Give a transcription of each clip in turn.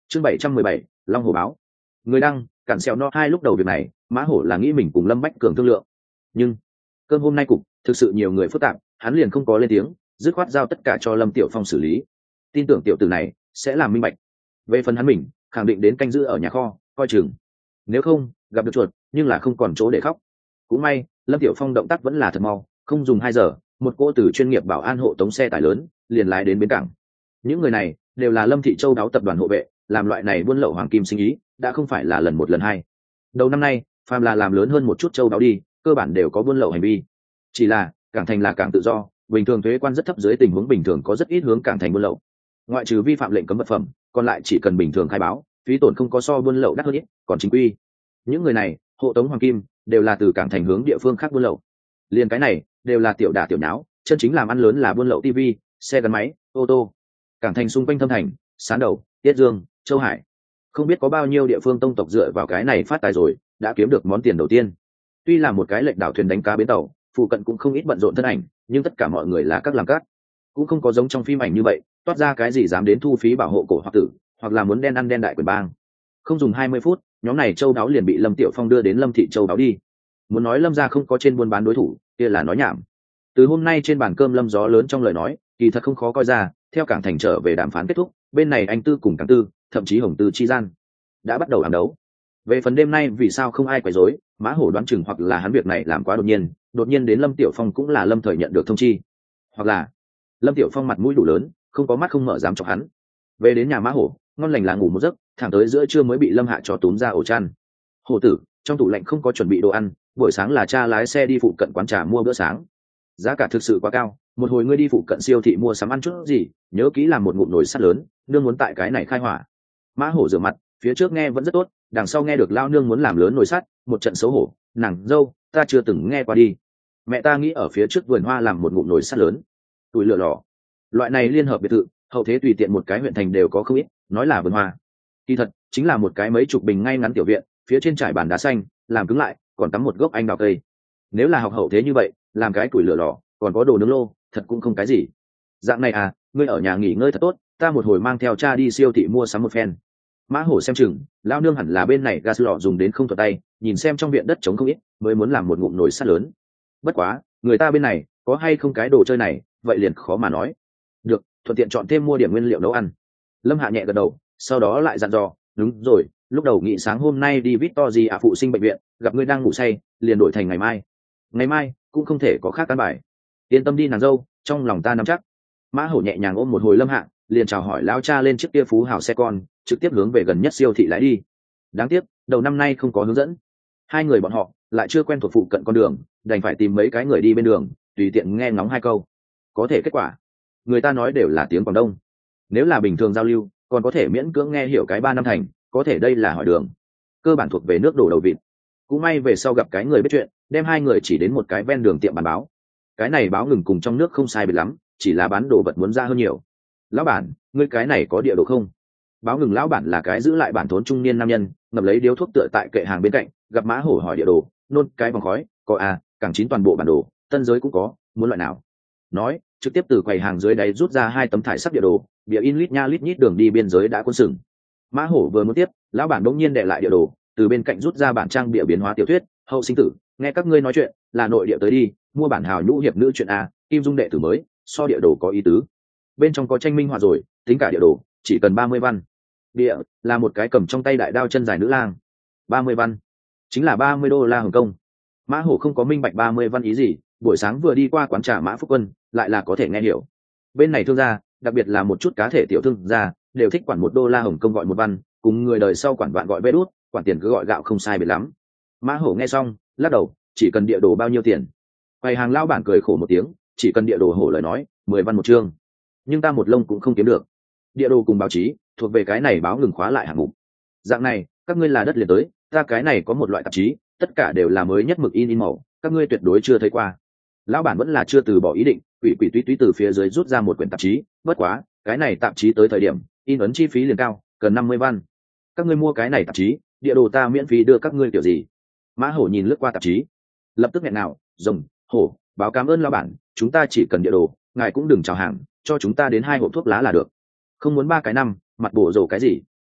Chương 717, Long Hổ báo. Người đăng, cản sẹo no hai lúc đầu việc này, Mã Hổ là nghĩ mình cùng Lâm Bách Cường thương lượng. Nhưng cơm hôm nay cục, thực sự nhiều người phức tạp, hắn liền không có lên tiếng, dứt khoát giao tất cả cho Lâm Tiểu Phong xử lý. Tin tưởng tiểu tử này sẽ làm minh bạch. Về phần hắn mình, khẳng định đến canh giữ ở nhà kho, coi chừng. Nếu không, gặp được chuột, nhưng là không còn chỗ để khóc. Cũng may, Lâm Tiểu Phong động tác vẫn là thật mau, không dùng 2 giờ, một cỗ từ chuyên nghiệp bảo an hộ tống xe tải lớn, liền lái đến bến cảng. Những người này đều là Lâm Thị Châu đáo tập đoàn hộ vệ, làm loại này buôn lậu hoàng kim sinh ý, đã không phải là lần một lần hai. Đầu năm nay, phàm là làm lớn hơn một chút châu đáo đi, cơ bản đều có buôn lậu hành vi. Chỉ là, cảng thành là cảng tự do, bình thường thuế quan rất thấp, dưới tình huống bình thường có rất ít hướng cảng thành buôn lậu. Ngoại trừ vi phạm lệnh cấm vật phẩm, còn lại chỉ cần bình thường khai báo, phí tổn không có so buôn lậu đắt hơn ít, còn chính quy. Những người này, hộ tống hoàng kim, đều là từ cảng thành hướng địa phương khác buôn lậu. Liên cái này, đều là tiểu đả tiểu nháo, chân chính làm ăn lớn là buôn lậu TV, xe gắn máy, ô tô. Cảng thành xung quanh thâm thành, Sán Đầu, Tiết Dương, Châu Hải, không biết có bao nhiêu địa phương tông tộc dựa vào cái này phát tài rồi, đã kiếm được món tiền đầu tiên. Tuy là một cái lệch đảo thuyền đánh cá bến tàu, phụ cận cũng không ít bận rộn thân ảnh, nhưng tất cả mọi người là các làm cát, cũng không có giống trong phim ảnh như vậy toát ra cái gì dám đến thu phí bảo hộ cổ hoặc tử, hoặc là muốn đen ăn đen đại quyền bang. Không dùng 20 phút, nhóm này châu đáo liền bị Lâm Tiểu Phong đưa đến Lâm Thị Châu đáo đi. Muốn nói Lâm gia không có trên buôn bán đối thủ, kia là nói nhảm. Từ hôm nay trên bàn cơm Lâm gió lớn trong lời nói, kỳ thật không khó coi ra, theo cảng thành trở về đàm phán kết thúc, bên này anh Tư cùng cảng Tư, thậm chí Hồng Tư chi gian đã bắt đầu ám đấu. Về phần đêm nay vì sao không ai quấy rối, Mã Hổ đoán chừng hoặc là hắn việc này làm quá đột nhiên đến Lâm Tiểu Phong cũng là Lâm thời nhận được thông chi, hoặc là Lâm Tiểu Phong mặt mũi đủ lớn, không có mắt không mở dám chọc hắn. Về đến nhà Mã Hổ, ngon lành là ngủ một giấc, thẳng tới giữa trưa mới bị Lâm Hạ cho túm ra ổ chăn. Hổ tử, trong tủ lạnh không có chuẩn bị đồ ăn, buổi sáng là cha lái xe đi phụ cận quán trà mua bữa sáng. Giá cả thực sự quá cao, một hồi ngươi đi phụ cận siêu thị mua sắm ăn chút gì, nhớ kỹ làm một ngụm nồi sắt lớn, nương muốn tại cái này khai hỏa. Mã Hổ rửa mặt, phía trước nghe vẫn rất tốt, đằng sau nghe được lao nương muốn làm lớn nồi sắt, một trận xấu hổ, nàng dâu, ta chưa từng nghe qua đi. Mẹ ta nghĩ ở phía trước vườn hoa làm một ngụm nồi sắt lớn, tuổi lửa lò. Loại này liên hợp biệt thự, hậu thế tùy tiện một cái huyện thành đều có không ít, nói là vườn hoa, kỳ thật chính là một cái mấy chục bình ngay ngắn tiểu viện, phía trên trải bàn đá xanh, làm cứng lại, còn cắm một gốc anh đào cây. Nếu là học hậu thế như vậy, làm cái tuổi lửa lò, còn có đồ nướng lô, thật cũng không cái gì. Dạng này à, ngươi ở nhà nghỉ ngơi thật tốt, ta một hồi mang theo cha đi siêu thị mua sắm một phen. Mã Hổ xem chừng, lao nương hẳn là bên này gas lò dùng đến không thuận tay, nhìn xem trong viện đất trống không ít, mới muốn làm một ngụm nồi sắt lớn. Bất quá, người ta bên này có hay không cái đồ chơi này, vậy liền khó mà nói. Được, thuận tiện chọn thêm mua điểm nguyên liệu nấu ăn. Lâm Hạ nhẹ gật đầu, sau đó lại dặn dò, đúng rồi, lúc đầu nghị sáng hôm nay đi Victory phụ sinh bệnh viện, gặp ngươi đang ngủ say, liền đổi thành ngày mai. Ngày mai cũng không thể có khác căn bài. Yên tâm đi nàng dâu, trong lòng ta nắm chắc. Mã Hổ nhẹ nhàng ôm một hồi Lâm Hạ, liền chào hỏi lão cha lên chiếc kia phú hào xe con, trực tiếp hướng về gần nhất siêu thị lái đi. Đáng tiếc, đầu năm nay không có hướng dẫn, hai người bọn họ lại chưa quen thuộc phụ cận con đường, đành phải tìm mấy cái người đi bên đường, tùy tiện nghe ngóng hai câu. Có thể kết quả, người ta nói đều là tiếng Quảng Đông. Nếu là bình thường giao lưu, còn có thể miễn cưỡng nghe hiểu cái 3 năm thành, có thể đây là hỏi đường, cơ bản thuộc về nước đổ đầu vịt. Cũng may về sau gặp cái người biết chuyện, đem hai người chỉ đến một cái ven đường tiệm bán báo. Cái này báo ngừng cùng trong nước không sai biệt lắm, chỉ là bán đồ vật muốn ra hơn nhiều. Lão bản, ngươi cái này có địa đồ không? Báo ngừng lão bản là cái giữ lại bản thốn trung niên nam nhân, ngậm lấy điếu thuốc tựa tại kệ hàng bên cạnh, gặp Mã Hổ hỏi địa đồ, nôn cái vòng khói, có à, cảng chín toàn bộ bản đồ, tân giới cũng có, muốn loại nào? Nói, trực tiếp từ quầy hàng dưới đáy rút ra 2 tấm thải sắc địa đồ, bìa in lít nha lít nhít đường đi biên giới đã quân sừng. Mã Hổ vừa muốn tiếp, lão bản đống nhiên đệ lại địa đồ, từ bên cạnh rút ra bản trang bìa biến hóa tiểu thuyết, hậu sinh tử, nghe các ngươi nói chuyện, là nội địa tới đi, mua bản hào nhũ hiệp nữ chuyện a, kim dung đệ tử mới, so địa đồ có ý tứ. Bên trong có tranh minh họa rồi, tính cả địa đồ, chỉ cần 30 văn. Địa là một cái cầm trong tay đại đao chân dài nữ lang. 30 văn, chính là $30 Hồng Kông. Mã Hổ không có minh bạch 30 văn ý gì, buổi sáng vừa đi qua quán trà Mã Phúc Quân, lại là có thể nghe hiểu. Bên này thương gia, đặc biệt là một chút cá thể tiểu thương gia, đều thích quản $1 Hồng Kông gọi 1 văn, cùng người đời sau quản vạn gọi vé đút, quản tiền cứ gọi gạo không sai biệt lắm. Mã Hổ nghe xong, lắc đầu, chỉ cần địa đồ bao nhiêu tiền? Quầy hàng lao bản cười khổ một tiếng, chỉ cần địa đồ Hổ lời nói, 10 văn một chương. Nhưng ta một lông cũng không kiếm được. Địa đồ cùng báo chí, thuộc về cái này báo ngừng khóa lại hạng mục. Dạng này, các ngươi là đất liền tới, ta cái này có một loại tạp chí, tất cả đều là mới nhất mực in màu, các ngươi tuyệt đối chưa thấy qua. Lão bản vẫn là chưa từ bỏ ý định, quỷ túy từ phía dưới rút ra một quyển tạp chí, bất quá, cái này tạp chí tới thời điểm, in ấn chi phí liền cao, cần 50 văn. Các ngươi mua cái này tạp chí, địa đồ ta miễn phí đưa các ngươi kiểu gì? Mã Hổ nhìn lướt qua tạp chí, lập tức nghẹn nào, rồng, hổ, báo cảm ơn lão bản, chúng ta chỉ cần địa đồ, ngài cũng đừng chào hàng, cho chúng ta đến 2 hộp thuốc lá là được. Không muốn 3 cái năm, mặt bổ rồ cái gì?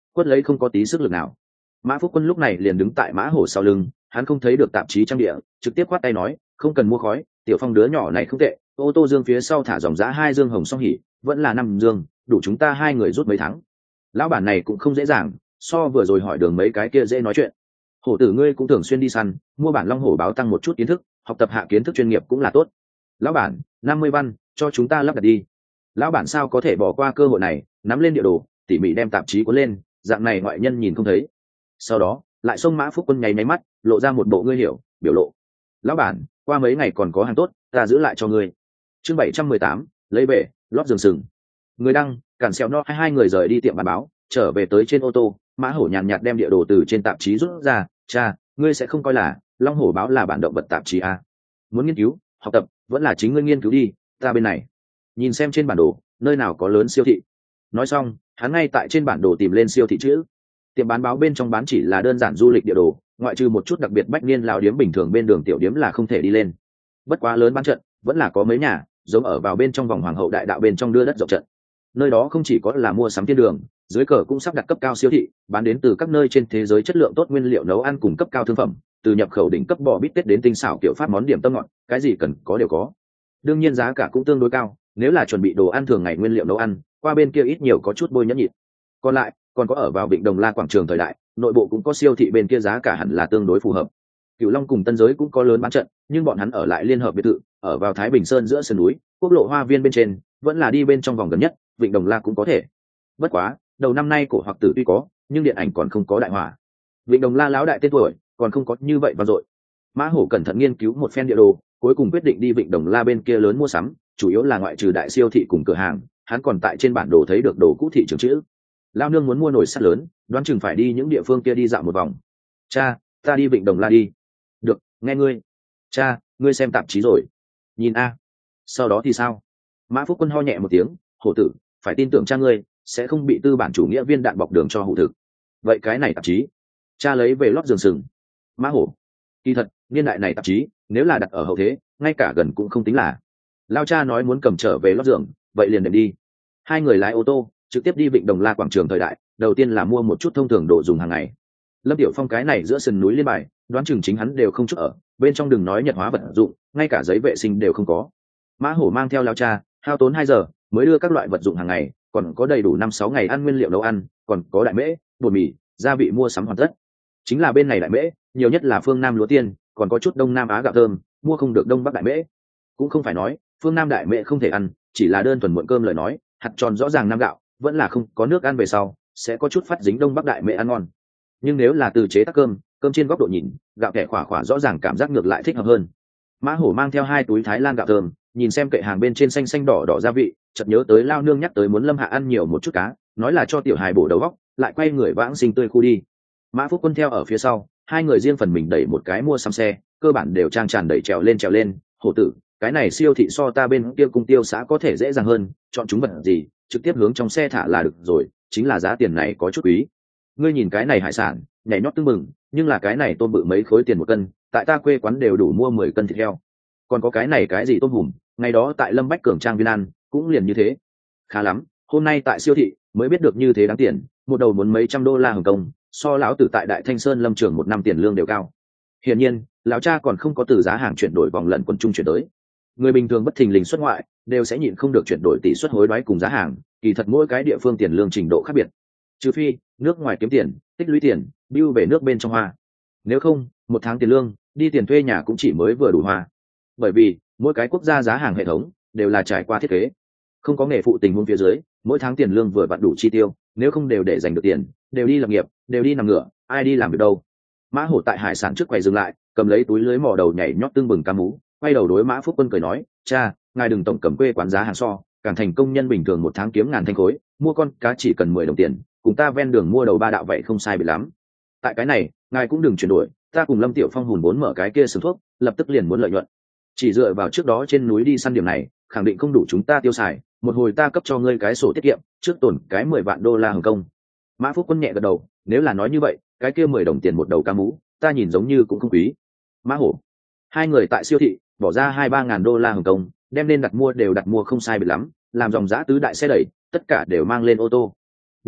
quất lấy không có tí sức lực nào. Mã Phúc Quân lúc này liền đứng tại mã hổ sau lưng, hắn không thấy được tạp chí trang địa, trực tiếp quát tay nói, không cần mua khói, tiểu phong đứa nhỏ này không tệ, ô tô dương phía sau thả dòng giá 2 dương hồng song hỉ, vẫn là 5 dương, đủ chúng ta 2 người rút mấy tháng. Lão bản này cũng không dễ dàng, so vừa rồi hỏi đường mấy cái kia dễ nói chuyện. Hổ tử ngươi cũng thường xuyên đi săn, mua bản Long Hổ báo tăng một chút kiến thức, học tập hạ kiến thức chuyên nghiệp cũng là tốt. Lão bản, 50 văn, cho chúng ta lắp đặt đi. Lão bản sao có thể bỏ qua cơ hội này, nắm lên địa đồ, tỉ mỉ đem tạp chí cuốn lên, dạng này ngoại nhân nhìn không thấy. Sau đó lại xông Mã Phúc Quân nháy máy mắt, lộ ra một bộ ngươi hiểu biểu lộ. Lão bản, qua mấy ngày còn có hàng tốt, ta giữ lại cho ngươi. Chương 718, lấy về lót giường sừng. Người đăng cản xẹo no hai người rời đi tiệm bán báo, trở về tới trên ô tô. Mã Hổ nhàn nhạt đem địa đồ từ trên tạp chí rút ra. Cha, ngươi sẽ không coi là Long Hổ báo là bản động vật tạp chí à? Muốn nghiên cứu học tập vẫn là chính ngươi nghiên cứu đi, ta bên này nhìn xem trên bản đồ nơi nào có lớn siêu thị. Nói xong hắn ngay tại trên bản đồ tìm lên siêu thị chữ. Tiệm bán báo bên trong bán chỉ là đơn giản du lịch địa đồ, ngoại trừ một chút đặc biệt bách niên lão điếm bình thường bên đường tiểu điếm là không thể đi lên. Bất quá lớn bán trận vẫn là có mấy nhà, giống ở vào bên trong vòng hoàng hậu đại đạo bên trong đưa đất rộng trận. Nơi đó không chỉ có là mua sắm thiên đường, dưới cờ cũng sắp đặt cấp cao siêu thị, bán đến từ các nơi trên thế giới chất lượng tốt nguyên liệu nấu ăn cùng cấp cao thương phẩm, từ nhập khẩu đỉnh cấp bò bít tết đến tinh xảo kiểu pháp món điểm tâm ngọt, cái gì cần có đều có. Đương nhiên giá cả cũng tương đối cao, nếu là chuẩn bị đồ ăn thường ngày nguyên liệu nấu ăn, qua bên kia ít nhiều có chút bôi nhẫn nhịn. Còn lại còn có ở vào Vịnh Đồng La quảng trường thời đại, nội bộ cũng có siêu thị bên kia giá cả hẳn là tương đối phù hợp. Cửu Long cùng Tân Giới cũng có lớn bán trận, nhưng bọn hắn ở lại liên hợp biệt thự, ở vào Thái Bình Sơn giữa sườn núi, quốc lộ hoa viên bên trên, vẫn là đi bên trong vòng gần nhất. Vịnh Đồng La cũng có thể. Bất quá, đầu năm nay cổ hoặc tử tuy có, nhưng điện ảnh còn không có đại hỏa. Vịnh Đồng La lão đại tên tuổi, còn không có như vậy vang dội. Mã Hổ cẩn thận nghiên cứu một phen địa đồ, cuối cùng quyết định đi Vịnh Đồng La bên kia lớn mua sắm, chủ yếu là ngoại trừ đại siêu thị cùng cửa hàng, hắn còn tại trên bản đồ thấy được đồ cũ thị trường chữ. Lao nương muốn mua nồi sắt lớn, đoán chừng phải đi những địa phương kia đi dạo một vòng. Cha, ta đi Vịnh Đồng La đi. Được, nghe ngươi. Cha, ngươi xem tạp chí rồi. Nhìn a. Sau đó thì sao? Mã Phúc Quân ho nhẹ một tiếng, hổ tử, phải tin tưởng cha ngươi, sẽ không bị tư bản chủ nghĩa viên đạn bọc đường cho hủ thực. Vậy cái này tạp chí, cha lấy về lót giường sừng. Mã Hổ, kỳ thật, niên đại này tạp chí, nếu là đặt ở hậu thế, ngay cả gần cũng không tính là. Lao cha nói muốn cầm trở về lót giường, vậy liền đem đi. Hai người lái ô tô, trực tiếp đi Vịnh Đồng La quảng trường thời đại, đầu tiên là mua một chút thông thường đồ dùng hàng ngày. Lâm Tiểu Phong cái này giữa sườn núi liên bài, đoán chừng chính hắn đều không chút ở, bên trong đừng nói nhật hóa vật dụng, ngay cả giấy vệ sinh đều không có. Mã Hổ mang theo Lao cha, hao tốn 2 giờ mới đưa các loại vật dụng hàng ngày, còn có đầy đủ 5-6 ngày ăn nguyên liệu nấu ăn, còn có đại mễ, bột mì, gia vị mua sắm hoàn tất. Chính là bên này đại mễ, nhiều nhất là phương Nam lúa tiên, còn có chút Đông Nam Á gạo thơm, mua không được Đông Bắc đại mễ. Cũng không phải nói phương Nam đại mễ không thể ăn, chỉ là đơn thuần muộn cơm lời nói, hạt tròn rõ ràng Nam gạo, vẫn là không có nước ăn về sau, sẽ có chút phát dính Đông Bắc đại mễ ăn ngon. Nhưng nếu là từ chế tác cơm trên góc độ nhìn, gạo kẻ khỏa khỏa rõ ràng cảm giác ngược lại thích hợp hơn. Mã Hổ mang theo 2 túi Thái Lan gạo thơm, nhìn xem kệ hàng bên trên xanh xanh đỏ đỏ gia vị, chợt nhớ tới Lao nương nhắc tới muốn Lâm Hạ ăn nhiều một chút cá, nói là cho tiểu hài bổ đầu óc, lại quay người vãng sinh tươi khu đi. Mã Phúc Quân theo ở phía sau, hai người riêng phần mình đẩy một cái mua sắm xe, cơ bản đều trang tràn đẩy trèo lên. Hổ tử, cái này siêu thị so ta bên kia cung tiêu xã có thể dễ dàng hơn, chọn chúng vật gì, trực tiếp hướng trong xe thả là được rồi, chính là giá tiền này có chút quý. Ngươi nhìn cái này hải sản, nhảy nhót tưng mừng, nhưng là cái này tôm bự mấy khối tiền 1 cân, tại ta quê quán đều đủ mua 10 cân thịt heo. Còn có cái này cái gì tôm hùm, ngày đó tại Lâm Bách Cường Trang Viên ăn, cũng liền như thế. Khá lắm, hôm nay tại siêu thị mới biết được như thế đáng tiền, một đầu muốn mấy trăm $, Hồng Kông, so lão tử tại Đại Thanh Sơn Lâm Trường 1 năm tiền lương đều cao. Hiển nhiên, lão cha còn không có từ giá hàng chuyển đổi vòng lẫn quần trung chuyển tới. Người bình thường bất thình lình xuất ngoại, đều sẽ nhịn không được chuyển đổi tỷ suất hối đoái cùng giá hàng, kỳ thật mỗi cái địa phương tiền lương trình độ khác biệt. Trừ phi, nước ngoài kiếm tiền, tích lũy tiền, bưu về nước bên trong hoa. Nếu không, 1 tháng tiền lương, đi tiền thuê nhà cũng chỉ mới vừa đủ hoa. Bởi vì, mỗi cái quốc gia giá hàng hệ thống đều là trải qua thiết kế. Không có nghề phụ tình huống phía dưới, mỗi tháng tiền lương vừa vặn đủ chi tiêu, nếu không đều để dành được tiền, đều đi lập nghiệp, đều đi nằm ngửa, ai đi làm việc đâu. Mã Hổ tại hải sản trước quầy dừng lại, cầm lấy túi lưới mò đầu nhảy nhót tương bừng cá mú, quay đầu đối Mã Phúc Quân cười nói, cha, ngài đừng tổng cầm quê quán giá hàng so, càng thành công nhân bình thường 1 tháng kiếm ngàn thanh khối, mua con cá chỉ cần 10 đồng tiền, cùng ta ven đường mua đầu 3 đạo vậy không sai biệt lắm. Tại cái này, ngài cũng đừng chuyển đổi, ta cùng Lâm Tiểu Phong hùn vốn mở cái kia xưởng thuốc, lập tức liền muốn lợi nhuận. Chỉ dựa vào trước đó trên núi đi săn điểm này, khẳng định không đủ chúng ta tiêu xài, một hồi ta cấp cho ngươi cái sổ tiết kiệm, trước tồn cái 10 vạn $, Hồng Kông. Mã Phúc Quân nhẹ gật đầu, nếu là nói như vậy, cái kia 10 đồng tiền một đầu cá mú, ta nhìn giống như cũng không quý. Mã Hổ, hai người tại siêu thị bỏ ra 2-3 ngàn $, Hồng Kông, đem nên đặt mua đều đặt mua không sai biệt lắm, làm dòng giã tứ đại xe đẩy, tất cả đều mang lên ô tô. Nhưng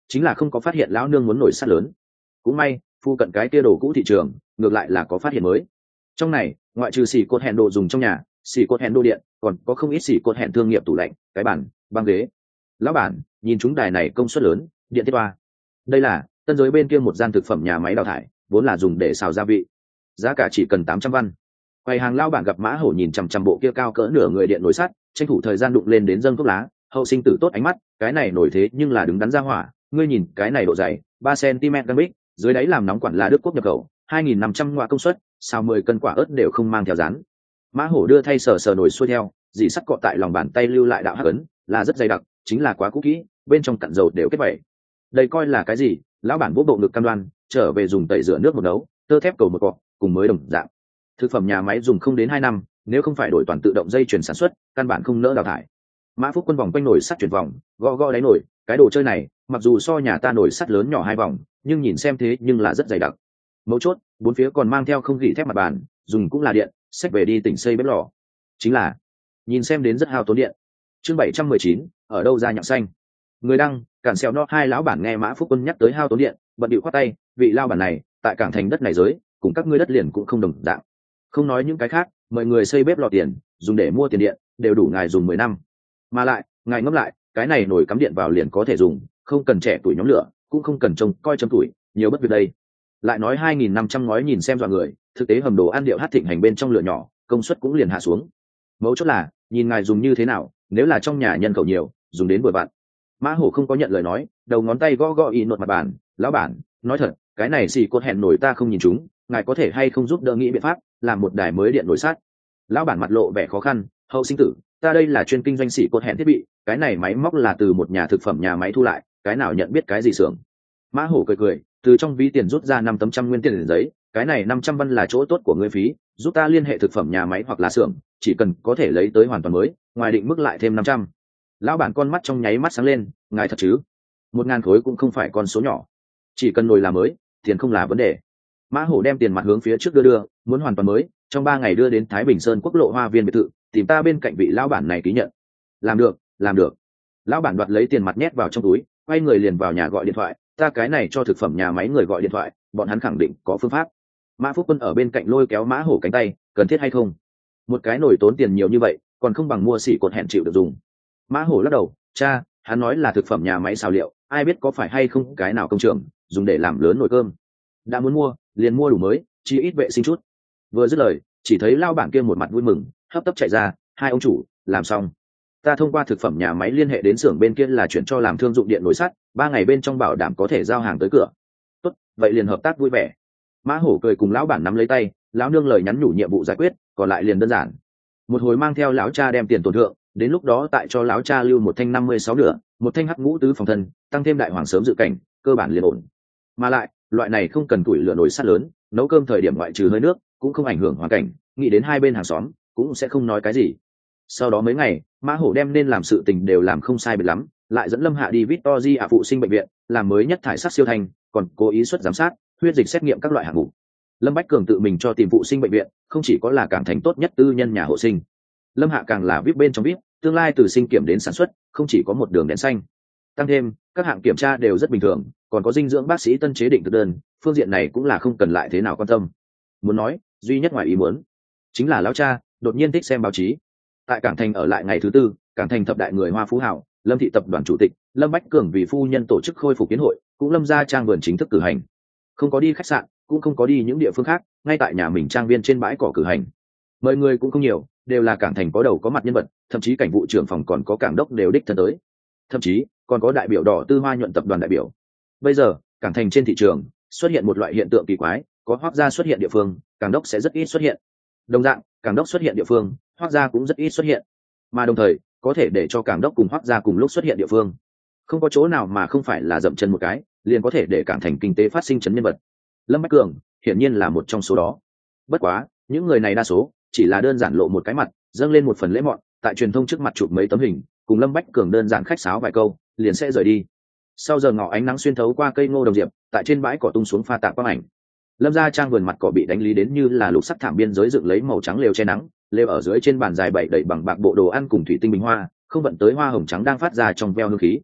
chính là không có phát hiện lão nương muốn nổi sắt lớn. Cũng may phu cận cái kia đồ cũ thị trường ngược lại là có phát hiện mới. Trong này ngoại trừ xỉ cột hẹn đồ dùng trong nhà, xỉ cột hẹn đồ điện, còn có không ít xỉ cột hẹn thương nghiệp tủ lạnh, cái bàn, băng ghế. Lão bản nhìn chúng đài này công suất lớn, điện thiết toa. Đây là tân giới bên kia một gian thực phẩm nhà máy đào thải, vốn là dùng để xào gia vị, giá cả chỉ cần 800 văn. Quầy hàng lao bản gặp Mã Hổ nhìn chằm chằm bộ kia cao cỡ nửa người điện nồi sắt, tranh thủ thời gian đụng lên đến dâng thuốc lá, hậu sinh tử tốt ánh mắt, cái này nổi thế nhưng là đứng đắn ra hỏa, ngươi nhìn cái này độ dày 3 cm găng bích, dưới đáy làm nóng quản là Đức Quốc nhập khẩu, 2.500 ngoại công suất, xào 10 cân quả ớt đều không mang theo rán. Mã Hổ đưa thay sờ nồi xuôi theo, dì sắt cọ tại lòng bàn tay lưu lại đạo hắc ấn, là rất dày đặc, chính là quá cũ kỹ, bên trong cặn dầu đều kết vẩy. Đây coi là cái gì? Lão bản vô bộ ngực cam đoan, trở về dùng tẩy rửa nước một đấu, tơ thép cầu một cọ, cùng mới đồng dạng. Thực phẩm nhà máy dùng không đến 2 năm, nếu không phải đổi toàn tự động dây chuyển sản xuất, căn bản không nỡ đào thải. Mã Phúc Quân vòng quanh nồi sắt chuyển vòng, gõ đáy nồi, cái đồ chơi này, mặc dù so nhà ta nồi sắt lớn nhỏ 2 vòng, nhưng nhìn xem thế nhưng là rất dày đặc. Mấu chốt, bốn phía còn mang theo không gỉ thép mặt bàn, dùng cũng là điện, xách về đi tỉnh xây bếp lò. Chính là, nhìn xem đến rất hao tốn điện. Chương 719, ở đâu ra nhặng xanh. Người đăng, cản xèo no hai lão bản nghe Mã Phúc Quân nhắc tới hao tốn điện, bận điệu khoát tay, vị lao bản này, tại cảng thành đất này giới, cùng các ngươi đất liền cũng không đồng dạng. Không nói những cái khác, mọi người xây bếp lò tiền, dùng để mua tiền điện, đều đủ ngài dùng 10 năm. Mà lại, ngài ngẫm lại, cái này nồi cắm điện vào liền có thể dùng, không cần trẻ tuổi nhóm lửa, cũng không cần trông coi châm tuổi, nhiều bất việc đây. Lại nói 2.500 ngói nhìn xem dọa người, thực tế hầm đồ ăn điệu hát thịnh hành bên trong lửa nhỏ, công suất cũng liền hạ xuống. Mấu chốt là, nhìn ngài dùng như thế nào, nếu là trong nhà nhân khẩu nhiều, dùng đến bừa bạn. Mã Hổ không có nhận lời nói, đầu ngón tay gõ y nột mặt bàn, lão bản, nói thật, cái này xì cột hẹn nổi ta không nhìn chúng, ngài có thể hay không giúp đỡ nghĩ biện pháp, làm một đài mới điện nổi sát. Lão bản mặt lộ vẻ khó khăn, hậu sinh tử, ta đây là chuyên kinh doanh xì cột hẹn thiết bị, cái này máy móc là từ một nhà thực phẩm nhà máy thu lại, cái nào nhận biết cái gì xưởng. Mã Hổ cười, từ trong ví tiền rút ra 5 tấm trăm nguyên tiền giấy, cái này 500 văn là chỗ tốt của ngươi phí, giúp ta liên hệ thực phẩm nhà máy hoặc là xưởng, chỉ cần có thể lấy tới hoàn toàn mới, ngoài định mức lại thêm 500. Lão bản con mắt trong nháy mắt sáng lên, ngài thật chứ? 1.000 khối cũng không phải con số nhỏ, chỉ cần nồi là mới, tiền không là vấn đề. Mã Hổ đem tiền mặt hướng phía trước đưa, muốn hoàn toàn mới, trong 3 ngày đưa đến Thái Bình Sơn Quốc lộ Hoa Viên biệt thự, tìm ta bên cạnh vị lão bản này ký nhận. Làm được. Lão bản đoạt lấy tiền mặt nhét vào trong túi, quay người liền vào nhà gọi điện thoại, ta cái này cho thực phẩm nhà máy người gọi điện thoại, bọn hắn khẳng định có phương pháp. Mã Phúc Quân ở bên cạnh lôi kéo Mã Hổ cánh tay, cần thiết hay không? Một cái nồi tốn tiền nhiều như vậy, còn không bằng mua xỉ cột hẹn chịu được dùng. Mã Hổ lắc đầu, cha, hắn nói là thực phẩm nhà máy xào liệu, ai biết có phải hay không cái nào công trường dùng để làm lớn nồi cơm. Đã muốn mua, liền mua đủ mới, chỉ ít vệ sinh chút. Vừa dứt lời, chỉ thấy lao bản kia một mặt vui mừng, hấp tấp chạy ra, hai ông chủ, làm xong. Ta thông qua thực phẩm nhà máy liên hệ đến xưởng bên kia là chuyển cho làm thương dụng điện nồi sắt, 3 ngày bên trong bảo đảm có thể giao hàng tới cửa. Tốt, vậy liền hợp tác vui vẻ. Mã Hổ cười cùng lão bản nắm lấy tay, lão nương lời nhắn nhủ nhiệm vụ giải quyết, còn lại liền đơn giản. Một hồi mang theo lão cha đem tiền tổn thượng, đến lúc đó tại cho lão cha lưu một thanh 56 nửa, một thanh hắc ngũ tứ phòng thân, tăng thêm đại hoàng sớm dự cảnh, cơ bản liền ổn. Mà lại, loại này không cần tuổi lửa nồi sắt lớn, nấu cơm thời điểm ngoại trừ hơi nước, cũng không ảnh hưởng hoàn cảnh, nghĩ đến hai bên hàng xóm, cũng sẽ không nói cái gì. Sau đó mấy ngày, Mã Hổ đem nên làm sự tình đều làm không sai biệt lắm, lại dẫn Lâm Hạ đi Victoria phụ sinh bệnh viện, làm mới nhất thải sắc siêu thanh, còn cố ý xuất giám sát, huyết dịch xét nghiệm các loại hạng mục. Lâm Bách Cường tự mình cho tìm phụ sinh bệnh viện, không chỉ có là cảng thành tốt nhất tư nhân nhà hộ sinh. Lâm Hạ càng là VIP bên trong VIP, tương lai từ sinh kiểm đến sản xuất, không chỉ có một đường đèn xanh. Tăng thêm, các hạng kiểm tra đều rất bình thường, còn có dinh dưỡng bác sĩ tân chế định thực đơn, phương diện này cũng là không cần lại thế nào quan tâm. Muốn nói, duy nhất ngoài ý muốn, chính là lão cha đột nhiên thích xem báo chí. Tại cảng thành ở lại ngày thứ tư, cảng thành thập đại người Hoa phú hảo, Lâm thị tập đoàn chủ tịch Lâm Bách Cường vì phu nhân tổ chức khôi phục kiến hội, cũng Lâm gia trang vườn chính thức cử hành. Không có đi khách sạn, cũng không có đi những địa phương khác, ngay tại nhà mình trang viên trên bãi cỏ cử hành. Mời người cũng không nhiều, đều là cảng thành có đầu có mặt nhân vật, thậm chí cảnh vụ trưởng phòng còn có cảng đốc đều đích thân tới, thậm chí còn có đại biểu đỏ Tư Hoa nhuận tập đoàn đại biểu. Bây giờ cảng thành trên thị trường xuất hiện một loại hiện tượng kỳ quái, có Hoác gia xuất hiện địa phương, cảng đốc sẽ rất ít xuất hiện. Đồng dạng, cảng đốc xuất hiện địa phương, Hoác gia cũng rất ít xuất hiện. Mà đồng thời, có thể để cho cảng đốc cùng Hoác gia cùng lúc xuất hiện địa phương, không có chỗ nào mà không phải là dậm chân một cái, liền có thể để cảng thành kinh tế phát sinh chấn nhân vật. Lâm Bách Cường hiển nhiên là một trong số đó. Bất quá, những người này đa số chỉ là đơn giản lộ một cái mặt, dâng lên một phần lễ mọn, tại truyền thông trước mặt chụp mấy tấm hình, cùng Lâm Bách Cường đơn giản khách sáo vài câu, liền sẽ rời đi. Sau giờ ngọ ánh nắng xuyên thấu qua cây ngô đồng diệp, tại trên bãi cỏ tung xuống pha tạc quang ảnh. Lâm gia trang vườn mặt cỏ bị đánh lý đến như là lục sắc thảm biên giới dựng lấy màu trắng lều che nắng, lều ở dưới trên bàn dài bảy đậy bằng bạc bộ đồ ăn cùng thủy tinh bình hoa, không vận tới hoa hồng trắng đang phát ra trong veo hương khí.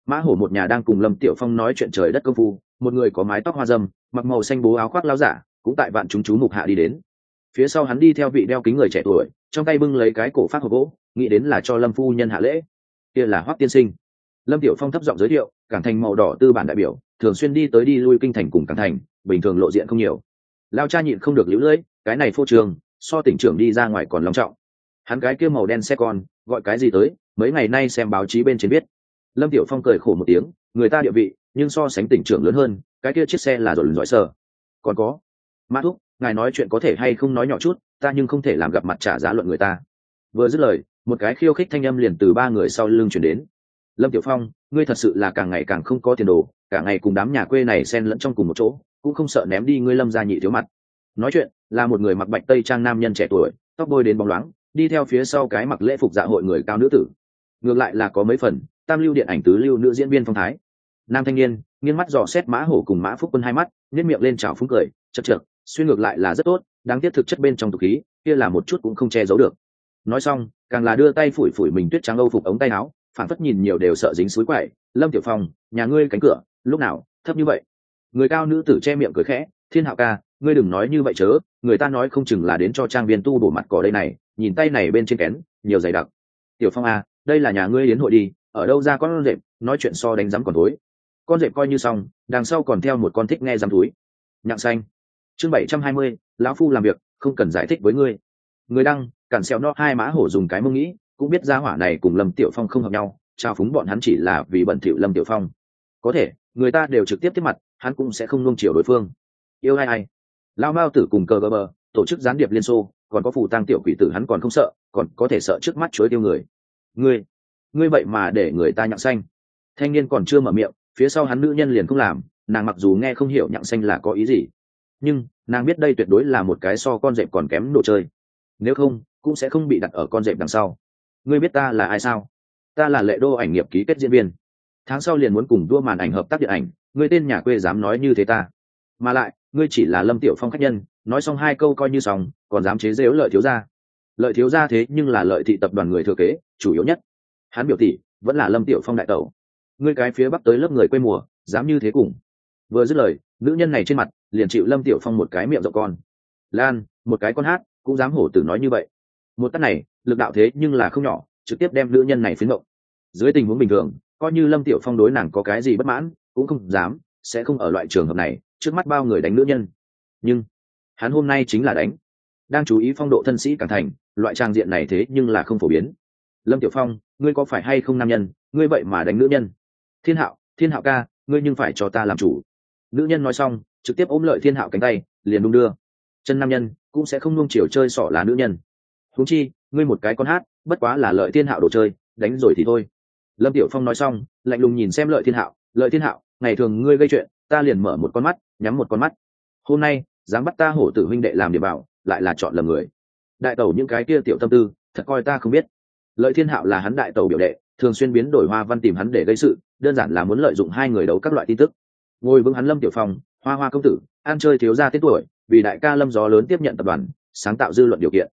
Mã hổ một nhà đang cùng Lâm Tiểu Phong nói chuyện trời đất công phu, một người có mái tóc hoa râm, mặc màu xanh bố áo khoác lão giả cũng tại vạn chúng chú mục hạ đi đến. Phía sau hắn đi theo vị đeo kính người trẻ tuổi, trong tay bưng lấy cái cổ phát hộp gỗ, nghĩ đến là cho Lâm phu nhân hạ lễ. Kia là Hoắc tiên sinh. Lâm Tiểu Phong thấp giọng giới thiệu, Cảng Thành màu đỏ tư bản đại biểu, thường xuyên đi tới đi lui kinh thành cùng Cảng Thành, bình thường lộ diện không nhiều. Lao cha nhịn không được liễu lưỡi, cái này phô trường, so tỉnh trưởng đi ra ngoài còn long trọng. Hắn cái kia màu đen xe con, gọi cái gì tới, mấy ngày nay xem báo chí bên trên biết. Lâm Tiểu Phong cười khổ một tiếng, người ta địa vị, nhưng so sánh tỉnh trưởng lớn hơn, cái kia chiếc xe là rồi giỏi sờ. Còn có, Mã thúc, ngài nói chuyện có thể hay không nói nhỏ chút, ta nhưng không thể làm gặp mặt trả giá luận người ta. Vừa dứt lời, một cái khiêu khích thanh âm liền từ ba người sau lưng chuyển đến. Lâm Tiểu Phong, ngươi thật sự là càng ngày càng không có tiền đồ, cả ngày cùng đám nhà quê này xen lẫn trong cùng một chỗ, cũng không sợ ném đi ngươi Lâm gia nhị thiếu mặt. Nói chuyện là một người mặc bạch tây trang nam nhân trẻ tuổi, tóc bôi đến bóng loáng, đi theo phía sau cái mặc lễ phục dạ hội người cao nữ tử. Ngược lại là có mấy phần tam lưu điện ảnh tứ lưu nữ diễn viên phong thái. Nam thanh niên nghiêng mắt dò xét Mã Hổ cùng Mã Phúc Quân hai mắt, nhếch miệng lên chào phúng cười, chậc chậc, xuyên ngược lại là rất tốt, đáng tiếc thực chất bên trong tục khí, kia là một chút cũng không che giấu được. Nói xong, càng là đưa tay phủi phủi mình tuyết trắng âu phục ống tay áo, phản phất nhìn nhiều đều sợ dính suối quậy. Lâm Tiểu Phong, nhà ngươi cánh cửa lúc nào thấp như vậy? Người cao nữ tử che miệng cười khẽ, Thiên Hạo ca, ngươi đừng nói như vậy chớ, người ta nói không chừng là đến cho trang viên tu bổ mặt cỏ đây này, nhìn tay này bên trên kén nhiều dày đặc. Tiểu Phong à, đây là nhà ngươi đến hội đi, ở đâu ra con rệp, nói chuyện so đánh rắm còn thối. Con rệp coi như xong, đằng sau còn theo một con thích nghe rắm túi. Nhặng xanh. Chương 720, lão phu làm việc, không cần giải thích với ngươi. Người đăng, cản xèo no hai Mã Hổ dùng cái mông nghĩ, cũng biết gia hỏa này cùng Lâm Tiểu Phong không hợp nhau, trao phúng bọn hắn chỉ là vì bẩn thỉu Lâm Tiểu Phong. Có thể, người ta đều trực tiếp tiếp mặt, hắn cũng sẽ không nuông chiều đối phương. Yêu ai. Lao Mao tử cùng cờ gờ bờ, tổ chức gián điệp liên xô, còn có phù tang tiểu quỷ tử hắn còn không sợ, còn có thể sợ trước mắt chối tiêu người. Ngươi vậy mà để người ta nhặng xanh. Thanh niên còn chưa mở miệng, phía sau hắn nữ nhân liền không làm, nàng mặc dù nghe không hiểu nhặng xanh là có ý gì, nhưng nàng biết đây tuyệt đối là một cái so con dẹp còn kém đồ chơi, nếu không cũng sẽ không bị đặt ở con dẹp đằng sau. Ngươi biết ta là ai sao? Ta là Lệ Đô ảnh nghiệp ký kết diễn viên, tháng sau liền muốn cùng đua màn ảnh hợp tác điện ảnh, ngươi tên nhà quê dám nói như thế ta? Mà lại ngươi chỉ là Lâm Tiểu Phong khách nhân, nói xong hai câu coi như xong, còn dám chế giễu Lợi thiếu gia. Lợi thiếu gia thế nhưng là Lợi thị tập đoàn người thừa kế chủ yếu nhất, hắn biểu tỷ vẫn là Lâm Tiểu Phong đại tẩu. Ngươi cái phía bắc tới lớp người quê mùa dám như thế cùng. Vừa dứt lời, nữ nhân này trên mặt liền chịu Lâm Tiểu Phong một cái miệng rộng con lan, một cái con hát cũng dám hổ tử nói như vậy. Một tát này lực đạo thế nhưng là không nhỏ, trực tiếp đem nữ nhân này phiến động. Dưới tình huống bình thường, coi như Lâm Tiểu Phong đối nàng có cái gì bất mãn cũng không dám, sẽ không ở loại trường hợp này trước mắt bao người đánh nữ nhân. Nhưng hắn hôm nay chính là đánh. Đang chú ý phong độ thân sĩ Cảng Thành, loại trang diện này thế nhưng là không phổ biến. Lâm Tiểu Phong, ngươi có phải hay không nam nhân, ngươi vậy mà đánh nữ nhân? Thiên Hạo ca, ngươi nhưng phải cho ta làm chủ. Nữ nhân nói xong, trực tiếp ôm Lợi Thiên Hạo cánh tay, liền đung đưa. Chân nam nhân cũng sẽ không nuông chiều chơi xỏ lá nữ nhân. Huống chi, ngươi một cái con hát, bất quá là Lợi Thiên Hạo đồ chơi, đánh rồi thì thôi. Lâm Tiểu Phong nói xong, lạnh lùng nhìn xem Lợi Thiên Hạo, ngày thường ngươi gây chuyện, ta liền mở một con mắt, nhắm một con mắt. Hôm nay, dám bắt ta hổ tử huynh đệ làm điểm bảo, lại là chọn lầm người. Đại tẩu những cái kia tiểu tâm tư, thật coi ta không biết. Lợi Thiên Hạo là hắn đại tẩu biểu đệ, thường xuyên biến đổi hoa văn tìm hắn để gây sự, đơn giản là muốn lợi dụng hai người đấu các loại tin tức. Ngồi vững hắn Lâm Tiểu Phong, hoa công tử, ăn chơi thiếu gia tên tuổi, vì đại ca Lâm Gió lớn tiếp nhận tập đoàn, sáng tạo dư luận điều kiện.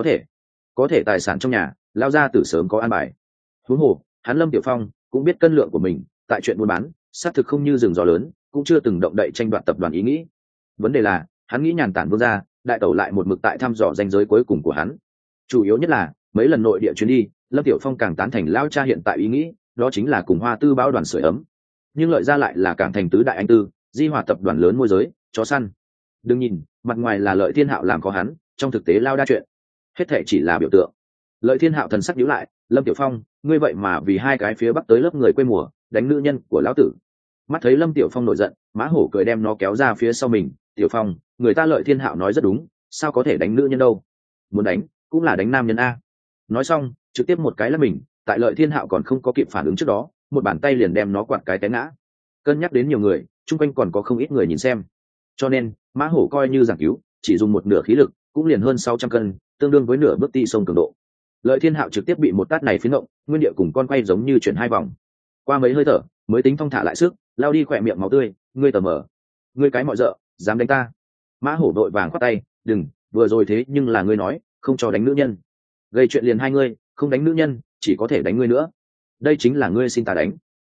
Có thể tài sản trong nhà, lao ra từ sớm có an bài. Huống hồ, hắn Lâm Tiểu Phong cũng biết cân lượng của mình, tại chuyện buôn bán, xác thực không như rừng gió lớn, cũng chưa từng động đậy tranh đoạt tập đoàn ý nghĩ. Vấn đề là, hắn nghĩ nhàn tản vương ra, đại tẩu lại một mực tại thăm dò ranh giới cuối cùng của hắn. Chủ yếu nhất là, mấy lần nội địa chuyến đi, Lâm Tiểu Phong càng tán thành lao cha hiện tại ý nghĩ, đó chính là cùng Hoa Tư bão đoàn sưởi ấm. Nhưng Lợi ra lại là Cảng Thành tứ đại anh tư, di hòa tập đoàn lớn môi giới, chó săn. Đừng nhìn, mặt ngoài là Lợi Thiên Hạo làm khó hắn, trong thực tế lao đa chuyện. Hết thệ chỉ là biểu tượng. Lợi Thiên Hạo thần sắc nhíu lại, Lâm Tiểu Phong, ngươi vậy mà vì hai cái phía bắc tới lớp người quê mùa, đánh nữ nhân của lão tử. Mắt thấy Lâm Tiểu Phong nổi giận, Mã Hổ cười đem nó kéo ra phía sau mình. Tiểu Phong, người ta Lợi Thiên Hạo nói rất đúng, sao có thể đánh nữ nhân đâu? Muốn đánh, cũng là đánh nam nhân a. Nói xong, trực tiếp một cái là mình, tại Lợi Thiên Hạo còn không có kịp phản ứng trước đó, một bàn tay liền đem nó quạt cái té ngã. Cân nhắc đến nhiều người, chung quanh còn có không ít người nhìn xem, cho nên Mã Hổ coi như giảng cứu, chỉ dùng một nửa khí lực, cũng liền hơn 600 cân, tương đương với nửa bước ti sông cường độ. Lợi Thiên Hạo trực tiếp bị một tát này phiến động, nguyên địa cùng con quay giống như chuyển hai vòng. Qua mấy hơi thở, mới tính thong thả lại sức, lao đi khỏe miệng máu tươi, ngươi tờ mờ, ngươi cái mọi dợ, dám đánh ta? Mã Hổ đội vàng khoát tay, đừng, vừa rồi thế nhưng là ngươi nói, không cho đánh nữ nhân. Gây chuyện liền hai ngươi, không đánh nữ nhân, chỉ có thể đánh ngươi nữa. Đây chính là ngươi xin ta đánh.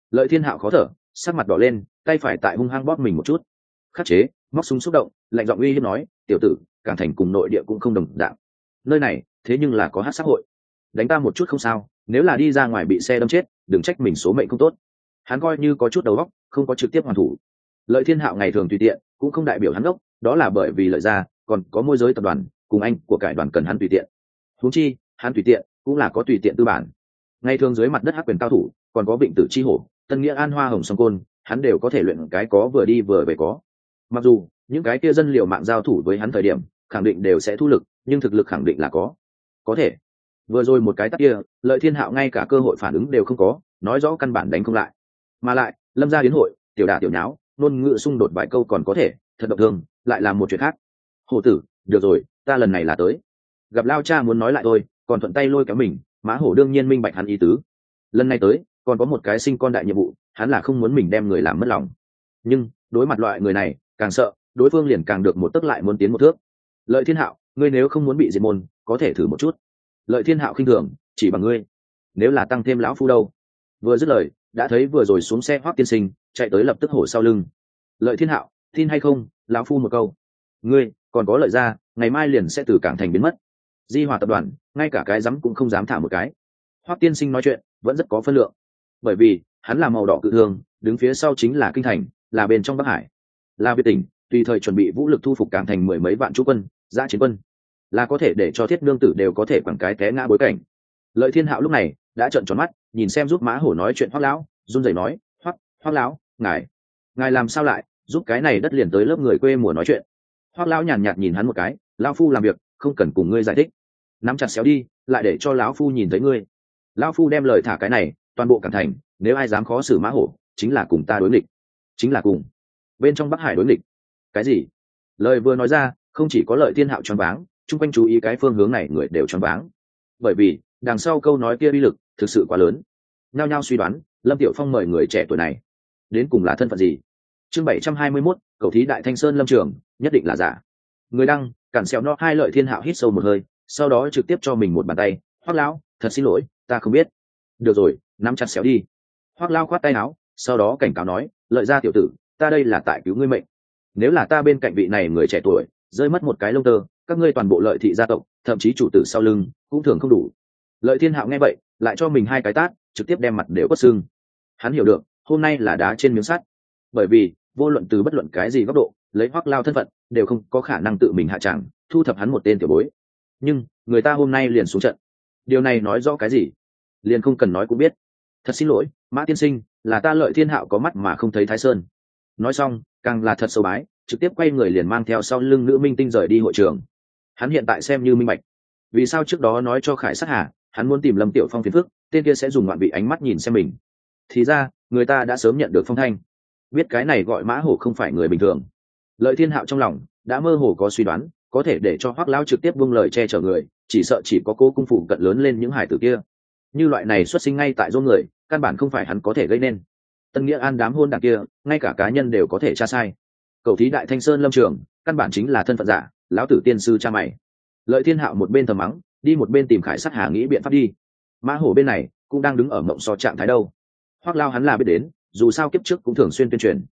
Lợi Thiên Hạo khó thở, sắc mặt đỏ lên, tay phải tại hung hăng bóp mình một chút, khắc chế, móc súng xúc động, lạnh giọng uy hiếp nói, tiểu tử, Cảng Thành cùng nội địa cũng không đồng dạng, nơi này thế nhưng là có hắc xã hội, đánh ta một chút không sao, nếu là đi ra ngoài bị xe đâm chết đừng trách mình số mệnh không tốt. Hắn coi như có chút đầu óc, không có trực tiếp hoàn thủ. Lợi Thiên Hạo ngày thường tùy tiện cũng không đại biểu hắn đốc, đó là bởi vì lợi ra còn có môi giới tập đoàn cùng anh của cải đoàn cần hắn tùy tiện. Huống chi hắn tùy tiện cũng là có tùy tiện tư bản. Ngày thường dưới mặt đất hắc quyền cao thủ còn có Vịnh Tử Chi Hổ, Tân Nghĩa An Hoa Hồng Song Côn, hắn đều có thể luyện cái có vừa đi vừa về có. Mặc dù những cái kia dân liệu mạng giao thủ với hắn thời điểm khẳng định đều sẽ thu lực, nhưng thực lực khẳng định là có thể. Vừa rồi một cái tát kia, Lợi Thiên Hạo ngay cả cơ hội phản ứng đều không có, nói rõ căn bản đánh không lại. Mà lại lâm gia yến hội tiểu đả tiểu nháo, ngôn ngữ xung đột vài câu còn có thể, thật động thương lại là một chuyện khác. Hổ tử, được rồi, ta lần này là tới gặp lao cha muốn nói lại thôi, còn thuận tay lôi kéo mình. Mã Hổ đương nhiên minh bạch hắn ý tứ, lần này tới còn có một cái sinh con đại nhiệm vụ, hắn là không muốn mình đem người làm mất lòng. Nhưng đối mặt loại người này càng sợ, đối phương liền càng được một tấc lại muốn tiến một thước. Lợi Thiên Hạo, ngươi nếu không muốn bị diệt môn có thể thử một chút. Lợi Thiên Hạo khinh thường, chỉ bằng ngươi, nếu là tăng thêm lão phu đâu. Vừa dứt lời đã thấy vừa rồi xuống xe Hoắc tiên sinh chạy tới lập tức hổ sau lưng. Lợi Thiên Hạo, tin hay không lão phu một câu, ngươi còn có Lợi ra ngày mai liền sẽ từ Cảng Thành biến mất. Di Hòa tập đoàn ngay cả cái dám cũng không dám thả một cái. Hoắc tiên sinh nói chuyện vẫn rất có phân lượng, bởi vì hắn là màu đỏ cự thương, đứng phía sau chính là kinh thành, là bên trong Bắc Hải, là Việt tỉnh, tùy thời chuẩn bị vũ lực thu phục Cảng Thành mười mấy vạn chú quân, giã chiến quân, là có thể để cho thiết nương tử đều có thể quẳng cái té ngã bối cảnh. Lợi Thiên Hạo lúc này đã trợn tròn mắt, nhìn xem giúp Mã Hổ nói chuyện Hoắc lão, run rẩy nói, Hoắc lão, ngài làm sao lại giúp cái này đất liền tới lớp người quê mùa nói chuyện. Hoắc lão nhàn nhạt nhìn hắn một cái, lão phu làm việc không cần cùng ngươi giải thích, nắm chặt xéo đi, lại để cho lão phu nhìn thấy ngươi. Lão phu đem lời thả cái này, toàn bộ Cảng Thành nếu ai dám khó xử Mã Hổ chính là cùng ta đối nghịch, chính là cùng bên trong Bắc Hải đối nghịch. Cái gì? Lời vừa nói ra không chỉ có Lợi Thiên Hạo choáng váng, chung quanh chú ý cái phương hướng này người đều choáng váng, bởi vì đằng sau câu nói kia uy lực thực sự quá lớn. Nhao nhao suy đoán Lâm Tiểu Phong mời người trẻ tuổi này đến cùng là thân phận gì. Chương 721, cầu thí Đại Thanh Sơn Lâm Trường nhất định là giả. Người đăng cản xẹo no hai. Lợi Thiên Hạo hít sâu một hơi, sau đó trực tiếp cho mình một bàn tay. Hoắc lão, thật xin lỗi, ta không biết. Được rồi, nắm chặt xéo đi. Hoắc lão khoát tay áo, sau đó cảnh cáo nói, Lợi gia tiểu tử, ta đây là tại cứu ngươi mệnh, nếu là ta bên cạnh vị này người trẻ tuổi rơi mất một cái lông tơ, các ngươi toàn bộ Lợi thị gia tộc thậm chí chủ tử sau lưng cũng thường không đủ. Lợi Thiên Hạo nghe vậy lại cho mình hai cái tát, trực tiếp đem mặt đều quất xương. Hắn hiểu được hôm nay là đá trên miếng sắt, bởi vì vô luận từ bất luận cái gì góc độ lấy Hoắc lao thân phận đều không có khả năng tự mình hạ tràng thu thập hắn một tên tiểu bối. Nhưng người ta hôm nay liền xuống trận, điều này nói rõ cái gì liền không cần nói cũng biết. Thật xin lỗi Mã tiên sinh, là ta Lợi Thiên Hạo có mắt mà không thấy Thái Sơn. Nói xong càng là thật sâu bái, trực tiếp quay người liền mang theo sau lưng nữ minh tinh rời đi hội trường. Hắn hiện tại xem như minh bạch vì sao trước đó nói cho Khải Sát Hà hắn muốn tìm Lâm Tiểu Phong phiền phức, tên kia sẽ dùng ngoạn vị ánh mắt nhìn xem mình. Thì ra người ta đã sớm nhận được phong thanh, biết cái này gọi Mã Hổ không phải người bình thường. Lợi Thiên Hạo trong lòng đã mơ hồ có suy đoán, có thể để cho Hoắc lão trực tiếp buông lời che chở người, chỉ sợ chỉ có Cố cung phủ cận lớn lên những hải tử kia. Như loại này xuất sinh ngay tại rôn người, căn bản không phải hắn có thể gây nên. Tân Nghĩa An đám hôn đảng kia ngay cả cá nhân đều có thể tra sai. Cầu thí Đại Thanh Sơn Lâm Trường căn bản chính là thân phận giả, lão tử tiên sư cha mày. Lợi Thiên Hạo một bên thầm mắng, đi một bên tìm Khải Sát Hà nghĩ biện pháp đi. Mã Hổ bên này cũng đang đứng ở mộng so trạng thái đâu. Hoắc lao hắn là biết đến, dù sao kiếp trước cũng thường xuyên tuyên truyền,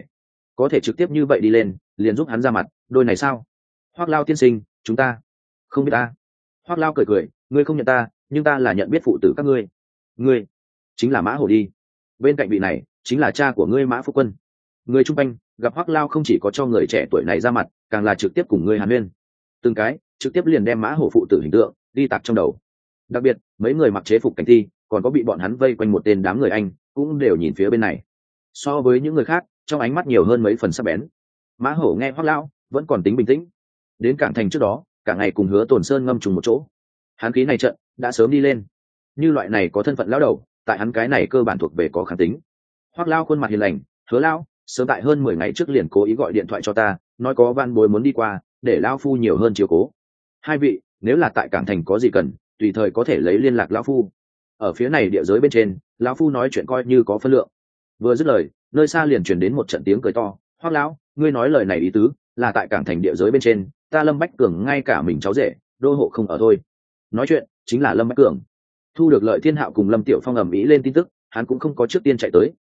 có thể trực tiếp như vậy đi lên liền giúp hắn ra mặt, đôi này sao? Hoắc lao tiên sinh, chúng ta không biết ta. Hoắc lao cười cười, ngươi không nhận ta nhưng ta là nhận biết phụ tử các ngươi chính là Mã Hổ đi. Bên cạnh vị này chính là cha của ngươi Mã Phúc Quân. Người chung quanh gặp Hoắc lao không chỉ có cho người trẻ tuổi này ra mặt, càng là trực tiếp cùng ngươi hàn huyên, từng cái trực tiếp liền đem Mã Hổ phụ tử hình tượng đi tạc trong đầu. Đặc biệt mấy người mặc chế phục cảnh thi còn có bị bọn hắn vây quanh một tên đám người Anh cũng đều nhìn phía bên này, so với những người khác trong ánh mắt nhiều hơn mấy phần sắc bén. Mã Hổ nghe Hoắc lão vẫn còn tính bình tĩnh, đến Cảng Thành trước đó cả ngày cùng Hứa Tồn Sơn ngâm trùng một chỗ, hắn khí này trận đã sớm đi lên. Như loại này có thân phận lão đầu, tại hắn cái này cơ bản thuộc về có kháng tính. Hoắc lão khuôn mặt hiền lành, Hứa lão sớm tại hơn 10 ngày trước liền cố ý gọi điện thoại cho ta, nói có van bối muốn đi qua, để lão phu nhiều hơn chiếu cố. Hai vị nếu là tại Cảng Thành có gì cần, tùy thời có thể lấy liên lạc lão phu. Ở phía này địa giới bên trên, lão phu nói chuyện coi như có phân lượng. Vừa dứt lời, nơi xa liền truyền đến một trận tiếng cười to. Hoắc lão, ngươi nói lời này ý tứ là tại Cảng Thành địa giới bên trên, ta Lâm Bách Cường ngay cả mình cháu rể đô hộ không ở thôi. Nói chuyện chính là Lâm Bách Cường. Thu được Lợi Thiên Hạo cùng Lâm Tiểu Phong ầm ĩ lên tin tức, hắn cũng không có trước tiên chạy tới,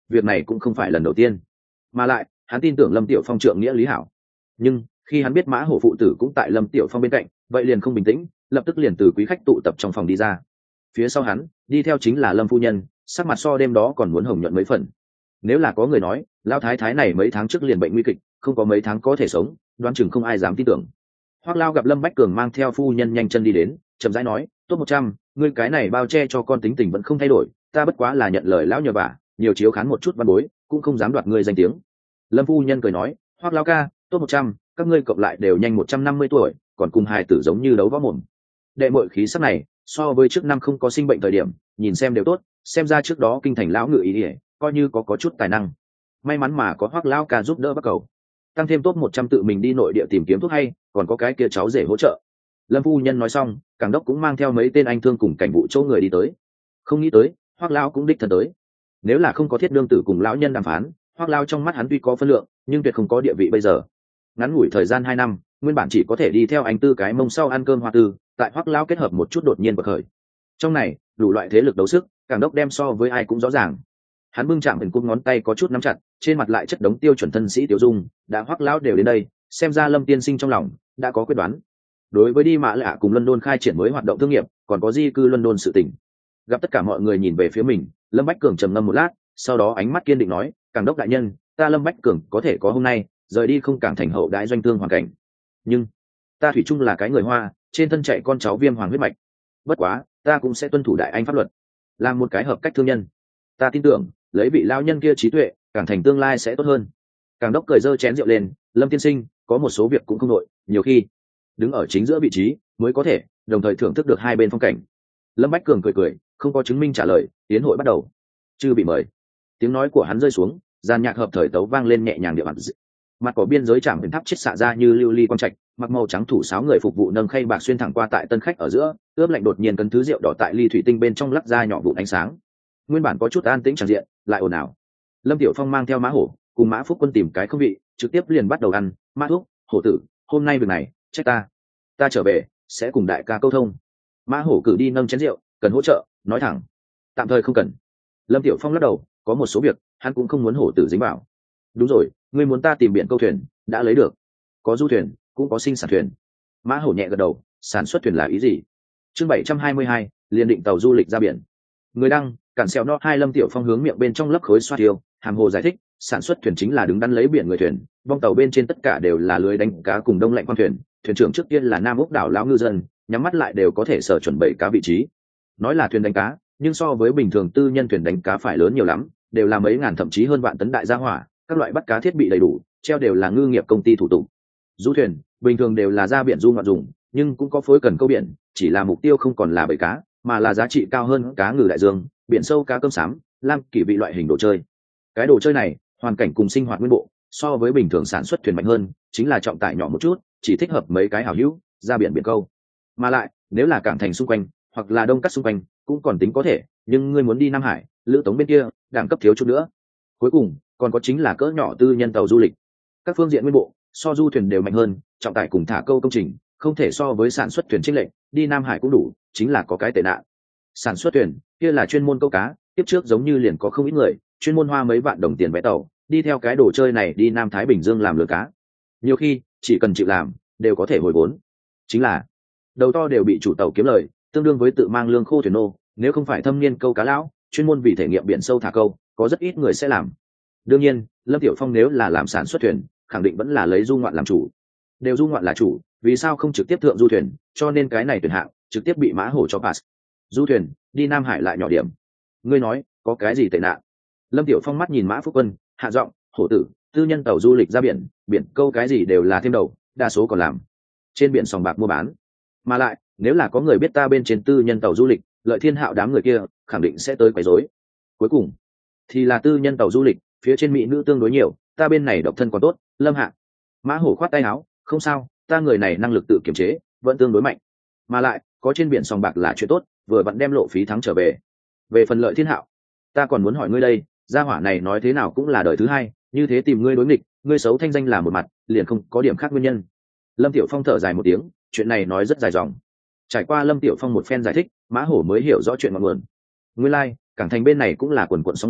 việc này cũng không phải lần đầu tiên, mà lại hắn tin tưởng Lâm Tiểu Phong trượng nghĩa lý hảo. Nhưng khi hắn biết Mã Hổ phụ tử cũng tại Lâm Tiểu Phong bên cạnh, vậy liền không bình tĩnh, lập tức liền từ quý khách tụ tập trong phòng đi ra. Phía sau hắn đi theo chính là Lâm phu nhân, sắc mặt so đêm đó còn muốn hồng nhuận mấy phần. Nếu là có người nói lão thái thái này mấy tháng trước liền bệnh nguy kịch, không có mấy tháng có thể sống, đoán chừng không ai dám tin tưởng. Hoắc Lao gặp Lâm Bách Cường mang theo phu nhân nhanh chân đi đến, chậm rãi nói, tốt 100, ngươi cái này bao che cho con tính tình vẫn không thay đổi, ta bất quá là nhận lời lão nhờ vả, nhiều chiếu khán một chút văn bối, cũng không dám đoạt ngươi danh tiếng. Lâm phu nhân cười nói, Hoắc Lao ca, tốt 100, các ngươi cộng lại đều nhanh 150 tuổi, còn cùng hài tử giống như đấu võ mồm. Đệ muội khí sắc này, so với trước năm không có sinh bệnh thời điểm, nhìn xem đều tốt, xem ra trước đó kinh thành lão ngự ý ỉa, coi như có chút tài năng. May mắn mà có Hoắc Lao ca giúp đỡ bắt cầu, tăng thêm top 100 tự mình đi nội địa tìm kiếm thuốc hay, còn có cái kia cháu rể hỗ trợ. Lâm phu nhân nói xong, Cảng đốc cũng mang theo mấy tên anh thương cùng cảnh vụ chỗ người đi tới. Không nghĩ tới, Hoắc Lao cũng đích thân tới. Nếu là không có Thiết đương tử cùng lão nhân đàm phán, Hoắc Lao trong mắt hắn tuy có phân lượng, nhưng tuyệt không có địa vị bây giờ. Ngắn ngủi thời gian 2 năm, nguyên bản chỉ có thể đi theo anh tư cái mông sau ăn cơm hoa tư, tại Hoắc Lao kết hợp một chút đột nhiên bật khởi. Trong này, đủ loại thế lực đấu sức, Cảng đốc đem so với ai cũng rõ ràng. Hắn bưng chạm hình cung ngón tay có chút nắm chặt, trên mặt lại chất đống tiêu chuẩn thân sĩ tiểu dung, đã Hoắc Lão đều đến đây, xem ra Lâm tiên sinh trong lòng đã có quyết đoán. Đối với đi Mã Lạ cùng London khai triển mới hoạt động thương nghiệp, còn có di cư London sự tình. Gặp tất cả mọi người nhìn về phía mình, Lâm Bách Cường trầm ngâm một lát, sau đó ánh mắt kiên định nói, Cảng đốc đại nhân, ta Lâm Bách Cường có thể có hôm nay, rời đi không cảng thành hậu đãi doanh thương hoàn cảnh. Nhưng ta thủy chung là cái người Hoa, trên thân chạy con cháu viêm hoàng huyết mạch. Bất quá, ta cũng sẽ tuân thủ đại anh pháp luật, làm một cái hợp cách thương nhân. Ta tin tưởng, lấy vị lao nhân kia trí tuệ, cảng thành tương lai sẽ tốt hơn. Cảng đốc cười giơ chén rượu lên, Lâm tiên sinh, có một số việc cũng không nội, nhiều khi đứng ở chính giữa vị trí mới có thể đồng thời thưởng thức được hai bên phong cảnh. Lâm Bách Cường cười cười, không có chứng minh trả lời, tiến hội bắt đầu. Chư bị mời. Tiếng nói của hắn rơi xuống, dàn nhạc hợp thời tấu vang lên nhẹ nhàng địa bàn. Mặt cỏ biên giới trạm biển tháp chết xạ ra như lưu ly quang trạch, mặc màu trắng thủ sáo người phục vụ nâng khay bạc xuyên thẳng qua tại tân khách ở giữa, ướp lạnh đột nhiên cấn thứ rượu đỏ tại ly thủy tinh bên trong lắc ra nhỏ vụn ánh sáng. Nguyên bản có chút an tĩnh tràn diện, lại ồn ào. Lâm Tiểu Phong mang theo Mã Hổ cùng Mã Phúc Quân tìm cái không vị, trực tiếp liền bắt đầu ăn. Mã thúc, Hổ tử, hôm nay việc này trách ta trở về sẽ cùng đại ca câu thông. Mã Hổ cử đi nâng chén rượu, cần hỗ trợ, nói thẳng, tạm thời không cần. Lâm Tiểu Phong lắc đầu, có một số việc hắn cũng không muốn Hổ tử dính vào. Đúng rồi, ngươi muốn ta tìm biển câu thuyền, đã lấy được, có du thuyền cũng có sinh sản thuyền. Mã Hổ nhẹ gật đầu, sản xuất thuyền là ý gì? Chương 722, liền định tàu du lịch ra biển. Người đăng cản xèo no hai. Lâm Tiểu Phong hướng miệng bên trong lấp khối xoa tiêu, hàm hồ giải thích, sản xuất thuyền chính là đứng đắn lấy biển người thuyền, bong tàu bên trên tất cả đều là lưới đánh cá cùng đông lạnh quan thuyền, thuyền trưởng trước tiên là Nam Úc đảo lão ngư dân, nhắm mắt lại đều có thể sở chuẩn bị cá vị trí. Nói là thuyền đánh cá, nhưng so với bình thường tư nhân thuyền đánh cá phải lớn nhiều lắm, đều là mấy ngàn thậm chí hơn vạn tấn đại gia hỏa, các loại bắt cá thiết bị đầy đủ, treo đều là ngư nghiệp công ty thủ tục. Du thuyền bình thường đều là ra biển du ngoạn dùng, nhưng cũng có phối cần câu biển, chỉ là mục tiêu không còn là bầy cá, mà là giá trị cao hơn cá ngừ đại dương, biển sâu, cá cơm xám, lam kỳ vị loại hình đồ chơi. Cái đồ chơi này hoàn cảnh cùng sinh hoạt nguyên bộ so với bình thường sản xuất thuyền mạnh hơn, chính là trọng tải nhỏ một chút, chỉ thích hợp mấy cái hảo hữu ra biển câu. Mà lại nếu là cảng thành xung quanh hoặc là đông cắt xung quanh cũng còn tính có thể, nhưng ngươi muốn đi Nam Hải, Lữ Tống bên kia đẳng cấp thiếu chút nữa. Cuối cùng còn có chính là cỡ nhỏ tư nhân tàu du lịch, các phương diện nguyên bộ so du thuyền đều mạnh hơn, trọng tải cùng thả câu công trình không thể so với sản xuất thuyền trích lệnh, đi Nam Hải cũng đủ, chính là có cái tệ nạn. Sản xuất thuyền kia là chuyên môn câu cá, tiếp trước giống như liền có không ít người chuyên môn hoa mấy vạn đồng tiền vé tàu đi theo cái đồ chơi này đi Nam Thái Bình Dương làm lừa cá, nhiều khi chỉ cần chịu làm đều có thể hồi vốn, chính là đầu to đều bị chủ tàu kiếm lời, tương đương với tự mang lương khô thuyền nô. Nếu không phải thâm niên câu cá lão chuyên môn vì thể nghiệm biển sâu thả câu, có rất ít người sẽ làm. Đương nhiên Lâm Tiểu Phong nếu là làm sản xuất thuyền, khẳng định vẫn là lấy du ngoạn làm chủ, đều du ngoạn là chủ, vì sao không trực tiếp thượng du thuyền, cho nên cái này tuyển hạng trực tiếp bị Mã Hổ cho pass. Du thuyền đi Nam Hải lại nhỏ điểm, ngươi nói có cái gì tệ nạn? Lâm Tiểu Phong mắt nhìn Mã Phúc Quân, hạ giọng, Hổ tử, tư nhân tàu du lịch ra biển, biển câu cái gì đều là thêm đầu, đa số còn làm trên biển sòng bạc mua bán. Mà lại nếu là có người biết ta bên trên tư nhân tàu du lịch, Lợi Thiên Hạo đám người kia khẳng định sẽ tới quấy rối. Cuối cùng thì là tư nhân tàu du lịch phía trên mỹ nữ tương đối nhiều, ta bên này độc thân còn tốt. Lâm Hạ. Mã Hổ khoát tay áo, không sao, ta người này năng lực tự kiểm chế vẫn tương đối mạnh, mà lại có trên biển sòng bạc là chuyện tốt, vừa vặn đem lộ phí thắng trở về. Về phần Lợi Thiên Hạo, ta còn muốn hỏi ngươi đây, gia hỏa này nói thế nào cũng là đời thứ hai, như thế tìm ngươi đối nghịch, ngươi xấu thanh danh là một mặt, liền không có điểm khác nguyên nhân. Lâm Tiểu Phong thở dài một tiếng, chuyện này nói rất dài dòng. Trải qua Lâm Tiểu Phong một phen giải thích, Mã Hổ mới hiểu rõ chuyện ngọn nguồn. Nguyên lai, cảng thành bên này cũng là quần quận sóng ngầm,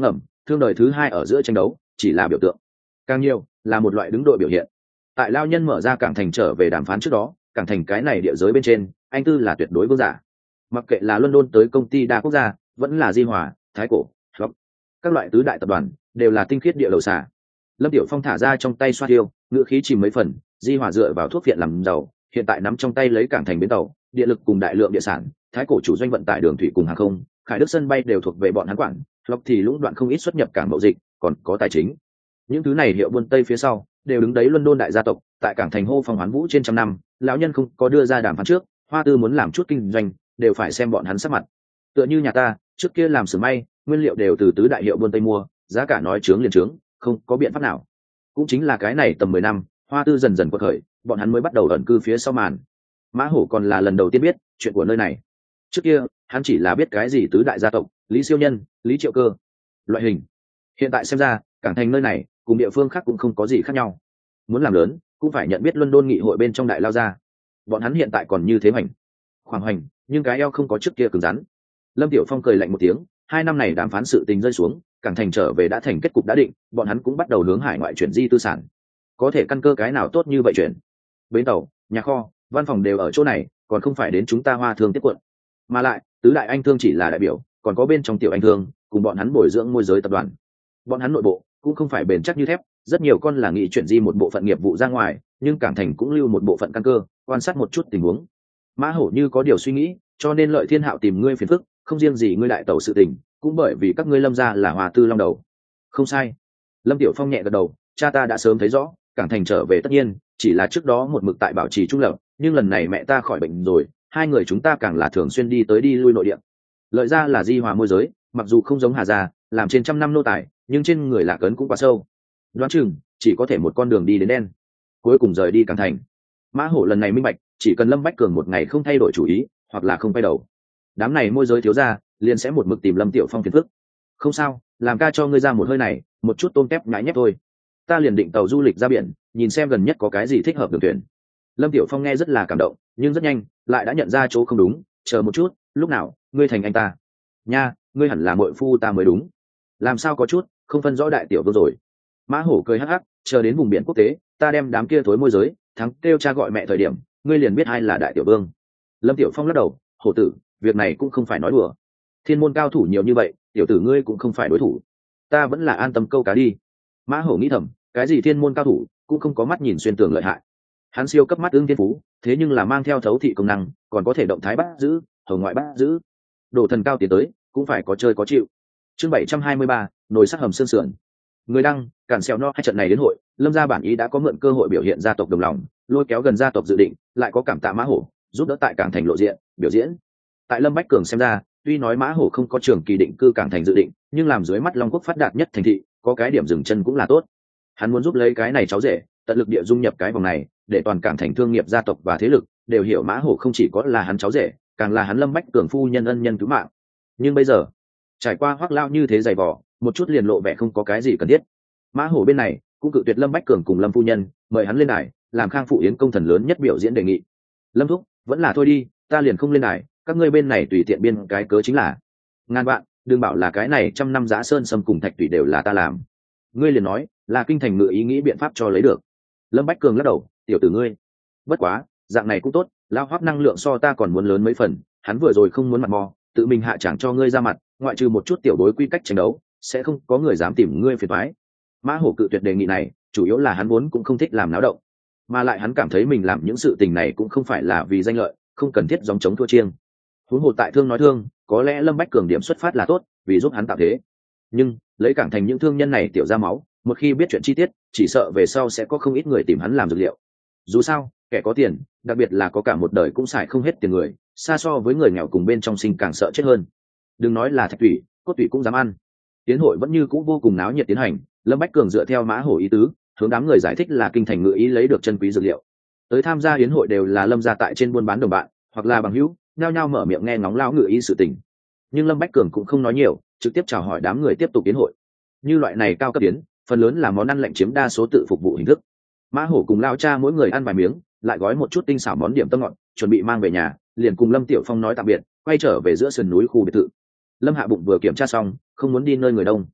thương đời thứ hai ở giữa tranh đấu chỉ là biểu tượng, càng nhiều là một loại đứng đội biểu hiện. Tại lao nhân mở ra cảng thành trở về đàm phán trước đó, cảng thành cái này địa giới bên trên anh tư là tuyệt đối vương giả. Mặc kệ là London tới công ty đa quốc gia, vẫn là Di Hòa, Thái Cổ, Rock, các loại tứ đại tập đoàn đều là tinh khiết địa đầu xả. Lâm Tiểu Phong thả ra trong tay xoa tiêu, ngựa khí chìm mấy phần. Di Hòa dựa vào thuốc viện làm giàu, hiện tại nắm trong tay lấy cảng thành bến tàu, địa lực cùng đại lượng địa sản. Thái Cổ chủ doanh vận tải đường thủy cùng hàng không, Khải Đức sân bay đều thuộc về bọn hắn quản. Rock thì lũng đoạn không ít xuất nhập cảng mậu dịch, còn có tài chính. Những thứ này hiệu buôn Tây phía sau đều đứng đấy London đại gia tộc, tại cảng thành hô phong hoán vũ trên trăm năm, lão nhân không có đưa ra đàm phán trước, Hoa Tư muốn làm chút kinh doanh, đều phải xem bọn hắn sắc mặt. Tựa như nhà ta, trước kia làm xưởng may, nguyên liệu đều từ tứ đại hiệu buôn Tây mua, giá cả nói chướng liền chướng, không có biện pháp nào. Cũng chính là cái này tầm 10 năm, Hoa Tư dần dần quật khởi, bọn hắn mới bắt đầu ẩn cư phía sau màn. Mã Hổ còn là lần đầu tiên biết chuyện của nơi này. Trước kia, hắn chỉ là biết cái gì tứ đại gia tộc, Lý Siêu Nhân, Lý Triệu Cơ, loại hình. Hiện tại xem ra, cảng thành nơi này cùng địa phương khác cũng không có gì khác nhau. Muốn làm lớn, cũng phải nhận biết London nghị hội bên trong đại lao ra. Bọn hắn hiện tại còn như thế hoành, khoảng hoành, nhưng cái eo không có trước kia cứng rắn. Lâm Tiểu Phong cười lạnh một tiếng, 2 năm này đàm phán sự tình rơi xuống, cảng thành trở về đã thành kết cục đã định, bọn hắn cũng bắt đầu hướng hải ngoại chuyển di tư sản. Có thể căn cơ cái nào tốt như vậy chuyển? Bến tàu, nhà kho, văn phòng đều ở chỗ này, còn không phải đến chúng ta Hoa Thương tiếp quận. Mà lại, tứ đại anh thương chỉ là đại biểu, còn có bên trong tiểu anh thương, cùng bọn hắn bồi dưỡng môi giới tập đoàn. Bọn hắn nội bộ cũng không phải bền chắc như thép, rất nhiều con là nghị chuyển di một bộ phận nghiệp vụ ra ngoài, nhưng cảng thành cũng lưu một bộ phận căn cơ, quan sát một chút tình huống. Mã Hổ như có điều suy nghĩ, cho nên Lợi Thiên Hạo tìm ngươi phiền phức, không riêng gì ngươi đại tẩu sự tình, cũng bởi vì các ngươi Lâm gia là Hoa Tư long đầu. Không sai. Lâm Tiểu Phong nhẹ gật đầu, cha ta đã sớm thấy rõ, cảng thành trở về tất nhiên, chỉ là trước đó một mực tại bảo trì trung lập, nhưng lần này mẹ ta khỏi bệnh rồi, hai người chúng ta càng là thường xuyên đi tới đi lui nội địa. Lợi gia là Di Hòa môi giới, mặc dù không giống Hà gia, làm trên trăm năm nô tài, nhưng trên người lạc ấn cũng quá sâu. Đoán chừng chỉ có thể một con đường đi đến đen, cuối cùng rời đi cảng thành. Mã Hổ lần này minh bạch, chỉ cần Lâm Bách Cường một ngày không thay đổi chủ ý, hoặc là không quay đầu, đám này môi giới thiếu gia liền sẽ một mực tìm Lâm Tiểu Phong phiền phức. Không sao, làm ca cho ngươi ra một hơi này, một chút tôm tép nhãi nhép thôi. Ta liền định tàu du lịch ra biển, nhìn xem gần nhất có cái gì thích hợp đường thuyền. Lâm Tiểu Phong nghe rất là cảm động, nhưng rất nhanh lại đã nhận ra chỗ không đúng. Chờ một chút, lúc nào ngươi thành anh ta? Nha, ngươi hẳn là muội phu ta mới đúng. Làm sao có chút không phân rõ đại tiểu vương rồi. Mã Hổ cười hắc hắc, chờ đến vùng biển quốc tế, ta đem đám kia thối môi giới thắng kêu cha gọi mẹ thời điểm, ngươi liền biết ai là đại tiểu vương. Lâm Tiểu Phong lắc đầu, hổ tử, việc này cũng không phải nói đùa. Thiên môn cao thủ nhiều như vậy, tiểu tử ngươi cũng không phải đối thủ. Ta vẫn là an tâm câu cá đi. Mã Hổ nghĩ thầm, cái gì thiên môn cao thủ, cũng không có mắt nhìn xuyên tường lợi hại. Hắn siêu cấp mắt ưng thiên phú, thế nhưng là mang theo thấu thị công năng, còn có thể động thái bắt giữ, hồng ngoại bắt giữ. Đồ thần cao tiến tới, cũng phải có chơi có chịu. Chương 723, nồi sắt hầm xương sườn. Người đăng cản xèo no hai trận này đến hội, Lâm gia bản ý đã có mượn cơ hội biểu hiện gia tộc đồng lòng, lôi kéo gần gia tộc dự định, lại có cảm tạ Mã Hổ giúp đỡ tại cảng thành lộ diện biểu diễn. Tại Lâm Bách Cường xem ra, tuy nói Mã Hổ không có trường kỳ định cư cảng thành dự định, nhưng làm dưới mắt Long Quốc phát đạt nhất thành thị, có cái điểm dừng chân cũng là tốt. Hắn muốn giúp lấy cái này cháu rể, tận lực địa dung nhập cái vòng này, để toàn cảng thành thương nghiệp gia tộc và thế lực đều hiểu Mã Hổ không chỉ có là hắn cháu rể, càng là hắn Lâm Bách Cường phu nhân ân nhân cứu mạng. Nhưng bây giờ trải qua hoắc lao như thế dày vò, một chút liền lộ vẻ không có cái gì cần thiết. Mã Hổ bên này cũng cự tuyệt Lâm Bách Cường cùng Lâm phu nhân mời hắn lên đài làm Khang Phụ Yến công thần lớn nhất biểu diễn đề nghị. Lâm thúc, vẫn là thôi đi, ta liền không lên đài, các ngươi bên này tùy tiện biên cái cớ chính là. Ngàn bạn, đừng bảo là cái này trăm năm giã sơn sâm cùng thạch tùy đều là ta làm. Ngươi liền nói là kinh thành ngự ý nghĩ biện pháp cho lấy được. Lâm Bách Cường lắc đầu, tiểu tử ngươi. Bất quá, dạng này cũng tốt, lao hoắc năng lượng so ta còn muốn lớn mấy phần, hắn vừa rồi không muốn mặt mò, tự mình hạ chẳng cho ngươi ra mặt, ngoại trừ một chút tiểu đối quy cách tranh đấu, sẽ không có người dám tìm ngươi phiền toái. Mã Hổ cự tuyệt đề nghị này, chủ yếu là hắn vốn cũng không thích làm náo động, mà lại hắn cảm thấy mình làm những sự tình này cũng không phải là vì danh lợi, không cần thiết gióng chống thua chiêng. Huống hồ tại thương nói thương, có lẽ Lâm Bách Cường điểm xuất phát là tốt, vì giúp hắn tạo thế. Nhưng lấy cảng thành những thương nhân này tiểu ra máu, một khi biết chuyện chi tiết, chỉ sợ về sau sẽ có không ít người tìm hắn làm dược liệu. Dù sao, kẻ có tiền, đặc biệt là có cả một đời cũng xài không hết tiền người, xa so với người nghèo cùng bên trong sinh càng sợ chết hơn. Đừng nói là thạch thủy, cốt thủy cũng dám ăn. Tiến hội vẫn như cũ vô cùng náo nhiệt tiến hành. Lâm Bách Cường dựa theo Mã Hổ ý tứ, hướng đám người giải thích là kinh thành ngự ý lấy được chân quý dược liệu. Tới tham gia yến hội đều là Lâm gia tại trên buôn bán đồng bạn, hoặc là bằng hữu, nhao nhao mở miệng nghe ngóng lão ngự ý sự tình. Nhưng Lâm Bách Cường cũng không nói nhiều, trực tiếp chào hỏi đám người tiếp tục yến hội. Như loại này cao cấp yến, phần lớn là món ăn lạnh chiếm đa số tự phục vụ hình thức. Mã Hổ cùng lao cha mỗi người ăn vài miếng, lại gói một chút tinh xảo món điểm tâm ngọt, chuẩn bị mang về nhà, liền cùng Lâm Tiểu Phong nói tạm biệt, quay trở về giữa sườn núi khu biệt thự. Lâm Hạ Bụng vừa kiểm tra xong, không muốn đi nơi người đông.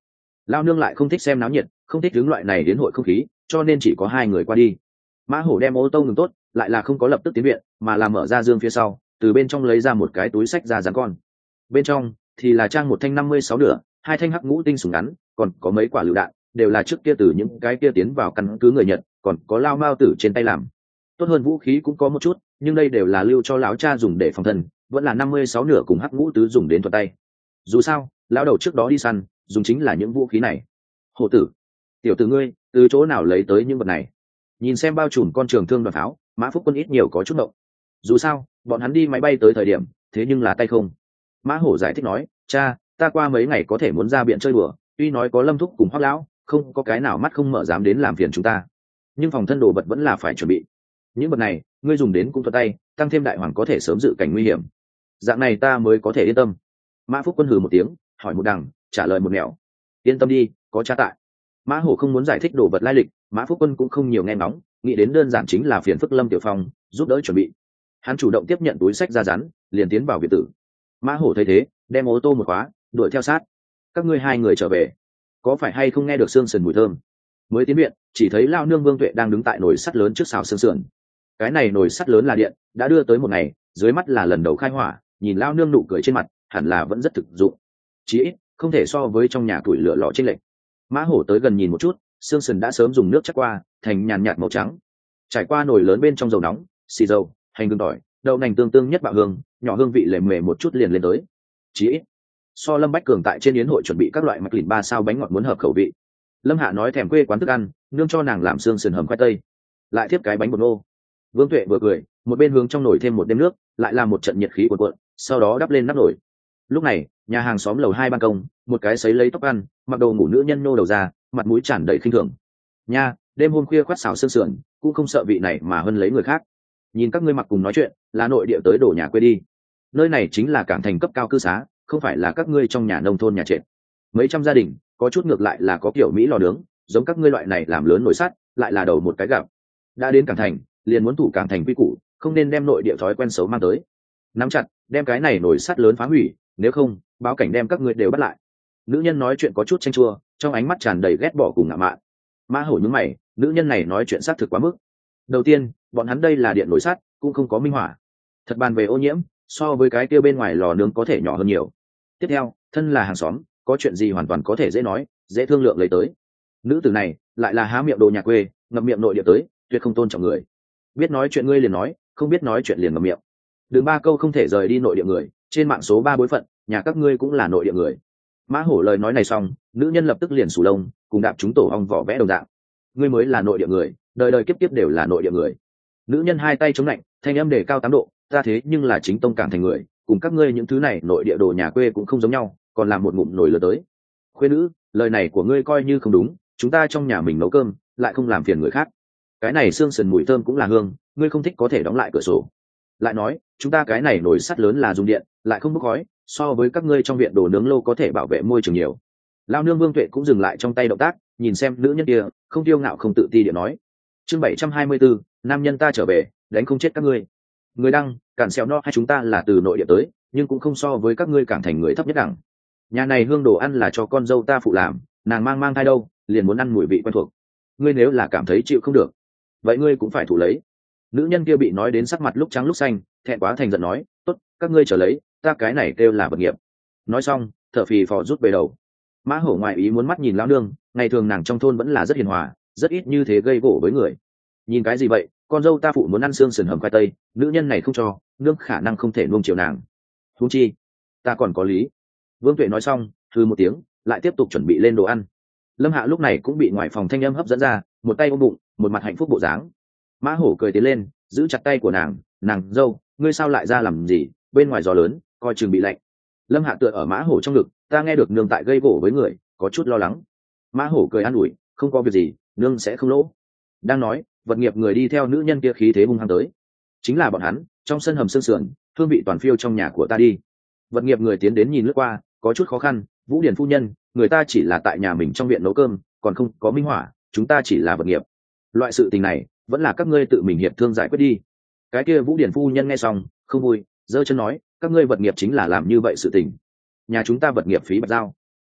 Lao nương lại không thích xem náo nhiệt, không thích đứng loại này đến hội không khí, cho nên chỉ có hai người qua đi. Mã hổ đem ô tô ngừng tốt, lại là không có lập tức tiến viện, mà là mở ra dương phía sau, từ bên trong lấy ra một cái túi sách ra rắn con. Bên trong thì là trang một thanh 56 nửa, hai thanh hắc ngũ tinh súng ngắn, còn có mấy quả lựu đạn, đều là trước kia từ những cái kia tiến vào căn cứ người Nhật, còn có lao mao tử trên tay làm. Tốt hơn vũ khí cũng có một chút, nhưng đây đều là lưu cho lão cha dùng để phòng thân, vẫn là 56 nửa cùng hắc ngũ tứ dùng đến thuật tay. Dù sao, lão đầu trước đó đi săn, dùng chính là những vũ khí này. Hổ tử, tiểu tử ngươi, từ chỗ nào lấy tới những vật này? Nhìn xem bao trùm con trường thương đoàn pháo, Mã Phúc Quân ít nhiều có chút động. Dù sao, bọn hắn đi máy bay tới thời điểm, thế nhưng là tay không. Mã Hổ giải thích nói, cha, ta qua mấy ngày có thể muốn ra biển chơi đùa, tuy nói có Lâm Thúc cùng Hoắc lão, không có cái nào mắt không mở dám đến làm phiền chúng ta, nhưng phòng thân đồ vật vẫn là phải chuẩn bị. Những vật này, ngươi dùng đến cũng thuận tay, tăng thêm đại hoàng có thể sớm dự cảnh nguy hiểm. Dạng này ta mới có thể yên tâm. Mã Phúc Quân hừ một tiếng, hỏi một đằng, trả lời một nẻo. Yên tâm đi, có cha tại. Mã Hổ không muốn giải thích đồ vật lai lịch, Mã Phúc Quân cũng không nhiều nghe ngóng, nghĩ đến đơn giản chính là phiền phức Lâm Tiểu Phong giúp đỡ chuẩn bị. Hắn chủ động tiếp nhận túi sách ra rắn, liền tiến vào biệt tử. Mã Hổ thấy thế, đem ô tô một khóa, đuổi theo sát. Các ngươi hai người trở về, có phải hay không nghe được xương sườn mùi thơm? Mới tiến viện, chỉ thấy lao nương Vương Tuệ đang đứng tại nồi sắt lớn trước xào xương sườn. Cái này nồi sắt lớn là điện, đã đưa tới một ngày, dưới mắt là lần đầu khai hỏa, nhìn lao nương nụ cười trên mặt, hẳn là vẫn rất thực dụng. Chỉ ít, không thể so với trong nhà tuổi lửa lò trên lệnh. Mã Hổ tới gần nhìn một chút, xương sườn đã sớm dùng nước chắc qua, thành nhàn nhạt màu trắng. Trải qua nồi lớn bên trong dầu nóng, xì dầu, hành gừng tỏi, đậu nành tương tương nhất bạo hương, nhỏ hương vị lề mề một chút liền lên tới. Chỉ ít, so Lâm Bách Cường tại trên yến hội chuẩn bị các loại mạch lìn 3 sao bánh ngọt muốn hợp khẩu vị. Lâm Hạ nói thèm quê quán thức ăn, nương cho nàng làm xương sườn hầm khoai tây, lại tiếp cái bánh bột nô. Vương Tuệ vừa cười, một bên hướng trong nồi thêm một đêm nước, lại làm một trận nhiệt khí cuộn cuộn, sau đó đắp lên nắp nồi. Lúc này, nhà hàng xóm lầu 2 ban công, một cái sấy lấy tóc ăn, mặc đồ ngủ nữ nhân nô đầu ra, mặt mũi tràn đầy khinh thường. Nha, đêm hôm khuya khoát xào xương sườn, cũng không sợ vị này mà hơn lấy người khác. Nhìn các ngươi mặc cùng nói chuyện, là nội địa tới đổ nhà quê đi. Nơi này chính là cảng thành cấp cao cư xá, không phải là các ngươi trong nhà nông thôn nhà trệt. Mấy trăm gia đình, có chút ngược lại là có kiểu Mỹ lò nướng, giống các ngươi loại này làm lớn nổi sắt, lại là đầu một cái gặp. Đã đến cảng thành, liền muốn thủ cảng thành quy củ, không nên đem nội địa thói quen xấu mang tới. Nắm chặt, đem cái này nổi sắt lớn phá hủy, nếu không, báo cảnh đem các ngươi đều bắt lại. Nữ nhân nói chuyện có chút chanh chua, trong ánh mắt tràn đầy ghét bỏ cùng ngạo mạn. Mã Hổ nhướng mày, nữ nhân này nói chuyện xác thực quá mức. Đầu tiên, bọn hắn đây là điện nổi sắt, cũng không có minh hỏa. Thật bàn về ô nhiễm, so với cái kia bên ngoài lò nướng có thể nhỏ hơn nhiều. Tiếp theo, thân là hàng xóm, có chuyện gì hoàn toàn có thể dễ nói, dễ thương lượng lấy tới. Nữ tử này lại là há miệng đồ nhà quê, ngậm miệng nội địa tới, tuyệt không tôn trọng người. Biết nói chuyện ngươi liền nói, không biết nói chuyện liền ngậm miệng. Đường ba câu không thể rời đi nội địa người, trên mạng số 3 bối phận, nhà các ngươi cũng là nội địa người. Mã Hổ lời nói này xong, nữ nhân lập tức liền sù lông, cùng đạp chúng tổ ong vỏ vẽ đồng dạng. Ngươi mới là nội địa người, đời đời kiếp kiếp đều là nội địa người. Nữ nhân hai tay chống lạnh, thanh âm đề cao 8 độ, ta thế nhưng là chính tông cảng thành người, cùng các ngươi những thứ này nội địa đồ nhà quê cũng không giống nhau, còn làm một ngụm nổi lửa tới. Khuê nữ, lời này của ngươi coi như không đúng, chúng ta trong nhà mình nấu cơm, lại không làm phiền người khác. Cái này xương sườn mùi thơm cũng là hương, ngươi không thích có thể đóng lại cửa sổ. Lại nói, chúng ta cái này nồi sắt lớn là dùng điện, lại không bốc khói, so với các ngươi trong viện đồ nướng lâu có thể bảo vệ môi trường nhiều. Lao nương Vương Tuệ cũng dừng lại trong tay động tác, nhìn xem nữ nhân kia, không tiêu ngạo không tự ti điện nói. Chương 724, nam nhân ta trở về, đánh không chết các ngươi. Người đăng, cản xèo no hay chúng ta là từ nội địa tới, nhưng cũng không so với các ngươi cảng thành người thấp nhất đẳng. Nhà này hương đồ ăn là cho con dâu ta phụ làm, nàng mang thai đâu, liền muốn ăn mùi vị quen thuộc. Ngươi nếu là cảm thấy chịu không được, vậy ngươi cũng phải thủ lấy. Nữ nhân kia bị nói đến sắc mặt lúc trắng lúc xanh, thẹn quá thành giận nói, tốt, các ngươi trở lấy, ta cái này kêu là vật nghiệp. Nói xong, thở phì phò rút về đầu. Mã Hổ ngoại ý muốn mắt nhìn lão nương, ngày thường nàng trong thôn vẫn là rất hiền hòa, rất ít như thế gây gổ với người. Nhìn cái gì vậy, con dâu ta phụ muốn ăn xương sườn hầm khoai tây, nữ nhân này không cho, nương khả năng không thể nuông chiều nàng. Huống chi, ta còn có lý. Vương Tuệ nói xong, hừ một tiếng, lại tiếp tục chuẩn bị lên đồ ăn. Lâm Hạ lúc này cũng bị ngoài phòng thanh âm hấp dẫn ra, một tay ôm bụng, một mặt hạnh phúc bộ dáng. Mã Hổ cười tiến lên, giữ chặt tay của nàng dâu, ngươi sao lại ra làm gì, bên ngoài gió lớn, coi chừng bị lạnh. Lâm Hạ tựa ở Mã Hổ trong ngực, ta nghe được nương tại gây gổ với người, có chút lo lắng. Mã Hổ cười an ủi, không có việc gì, nương sẽ không lỗ. Đang nói, vật nghiệp người đi theo nữ nhân kia khí thế hung hăng tới. Chính là bọn hắn, trong sân hầm xương sườn, hương vị toàn phiêu trong nhà của ta đi. Vật nghiệp người tiến đến nhìn lướt qua, có chút khó khăn, Vũ Điển phu nhân, người ta chỉ là tại nhà mình trong viện nấu cơm, còn không có minh hỏa, chúng ta chỉ là vật nghiệp. Loại sự tình này, vẫn là các ngươi tự mình hiệp thương giải quyết đi. Cái kia Vũ Điển phu nhân nghe xong, không vui, giơ chân nói, các ngươi vật nghiệp chính là làm như vậy sự tình. Nhà chúng ta vật nghiệp phí bạch giao.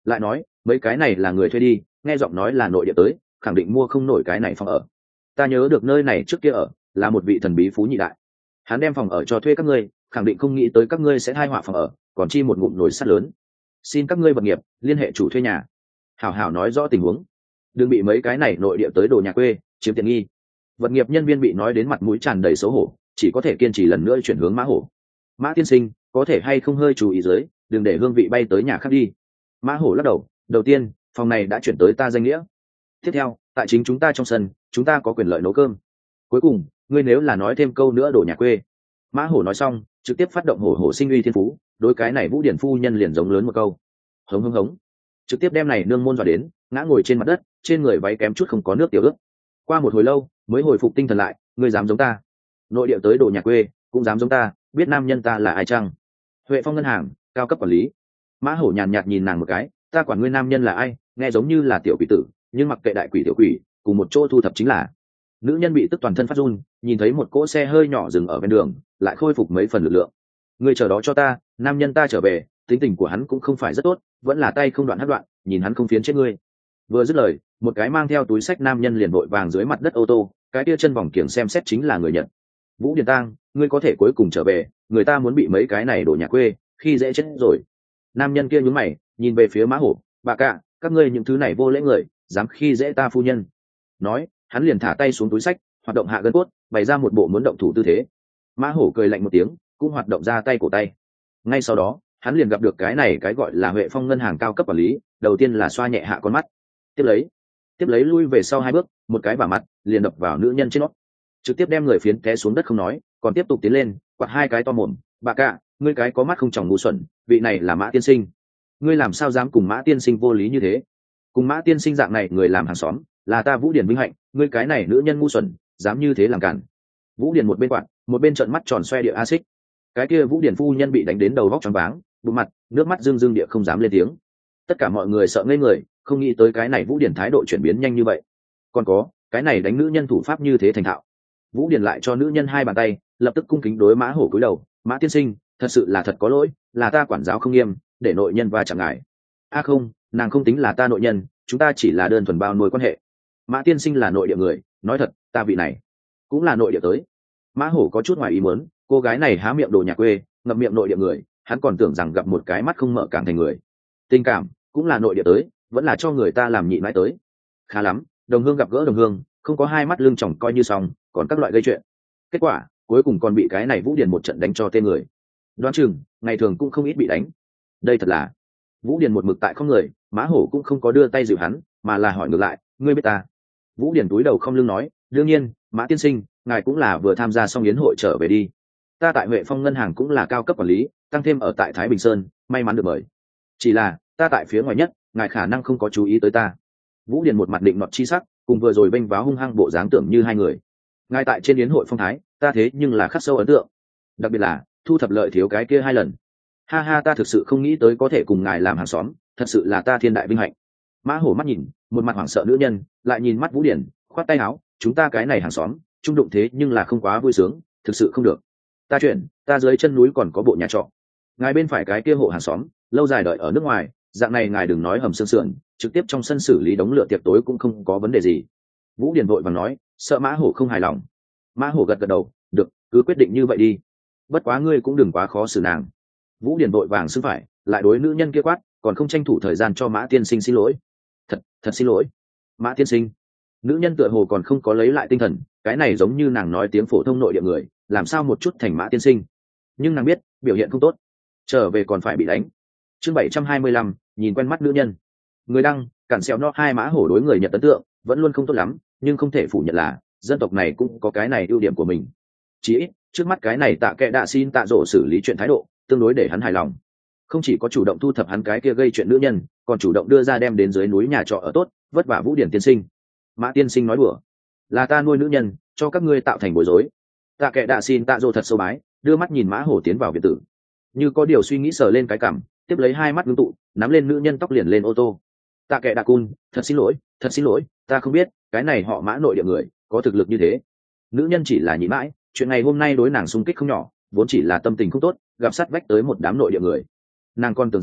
lại nói mấy cái này là người thuê đi, nghe giọng nói là nội địa tới, khẳng định mua không nổi cái này phòng ở. Ta nhớ được nơi này trước kia ở là một vị thần bí phú nhị đại, hắn đem phòng ở cho thuê các ngươi, khẳng định không nghĩ tới các ngươi sẽ thai họa phòng ở, còn chi một ngụm nồi sắt lớn. Xin các ngươi vật nghiệp liên hệ chủ thuê nhà, hảo hảo nói rõ tình huống, đừng bị mấy cái này nội địa tới đồ nhà quê chiếm tiện nghi. Vật nghiệp nhân viên bị nói đến mặt mũi tràn đầy xấu hổ, chỉ có thể kiên trì lần nữa chuyển hướng Mã Hổ. Mã tiên sinh, có thể hay không hơi chú ý dưới, đừng để hương vị bay tới nhà khác đi. Mã Hổ lắc đầu, đầu tiên phòng này đã chuyển tới ta danh nghĩa, tiếp theo tại chính chúng ta trong sân, chúng ta có quyền lợi nấu cơm, cuối cùng ngươi nếu là nói thêm câu nữa đổ nhà quê. Mã Hổ nói xong trực tiếp phát động hổ hổ sinh uy thiên phú, đối cái này Vũ Điển phu nhân liền giống lớn một câu hống hống hống, trực tiếp đem này nương môn dọa đến ngã ngồi trên mặt đất, trên người váy kém chút không có nước tiểu ướt. Qua một hồi lâu mới hồi phục tinh thần lại, ngươi dám giống ta, nội địa tới đổ nhà quê cũng dám giống ta, biết nam nhân ta là ai chăng? Huệ Phong ngân hàng cao cấp quản lý. Mã Hổ nhàn nhạt nhìn nàng một cái, ta quản ngươi nam nhân là ai, nghe giống như là tiểu quỷ tử, nhưng mặc kệ đại quỷ tiểu quỷ, cùng một chỗ thu thập chính là. Nữ nhân bị tức toàn thân phát run, nhìn thấy một cỗ xe hơi nhỏ dừng ở bên đường, lại khôi phục mấy phần lực lượng. Ngươi chờ đó cho ta, nam nhân ta trở về, tính tình của hắn cũng không phải rất tốt, vẫn là tay không đoạn hát đoạn, nhìn hắn không phiến chết ngươi. Vừa dứt lời, một cái mang theo túi sách nam nhân liền vội vàng dưới mặt đất ô tô, cái kia chân vòng kiềng xem xét chính là người Nhật. Vũ Điền Tang, ngươi có thể cuối cùng trở về, người ta muốn bị mấy cái này đổ nhà quê khi dễ chết rồi. Nam nhân kia nhướng mày nhìn về phía Mã Hổ, bà cả, các ngươi những thứ này vô lễ người, dám khi dễ ta phu nhân. Nói hắn liền thả tay xuống túi sách, hoạt động hạ gân cốt, bày ra một bộ muốn động thủ tư thế. Mã Hổ cười lạnh một tiếng, cũng hoạt động ra tay cổ tay. Ngay sau đó hắn liền gặp được cái này cái gọi là Huệ Phong ngân hàng cao cấp quản lý, đầu tiên là xoa nhẹ hạ con mắt, tiếp lấy lui về sau 2 bước, một cái bả mặt liền đập vào nữ nhân trên nót, trực tiếp đem người phiến té xuống đất không nói, còn tiếp tục tiến lên quạt 2 cái to mồm, bà cả, ngươi cái có mắt không tròng ngu xuẩn, vị này là Mã tiên sinh, ngươi làm sao dám cùng Mã tiên sinh vô lý như thế? Cùng Mã tiên sinh dạng này người làm hàng xóm, là ta Vũ Điển vinh hạnh, ngươi cái này nữ nhân ngu xuẩn, dám như thế làm cản. Vũ Điển một bên quạt, một bên trợn mắt tròn xoe địa a xích. Cái kia Vũ Điển phu nhân bị đánh đến đầu vóc choáng váng, bụng mặt, nước mắt rưng rưng địa không dám lên tiếng. Tất cả mọi người sợ ngây người, không nghĩ tới cái này Vũ Điển thái độ chuyển biến nhanh như vậy. Còn có, cái này đánh nữ nhân thủ pháp như thế thành thạo. Vũ Điển lại cho nữ nhân 2 bàn tay, lập tức cung kính đối Mã Hổ cúi đầu, Mã tiên sinh, thật sự là thật có lỗi, là ta quản giáo không nghiêm, để nội nhân va chạm ngài. Không, nàng không tính là ta nội nhân, chúng ta chỉ là đơn thuần bao nuôi quan hệ. Mã tiên sinh là nội địa người, nói thật, ta vị này cũng là nội địa tới. Mã Hổ có chút ngoài ý muốn, cô gái này há miệng đồ nhà quê, ngậm miệng nội địa người, hắn còn tưởng rằng gặp một cái mắt không mở càng thành người. Tình cảm cũng là nội địa tới, vẫn là cho người ta làm nhịn mãi tới. Khá lắm, đồng hương gặp gỡ đồng hương, không có 2 mắt lưng tròng coi như xong, còn các loại gây chuyện. Kết quả cuối cùng còn bị cái này Vũ Điển một trận đánh cho tên người. Đoán chừng ngày thường cũng không ít bị đánh. Đây thật là. Vũ Điển một mực tại không người, Mã Hổ cũng không có đưa tay dịu hắn, mà là hỏi ngược lại, ngươi biết ta? Vũ Điển túi đầu không lưng nói, đương nhiên, Mã tiên sinh, ngài cũng là vừa tham gia xong yến hội trở về đi. Ta tại Huệ Phong ngân hàng cũng là cao cấp quản lý, tăng thêm ở tại Thái Bình Sơn, may mắn được mời. Chỉ là ta tại phía ngoài nhất, ngài khả năng không có chú ý tới ta. Vũ Điển một mặt định nọt chi sắc, cùng vừa rồi bênh váo hung hăng bộ dáng tưởng như hai người. Ngài tại trên yến hội phong thái, ta thế nhưng là khắc sâu ấn tượng, đặc biệt là thu thập lợi thiếu cái kia 2 lần. Ha ha, ta thực sự không nghĩ tới có thể cùng ngài làm hàng xóm, thật sự là ta thiên đại vinh hạnh. Mã Hổ mắt nhìn một mặt hoảng sợ nữ nhân, lại nhìn mắt Vũ Điển, khoát tay áo, chúng ta cái này hàng xóm chung đụng thế nhưng là không quá vui sướng, thực sự không được. Ta chuyển, ta dưới chân núi còn có bộ nhà trọ, ngài bên phải cái kia hộ hàng xóm lâu dài đợi ở nước ngoài, dạng này ngài đừng nói hầm xương sườn, trực tiếp trong sân xử lý đống lửa tiệc tối cũng không có vấn đề gì. Vũ Điển vội vàng nói, sợ Mã Hổ không hài lòng. Mã Hổ gật gật đầu, được, cứ quyết định như vậy đi, bất quá ngươi cũng đừng quá khó xử nàng. Vũ Điển vội vàng xưng phải, lại đối nữ nhân kia quát, còn không tranh thủ thời gian cho Mã tiên sinh xin lỗi. Thật xin lỗi, Mã tiên sinh. Nữ nhân tựa hồ còn không có lấy lại tinh thần, cái này giống như nàng nói tiếng phổ thông nội địa người, làm sao một chút thành Mã tiên sinh. Nhưng nàng biết biểu hiện không tốt, trở về còn phải bị đánh. Chương 725, nhìn quen mắt nữ nhân. Người đăng cản xẹo no 2 Mã Hổ đối người Nhật ấn tượng vẫn luôn không tốt lắm, nhưng không thể phủ nhận là dân tộc này cũng có cái này ưu điểm của mình. Chỉ ít trước mắt cái này Tạ Kệ Đạ xin tạ rổ xử lý chuyện thái độ tương đối để hắn hài lòng, không chỉ có chủ động thu thập hắn cái kia gây chuyện nữ nhân, còn chủ động đưa ra đem đến dưới núi nhà trọ ở tốt, vất vả Vũ Điển tiên sinh. Mã tiên sinh nói đùa, là ta nuôi nữ nhân, cho các ngươi tạo thành bối rối. Tạ Kệ Đạ xin tạ rổ thật sâu bái, đưa mắt nhìn Mã Hổ tiến vào biệt tử, như có điều suy nghĩ sờ lên cái cằm, tiếp lấy 2 mắt ngưng tụ, nắm lên nữ nhân tóc liền lên ô tô. Tạ Kệ Đạ cun, thật xin lỗi, ta không biết cái này họ Mã nội địa người có thực lực như thế. Nữ nhân chỉ là nhịn mãi, chuyện ngày hôm nay đối nàng xung kích không nhỏ, vốn chỉ là tâm tình không tốt, gặp sát vách tới một đám nội địa người, nàng còn tưởng rằng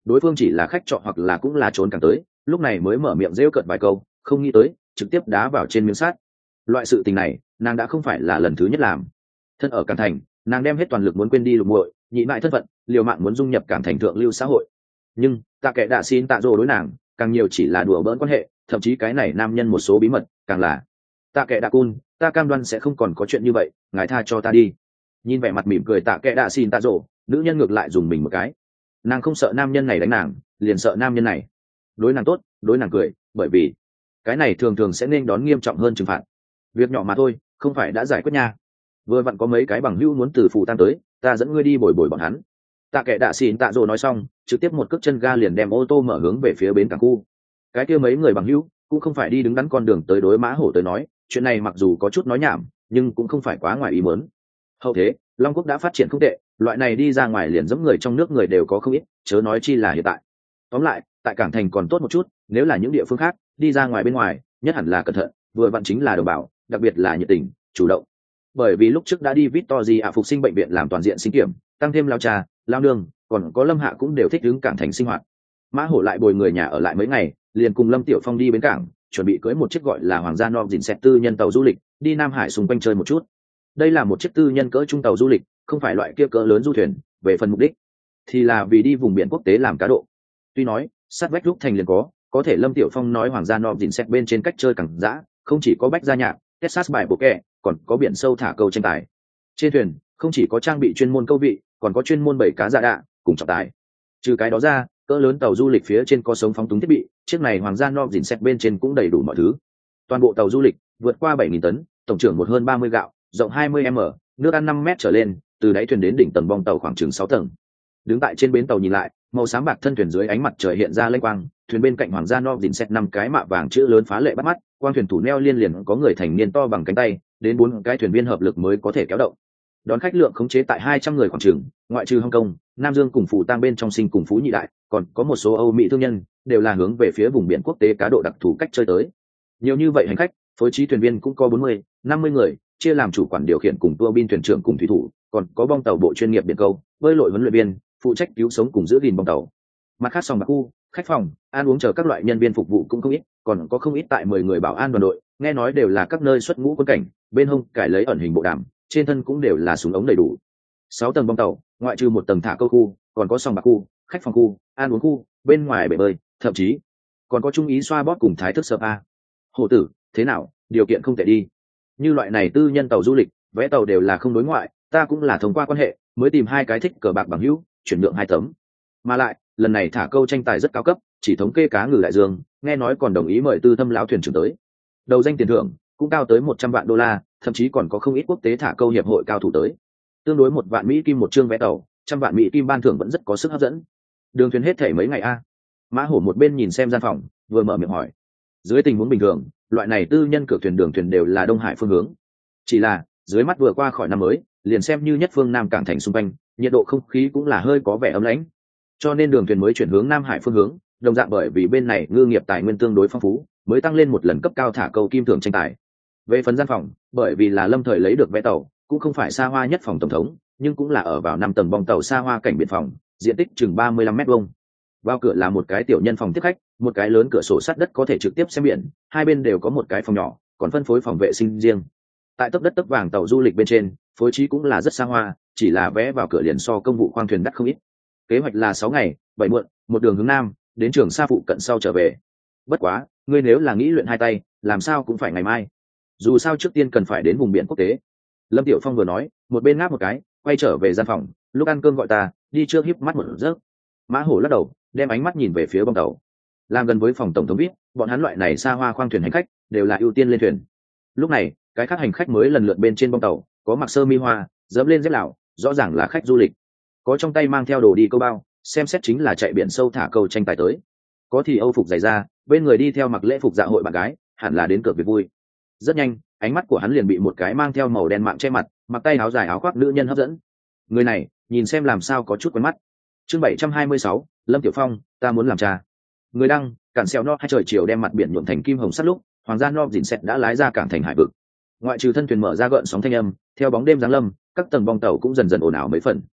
đối phương chỉ là khách trọ hoặc là cũng là trốn càng tới, lúc này mới mở miệng rêu cợt vài câu, không nghĩ tới trực tiếp đá vào trên miếng sắt. Loại sự tình này nàng đã không phải là lần thứ nhất làm. Thân ở Cảng Thành, nàng đem hết toàn lực muốn quên đi Lục Muội, nhịn mại thân phận, liều mạng muốn dung nhập Cảng Thành thượng lưu xã hội. Nhưng Tạ Kệ Đạ xin tạ rồ đối nàng càng nhiều chỉ là đùa bỡn quan hệ, thậm chí cái này nam nhân một số bí mật càng là: Tạ Kệ Đạ cun, ta cam đoan sẽ không còn có chuyện như vậy, ngài tha cho ta đi. Nhìn vẻ mặt mỉm cười Tạ Kệ Đạ xin tạ rồ, nữ nhân ngược lại dùng mình một cái. Nàng không sợ nam nhân này đánh nàng, liền sợ nam nhân này đối nàng tốt, đối nàng cười, bởi vì cái này thường thường sẽ nên đón nghiêm trọng hơn trừng phạt. Việc nhỏ mà thôi, không phải đã giải quyết nha. Vừa vặn có mấy cái bằng hữu muốn từ phủ tăng tới, ta dẫn ngươi đi bồi bồi bọn hắn. Tạ Kệ Đạ xin tạ rồ nói xong, trực tiếp một cước chân ga liền đem ô tô mở hướng về phía bến cảng khu. Cái kia mấy người bằng hữu cũng không phải đi đứng đắn con đường tới đối Mã Hổ tới nói, chuyện này mặc dù có chút nói nhảm, nhưng cũng không phải quá ngoài ý muốn. Hậu thế, Long Quốc đã phát triển không tệ, loại này đi ra ngoài liền giống người trong nước người đều có không ít, chớ nói chi là hiện tại. Tóm lại, tại Cảng Thành còn tốt một chút, nếu là những địa phương khác, đi ra ngoài bên ngoài, nhất hẳn là cẩn thận, vừa vặn chính là đồng bào, đặc biệt là nhiệt tình, chủ động. Bởi vì lúc trước đã đi Victoria phục sinh bệnh viện làm toàn diện sinh kiểm, tăng thêm lao cha, lao nương, còn có Lâm Hạ cũng đều thích ứng Cảng Thành sinh hoạt. Mã Hổ lại bồi người nhà ở lại mấy ngày, liền cùng Lâm Tiểu Phong đi bến cảng, chuẩn bị cưới một chiếc gọi là Hoàng gia Nom dìn xẹt tư nhân tàu du lịch, đi Nam Hải xung quanh chơi một chút. Đây là một chiếc tư nhân cỡ trung tàu du lịch, không phải loại kia cỡ lớn du thuyền, về phần mục đích thì là vì đi vùng biển quốc tế làm cá độ. Tuy nói sát vách lúc thành liền có thể Lâm Tiểu Phong nói Hoàng gia Nom dìn xẹt bên trên cách chơi càng dã, không chỉ có bách gia nhạc, Texas bài bộ kẹ, còn có biển sâu thả câu tranh tài. Trên thuyền không chỉ có trang bị chuyên môn câu vị, còn có chuyên môn bày cá dạ đạ cùng trọng tài. Trừ cái đó ra, cỡ lớn tàu du lịch phía trên có sống phóng túng thiết bị, chiếc này Hoàng gia Nom dìn xẹt bên trên cũng đầy đủ mọi thứ. Toàn bộ tàu du lịch vượt qua 7.000 tấn, tổng trưởng một hơn 30 gạo, rộng 20 m, nước ăn 5 m trở lên, từ đáy thuyền đến đỉnh tầng bong tàu khoảng chừng 6 tầng. Đứng tại trên bến tàu nhìn lại, màu xám bạc thân thuyền dưới ánh mặt trời hiện ra lênh quang, thuyền bên cạnh Hoàng gia Nom dìn xẹt 5 cái mạ vàng chữ lớn phá lệ bắt mắt, quang thuyền thủ neo liên liền có người thành niên to bằng cánh tay, đến 4 cái thuyền viên hợp lực mới có thể kéo động. Đón khách lượng khống chế tại 200 người khoảng chừng, ngoại trừ Hồng Kông, Nam Dương cùng Phủ Tang bên trong sinh cùng Phú Nhị Đại, còn có một số Âu Mỹ thương nhân, đều là hướng về phía vùng biển quốc tế cá độ đặc thù cách chơi tới. Nhiều như vậy hành khách, phối trí thuyền viên cũng có 40, 50 người, chia làm chủ quản điều khiển cùng tua bin thuyền trưởng cùng thủy thủ, còn có bong tàu bộ chuyên nghiệp biển câu, bơi lội huấn luyện viên, phụ trách cứu sống cùng giữ gìn bong tàu. Mặt khác sòng bạc khu, khách phòng, ăn uống chờ các loại nhân viên phục vụ cũng không ít, còn có không ít tại 10 người bảo an đoàn đội, nghe nói đều là các nơi xuất ngũ quân cảnh, bên hông cải lấy ẩn hình bộ đàm, trên thân cũng đều là súng ống đầy đủ. 6 tầng bong tàu, ngoại trừ một tầng thả câu khu, còn có sòng bạc khu, khách phòng khu, ăn uống khu, bên ngoài bể bơi, thậm chí còn có trung ý xoa bóp cùng thái thức spa. Hổ tử, thế nào, điều kiện không tệ đi. Như loại này tư nhân tàu du lịch, vé tàu đều là không đối ngoại, ta cũng là thông qua quan hệ mới tìm 2 cái thích cờ bạc bằng hữu, chuyển nhượng 2 tấm. Mà lại, lần này thả câu tranh tài rất cao cấp, chỉ thống kê cá ngừ đại dương, nghe nói còn đồng ý mời tư thâm lão thuyền trưởng tới. Đầu danh tiền thưởng cũng cao tới 100 vạn đô la, thậm chí còn có không ít quốc tế thả câu hiệp hội cao thủ tới. Tương đối 1 vạn Mỹ kim một chương vé tàu, 100 vạn Mỹ kim ban thưởng vẫn rất có sức hấp dẫn. Đường thuyền hết thể mấy ngày a? Mã Hổ một bên nhìn xem gian phòng, vừa mở miệng hỏi. Dưới tình huống bình thường, loại này tư nhân cửa thuyền đường thuyền đều là Đông Hải phương hướng. Chỉ là, dưới mắt vừa qua khỏi năm mới, liền xem như nhất phương Nam Cảng Thành xung quanh, nhiệt độ không khí cũng là hơi có vẻ ấm lãnh. Cho nên đường thuyền mới chuyển hướng Nam Hải phương hướng, đồng dạng bởi vì bên này ngư nghiệp tài nguyên tương đối phong phú, mới tăng lên một lần cấp cao thả câu kim thưởng tranh tài. Về phần gian phòng, bởi vì là Lâm Thời lấy được vé tàu, cũng không phải xa hoa nhất phòng tổng thống, nhưng cũng là ở vào 5 tầng bong tàu xa hoa cảnh biển phòng, diện tích chừng 35 mét vuông. Vào cửa là một cái tiểu nhân phòng tiếp khách, một cái lớn cửa sổ sắt đất có thể trực tiếp xem biển, hai bên đều có một cái phòng nhỏ, còn phân phối phòng vệ sinh riêng. Tại tấc đất tấc vàng tàu du lịch bên trên, phối trí cũng là rất xa hoa, chỉ là vé vào cửa liền so công vụ khoang thuyền đắt không ít. Kế hoạch là 6 ngày, 7 muộn, một đường hướng nam, đến Trường Sa phụ cận sau trở về. Bất quá, ngươi nếu là nghĩ luyện 2 tay, làm sao cũng phải ngày mai. Dù sao trước tiên cần phải đến vùng biển quốc tế. Lâm Tiểu Phong vừa nói, một bên ngáp một cái, quay trở về gian phòng, lúc ăn cơm gọi ta, đi trước híp mắt một giấc. Mã Hổ lắc đầu, đem ánh mắt nhìn về phía bong tàu. Làm gần với phòng tổng thống VIP, bọn hắn loại này xa hoa khoang thuyền hành khách đều là ưu tiên lên thuyền. Lúc này, cái khác hành khách mới lần lượt bên trên bong tàu, có mặc sơ mi hoa, dẫm lên dép lào, rõ ràng là khách du lịch. Có trong tay mang theo đồ đi câu bao, xem xét chính là chạy biển sâu thả câu tranh tài tới. Có thì Âu phục dày da, bên người đi theo mặc lễ phục dạ hội bạn gái, hẳn là đến cược việc vui. Rất nhanh, ánh mắt của hắn liền bị một cái mang theo màu đen mạng che mặt, mặc tay áo dài áo khoác nữ nhân hấp dẫn. Người này, nhìn xem làm sao có chút quen mắt. Chương 726, Lâm Tiểu Phong, ta muốn làm cha. Người đăng, cản xèo no hai trời chiều đem mặt biển nhuộm thành kim hồng sắt lúc, Hoàng gia no dìn xẹt đã lái ra cảng thành hải vực. Ngoại trừ thân thuyền mở ra gợn sóng thanh âm, theo bóng đêm giáng lâm, các tầng bong tàu cũng dần dần ồn ào mấy phần.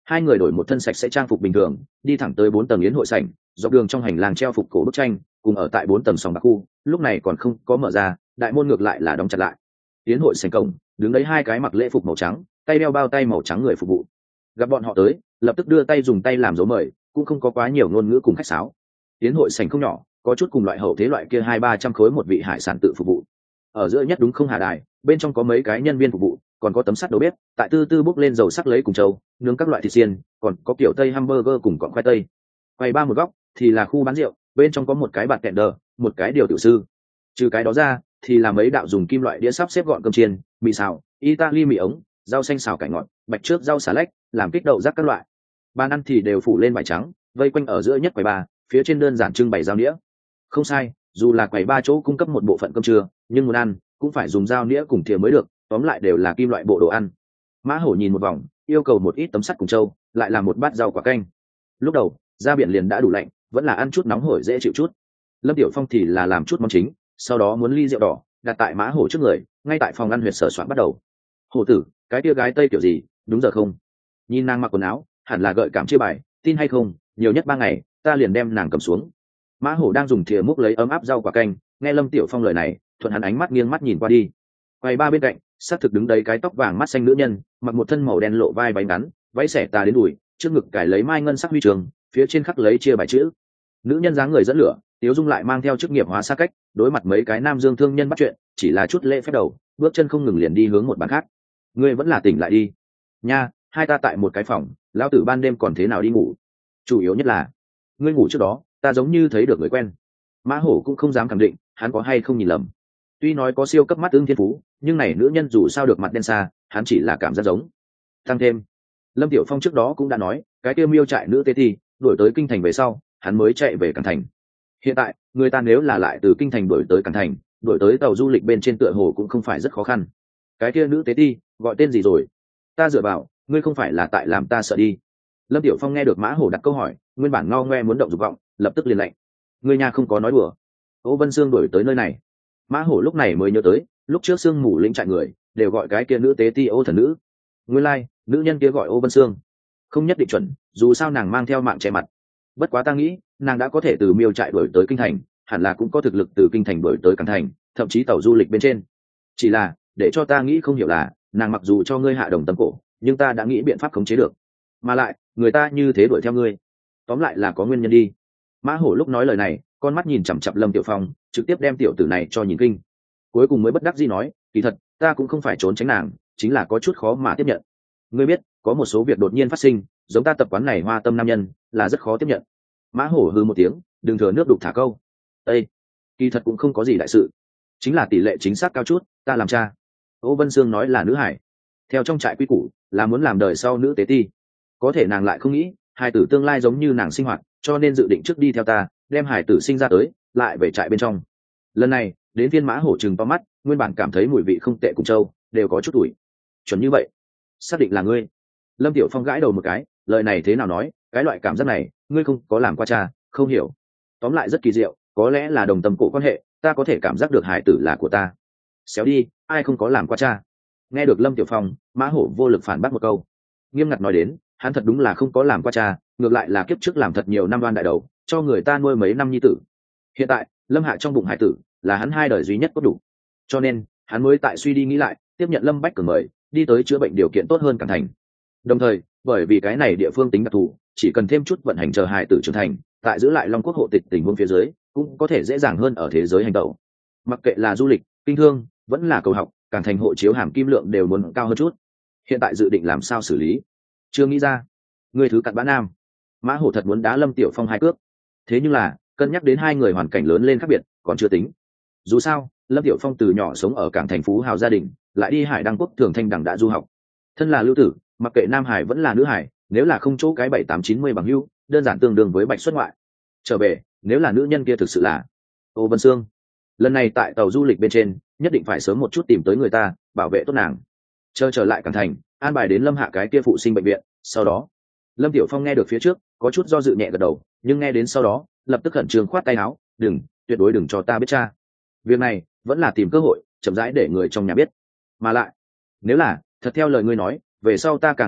hai người đổi một thân sạch sẽ trang phục bình thường, đi thẳng tới 4 tầng yến hội sảnh. Dọc đường trong hành lang treo phục cổ bức tranh, cùng ở tại 4 tầng sòng bạc khu, lúc này còn không có mở ra, đại môn ngược lại là đóng chặt lại. Yến hội sảnh cổng đứng đấy hai cái mặc lễ phục màu trắng, tay đeo bao tay màu trắng người phục vụ. Gặp bọn họ tới, lập tức đưa tay dùng tay làm dấu mời, cũng không có quá nhiều ngôn ngữ cùng khách sáo. Yến hội sảnh không nhỏ, có chút cùng loại hậu thế loại kia 200-300 khối một vị hải sản tự phục vụ. Ở giữa nhất đúng không hạ đài, bên trong có mấy cái nhân viên phục vụ, còn có tấm sắt đầu bếp tại tư tư bốc lên dầu sắc lấy cùng trâu nướng các loại thịt xiên, còn có kiểu tây hamburger cùng cọng khoai tây. Quay ba một góc thì là khu bán rượu, bên trong có một cái bạt kẹn đờ, một cái điều tiểu sư. Trừ cái đó ra thì là mấy đạo dùng kim loại đĩa sắp xếp gọn cơm chiên, mì xào italy, mì ống, rau xanh xào cải ngọt, bạch trước rau xà lách, làm kích đậu rác các loại. Bàn ăn thì đều phủ lên vải trắng, vây quanh ở giữa nhất quầy ba, phía trên đơn giản trưng bày dao đĩa. Không sai, dù là quầy ba chỗ cung cấp một bộ phận cơm trưa, nhưng muốn ăn cũng phải dùng dao nĩa cùng thìa mới được, tóm lại đều là kim loại bộ đồ ăn. Mã Hổ nhìn một vòng, yêu cầu một ít tấm sắt cùng trâu, lại làm một bát rau quả canh. Lúc đầu ra biển liền đã đủ lạnh, vẫn là ăn chút nóng hổi dễ chịu chút. Lâm Tiểu Phong thì là làm chút món chính, sau đó muốn ly rượu đỏ đặt tại Mã Hổ trước người, ngay tại phòng ăn huyệt sở soạn bắt đầu. Hổ tử, cái tia gái tây kiểu gì, đúng giờ không? Nhìn nàng mặc quần áo, hẳn là gợi cảm chia bài, tin hay không, nhiều nhất 3 ngày, ta liền đem nàng cầm xuống. Mã Hổ đang dùng thìa múc lấy ấm áp rau quả canh, nghe Lâm Tiểu Phong lời này, thuận hắn ánh mắt nghiêng mắt nhìn qua đi. Quầy ba bên cạnh xác thực đứng đấy cái tóc vàng mắt xanh nữ nhân, mặc một thân màu đen lộ vai váy ngắn, váy xẻ tà đến đùi, trước ngực cài lấy mai ngân sắc huy trường, phía trên khắc lấy chia bài chữ. Nữ nhân dáng người dẫn lửa, Tiếu Dung lại mang theo chức nghiệp hóa xa cách, đối mặt mấy cái nam dương thương nhân bắt chuyện, chỉ là chút lễ phép đầu, bước chân không ngừng liền đi hướng một bàn khác. Ngươi vẫn là tỉnh lại đi nha, hai ta tại một cái phòng, lão tử ban đêm còn thế nào đi ngủ. Chủ yếu nhất là ngươi ngủ trước đó ta giống như thấy được người quen. Mã Hổ cũng không dám khẳng định hắn có hay không nhìn lầm. Tuy nói có siêu cấp mắt ưng thiên phú, nhưng này nữ nhân dù sao được mặt đen xa, hắn chỉ là cảm giác giống. Tăng thêm, Lâm Tiểu Phong trước đó cũng đã nói, cái kia miêu trại nữ tế thi đuổi tới kinh thành về sau, hắn mới chạy về Cảng Thành. Hiện tại, người ta nếu là lại từ kinh thành đuổi tới Cảng Thành, đuổi tới tàu du lịch bên trên tựa hồ cũng không phải rất khó khăn. Cái kia nữ tế thi gọi tên gì rồi? Ta dựa vào, ngươi không phải là tại làm ta sợ đi. Lâm Tiểu Phong nghe được Mã Hổ đặt câu hỏi, nguyên bản ngao ngoe muốn động dục vọng, lập tức liền lạnh. Ngươi nhà không có nói đùa. Ô Vân Sương đuổi tới nơi này. Mã Hổ lúc này mới nhớ tới, lúc trước Sương Mù Lĩnh trại người đều gọi cái kia nữ tế ti Ô thần nữ. Nguyên lai, nữ nhân kia gọi Ô Vân Sương. Không nhất định chuẩn, dù sao nàng mang theo mạng che mặt. Bất quá ta nghĩ, nàng đã có thể từ miêu trại đuổi tới kinh thành, hẳn là cũng có thực lực từ kinh thành đuổi tới Cảng Thành, thậm chí tàu du lịch bên trên. Chỉ là, để cho ta nghĩ không hiểu là, nàng mặc dù cho ngươi hạ đồng tâm cổ, nhưng ta đã nghĩ biện pháp khống chế được. Mà lại, người ta như thế đuổi theo ngươi, tóm lại là có nguyên nhân đi. Mã Hổ lúc nói lời này, con mắt nhìn chằm chằm Lâm Tiểu Phong, trực tiếp đem tiểu tử này cho nhìn kinh. Cuối cùng mới bất đắc dĩ nói, kỳ thật ta cũng không phải trốn tránh nàng, chính là có chút khó mà tiếp nhận. Ngươi biết, có một số việc đột nhiên phát sinh, giống ta tập quán này hoa tâm nam nhân, là rất khó tiếp nhận. Mã Hổ hừ một tiếng, đừng thừa nước đục thả câu. Ê, kỳ thật cũng không có gì đại sự, chính là tỷ lệ chính xác cao chút, ta làm cha. Ô Vân Sương nói là nữ hải, theo trong trại quy củ là muốn làm đời sau nữ tế ti, có thể nàng lại không nghĩ hài tử tương lai giống như nàng sinh hoạt, cho nên dự định trước đi theo ta, đem hài tử sinh ra tới lại về trại bên trong. Lần này đến phiên Mã Hổ trừng to mắt, nguyên bản cảm thấy mùi vị không tệ cùng châu đều có chút tuổi. Chuẩn như vậy, xác định là ngươi? Lâm Tiểu Phong gãi đầu một cái, lời này thế nào nói, cái loại cảm giác này ngươi không có làm qua cha, không hiểu. Tóm lại rất kỳ diệu, có lẽ là đồng tâm cổ quan hệ, ta có thể cảm giác được hài tử là của ta. Xéo đi, ai không có làm qua cha. Nghe được Lâm Tiểu Phong, Mã Hổ vô lực phản bác một câu. Nghiêm ngặt nói đến, hắn thật đúng là không có làm qua cha, ngược lại là kiếp trước làm thật nhiều năm đoan đại đầu, cho người ta nuôi mấy năm nhi tử. Hiện tại Lâm Hạ trong bụng hải tử là hắn 2 đời duy nhất có đủ, cho nên hắn mới tại suy đi nghĩ lại, tiếp nhận Lâm Bách Cường mời đi tới chữa bệnh điều kiện tốt hơn Cảng Thành. Đồng thời bởi vì cái này địa phương tính đặc thù, chỉ cần thêm chút vận hành chờ hải tử trưởng thành, tại giữ lại Long Quốc hộ tịch tình huống phía dưới cũng có thể dễ dàng hơn ở thế giới hành tẩu. Mặc kệ là du lịch, kinh thương, vẫn là cầu học, Cảng Thành hộ chiếu hàm kim lượng đều muốn cao hơn chút. Hiện tại dự định làm sao xử lý, chưa nghĩ ra. Người thứ cặn bã nam. Mã Hổ thật muốn đá Lâm Tiểu Phong 2 cước, thế nhưng là cân nhắc đến 2 người hoàn cảnh lớn lên khác biệt còn chưa tính. Dù sao Lâm Tiểu Phong từ nhỏ sống ở Cảng Thành phú hào gia đình, lại đi Hải Đăng Quốc Thường Thanh Đẳng đã du học, thân là lưu tử, mặc kệ nam hải vẫn là nữ hải, nếu là không chỗ cái 7-8-90 bằng hữu, đơn giản tương đương với bạch xuất ngoại. Trở về, nếu là nữ nhân kia thực sự là Ô Vân Sương, lần này tại tàu du lịch bên trên nhất định phải sớm một chút tìm tới người ta, bảo vệ tốt nàng. Trở lại Cảng Thành, an bài đến Lâm Hạ cái kia phụ sinh bệnh viện. Sau đó Lâm Tiểu Phong nghe được phía trước có chút do dự nhẹ gật đầu, nhưng nghe đến sau đó lập tức khẩn trương khoát tay áo, đừng, tuyệt đối đừng cho ta biết cha. Việc này vẫn là tìm cơ hội chậm rãi để người trong nhà biết. Mà lại, nếu là thật theo lời ngươi nói, về sau ta càng hy vọng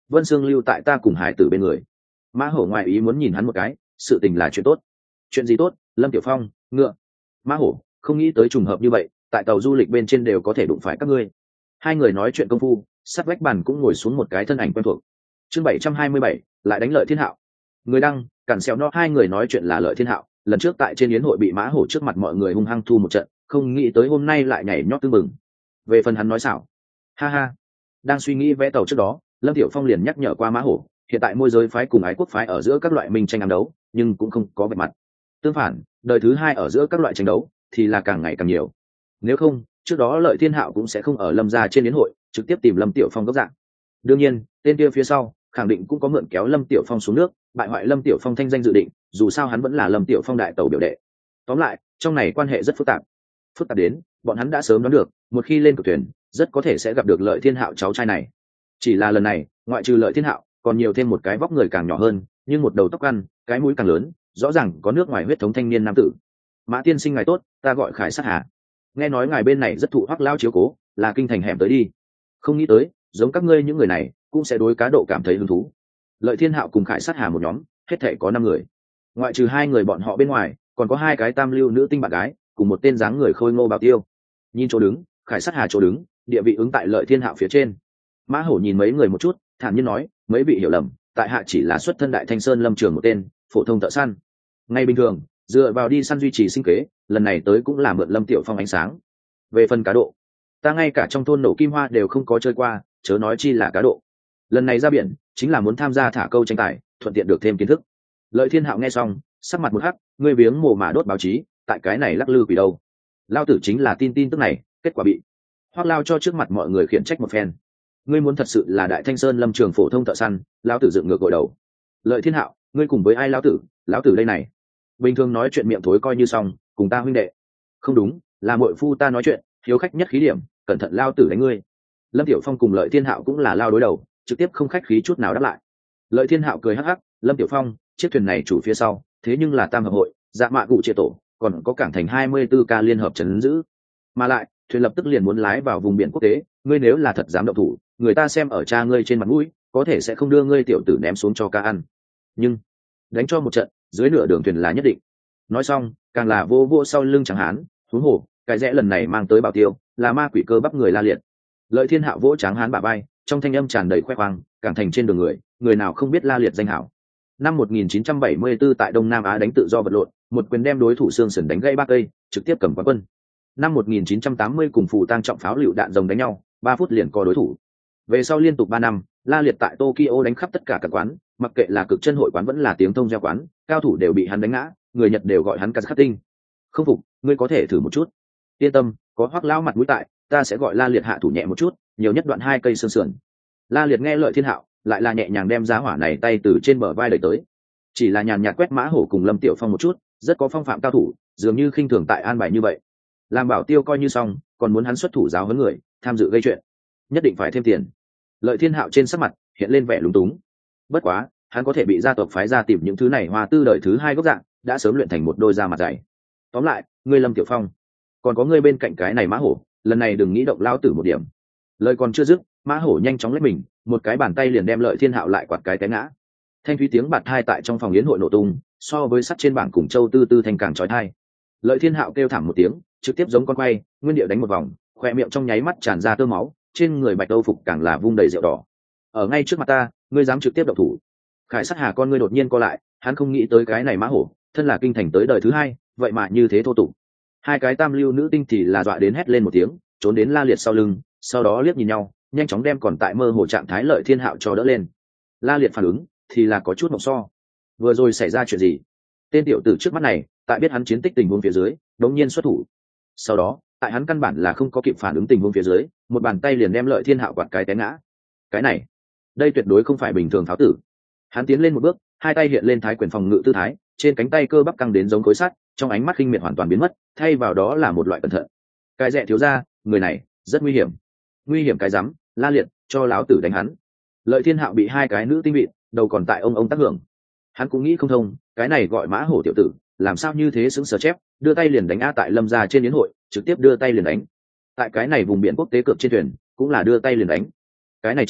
Vân Sương lưu tại ta cùng hải tử bên người. Mã hổ ngoại ý muốn nhìn hắn một cái, sự tình là chuyện tốt. Chuyện gì tốt? Lâm Tiểu Phong, ngựa. Mã hổ, không nghĩ tới trùng hợp như vậy, tại tàu du lịch bên trên đều có thể đụng phải các ngươi. Hai người nói chuyện công phu, sát vách bàn cũng ngồi xuống một cái thân ảnh quen thuộc. Chương 727, lại đánh Lợi Thiên Hạo. Người đăng, cản xèo no hai người nói chuyện là Lợi Thiên Hạo, lần trước tại trên yến hội bị Mã hổ trước mặt mọi người hung hăng thu một trận, không nghĩ tới hôm nay lại nhảy nhót tưng bừng. Về phần hắn nói xảo, ha ha. Đang suy nghĩ vẽ tàu trước đó, Lâm Tiểu Phong liền nhắc nhở qua Mã hổ, hiện tại môi giới phái cùng ái quốc phái ở giữa các loại minh tranh ám đấu, nhưng cũng không có vạch mặt. Tương phản, đời thứ hai ở giữa các loại tranh đấu thì là càng ngày càng nhiều. Nếu không, trước đó Lợi Thiên Hạo cũng sẽ không ở Lâm gia trên yến hội trực tiếp tìm Lâm Tiểu Phong gốc dạng. Đương nhiên, tên kia phía sau khẳng định cũng có mượn kéo Lâm Tiểu Phong xuống nước, bại hoại Lâm Tiểu Phong thanh danh dự định, dù sao hắn vẫn là Lâm Tiểu Phong đại tàu biểu đệ. Tóm lại, trong này quan hệ rất phức tạp đến bọn hắn đã sớm đoán được, một khi lên cửa thuyền rất có thể sẽ gặp được Lợi Thiên Hạo cháu trai này. Chỉ là lần này, ngoại trừ Lợi Thiên Hạo, còn nhiều thêm một cái vóc người càng nhỏ hơn, nhưng một đầu tóc ăn, cái mũi càng lớn, rõ ràng có nước ngoài huyết thống thanh niên nam tử. Mã tiên sinh ngài tốt, ta gọi Khải Sát Hà. Nghe nói ngài bên này rất thụ Hoắc lao chiếu cố, là kinh thành hẻm tới đi. Không nghĩ tới, giống các ngươi những người này cũng sẽ đối cá độ cảm thấy hứng thú. Lợi Thiên Hạo cùng Khải Sát Hà một nhóm, hết thể có 5 người. Ngoại trừ 2 người bọn họ bên ngoài, còn có 2 cái tam lưu nữ tinh bạn gái, cùng một tên dáng người khôi ngô bảo tiêu. Nhìn chỗ đứng, Khải Sát Hà chỗ đứng, địa vị ứng tại Lợi Thiên Hạo phía trên. Mã hổ nhìn mấy người một chút, thản nhiên nói, mấy vị hiểu lầm, tại hạ chỉ là xuất thân Đại Thanh Sơn Lâm trường một tên phổ thông thợ săn. Ngay bình thường, dựa vào đi săn duy trì sinh kế, lần này tới cũng là mượn Lâm Tiểu Phong ánh sáng. Về phần cá độ, ta ngay cả trong thôn nổ kim hoa đều không có chơi qua, chớ nói chi là cá độ. Lần này ra biển chính là muốn tham gia thả câu tranh tài, thuận tiện được thêm kiến thức. Lợi Thiên Hạo nghe xong, sắc mặt một hắc, ngươi viếng mồ mà đốt báo chí, tại cái này lắc lư quỷ đâu? Lao tử chính là tin tức này, kết quả bị Hoắc lao cho trước mặt mọi người khiển trách một phen. Ngươi muốn thật sự là Đại Thanh Sơn Lâm trường phổ thông thợ săn, lão tử dựng ngược gội đầu. Lợi Thiên Hạo, ngươi cùng với ai lão tử? Lão tử đây này. Bình thường nói chuyện miệng thối coi như xong, cùng ta huynh đệ. Không đúng, là muội phu ta nói chuyện, hiếu khách nhất khí điểm, cẩn thận lao tử đánh ngươi. Lâm Tiểu Phong cùng Lợi Thiên Hạo cũng là lao đối đầu, trực tiếp không khách khí chút nào đáp lại. Lợi Thiên Hạo cười hắc hắc, Lâm Tiểu Phong, chiếc thuyền này chủ phía sau, thế nhưng là Tam hợp hội, Dạ Mạ Cụ Triệt tổ, còn có cảng thành 24 ca liên hợp trấn giữ. Mà lại, thuyền lập tức liền muốn lái vào vùng biển quốc tế, ngươi nếu là thật dám động thủ, người ta xem ở cha ngươi trên mặt mũi, có thể sẽ không đưa ngươi tiểu tử ném xuống cho ca ăn. Nhưng đánh cho một trận, dưới nửa đường thuyền là nhất định. Nói xong, càng là vô vô sau lưng Tráng Hán, huống hồ, cái rẽ lần này mang tới bảo tiêu, là ma quỷ cơ bắp người La Liệt. Lợi Thiên Hạo vỗ Tráng Hán bả vai, trong thanh âm tràn đầy khoe khoang, cảng thành trên đường người nào không biết La Liệt danh hảo. Năm 1974 tại Đông Nam Á đánh tự do vật lộn, một quyền đem đối thủ xương sườn đánh gãy 3 cây, trực tiếp cầm quán quân. Năm 1980 cùng phù tang trọng pháo lựu đạn rồng đánh nhau, 3 phút liền có đối thủ. Về sau liên tục 3 năm, La Liệt tại Tokyo đánh khắp tất cả các quán, mặc kệ là cực chân hội quán vẫn là tiếng thông gieo quán, cao thủ đều bị hắn đánh ngã, người Nhật đều gọi hắn Kazakhstan. Không phục, ngươi có thể thử một chút. Yên tâm, có Hoắc lão mặt mũi tại, ta sẽ gọi La Liệt hạ thủ nhẹ một chút, nhiều nhất đoạn 2 cây xương sườn. La Liệt nghe Lợi Thiên Hạo, lại là nhẹ nhàng đem giá hỏa này tay từ trên bờ vai đẩy tới, chỉ là nhàn nhạt quét Mã hổ cùng Lâm Tiểu Phong một chút, rất có phong phạm cao thủ, dường như khinh thường tại an bài như vậy. Làm bảo tiêu coi như xong, còn muốn hắn xuất thủ giáo huấn người, tham dự gây chuyện, nhất định phải thêm tiền. Lợi Thiên Hạo trên sắc mặt hiện lên vẻ lúng túng. Bất quá, hắn có thể bị gia tộc phái ra tìm những thứ này hoa tư đời thứ 2 gốc dạng, đã sớm luyện thành một đôi da mặt dày. Tóm lại, ngươi Lâm Tiểu Phong, còn có ngươi bên cạnh cái này Mã hổ, lần này đừng nghĩ động lao tử một điểm. Lời còn chưa dứt, Mã hổ nhanh chóng lấy mình, một cái bàn tay liền đem Lợi Thiên Hạo lại quạt cái té ngã. Thanh thúy tiếng bạt thai tại trong phòng yến hội nổ tung, so với sắt trên bảng cùng châu tư tư thành càng chói tai. Lợi Thiên Hạo kêu thảm một tiếng, trực tiếp giống con quay, nguyên điệu đánh một vòng, khoe miệng trong nháy mắt tràn ra tơ máu, trên người bạch âu phục càng là vung đầy rượu đỏ. Ở ngay trước mặt ta, ngươi dám trực tiếp động thủ? Khải Sát Hà con ngươi đột nhiên co lại, hắn không nghĩ tới cái này Mã hổ, thân là kinh thành tới đời thứ 2, vậy mà như thế thô tục. 2 cái tam lưu nữ tinh thì là dọa đến hét lên một tiếng, trốn đến La Liệt sau lưng, sau đó liếc nhìn nhau, nhanh chóng đem còn tại mơ hồ trạng thái Lợi Thiên Hạo cho đỡ lên. La Liệt phản ứng thì là có chút mộng so. Vừa rồi xảy ra chuyện gì? Tên tiểu tử trước mắt này, tại biết hắn chiến tích tình huống phía dưới, đống nhiên xuất thủ. Sau đó, tại hắn căn bản là không có kịp phản ứng tình huống phía dưới, một bàn tay liền đem Lợi Thiên Hạo quạt cái té ngã. Cái này, đây tuyệt đối không phải bình thường pháo tử. Hắn tiến lên một bước, 2 tay hiện lên thái quyền phòng ngự tư thái, trên cánh tay cơ bắp căng đến giống khối sắt, trong ánh mắt khinh miệt hoàn toàn biến mất, thay vào đó là một loại cẩn thận. Cái rẻ thiếu gia, người này rất nguy hiểm. Nguy hiểm cái rắm, La Liệt, cho láo tử đánh hắn. Lợi Thiên Hạo bị 2 cái nữ tinh vịn, đầu còn tại ông tác hưởng. Hắn cũng nghĩ không thông, cái này gọi Mã hổ tiểu tử, làm sao như thế sững sờ chép, đưa tay liền đánh a tại Lâm gia trên yến hội, trực tiếp đưa tay liền đánh. Tại cái này vùng biển quốc tế cược trên thuyền, cũng là đưa tay liền đánh. Cái này chả,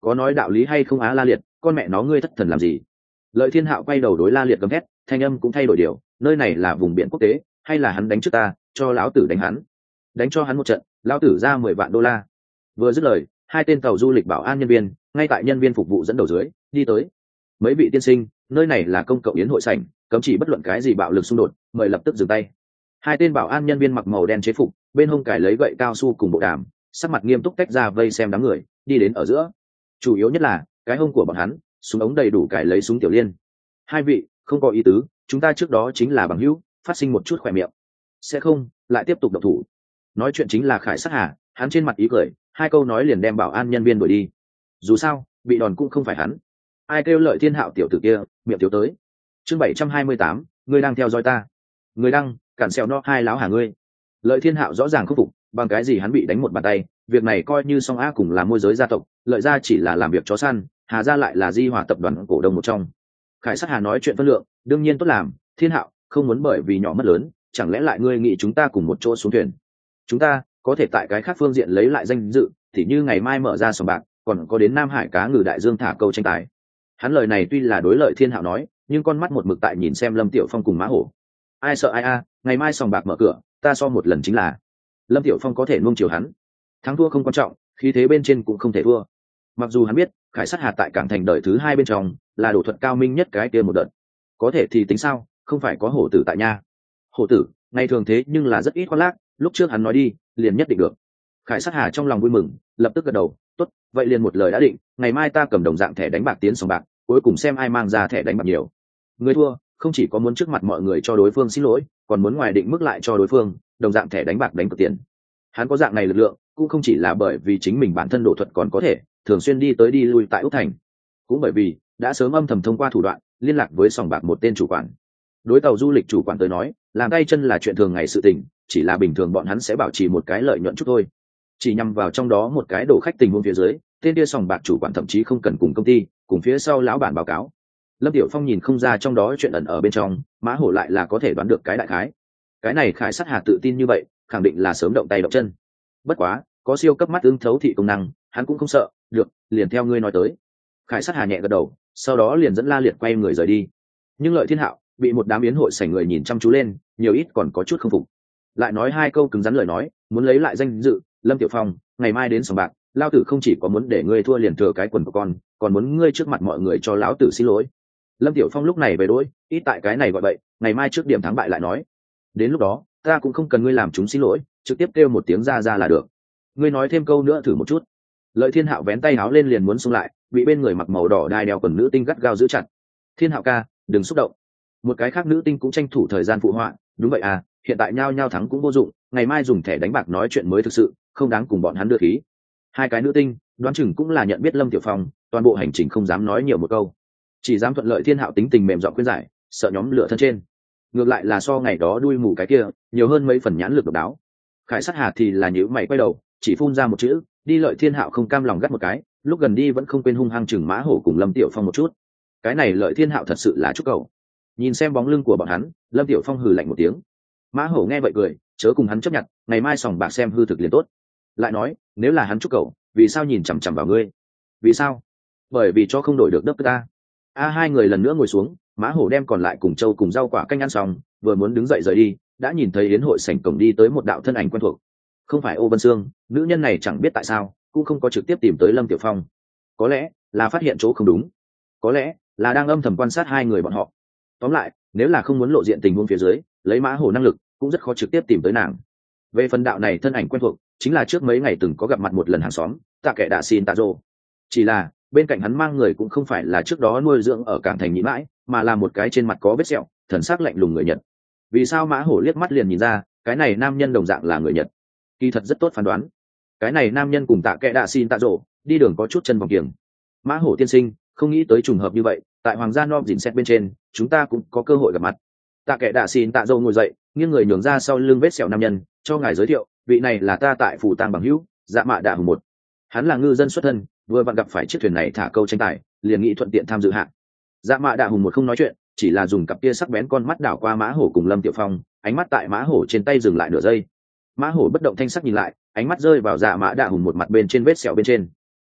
có nói đạo lý hay không á La Liệt, con mẹ nó ngươi thất thần làm gì? Lợi Thiên Hạo quay đầu đối La Liệt gầm thét, thanh âm cũng thay đổi điều, nơi này là vùng biển quốc tế, hay là hắn đánh trước ta, cho lão tử đánh hắn, đánh cho hắn một trận, lão tử ra 10 vạn đô la. Vừa dứt lời, hai tên tàu du lịch bảo an nhân viên ngay tại nhân viên phục vụ dẫn đầu dưới đi tới. Mấy vị tiên sinh, nơi này là công cộng yến hội sảnh, cấm chỉ bất luận cái gì bạo lực xung đột, mời lập tức dừng tay. Hai tên bảo an nhân viên mặc màu đen chế phục, bên hông cài lấy gậy cao su cùng bộ đàm, sắc mặt nghiêm túc tách ra vây xem đám người, đi đến ở giữa. Chủ yếu nhất là cái hông của bọn hắn súng ống đầy đủ cài lấy súng tiểu liên. Hai vị không có ý tứ, chúng ta trước đó chính là bằng hữu, phát sinh một chút khỏe miệng, sẽ không lại tiếp tục động thủ. Nói chuyện chính là Khải Sát Hà, hắn trên mặt ý cười, hai câu nói liền đem bảo an nhân viên đuổi đi. Dù sao bị đòn cũng không phải hắn. Ai kêu Lợi Thiên Hạo tiểu tử kia miệng thiếu tới. Chương 728, ngươi đang theo dõi ta. Người đăng cản xèo no hai láo hả ngươi. Lợi Thiên Hạo rõ ràng khắc phục, bằng cái gì hắn bị đánh một bàn tay, việc này coi như song a cùng là môi giới gia tộc, Lợi gia chỉ là làm việc chó săn, Hà gia lại là Di Hòa tập đoàn cổ đông một trong. Khải Sát Hà nói chuyện phân lượng, đương nhiên tốt làm. Thiên Hạo không muốn bởi vì nhỏ mất lớn, chẳng lẽ lại ngươi nghĩ chúng ta cùng một chỗ xuống thuyền? Chúng ta có thể tại cái khác phương diện lấy lại danh dự, thì như ngày mai mở ra sòng bạc, còn có đến Nam Hải cá ngừ đại dương thả câu tranh tài. Hắn lời này tuy là đối Lợi Thiên Hạo nói, nhưng con mắt một mực tại nhìn xem Lâm Tiểu Phong cùng Mã Hổ. Ai sợ ai a, ngày mai sòng bạc mở cửa, ta so một lần chính là. Lâm Tiểu Phong có thể nuông chiều hắn, thắng thua không quan trọng, khí thế bên trên cũng không thể thua. Mặc dù hắn biết Khải Sát Hà tại cảng thành đời thứ hai bên trong là đổ thuật cao minh nhất cái kia một đợt, có thể thì tính sao, không phải có hổ tử tại nha. Hổ tử ngày thường thế nhưng là rất ít khoác lác, lúc trước hắn nói đi liền nhất định được. Khải Sát Hà trong lòng vui mừng, lập tức gật đầu, tốt, vậy liền một lời đã định, ngày mai ta cầm đồng dạng thẻ đánh bạc tiến sòng bạc, cuối cùng xem ai mang ra thẻ đánh bạc nhiều. Người thua không chỉ có muốn trước mặt mọi người cho đối phương xin lỗi, còn muốn ngoài định mức lại cho đối phương đồng dạng thẻ đánh bạc đánh cược tiền. Hắn có dạng này lực lượng cũng không chỉ là bởi vì chính mình bản thân độ thuật còn có thể thường xuyên đi tới đi lui tại Úc Thành, cũng bởi vì đã sớm âm thầm thông qua thủ đoạn liên lạc với sòng bạc một tên chủ quản. Đối tàu du lịch chủ quản tới nói, làm tay chân là chuyện thường ngày sự tình, chỉ là bình thường bọn hắn sẽ bảo trì một cái lợi nhuận chút thôi. Chỉ nhằm vào trong đó một cái đổ khách tình huống phía dưới, tên kia sòng bạc chủ quản thậm chí không cần cùng công ty cùng phía sau lão bản báo cáo. Lâm Tiểu Phong nhìn không ra trong đó chuyện ẩn ở bên trong, Mã Hổ lại là có thể đoán được cái đại khái. Cái này Khải Sát Hà tự tin như vậy, khẳng định là sớm động tay động chân. Bất quá có siêu cấp mắt ứng thấu thị công năng, hắn cũng không sợ. Được, liền theo ngươi nói tới. Khải Sát Hà nhẹ gật đầu, sau đó liền dẫn La Liệt quay người rời đi. Nhưng Lợi Thiên Hạo bị một đám yến hội sảnh người nhìn chăm chú lên, nhiều ít còn có chút không phục. Lại nói hai câu cứng rắn lời nói, muốn lấy lại danh dự. Lâm Tiểu Phong, ngày mai đến sòng bạc, lao tử không chỉ có muốn để ngươi thua liền thừa cái quần của con, còn muốn ngươi trước mặt mọi người cho lão tử xin lỗi. Lâm Tiểu Phong lúc này về đối, ít tại cái này gọi vậy, ngày mai trước điểm thắng bại lại nói. Đến lúc đó ta cũng không cần ngươi làm chúng xin lỗi, trực tiếp kêu một tiếng ra là được. Ngươi nói thêm câu nữa thử một chút. Lợi Thiên Hạo vén tay áo lên liền muốn xông lại, bị bên người mặc màu đỏ đai đeo quần nữ tinh gắt gao giữ chặt. Thiên Hạo ca, đừng xúc động. Một cái khác nữ tinh cũng tranh thủ thời gian phụ họa, đúng vậy à, hiện tại nhao nhao thắng cũng vô dụng, ngày mai dùng thẻ đánh bạc nói chuyện mới thực sự, không đáng cùng bọn hắn đưa khí. Hai cái nữ tinh đoán chừng cũng là nhận biết Lâm Tiểu Phong, toàn bộ hành trình không dám nói nhiều một câu, chỉ dám thuận Lợi Thiên Hạo tính tình mềm giọng khuyên giải, sợ nhóm lửa thân trên. Ngược lại là so ngày đó đuôi mù cái kia nhiều hơn mấy phần nhãn lực độc đáo. Khải Sát Hà thì là nhíu mày quay đầu, chỉ phun ra một chữ, đi. Lợi Thiên Hạo không cam lòng gắt một cái, lúc gần đi vẫn không quên hung hăng chừng Mã Hổ cùng Lâm Tiểu Phong một chút. Cái này Lợi Thiên Hạo thật sự là chúc cầu. Nhìn xem bóng lưng của bọn hắn, Lâm Tiểu Phong hừ lạnh một tiếng. Mã Hổ nghe vậy cười, chớ cùng hắn chấp nhận, ngày mai sòng bạc xem hư thực liền tốt. Lại nói, nếu là hắn chúc cầu, vì sao nhìn chằm chằm vào ngươi? Vì sao? Bởi vì cho không đổi được đất ta. Hai người lần nữa ngồi xuống, Mã Hổ đem còn lại cùng châu cùng rau quả canh ăn xong, vừa muốn đứng dậy rời đi, đã nhìn thấy yến hội sảnh cổng đi tới một đạo thân ảnh quen thuộc. Không phải Ô Vân Sương, nữ nhân này chẳng biết tại sao cũng không có trực tiếp tìm tới Lâm Tiểu Phong. Có lẽ là phát hiện chỗ không đúng, có lẽ là đang âm thầm quan sát hai người bọn họ. Tóm lại, nếu là không muốn lộ diện tình huống phía dưới, lấy Mã Hổ năng lực cũng rất khó trực tiếp tìm tới nàng. Về phần đạo này thân ảnh quen thuộc, chính là trước mấy ngày từng có gặp mặt một lần hàng xóm, Tạ Kệ Đạ Xin Tạ Dô. Chỉ là bên cạnh hắn mang người cũng không phải là trước đó nuôi dưỡng ở cảng thành nhĩ mãi, mà là một cái trên mặt có vết sẹo, thần sắc lạnh lùng người Nhật. Vì sao Mã Hổ liếc mắt liền nhìn ra cái này nam nhân đồng dạng là người Nhật? Kỳ thật rất tốt phán đoán, cái này nam nhân cùng Tạ Kệ Đạ Xin Tạ Dô đi đường có chút chân vòng kiềng. Mã Hổ tiên sinh, không nghĩ tới trùng hợp như vậy, tại Hoàng gia Nom dình xét bên trên chúng ta cũng có cơ hội gặp mặt. Tạ Kệ Đạ Xin Tạ Dô ngồi dậy, nghiêng người nhường ra sau lưng vết sẹo nam nhân, cho ngài giới thiệu, vị này là ta tại phủ tang bằng hữu, Dạ Mạ Đạ Hùng một. Hắn là ngư dân xuất thân, vừa vặn gặp phải chiếc thuyền này thả câu tranh tài, liền nghĩ thuận tiện tham dự hạng. Dạ Mạ Đạ Hùng một không nói chuyện, chỉ là dùng cặp kia sắc bén con mắt đảo qua Mã Hổ cùng Lâm Tiểu Phong, ánh mắt tại Mã Hổ trên tay dừng lại nửa giây. Mã Hổ bất động thanh sắc nhìn lại, ánh mắt rơi vào Dạ Mạ Đạ Hùng một mặt bên trên vết sẹo bên trên.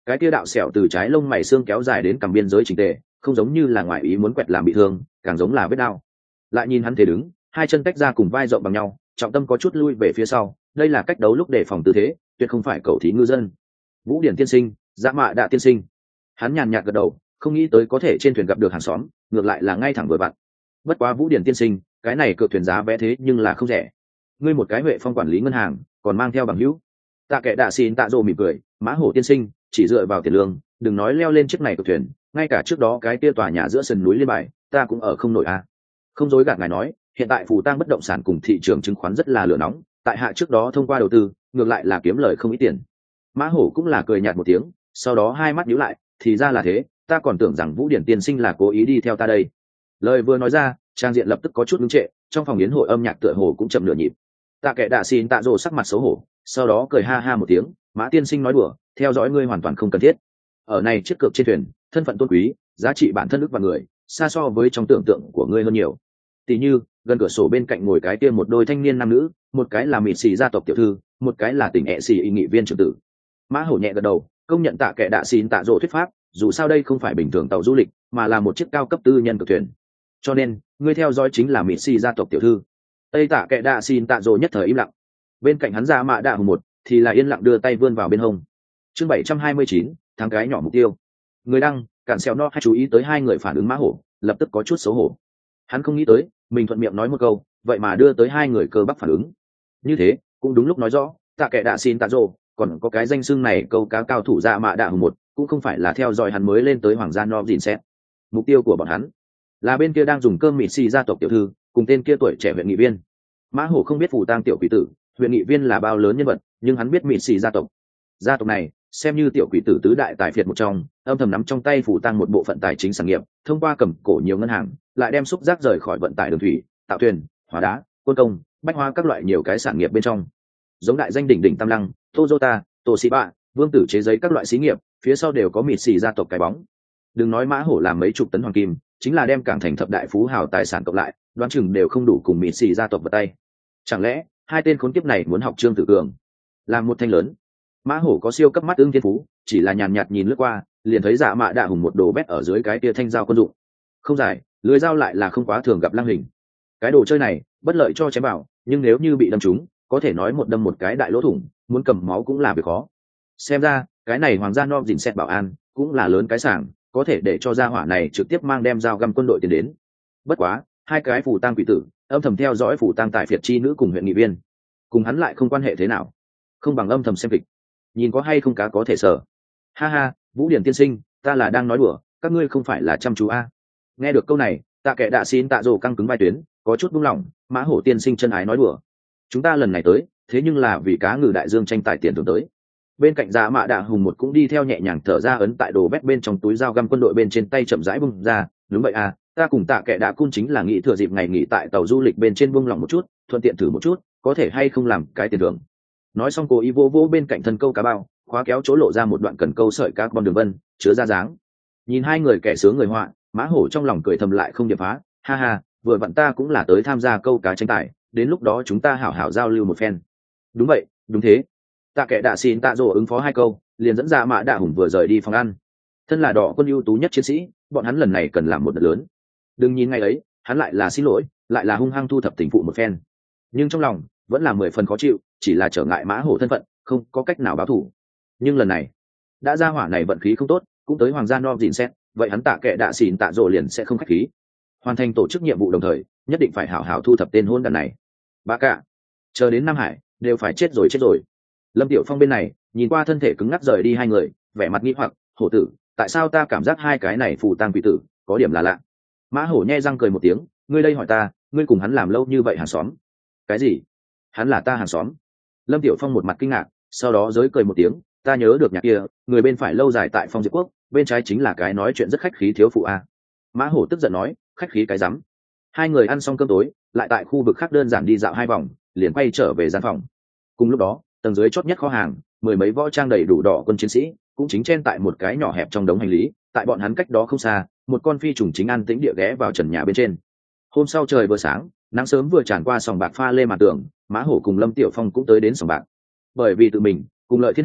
cái tia đạo sẹo từ trái lông mày xương kéo dài đến cằm biên giới chỉnh tề, không giống như là ngoại ý muốn quẹt làm bị thương, càng giống là vết đao. Lại nhìn hắn thế đứng, hai chân tách ra cùng vai rộng bằng nhau, trọng tâm có chút lui về phía sau, đây là cách đấu lúc để phòng tư thế, tuyệt không phải cầu thí ngư dân. Vũ Điển tiên sinh, Dạ Mạ Đạ tiên sinh. Hắn nhàn nhạt gật đầu, không nghĩ tới có thể trên thuyền gặp được hàng xóm, ngược lại là ngay thẳng vừa vặn. Bất quá Vũ Điển tiên sinh, cái này cược thuyền giá vé thế nhưng là không rẻ. Ngươi một cái Huệ Phong quản lý ngân hàng, còn mang theo bằng hữu. Tạ Kệ Đạ xin tạ rồ mỉm cười, Mã Hổ tiên sinh, chỉ dựa vào tiền lương, đừng nói leo lên chiếc này cược thuyền, ngay cả trước đó cái kia tòa nhà giữa sườn núi Liên Bài, ta cũng ở không nổi a. Không dối gạt ngài nói, hiện tại phù tang bất động sản cùng thị trường chứng khoán rất là lửa nóng, tại hạ trước đó thông qua đầu tư, ngược lại là kiếm lời không ít tiền. Mã Hổ cũng là cười nhạt một tiếng, sau đó hai mắt nhíu lại, thì ra là thế, ta còn tưởng rằng Vũ Điển tiên sinh là cố ý đi theo ta đây. Lời vừa nói ra, trang diện lập tức có chút ngưng trệ, trong phòng yến hội âm nhạc tựa hồ cũng chậm nửa nhịp. Tạ Kệ Đạ xin tạ rồ sắc mặt xấu hổ, sau đó cười ha ha một tiếng, Mã tiên sinh nói đùa, theo dõi ngươi hoàn toàn không cần thiết. Ở này chiếc cược trên thuyền, thân phận tôn quý, giá trị bản thân ức và người, xa so với trong tưởng tượng của ngươi hơn nhiều. Tỷ như gần cửa sổ bên cạnh ngồi cái kia một đôi thanh niên nam nữ, một cái là mịt xì gia tộc tiểu thư, một cái là tỉnh ẹ xì y nghị viên trưởng tử. Mã Hổ nhẹ gật đầu, công nhận Tạ Kệ Đạ xin tạ rồ thuyết pháp, dù sao đây không phải bình thường tàu du lịch, mà là một chiếc cao cấp tư nhân cược thuyền, cho nên ngươi theo dõi chính là mịt xì gia tộc tiểu thư. Tây Tạ Kệ Đạ xin tạ rồ nhất thời im lặng, bên cạnh hắn Dạ Mạ Đạ hùng một thì là yên lặng đưa tay vươn vào bên hông. Chương 729, tháng cái nhỏ mục tiêu. Người đăng cản xèo no hay chú ý tới hai người phản ứng Mã Hổ, lập tức có chút xấu hổ. Hắn không nghĩ tới mình thuận miệng nói một câu, vậy mà đưa tới hai người cơ bắp phản ứng. Như thế cũng đúng lúc nói rõ, Tạ Kệ Đạ xin tạ rồ còn có cái danh xưng này câu cá cao thủ Dạ Mạ Đạ hùng một cũng không phải là theo dõi hắn mới lên tới hoàng gia no dìn xét. Mục tiêu của bọn hắn là bên kia đang dùng cơm mịt xì gia tộc tiểu thư cùng tên kia tuổi trẻ huyện nghị viên. Mã Hổ không biết phù tang tiểu quỷ tử huyện nghị viên là bao lớn nhân vật, nhưng hắn biết mịt xì gia tộc này xem như tiểu quỷ tử tứ đại tài phiệt một trong, âm thầm nắm trong tay phù tang một bộ phận tài chính sản nghiệp, thông qua cầm cổ nhiều ngân hàng lại đem xúc rác rời khỏi vận tải đường thủy, tạo thuyền, hóa đá, quân công, bách hóa các loại nhiều cái sản nghiệp bên trong. Giống đại danh đỉnh đỉnh Tam Lăng, Toyota, Toshiba, Vương Tử chế giấy các loại xí nghiệp, phía sau đều có mịt xì gia tộc cái bóng. Đừng nói Mã Hổ làm mấy chục tấn hoàng kim, chính là đem cảng thành thập đại phú hào tài sản cộng lại, đoán chừng đều không đủ cùng mịt xì gia tộc vật tay. Chẳng lẽ hai tên khốn kiếp này muốn học Trương Tử Cường làm một thanh lớn? Mã Hổ có siêu cấp mắt ưng thiên phú, chỉ là nhàn nhạt nhìn lướt qua, liền thấy Dạ Mạ Đạ hùng một đồ bét ở dưới cái tia thanh dao quân dụng, không dài, lưới dao lại là không quá thường gặp lăng hình. Cái đồ chơi này bất lợi cho chém bảo, nhưng nếu như bị đâm trúng, có thể nói một đâm một cái đại lỗ thủng, muốn cầm máu cũng là việc khó. Xem ra cái này hoàng gia no dìn xét bảo an cũng là lớn cái sảng, có thể để cho gia hỏa này trực tiếp mang đem dao găm quân đội tiến đến. Bất quá hai cái phù tang quỷ tử âm thầm theo dõi phù tang tài phiệt chi nữ cùng huyện nghị viên, cùng hắn lại không quan hệ thế nào, không bằng âm thầm xem kịch, nhìn có hay không cá có thể sở. Ha ha, Vũ Điển tiên sinh, ta là đang nói đùa, các ngươi không phải là chăm chú a. Nghe được câu này, Tạ Kệ Đạ xin tạ rồ căng cứng vai tuyến, có chút buông lỏng. Mã Hổ tiên sinh chân ái nói đùa, chúng ta lần này tới thế nhưng là vì cá ngừ đại dương tranh tài tiền thưởng tới. Bên cạnh Dạ Mạ Đạ hùng một cũng đi theo nhẹ nhàng thở ra, ấn tại đồ bét bên trong túi dao găm quân đội bên trên tay chậm rãi bung ra. Đúng vậy à, ta cùng Tạ Kệ Đạ cun chính là nghĩ thừa dịp ngày nghỉ tại tàu du lịch bên trên buông lỏng một chút, thuận tiện thử một chút có thể hay không làm cái tiền thưởng. Nói xong cố ý vô vô bên cạnh thân câu cá bao, khóa kéo chỗ lộ ra một đoạn cần câu sợi carbon đường vân chứa ra dáng. Nhìn hai người kẻ sướng người họa, Mã Hổ trong lòng cười thầm lại không điệp phá. Ha ha, vừa vặn ta cũng là tới tham gia câu cá tranh tài, đến lúc đó chúng ta hảo hảo giao lưu một phen. Đúng vậy, đúng thế. Tạ Kệ Đạ xin tạ rồ ứng phó hai câu, liền dẫn Dạ Mạ Đạ hùng vừa rời đi phòng ăn. Thân là đỏ quân ưu tú nhất chiến sĩ, bọn hắn lần này cần làm một đợt lớn. Đừng nhìn ngay ấy, hắn lại là xin lỗi, lại là hung hăng thu thập tình phụ một phen, nhưng trong lòng vẫn là 10 phần khó chịu, chỉ là trở ngại Mã Hổ thân phận, không có cách nào báo thù. Nhưng lần này đã ra hỏa này vận khí không tốt, cũng tới hoàng gia no dìn xét, vậy hắn Tạ Kệ Đạ xin tạ rồ liền sẽ không khách khí, hoàn thành tổ chức nhiệm vụ đồng thời nhất định phải hảo hảo thu thập tên hôn đàn này. Bá cả chờ đến Nam Hải đều phải chết rồi. Lâm Tiểu Phong bên này nhìn qua thân thể cứng ngắc rời đi hai người, vẻ mặt nghi hoặc, Hổ tử, tại sao ta cảm giác hai cái này phù tang quỷ tử có điểm là lạ? Mã Hổ nhe răng cười một tiếng, ngươi đây hỏi ta, ngươi cùng hắn làm lâu như vậy hàng xóm? Cái gì? Hắn là ta hàng xóm? Lâm Tiểu Phong một mặt kinh ngạc, sau đó giới cười một tiếng, ta nhớ được nhà kia người bên phải lâu dài tại Phong Diệp Quốc, bên trái chính là cái nói chuyện rất khách khí thiếu phụ a. Mã Hổ tức giận nói, khách khí cái rắm. Hai người ăn xong cơm tối, lại tại khu vực khác đơn giản đi dạo hai vòng, liền quay trở về gian phòng. Cùng lúc đó, tầng dưới chót nhất kho hàng, mười mấy võ trang đầy đủ đỏ quân chiến sĩ cũng chính chen tại một cái nhỏ hẹp trong đống hành lý. Tại bọn hắn cách đó không xa, một con phi trùng chính an tĩnh địa ghé vào trần nhà bên trên. Hôm sau trời vừa sáng, nắng sớm vừa tràn qua sòng bạc pha lê màn tường, Mã Hổ cùng Lâm Tiểu Phong cũng tới đến sòng bạc. Bởi vì tự mình cùng Lợi Thiên Hạo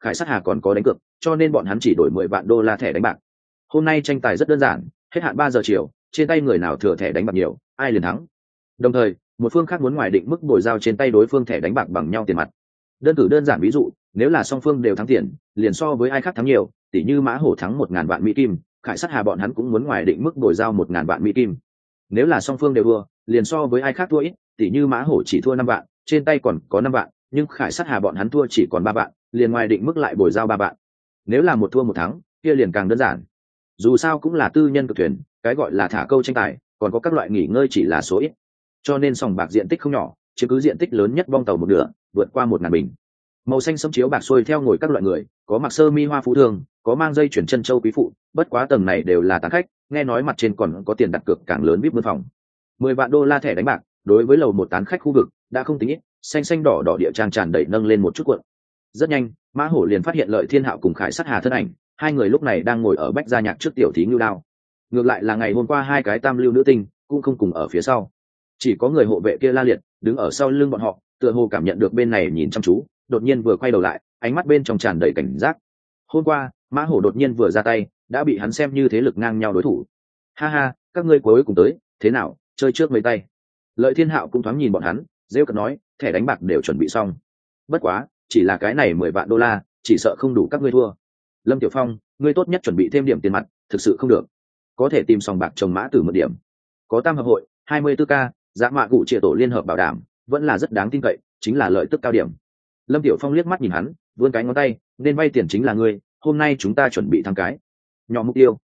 khải sát hà còn có đánh cược, cho nên bọn hắn chỉ đổi 10 vạn đô la thẻ đánh bạc. Hôm nay tranh tài rất đơn giản, hết hạn 3 giờ chiều, trên tay người nào thừa thẻ đánh bạc nhiều, ai liền thắng. Đồng thời, một phương khác muốn ngoài định mức bồi giao trên tay đối phương thẻ đánh bạc bằng nhau tiền mặt. Đơn cử đơn giản ví dụ, nếu là song phương đều thắng tiền, liền so với ai khác thắng nhiều, tỷ như Mã Hổ thắng 1000 vạn Mỹ kim, khải sát hà bọn hắn cũng muốn ngoài định mức bồi giao 1000 vạn Mỹ kim. Nếu là song phương đều thua, liền so với ai khác thua ít, tỷ như Mã Hổ chỉ thua 5 vạn, trên tay còn có 5 vạn, nhưng khải sát hà bọn hắn thua chỉ còn 3 vạn, liền ngoài định mức lại bồi giao 3 vạn. Nếu là một thua một thắng, kia liền càng đơn giản. Dù sao cũng là tư nhân cực thuyền, cái gọi là thả câu tranh tài, còn có các loại nghỉ ngơi chỉ là số ít. Cho nên sòng bạc diện tích không nhỏ, chiếm cứ diện tích lớn nhất bong tàu một nửa, vượt qua 1000 bình. Màu xanh sẫm chiếu bạc xuôi theo ngồi các loại người, có mặc sơ mi hoa phú thương, có mang dây chuyển chân châu quý phụ, bất quá tầng này đều là tán khách, nghe nói mặt trên còn có tiền đặt cược càng lớn VIP mướn phòng. 10 vạn đô la thẻ đánh bạc, đối với lầu một tán khách khu vực đã không tính ít, xanh xanh đỏ đỏ địa trang tràn đầy nâng lên một chút cuộn. Rất nhanh, Mã Hổ liền phát hiện Lợi Thiên Hạo cùng Khải Sát Hà thân ảnh, hai người lúc này đang ngồi ở bách gia nhạc trước tiểu thí ngưu đao. Ngược lại là ngày hôm qua hai cái tam lưu nữ tinh cũng không cùng ở phía sau, chỉ có người hộ vệ kia La Liệt đứng ở sau lưng bọn họ, tựa hồ cảm nhận được bên này nhìn chăm chú, đột nhiên vừa quay đầu lại, ánh mắt bên trong tràn đầy cảnh giác. Hôm qua Mã Hổ đột nhiên vừa ra tay, đã bị hắn xem như thế lực ngang nhau đối thủ. Ha ha, các ngươi cuối cùng tới, thế nào, chơi trước mấy tay. Lợi Thiên Hạo cũng thoáng nhìn bọn hắn, rêu cợt nói, thẻ đánh bạc đều chuẩn bị xong. Bất quá, chỉ là cái này 10 vạn đô la, chỉ sợ không đủ các ngươi thua. Lâm Tiểu Phong, ngươi tốt nhất chuẩn bị thêm điểm tiền mặt, thực sự không được, có thể tìm sòng bạc trồng Mã Tử một điểm. Có tam hợp hội, 24K, giá mạ cụ triệt tổ liên hợp bảo đảm, vẫn là rất đáng tin cậy, chính là lợi tức cao điểm. Lâm Tiểu Phong liếc mắt nhìn hắn, vươn cái ngón tay, nên vay tiền chính là ngươi, hôm nay chúng ta chuẩn bị thắng cái. Nhỏ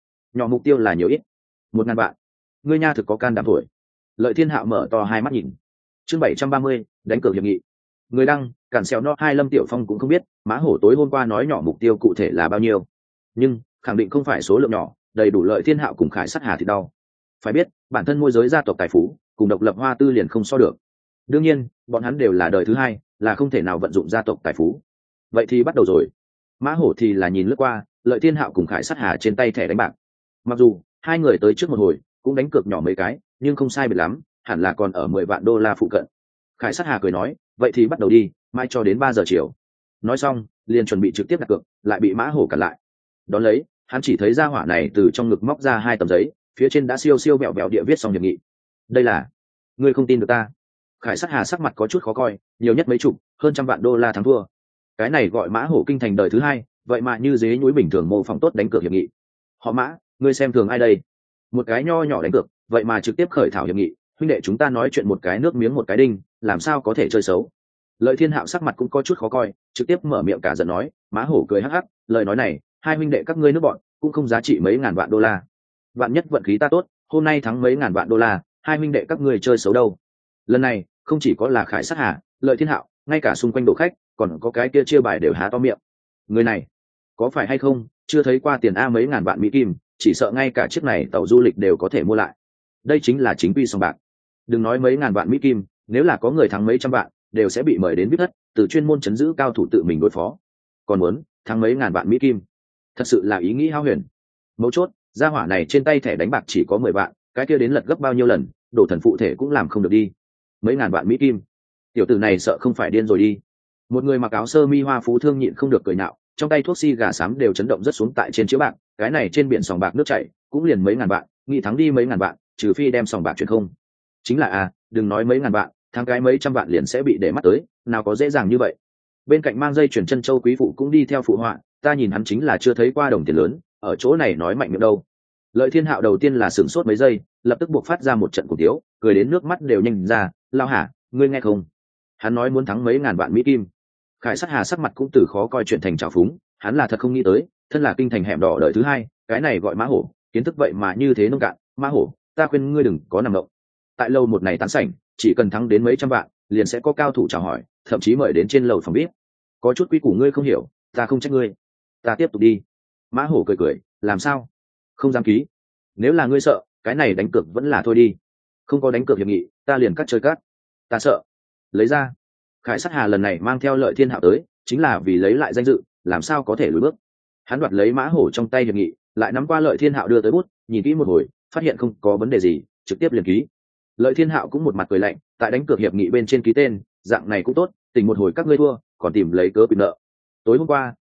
mục tiêu là nhiều ít. 1000 vạn. Ngươi nha thực có can đảm thổi. Lợi Thiên Hạo mở to hai mắt nhìn. Chương 730, đánh cược hiệp nghị. Người đăng, cản xèo no hai Lâm Tiểu Phong cũng không biết, Mã Hổ tối hôm qua nói nhỏ mục tiêu cụ thể là bao nhiêu. Nhưng, khẳng định không phải số lượng nhỏ, đầy đủ Lợi Thiên Hạo cùng Khải Sát Hà thì đau. Phải biết, bản thân môi giới gia tộc tài phú, cùng độc lập Hoa Tư liền không so được. Đương nhiên, bọn hắn đều là đời thứ hai, là không thể nào vận dụng gia tộc tài phú. Vậy thì bắt đầu rồi. Mã Hổ thì là nhìn lướt qua, Lợi Thiên Hạo cùng Khải Sát Hà trên tay thẻ đánh bạc. Mặc dù hai người tới trước một hồi cũng đánh cược nhỏ mấy cái, nhưng không sai biệt lắm, hẳn là còn ở 10 vạn đô la phụ cận. Khải Sát Hà cười nói, vậy thì bắt đầu đi, mai cho đến 3 giờ chiều. Nói xong, liền chuẩn bị trực tiếp đặt cược, lại bị Mã Hổ cản lại. Đón lấy, hắn chỉ thấy ra hỏa này từ trong ngực móc ra 2 tấm giấy, phía trên đã siêu siêu bẹo bẹo địa viết xong hiệp nghị. Đây là, ngươi không tin được ta. Khải Sát Hà sắc mặt có chút khó coi, nhiều nhất mấy chục, hơn trăm vạn đô la thắng thua. Cái này gọi Mã Hổ kinh thành đời thứ hai, vậy mà như dế nhúi bình thường mô phỏng tốt đánh cược hiệp nghị. Họ Mã, ngươi xem thường ai đây? Một cái nho nhỏ đánh cược, vậy mà trực tiếp khởi thảo hiệp nghị, huynh đệ chúng ta nói chuyện một cái nước miếng một cái đinh, làm sao có thể chơi xấu. Lợi Thiên Hạo sắc mặt cũng có chút khó coi, trực tiếp mở miệng cả giận nói. Mã Hổ cười hắc hắc, lời nói này, hai huynh đệ các ngươi nước bọn cũng không giá trị mấy ngàn vạn đô la. Vạn nhất vận khí ta tốt, hôm nay thắng mấy ngàn vạn đô la, hai huynh đệ các ngươi chơi xấu đâu. Lần này không chỉ có là Khải Sát Hà, Lợi Thiên Hạo, ngay cả xung quanh đồ khách còn có cái kia chia bài đều há to miệng. Người này có phải hay không chưa thấy qua tiền a mấy ngàn vạn Mỹ kim, chỉ sợ ngay cả chiếc này tàu du lịch đều có thể mua lại. Đây chính là chính quy sòng bạc. Đừng nói mấy ngàn vạn Mỹ kim, nếu là có người thắng mấy trăm vạn đều sẽ bị mời đến biết thất, từ chuyên môn chấn giữ cao thủ tự mình đối phó. Còn muốn thắng mấy ngàn vạn Mỹ kim, thật sự là ý nghĩ hao huyền. Mấu chốt, gia hỏa này trên tay thẻ đánh bạc chỉ có 10 vạn, cái kia đến lật gấp bao nhiêu lần, đổ thần phụ thể cũng làm không được đi. Mấy ngàn vạn Mỹ kim, tiểu tử này sợ không phải điên rồi đi. Một người mặc áo sơ mi hoa phú thương nhịn không được cười nhạo, trong tay thuốc xi gà xám đều chấn động rất xuống tại trên chiếu bạc. Cái này trên biển sòng bạc nước chảy cũng liền mấy ngàn vạn, nghĩ thắng đi mấy ngàn vạn, trừ phi đem sòng bạc chuyển không. Chính là đừng nói mấy ngàn vạn, thắng cái mấy trăm vạn liền sẽ bị để mắt tới, nào có dễ dàng như vậy. Bên cạnh mang dây chuyển chân châu quý phụ cũng đi theo phụ họa, ta nhìn hắn chính là chưa thấy qua đồng tiền lớn, ở chỗ này nói mạnh miệng đâu. Lợi Thiên Hạo đầu tiên là sửng sốt mấy giây, lập tức buộc phát ra một trận cuồng tiếu, cười đến nước mắt đều nhanh ra. Lao hả, ngươi nghe không? Hắn nói muốn thắng mấy ngàn vạn Mỹ kim. Khải Sát Hà sắc mặt cũng từ khó coi chuyện thành trào phúng, hắn là thật không nghĩ tới, thân là kinh thành hẻm đỏ đời thứ hai, cái này gọi Mã Hổ, kiến thức vậy mà như thế nông cạn. Mã Hổ, ta khuyên ngươi đừng có nằm động. Tại lâu một này tán sảnh, chỉ cần thắng đến mấy trăm vạn, liền sẽ có cao thủ chào hỏi, thậm chí mời đến trên lầu phòng VIP. Có chút quy củ ngươi không hiểu, ta không trách ngươi. Ta tiếp tục đi. Mã Hổ cười cười, làm sao? Không dám ký. Nếu là ngươi sợ, cái này đánh cược vẫn là thôi đi. Không có đánh cược hiệp nghị, ta liền cắt chơi cắt. Ta sợ. Lấy ra. Khải Sát Hà lần này mang theo Lợi Thiên Hạo tới, chính là vì lấy lại danh dự, làm sao có thể lùi bước. Hắn đoạt lấy Mã Hổ trong tay hiệp nghị, lại nắm qua Lợi Thiên Hạo đưa tới bút, nhìn kỹ một hồi, phát hiện không có vấn đề gì, trực tiếp liền ký. Lợi Thiên Hạo cũng một mặt cười lạnh, tại đánh cược hiệp nghị bên trên ký tên, dạng này cũng tốt, tỉnh một hồi các ngươi thua, còn tìm lấy cớ quyền nợ. Tối hôm qua,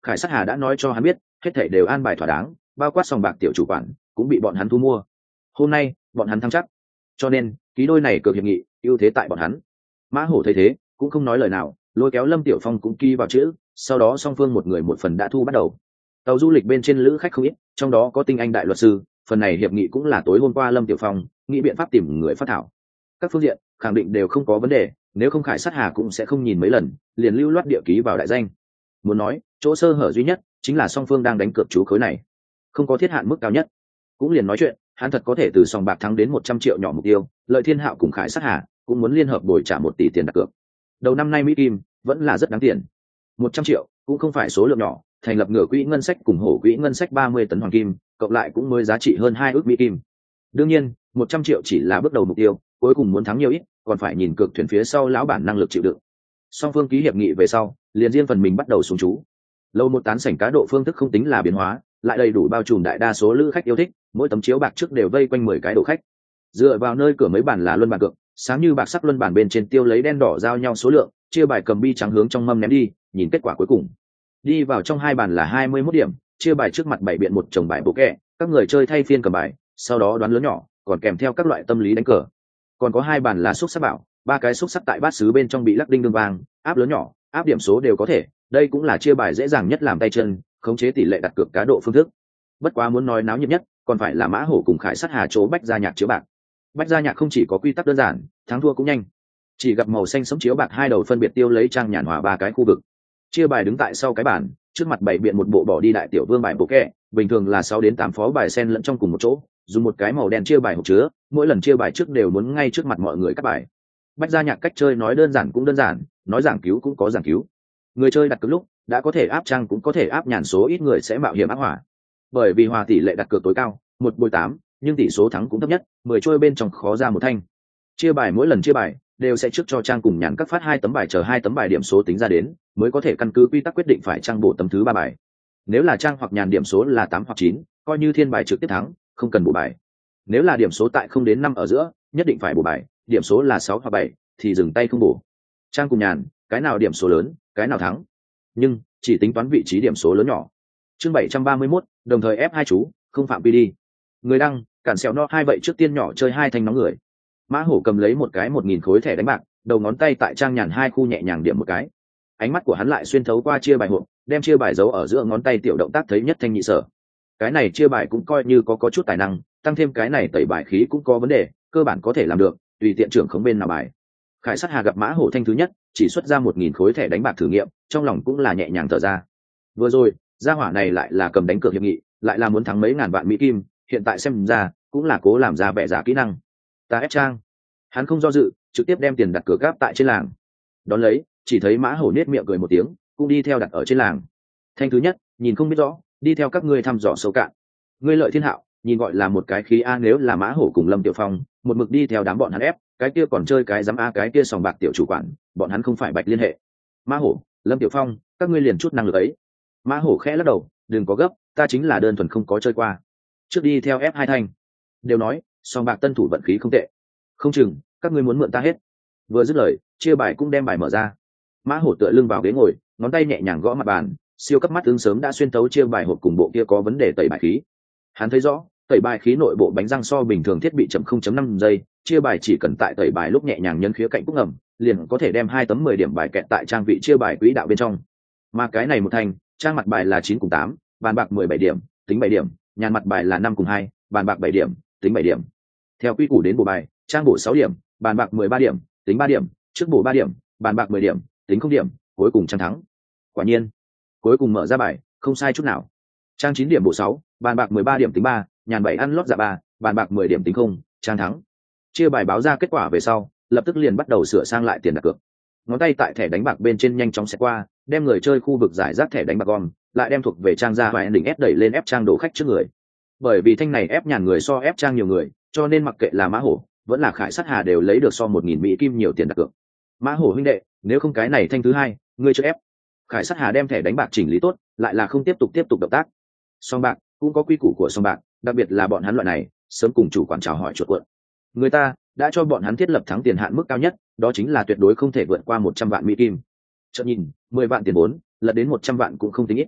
Khải Sát Hà đã nói cho hắn biết hết thảy đều an bài thỏa đáng, bao quát sòng bạc tiểu chủ quản cũng bị bọn hắn thu mua. Hôm nay bọn hắn thắng chắc, cho nên ký đôi này cược hiệp nghị ưu thế tại bọn hắn. Mã Hổ thấy thế cũng không nói lời nào, lôi kéo Lâm Tiểu Phong cũng ký vào chữ, sau đó song phương một người một phần đã thu bắt đầu. Tàu du lịch bên trên lữ khách không ít, trong đó có tinh anh đại luật sư, phần này hiệp nghị cũng là tối hôm qua Lâm Tiểu Phong nghĩ biện pháp tìm người phát thảo. Các phương diện khẳng định đều không có vấn đề, nếu không Khải Sát Hà cũng sẽ không nhìn mấy lần liền lưu loát địa ký vào đại danh. Muốn nói chỗ sơ hở duy nhất chính là song phương đang đánh cược chú khối này không có thiết hạn mức cao nhất, cũng liền nói chuyện hắn thật có thể từ sòng bạc thắng đến 100 triệu nhỏ mục tiêu. Lợi Thiên Hạo cùng Khải Sát Hà cũng muốn liên hợp bồi trả 1 tỷ tiền đặt cược. Đầu năm nay Mỹ Kim vẫn là rất đáng tiền, 100 triệu cũng không phải số lượng nhỏ, thành lập ngửa quỹ ngân sách cùng hổ quỹ ngân sách 30 tấn hoàng kim cộng lại cũng mới giá trị hơn 2 ức Mỹ Kim. Đương nhiên 100 triệu chỉ là bước đầu mục tiêu, cuối cùng muốn thắng nhiều ít còn phải nhìn cược thuyền phía sau lão bản năng lực chịu đựng. Song phương ký hiệp nghị về sau liền riêng phần mình bắt đầu xuống chú. Lâu một tán sảnh cá độ phương thức không tính là biến hóa, lại đầy đủ bao trùm đại đa số lữ khách yêu thích, mỗi tấm chiếu bạc trước đều vây quanh 10 cái độ khách. Dựa vào nơi cửa mấy bàn là luân bàn cược, sáng như bạc sắc luân bàn bên trên tiêu lấy đen đỏ giao nhau số lượng, chia bài cầm bi trắng hướng trong mâm ném đi, nhìn kết quả cuối cùng. Đi vào trong hai bàn là 21 điểm, chia bài trước mặt bảy biện một chồng bài bộ kẹ, các người chơi thay phiên cầm bài, sau đó đoán lớn nhỏ, còn kèm theo các loại tâm lý đánh cờ. Còn có hai bàn là xúc sắc bảo, 3 cái xúc sắc tại bát sứ bên trong bị lắc đinh đương vàng, áp lớn nhỏ, áp điểm số đều có thể, đây cũng là chia bài dễ dàng nhất làm tay chân, khống chế tỷ lệ đặt cược cá độ phương thức. Bất quá muốn nói náo nhiệt nhất còn phải là Mã Hổ cùng Khải Sát Hà chỗ Bách Gia Nhạc chiếu bạc. Bách Gia Nhạc không chỉ có quy tắc đơn giản, thắng thua cũng nhanh, chỉ gặp màu xanh sẫm chiếu bạc hai đầu phân biệt tiêu lấy trang nhàn hòa 3 cái khu vực. Chia bài đứng tại sau cái bàn, trước mặt bảy biện một bộ bỏ đi đại tiểu vương bài bộ kẹ, bình thường là 6 đến 8 phó bài xen lẫn trong cùng một chỗ, dùng một cái màu đen chia bài hộp chứa, mỗi lần chia bài trước đều muốn ngay trước mặt mọi người cắt bài. Bách Gia Nhạc cách chơi nói đơn giản cũng đơn giản, nói giảng cứu cũng có giảng cứu. Người chơi đặt cược lúc đã có thể áp trang cũng có thể áp nhàn, số ít người sẽ mạo hiểm áp hỏa. Bởi vì hòa tỷ lệ đặt cược tối cao 1/8, nhưng tỷ số thắng cũng thấp nhất, 10 trôi bên trong khó ra một thanh. Chia bài mỗi lần chia bài đều sẽ trước cho trang cùng nhàn các phát 2 tấm bài, chờ 2 tấm bài điểm số tính ra đến mới có thể căn cứ quy tắc quyết định phải trang bổ tấm thứ 3 bài. Nếu là trang hoặc nhàn điểm số là 8 hoặc 9, coi như thiên bài trực tiếp thắng, không cần bổ bài. Nếu là điểm số tại 0 đến 5 ở giữa, nhất định phải bổ bài, điểm số là 6 hoặc 7 thì dừng tay không bổ. Trang cùng nhàn, cái nào điểm số lớn, cái nào thắng. Nhưng chỉ tính toán vị trí điểm số lớn nhỏ. Chương 731, đồng thời ép hai chú, không phạm quy đi. Người đăng, cản sẹo no hai vậy trước tiên nhỏ chơi 2 thanh nóng người. Mã Hổ cầm lấy một cái 1000 khối thẻ đánh bạc, đầu ngón tay tại trang nhàn 2 khu nhẹ nhàng điểm một cái. Ánh mắt của hắn lại xuyên thấu qua chia bài hộp, đem chia bài giấu ở giữa ngón tay tiểu động tác thấy nhất thanh nhị sở. Cái này chia bài cũng coi như có chút tài năng, tăng thêm cái này tẩy bài khí cũng có vấn đề, cơ bản có thể làm được, tùy tiện trưởng khống bên nào bài. Khải Sát Hà gặp Mã Hổ thanh thứ nhất, chỉ xuất ra 1000 khối thẻ đánh bạc thử nghiệm, trong lòng cũng là nhẹ nhàng thở ra. Vừa rồi, gia hỏa này lại là cầm đánh cược hiệp nghị, lại là muốn thắng mấy ngàn vạn Mỹ Kim, hiện tại xem ra cũng là cố làm ra vẻ giả kỹ năng. Ta ép trang. Hắn không do dự, trực tiếp đem tiền đặt cược gáp tại trên làng. Đón lấy, chỉ thấy Mã Hổ nết miệng cười một tiếng, cũng đi theo đặt ở trên làng. Thanh thứ nhất, nhìn không biết rõ, đi theo các ngươi thăm dò sâu cạn. Ngươi Lợi Thiên Hạo, nhìn gọi là một cái khí a, nếu là Mã Hổ cùng Lâm Tiểu Phong, một mực đi theo đám bọn hắn ép, cái kia còn chơi cái dám a, cái kia sòng bạc tiểu chủ quản, bọn hắn không phải bạch liên hệ. Mã Hổ, Lâm Tiểu Phong, các ngươi liền chút năng lực ấy. Mã Hổ khẽ lắc đầu, đừng có gấp, ta chính là đơn thuần không có chơi qua. Trước đi theo ép 2 thanh. Đều nói, sòng bạc tân thủ vận khí không tệ. Không chừng các ngươi muốn mượn ta hết. Vừa dứt lời, chia bài cũng đem bài mở ra. Mã Hổ tựa lưng vào ghế ngồi, ngón tay nhẹ nhàng gõ mặt bàn, siêu cấp mắt ứng sớm đã xuyên tấu chia bài hộp cùng bộ kia có vấn đề tẩy bài khí. Hắn thấy rõ, tẩy bài khí nội bộ bánh răng so bình thường thiết bị chậm 0.5 giây, chia bài chỉ cần tại tẩy bài lúc nhẹ nhàng nhấn khía cạnh cúc ngầm, liền có thể đem 2 tấm 10 điểm bài kẹt tại trang vị chia bài quỹ đạo bên trong. Mà cái này một thành, trang mặt bài là 9 cùng 8, bàn bạc 17 điểm, tính 7 điểm, nhàn mặt bài là 5 cùng 2, bàn bạc 7 điểm, tính 7 điểm. Theo quy củ đến bổ bài, trang bổ 6 điểm, bàn bạc 13 điểm, tính 3 điểm, trước bổ 3 điểm, bàn bạc 10 điểm, tính 0 điểm, cuối cùng trang thắng. Quả nhiên, cuối cùng mở ra bài, không sai chút nào. Trang 9 điểm bổ 6, bàn bạc 13 điểm tính 3, nhàn 7 ăn lót dạ 3, bàn bạc 10 điểm tính 0, trang thắng. Chia bài báo ra kết quả về sau, lập tức liền bắt đầu sửa sang lại tiền đặt cược. Ngón tay tại thẻ đánh bạc bên trên nhanh chóng xẹt qua, đem người chơi khu vực giải rác thẻ đánh bạc gom, lại đem thuộc về trang ra và đỉnh ép đẩy lên ép trang đổ khách trước người. Bởi vì thanh này ép nhàn người so ép trang nhiều người, cho nên mặc kệ là Mã Hổ vẫn là Khải Sát Hà đều lấy được so 1000 Mỹ Kim nhiều tiền đặt cược. Mã Hổ huynh đệ, nếu không cái này thanh thứ hai, ngươi chưa ép. Khải Sát Hà đem thẻ đánh bạc chỉnh lý tốt, lại là không tiếp tục động tác. Song bạc cũng có quy củ của song bạc, đặc biệt là bọn hắn loại này, sớm cùng chủ quản chào hỏi chuột cuộn. Người ta đã cho bọn hắn thiết lập thắng tiền hạn mức cao nhất, đó chính là tuyệt đối không thể vượt qua 100 vạn Mỹ Kim. Chợt nhìn, 10 vạn tiền vốn, lật đến 100 vạn cũng không tính ít.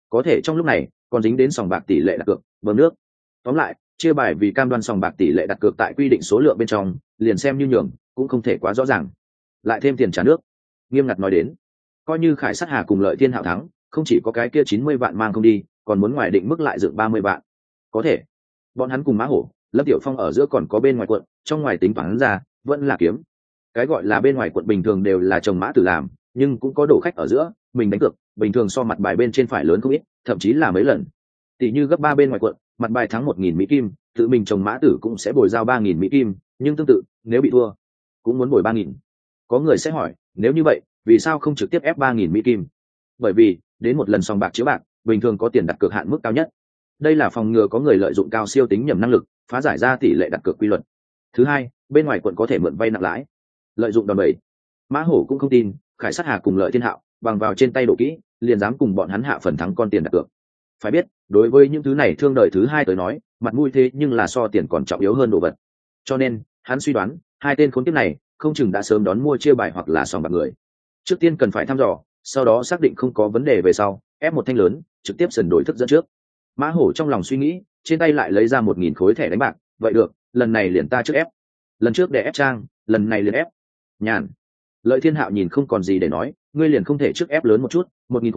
có thể trong lúc này còn dính đến sòng bạc tỷ lệ đặt cược bơm nước. Tóm lại, chia bài vì cam đoan sòng bạc tỷ lệ đặt cược tại quy định số lượng bên trong, liền xem như nhường cũng không thể quá rõ ràng, lại thêm tiền trả nước. Nghiêm ngặt nói đến, coi như Khải Sát Hà cùng Lợi Thiên Hạo thắng, không chỉ có cái kia 90 vạn mang không đi, còn muốn ngoài định mức lại dựng 30 vạn. Có thể bọn hắn cùng Mã Hổ, Lâm Tiểu Phong ở giữa còn có bên ngoài quận, trong ngoài tính toán ra vẫn là kiếm. Cái gọi là bên ngoài quận bình thường đều là chồng mã tử làm, nhưng cũng có đổ khách ở giữa, mình đánh cược bình thường so mặt bài bên trên phải lớn không ít, thậm chí là mấy lần. Tỷ như gấp 3 bên ngoài quận, mặt bài thắng 1.000 mỹ kim, tự mình chồng mã tử cũng sẽ bồi giao 3.000 mỹ kim, nhưng tương tự, nếu bị thua, cũng muốn bồi 3.000. Có người sẽ hỏi, nếu như vậy, vì sao không trực tiếp ép 3.000 mỹ kim? Bởi vì, đến một lần sòng bạc chiếu bạc, bình thường có tiền đặt cược hạn mức cao nhất. Đây là phòng ngừa có người lợi dụng cao siêu tính nhầm năng lực, phá giải ra tỷ lệ đặt cược quy luật. Thứ hai, bên ngoài quận có thể mượn vay nặng lãi, lợi dụng đòn bẩy. Mã Hổ cũng không tin, Khải Sát Hà cùng Lợi Thiên Hạo bằng vào trên tay độ kỹ, liền dám cùng bọn hắn hạ phần thắng con tiền đặt cược. Phải biết, đối với những thứ này thương đời thứ hai tới nói, mặt mũi thế nhưng là so tiền còn trọng yếu hơn đồ vật. Cho nên, hắn suy đoán, hai tên khốn kiếp này không chừng đã sớm đón mua chia bài hoặc là sòng bạc người. Trước tiên cần phải thăm dò, sau đó xác định không có vấn đề về sau, ép một thanh lớn, trực tiếp sần đổi thức dẫn trước. Mã Hổ trong lòng suy nghĩ, trên tay lại lấy ra 1.000 khối thẻ đánh bạc, vậy được, lần này liền ta trước ép. Lần trước để ép Trang, lần này liền ép Nhàn. Lợi Thiên Hạo nhìn không còn gì để nói, ngươi liền không thể trước ép lớn một chút,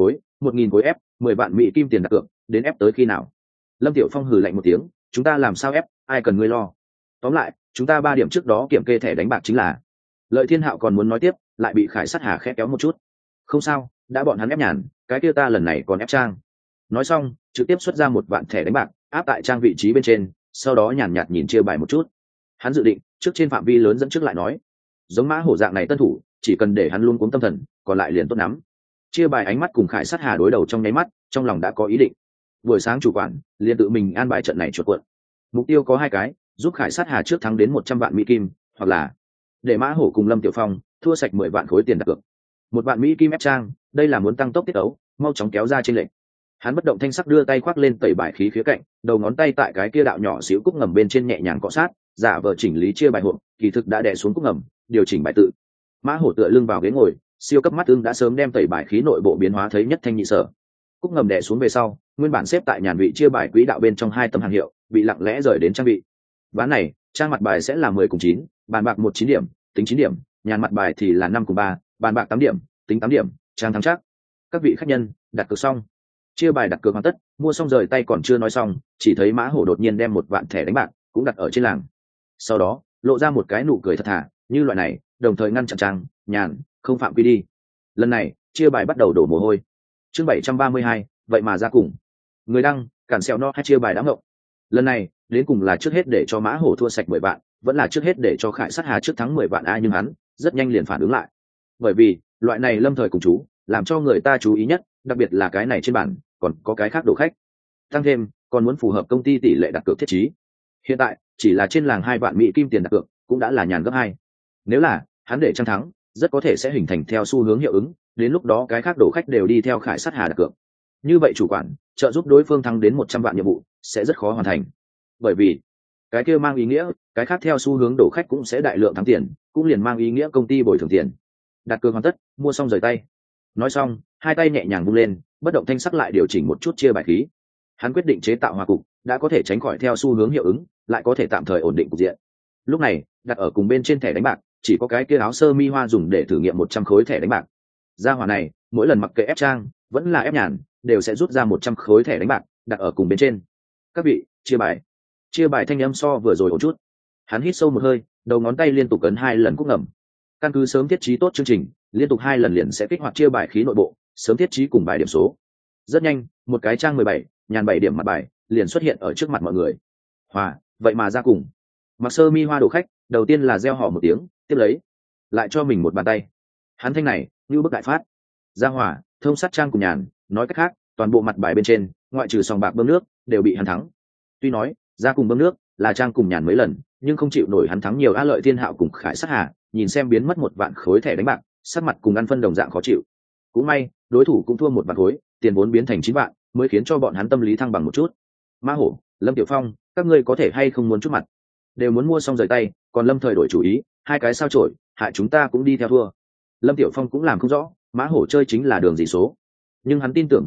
1.000 khối ép, 10 vạn mỹ kim tiền đặt cược, đến ép tới khi nào? Lâm Tiểu Phong hừ lạnh một tiếng, chúng ta làm sao ép, ai cần ngươi lo. Tóm lại, chúng ta 3 điểm trước đó kiểm kê thẻ đánh bạc chính là. Lợi Thiên Hạo còn muốn nói tiếp, lại bị Khải Sát Hà khẽ kéo một chút. Không sao, đã bọn hắn ép Nhàn, cái kia ta lần này còn ép Trang. Nói xong, trực tiếp xuất ra 1 vạn thẻ đánh bạc, áp tại Trang vị trí bên trên, sau đó nhàn nhạt nhìn chia bài một chút. Hắn dự định, trước trên phạm vi lớn dẫn trước lại nói. Giống Mã Hổ dạng này tân thủ, chỉ cần để hắn luôn cuống tâm thần, còn lại liền tốt lắm. Chia bài ánh mắt cùng Khải Sát Hà đối đầu trong nháy mắt, trong lòng đã có ý định. Buổi sáng chủ quản liền tự mình an bài trận này chuột cuộn. Mục tiêu có 2 cái, giúp Khải Sát Hà trước thắng đến 100 vạn mỹ kim, hoặc là để Mã Hổ cùng Lâm Tiểu Phong thua sạch 10 vạn khối tiền đặt cược. 1 vạn mỹ kim ép Trang, đây là muốn tăng tốc tiết ấu, mau chóng kéo ra trên lệnh. Hắn bất động thanh sắc đưa tay khoác lên tẩy bài khí khía cạnh, đầu ngón tay tại cái kia đạo nhỏ xíu cúc ngầm bên trên nhẹ nhàng cọ sát, giả vờ chỉnh lý chia bài hộp, kỳ thực đã đè xuống cúc ngầm, điều chỉnh bài tự. Mã Hổ tựa lưng vào ghế ngồi, siêu cấp mắt ưng đã sớm đem tẩy bài khí nội bộ biến hóa thấy nhất thanh nhị sở. Cúc ngầm đè xuống về sau, nguyên bản xếp tại nhàn vị chia bài quỹ đạo bên trong 2 tấm hàng hiệu, bị lặng lẽ rời đến trang vị. Ván này, trang mặt bài sẽ là 10 cùng 9, bàn bạc 19 điểm, tính 9 điểm, nhàn mặt bài thì là 5 cùng 3, bàn bạc 8 điểm, tính 8 điểm, trang thắng chắc. Các vị khách nhân, đặt cược xong. Chia bài đặt cược hoàn tất, mua xong rời tay còn chưa nói xong, chỉ thấy Mã Hổ đột nhiên đem 1 vạn thẻ đánh bạc cũng đặt ở trên làng. Sau đó, lộ ra một cái nụ cười thật thà, như loại này, đồng thời ngăn chặn Trang, Nhàn, không phạm quy đi. Lần này, chia bài bắt đầu đổ mồ hôi. Chương 732, vậy mà ra cùng. Người đăng, cản xèo no hay chia bài đã ngộng. Lần này, đến cùng là trước hết để cho Mã Hổ thua sạch 10 vạn, vẫn là trước hết để cho Khải Sát Hà trước thắng 10 vạn nhưng hắn rất nhanh liền phản ứng lại. Bởi vì, loại này lâm thời cùng chú, làm cho người ta chú ý nhất, đặc biệt là cái này trên bản, còn có cái khác đổ khách. Tăng thêm, còn muốn phù hợp công ty tỷ lệ đặt cược thiết trí. Hiện tại, chỉ là trên làng 2 vạn mỹ kim tiền đặt cược, cũng đã là nhàn gấp 2. Nếu là hắn để Trang thắng, rất có thể sẽ hình thành theo xu hướng hiệu ứng, đến lúc đó cái khác đổ khách đều đi theo Khải Sát Hà đặt cược. Như vậy chủ quản trợ giúp đối phương thắng đến 100 vạn nhiệm vụ sẽ rất khó hoàn thành. Bởi vì cái kia mang ý nghĩa, cái khác theo xu hướng đổ khách cũng sẽ đại lượng thắng tiền, cũng liền mang ý nghĩa công ty bồi thường tiền. Đặt cược hoàn tất, mua xong rời tay. Nói xong, 2 tay nhẹ nhàng vung lên, bất động thanh sắc lại điều chỉnh một chút chia bài khí. Hắn quyết định chế tạo hòa cục, đã có thể tránh khỏi theo xu hướng hiệu ứng, lại có thể tạm thời ổn định cục diện. Lúc này, đặt ở cùng bên trên thẻ đánh bạc, chỉ có cái kia áo sơ mi hoa dùng để thử nghiệm 100 khối thẻ đánh bạc. Gia hỏa này, mỗi lần mặc kệ ép Trang, vẫn là ép Nhàn, đều sẽ rút ra 100 khối thẻ đánh bạc, đặt ở cùng bên trên. Các vị, chia bài. Chia bài thanh âm so vừa rồi một chút. Hắn hít sâu một hơi, đầu ngón tay liên tục ấn 2 lần cúc ngầm. Căn cứ sớm thiết trí tốt chương trình, liên tục 2 lần liền sẽ kích hoạt chia bài khí nội bộ, sớm thiết trí cùng bài điểm số. Rất nhanh, một cái Trang 17, Nhàn 7 điểm mặt bài liền xuất hiện ở trước mặt mọi người. Hòa, vậy mà ra cùng. Mặc sơ mi hoa đổ khách, đầu tiên là reo hò một tiếng, tiếp lấy lại cho mình một bàn tay. Hắn thanh này như bức đại phát. Ra Hòa, thông sát Trang cùng Nhàn, nói cách khác, toàn bộ mặt bài bên trên, ngoại trừ sòng bạc bơm nước, đều bị hắn thắng. Tuy nói, ra cùng bơm nước là Trang cùng Nhàn mấy lần, nhưng không chịu nổi hắn thắng nhiều. Lợi Thiên Hạo cùng Khải Sát Hà, nhìn xem biến mất 1 vạn khối thẻ đánh bạc, sắc mặt cùng ăn phân đồng dạng khó chịu. Cũng may, đối thủ cũng thua 1 vạn khối, tiền vốn biến thành 9 vạn, mới khiến cho bọn hắn tâm lý thăng bằng một chút. Mã Hổ, Lâm Tiểu Phong, các ngươi có thể hay không muốn chút mặt? Đều muốn mua xong rời tay, còn Lâm Thời đổi chủ ý, 2 cái sao chổi, hại chúng ta cũng đi theo thua. Lâm Tiểu Phong cũng làm không rõ, Mã Hổ chơi chính là đường gì số, nhưng hắn tin tưởng vững chắc,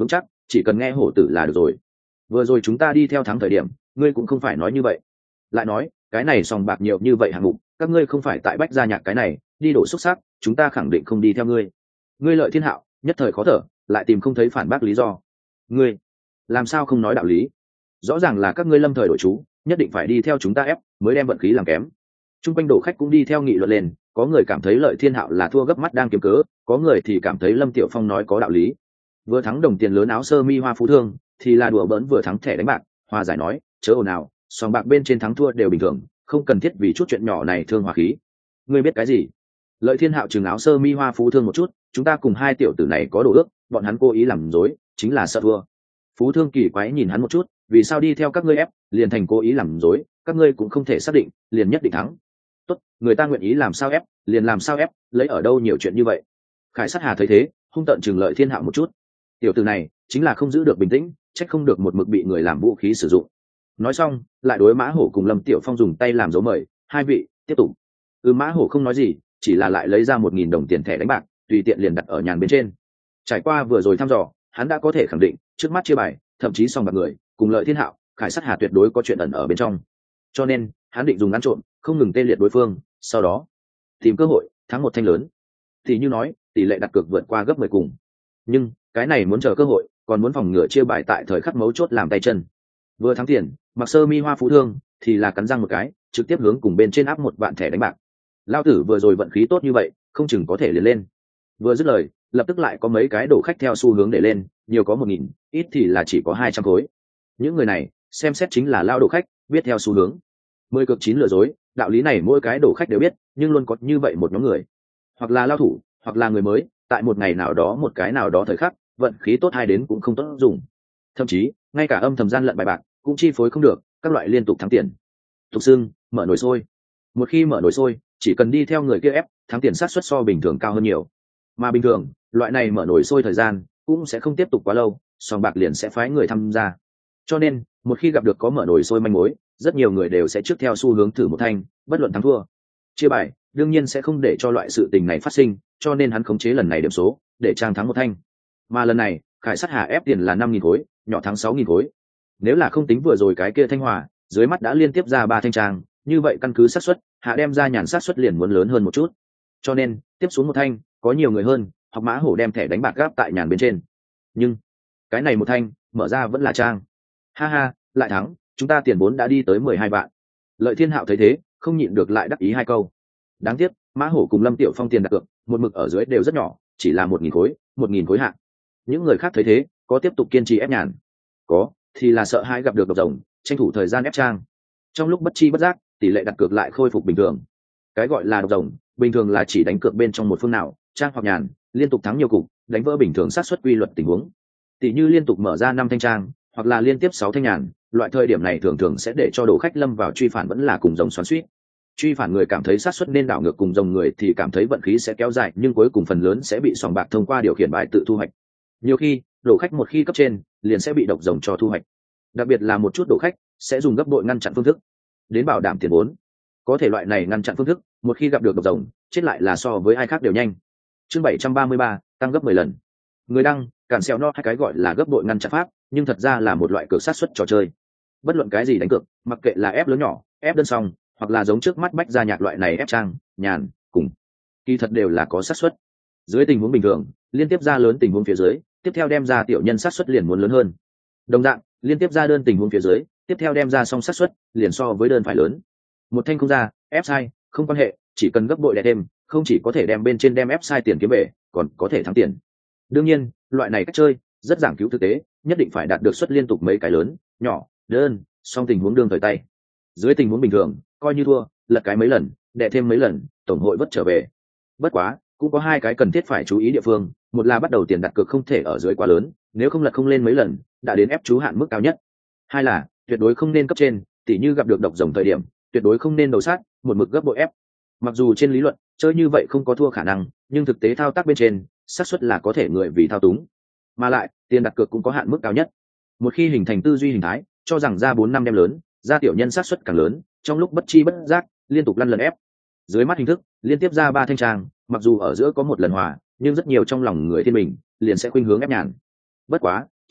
chỉ cần nghe hổ tử là được rồi. Vừa rồi chúng ta đi theo thắng thời điểm ngươi cũng không phải nói như vậy. Lại nói cái này sòng bạc nhiều như vậy hạng mục, các ngươi không phải tại Bách Gia Nhạc cái này đi đổ xúc sắc, chúng ta khẳng định không đi theo ngươi. Ngươi Lợi Thiên Hạo nhất thời khó thở, lại tìm không thấy phản bác lý do. Ngươi làm sao không nói đạo lý? Rõ ràng là các ngươi lâm thời đổi chú, nhất định phải đi theo chúng ta ép mới đem vận khí làm kém. Trung quanh đổ khách cũng đi theo nghị luận lên, có người cảm thấy Lợi Thiên Hạo là thua gấp mắt đang kiếm cớ, có người thì cảm thấy Lâm Tiểu Phong nói có đạo lý. Vừa thắng đồng tiền lớn áo sơ mi hoa phú thương thì là đùa bỡn vừa thắng thẻ đánh bạc, hòa giải nói chớ ồn ào, sòng bạc bên trên thắng thua đều bình thường, không cần thiết vì chút chuyện nhỏ này thương hòa khí. Ngươi biết cái gì? Lợi Thiên Hạo chừng áo sơ mi hoa phú thương một chút, chúng ta cùng hai tiểu tử này có đồ ước, bọn hắn cố ý làm dối, chính là sợ thua. Phú thương kỳ quái nhìn hắn một chút, vì sao đi theo các ngươi ép liền thành cố ý làm dối, các ngươi cũng không thể xác định liền nhất định thắng. Tốt, người ta nguyện ý làm sao ép liền làm sao ép, lấy ở đâu nhiều chuyện như vậy. Khải Sát Hà thấy thế hung tợn chừng Lợi Thiên Hạo một chút, tiểu tử này chính là không giữ được bình tĩnh, trách không được một mực bị người làm vũ khí sử dụng. Nói xong lại đối Mã Hổ cùng Lâm Tiểu Phong dùng tay làm dấu mời, hai vị tiếp tục. Mã Hổ không nói gì, chỉ là lại lấy ra 1.000 đồng tiền thẻ đánh bạc, tùy tiện liền đặt ở nhàn bên trên. Trải qua vừa rồi thăm dò, hắn đã có thể khẳng định trước mắt chia bài, thậm chí sòng bạc người cùng Lợi Thiên Hạo, Khải Sát Hà tuyệt đối có chuyện ẩn ở bên trong. Cho nên hắn định dùng ngắn trộn, không ngừng tê liệt đối phương, sau đó tìm cơ hội thắng một thanh lớn. Thì như nói tỷ lệ đặt cược vượt qua gấp 10 cùng, nhưng cái này muốn chờ cơ hội, còn muốn phòng ngừa chia bài tại thời khắc mấu chốt làm tay chân. Vừa thắng tiền, mặc sơ mi hoa phú thương thì là cắn răng một cái, trực tiếp hướng cùng bên trên áp một vạn thẻ đánh bạc. Lao tử vừa rồi vận khí tốt như vậy, không chừng có thể liền lên. Vừa dứt lời, lập tức lại có mấy cái đổ khách theo xu hướng để lên, nhiều có 1.000, ít thì là chỉ có 200 khối. Những người này xem xét chính là lao đổ khách, biết theo xu hướng. 10 cược 9 lừa dối, đạo lý này mỗi cái đổ khách đều biết, nhưng luôn có như vậy một nhóm người, hoặc là lao thủ, hoặc là người mới, tại một ngày nào đó một cái nào đó thời khắc, vận khí tốt hay đến cũng không tốt dùng. Thậm chí ngay cả âm thầm gian lận bài bạc cũng chi phối không được, các loại liên tục thắng tiền. Tục xưng mở nồi sôi. Một khi mở nồi sôi, chỉ cần đi theo người kia ép, thắng tiền sát suất so bình thường cao hơn nhiều. Mà bình thường loại này mở nồi sôi thời gian cũng sẽ không tiếp tục quá lâu, sòng bạc liền sẽ phái người tham gia. Cho nên một khi gặp được có mở nồi sôi manh mối, rất nhiều người đều sẽ trước theo xu hướng thử một thanh, bất luận thắng thua. Chia bài đương nhiên sẽ không để cho loại sự tình này phát sinh, cho nên hắn khống chế lần này điểm số để trang thắng một thanh. Mà lần này Khải Sát Hà ép tiền là 5.000 khối, nhỏ thắng 6.000 khối. Nếu là không tính vừa rồi cái kia Thanh Hòa dưới mắt đã liên tiếp ra 3 thanh trang, như vậy căn cứ xác suất hạ đem ra nhàn xác suất liền muốn lớn hơn một chút. Cho nên tiếp xuống một thanh có nhiều người hơn, hoặc Mã Hổ đem thẻ đánh bạc gáp tại nhàn bên trên. Nhưng cái này một thanh mở ra vẫn là trang. Ha ha, lại thắng, chúng ta tiền vốn đã đi tới 12 vạn. Lợi Thiên Hạo thấy thế không nhịn được lại đắc ý hai câu. Đáng tiếc Mã Hổ cùng Lâm Tiểu Phong tiền đặt cược một mực ở dưới đều rất nhỏ, chỉ là 1.000 khối, 1.000 khối hạ. Những người khác thấy thế có tiếp tục kiên trì ép nhàn, có thì là sợ hãi gặp được độc rồng, tranh thủ thời gian ép trang. Trong lúc bất chi bất giác tỷ lệ đặt cược lại khôi phục bình thường. Cái gọi là độc rồng bình thường là chỉ đánh cược bên trong một phương nào, trang hoặc nhàn liên tục thắng nhiều cục, đánh vỡ bình thường xác suất quy luật tình huống. Tỷ như liên tục mở ra 5 thanh trang, hoặc là liên tiếp 6 thanh nhàn, loại thời điểm này thường thường sẽ để cho đồ khách lâm vào truy phản vẫn là cùng rồng xoắn xuýt. Truy phản người cảm thấy xác suất nên đảo ngược cùng rồng người thì cảm thấy vận khí sẽ kéo dài, nhưng cuối cùng phần lớn sẽ bị sòng bạc thông qua điều khiển bài tự thu hoạch. Nhiều khi đồ khách một khi cấp trên liền sẽ bị độc rồng cho thu hoạch, đặc biệt là một chút đồ khách sẽ dùng gấp bội ngăn chặn phương thức đến bảo đảm tiền vốn. Có thể loại này ngăn chặn phương thức một khi gặp được độc rồng, chết lại là so với ai khác đều nhanh. Chương 733, tăng gấp 10 lần. Người đăng cản xèo no hai cái gọi là gấp bội ngăn chặn pháp, nhưng thật ra là một loại cược sát suất trò chơi. Bất luận cái gì đánh cược, mặc kệ là ép lớn nhỏ, ép đơn song, hoặc là giống trước mắt Bách Gia Nhạc loại này ép trang, nhàn cùng, kỳ thật đều là có sát suất. Dưới tình huống bình thường, liên tiếp ra lớn tình huống phía dưới, tiếp theo đem ra tiểu nhân sát suất liền muốn lớn hơn. Đồng dạng, liên tiếp ra đơn tình huống phía dưới, tiếp theo đem ra song sát suất liền so với đơn phải lớn. Một thanh không ra, ép sai, không quan hệ, chỉ cần gấp bội đè thêm, không chỉ có thể đem bên trên đem ép sai tiền kiếm về, còn có thể thắng tiền. Đương nhiên, loại này cách chơi rất giảng cứu thực tế, nhất định phải đạt được suất liên tục mấy cái lớn, nhỏ, đơn, song tình huống đương thời tay. Dưới tình huống bình thường, coi như thua, lật cái mấy lần, đè thêm mấy lần, tổng hội vất trở về. Bất quá, cũng có hai cái cần thiết phải chú ý địa phương, một là bắt đầu tiền đặt cược không thể ở dưới quá lớn, nếu không lật không lên mấy lần đã đến ép chú hạn mức cao nhất. Hai là tuyệt đối không nên cấp trên, tỉ như gặp được độc rồng thời điểm tuyệt đối không nên đầu sát một mực gấp bội ép. Mặc dù trên lý luận chơi như vậy không có thua khả năng, nhưng thực tế thao tác bên trên xác suất là có thể người vì thao túng, mà lại tiền đặt cược cũng có hạn mức cao nhất. Một khi hình thành tư duy hình thái cho rằng ra 4-5 đem lớn, ra tiểu nhân xác suất càng lớn, trong lúc bất chi bất giác liên tục lăn lần ép. Dưới mắt hình thức liên tiếp ra 3 thanh trang, mặc dù ở giữa có một lần hòa, nhưng rất nhiều trong lòng người thiên bình liền sẽ khuynh hướng ép nhàn. Bất quá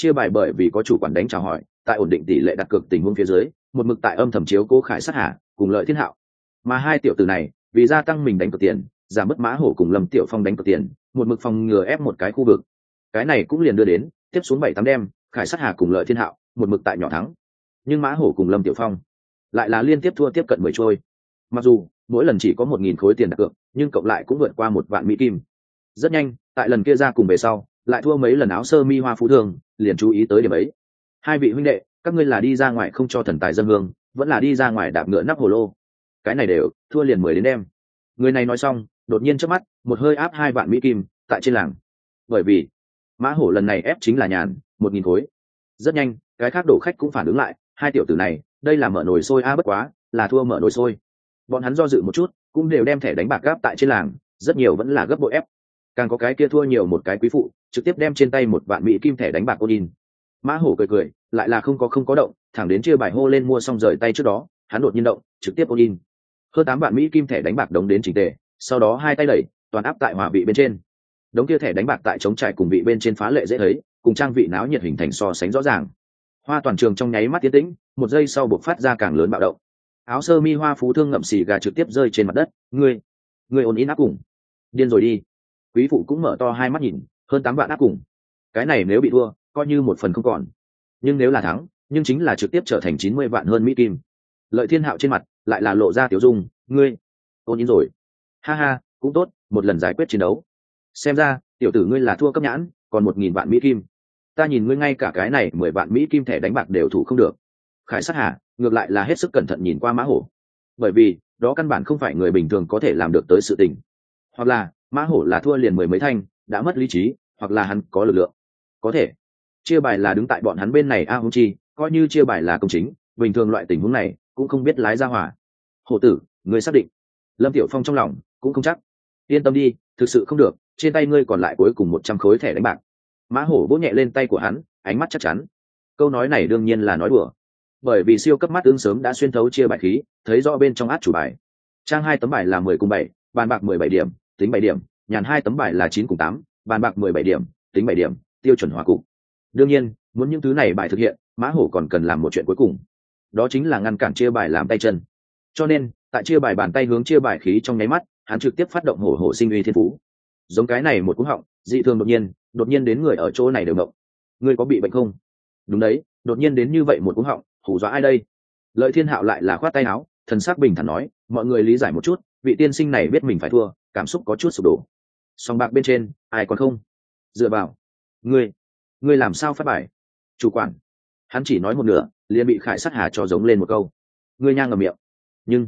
Chia bài bởi vì có chủ quản đánh chào hỏi, tại ổn định tỷ lệ đặt cược tình huống phía dưới, một mực tại âm thầm chiếu cố Khải Sát Hà cùng Lợi Thiên Hạo. Mà hai tiểu tử này, vì gia tăng mình đánh cược tiền, giảm bớt Mã Hổ cùng Lâm Tiểu Phong đánh cược tiền, một mực phòng ngừa ép một cái khu vực. Cái này cũng liền đưa đến, tiếp xuống 7-8 đêm, Khải Sát Hà cùng Lợi Thiên Hạo, một mực tại nhỏ thắng. Nhưng Mã Hổ cùng Lâm Tiểu Phong lại là liên tiếp thua tiếp cận 10 trôi. Mặc dù mỗi lần chỉ có 1.000 khối tiền đặt cược, nhưng cộng lại cũng vượt qua 1 vạn mỹ kim. Rất nhanh, tại lần kia ra cùng về sau, lại thua mấy lần áo sơ mi hoa phú thương, liền chú ý tới điểm ấy. Hai vị huynh đệ, các ngươi là đi ra ngoài không cho thần tài dân hương, vẫn là đi ra ngoài đạp ngựa nắp hồ lô? Cái này đều thua liền 10 đến đêm. Người này nói xong, đột nhiên chớp mắt, một hơi áp 2 vạn mỹ kim tại trên làng. Bởi vì Mã Hổ lần này ép chính là nhàn, 1.000 khối. Rất nhanh, cái khác đổ khách cũng phản ứng lại, hai tiểu tử này, đây là mở nồi sôi bất quá, là thua mở nồi sôi. Bọn hắn do dự một chút, cũng đều đem thẻ đánh bạc gáp tại trên làng, rất nhiều vẫn là gấp bội ép. Càng có cái kia thua nhiều một cái quý phụ, trực tiếp đem trên tay 1 vạn mỹ kim thẻ đánh bạc in. Mã Hổ cười cười, lại là không có động, thẳng đến chia bài hô lên mua xong rời tay trước đó, hắn đột nhiên động, trực tiếp in. Hơn 8 vạn mỹ kim thẻ đánh bạc đống đến chỉnh tề, sau đó hai tay đẩy, toàn áp tại hòa vị bên trên. Đống kia thẻ đánh bạc tại chống trải cùng vị bên trên phá lệ dễ thấy, cùng trang vị náo nhiệt hình thành so sánh rõ ràng. Hoa toàn trường trong nháy mắt tiến tĩnh, một giây sau buộc phát ra càng lớn bạo động. Áo sơ mi hoa phú thương ngậm xì gà trực tiếp rơi trên mặt đất. Ngươi ổn in áp cùng, điên rồi đi. Quý phụ cũng mở to hai mắt nhìn, hơn 8 vạn áp cùng. Cái này nếu bị thua, coi như một phần không còn. Nhưng nếu là thắng, nhưng chính là trực tiếp trở thành 90 vạn hơn mỹ kim. Lợi Thiên Hạo trên mặt lại là lộ ra tiểu dung, ngươi ổn in rồi. Ha ha, cũng tốt, một lần giải quyết chiến đấu. Xem ra, tiểu tử ngươi là thua cấp nhãn, còn 1.000 vạn mỹ kim. Ta nhìn ngươi ngay cả cái này 10 vạn mỹ kim thẻ đánh bạc đều thủ không được. Khải Sát Hà ngược lại là hết sức cẩn thận nhìn qua Mã Hổ, bởi vì đó căn bản không phải người bình thường có thể làm được tới sự tình. Hoặc là Mã Hổ là thua liền 10 mấy thanh, đã mất lý trí, hoặc là hắn có lực lượng. Có thể chia bài là đứng tại bọn hắn bên này hung chi, coi như chia bài là công chính, bình thường loại tình huống này cũng không biết lái ra hỏa. Hổ tử, ngươi xác định? Lâm Tiểu Phong trong lòng cũng không chắc. Yên tâm đi, thực sự không được, trên tay ngươi còn lại cuối cùng 100 khối thẻ đánh bạc. Mã Hổ vỗ nhẹ lên tay của hắn, ánh mắt chắc chắn. Câu nói này đương nhiên là nói đùa, bởi vì siêu cấp mắt tương sớm đã xuyên thấu chia bài khí, thấy rõ bên trong át chủ bài. Trang 2 tấm bài là 10 cùng 7, bàn bạc 17 điểm, tính 7 điểm, nhàn 2 tấm bài là 9 cùng 8, bàn bạc 17 điểm, tính 7 điểm, tiêu chuẩn hòa cục. Đương nhiên, muốn những thứ này bài thực hiện, Mã Hổ còn cần làm một chuyện cuối cùng, đó chính là ngăn cản chia bài làm tay chân. Cho nên, tại chia bài bàn tay hướng chia bài khí trong nháy mắt, hắn trực tiếp phát động hổ sinh uy thiên phú. Giống cái này một cú họng, dị thường đột nhiên đến người ở chỗ này đều động. Ngươi có bị bệnh không? Đúng đấy, đột nhiên đến như vậy một cú họng, hù dọa ai đây? Lợi Thiên Hạo lại là khoát tay áo, thần sắc bình thản nói, mọi người lý giải một chút, vị tiên sinh này biết mình phải thua, cảm xúc có chút sụp đổ. Song bạc bên trên, ai còn không? Dựa vào, ngươi làm sao phát bài? Chủ quản, hắn chỉ nói một nửa, liền bị Khải Sát Hà cho giống lên một câu. Ngươi nhang ngậm miệng. Nhưng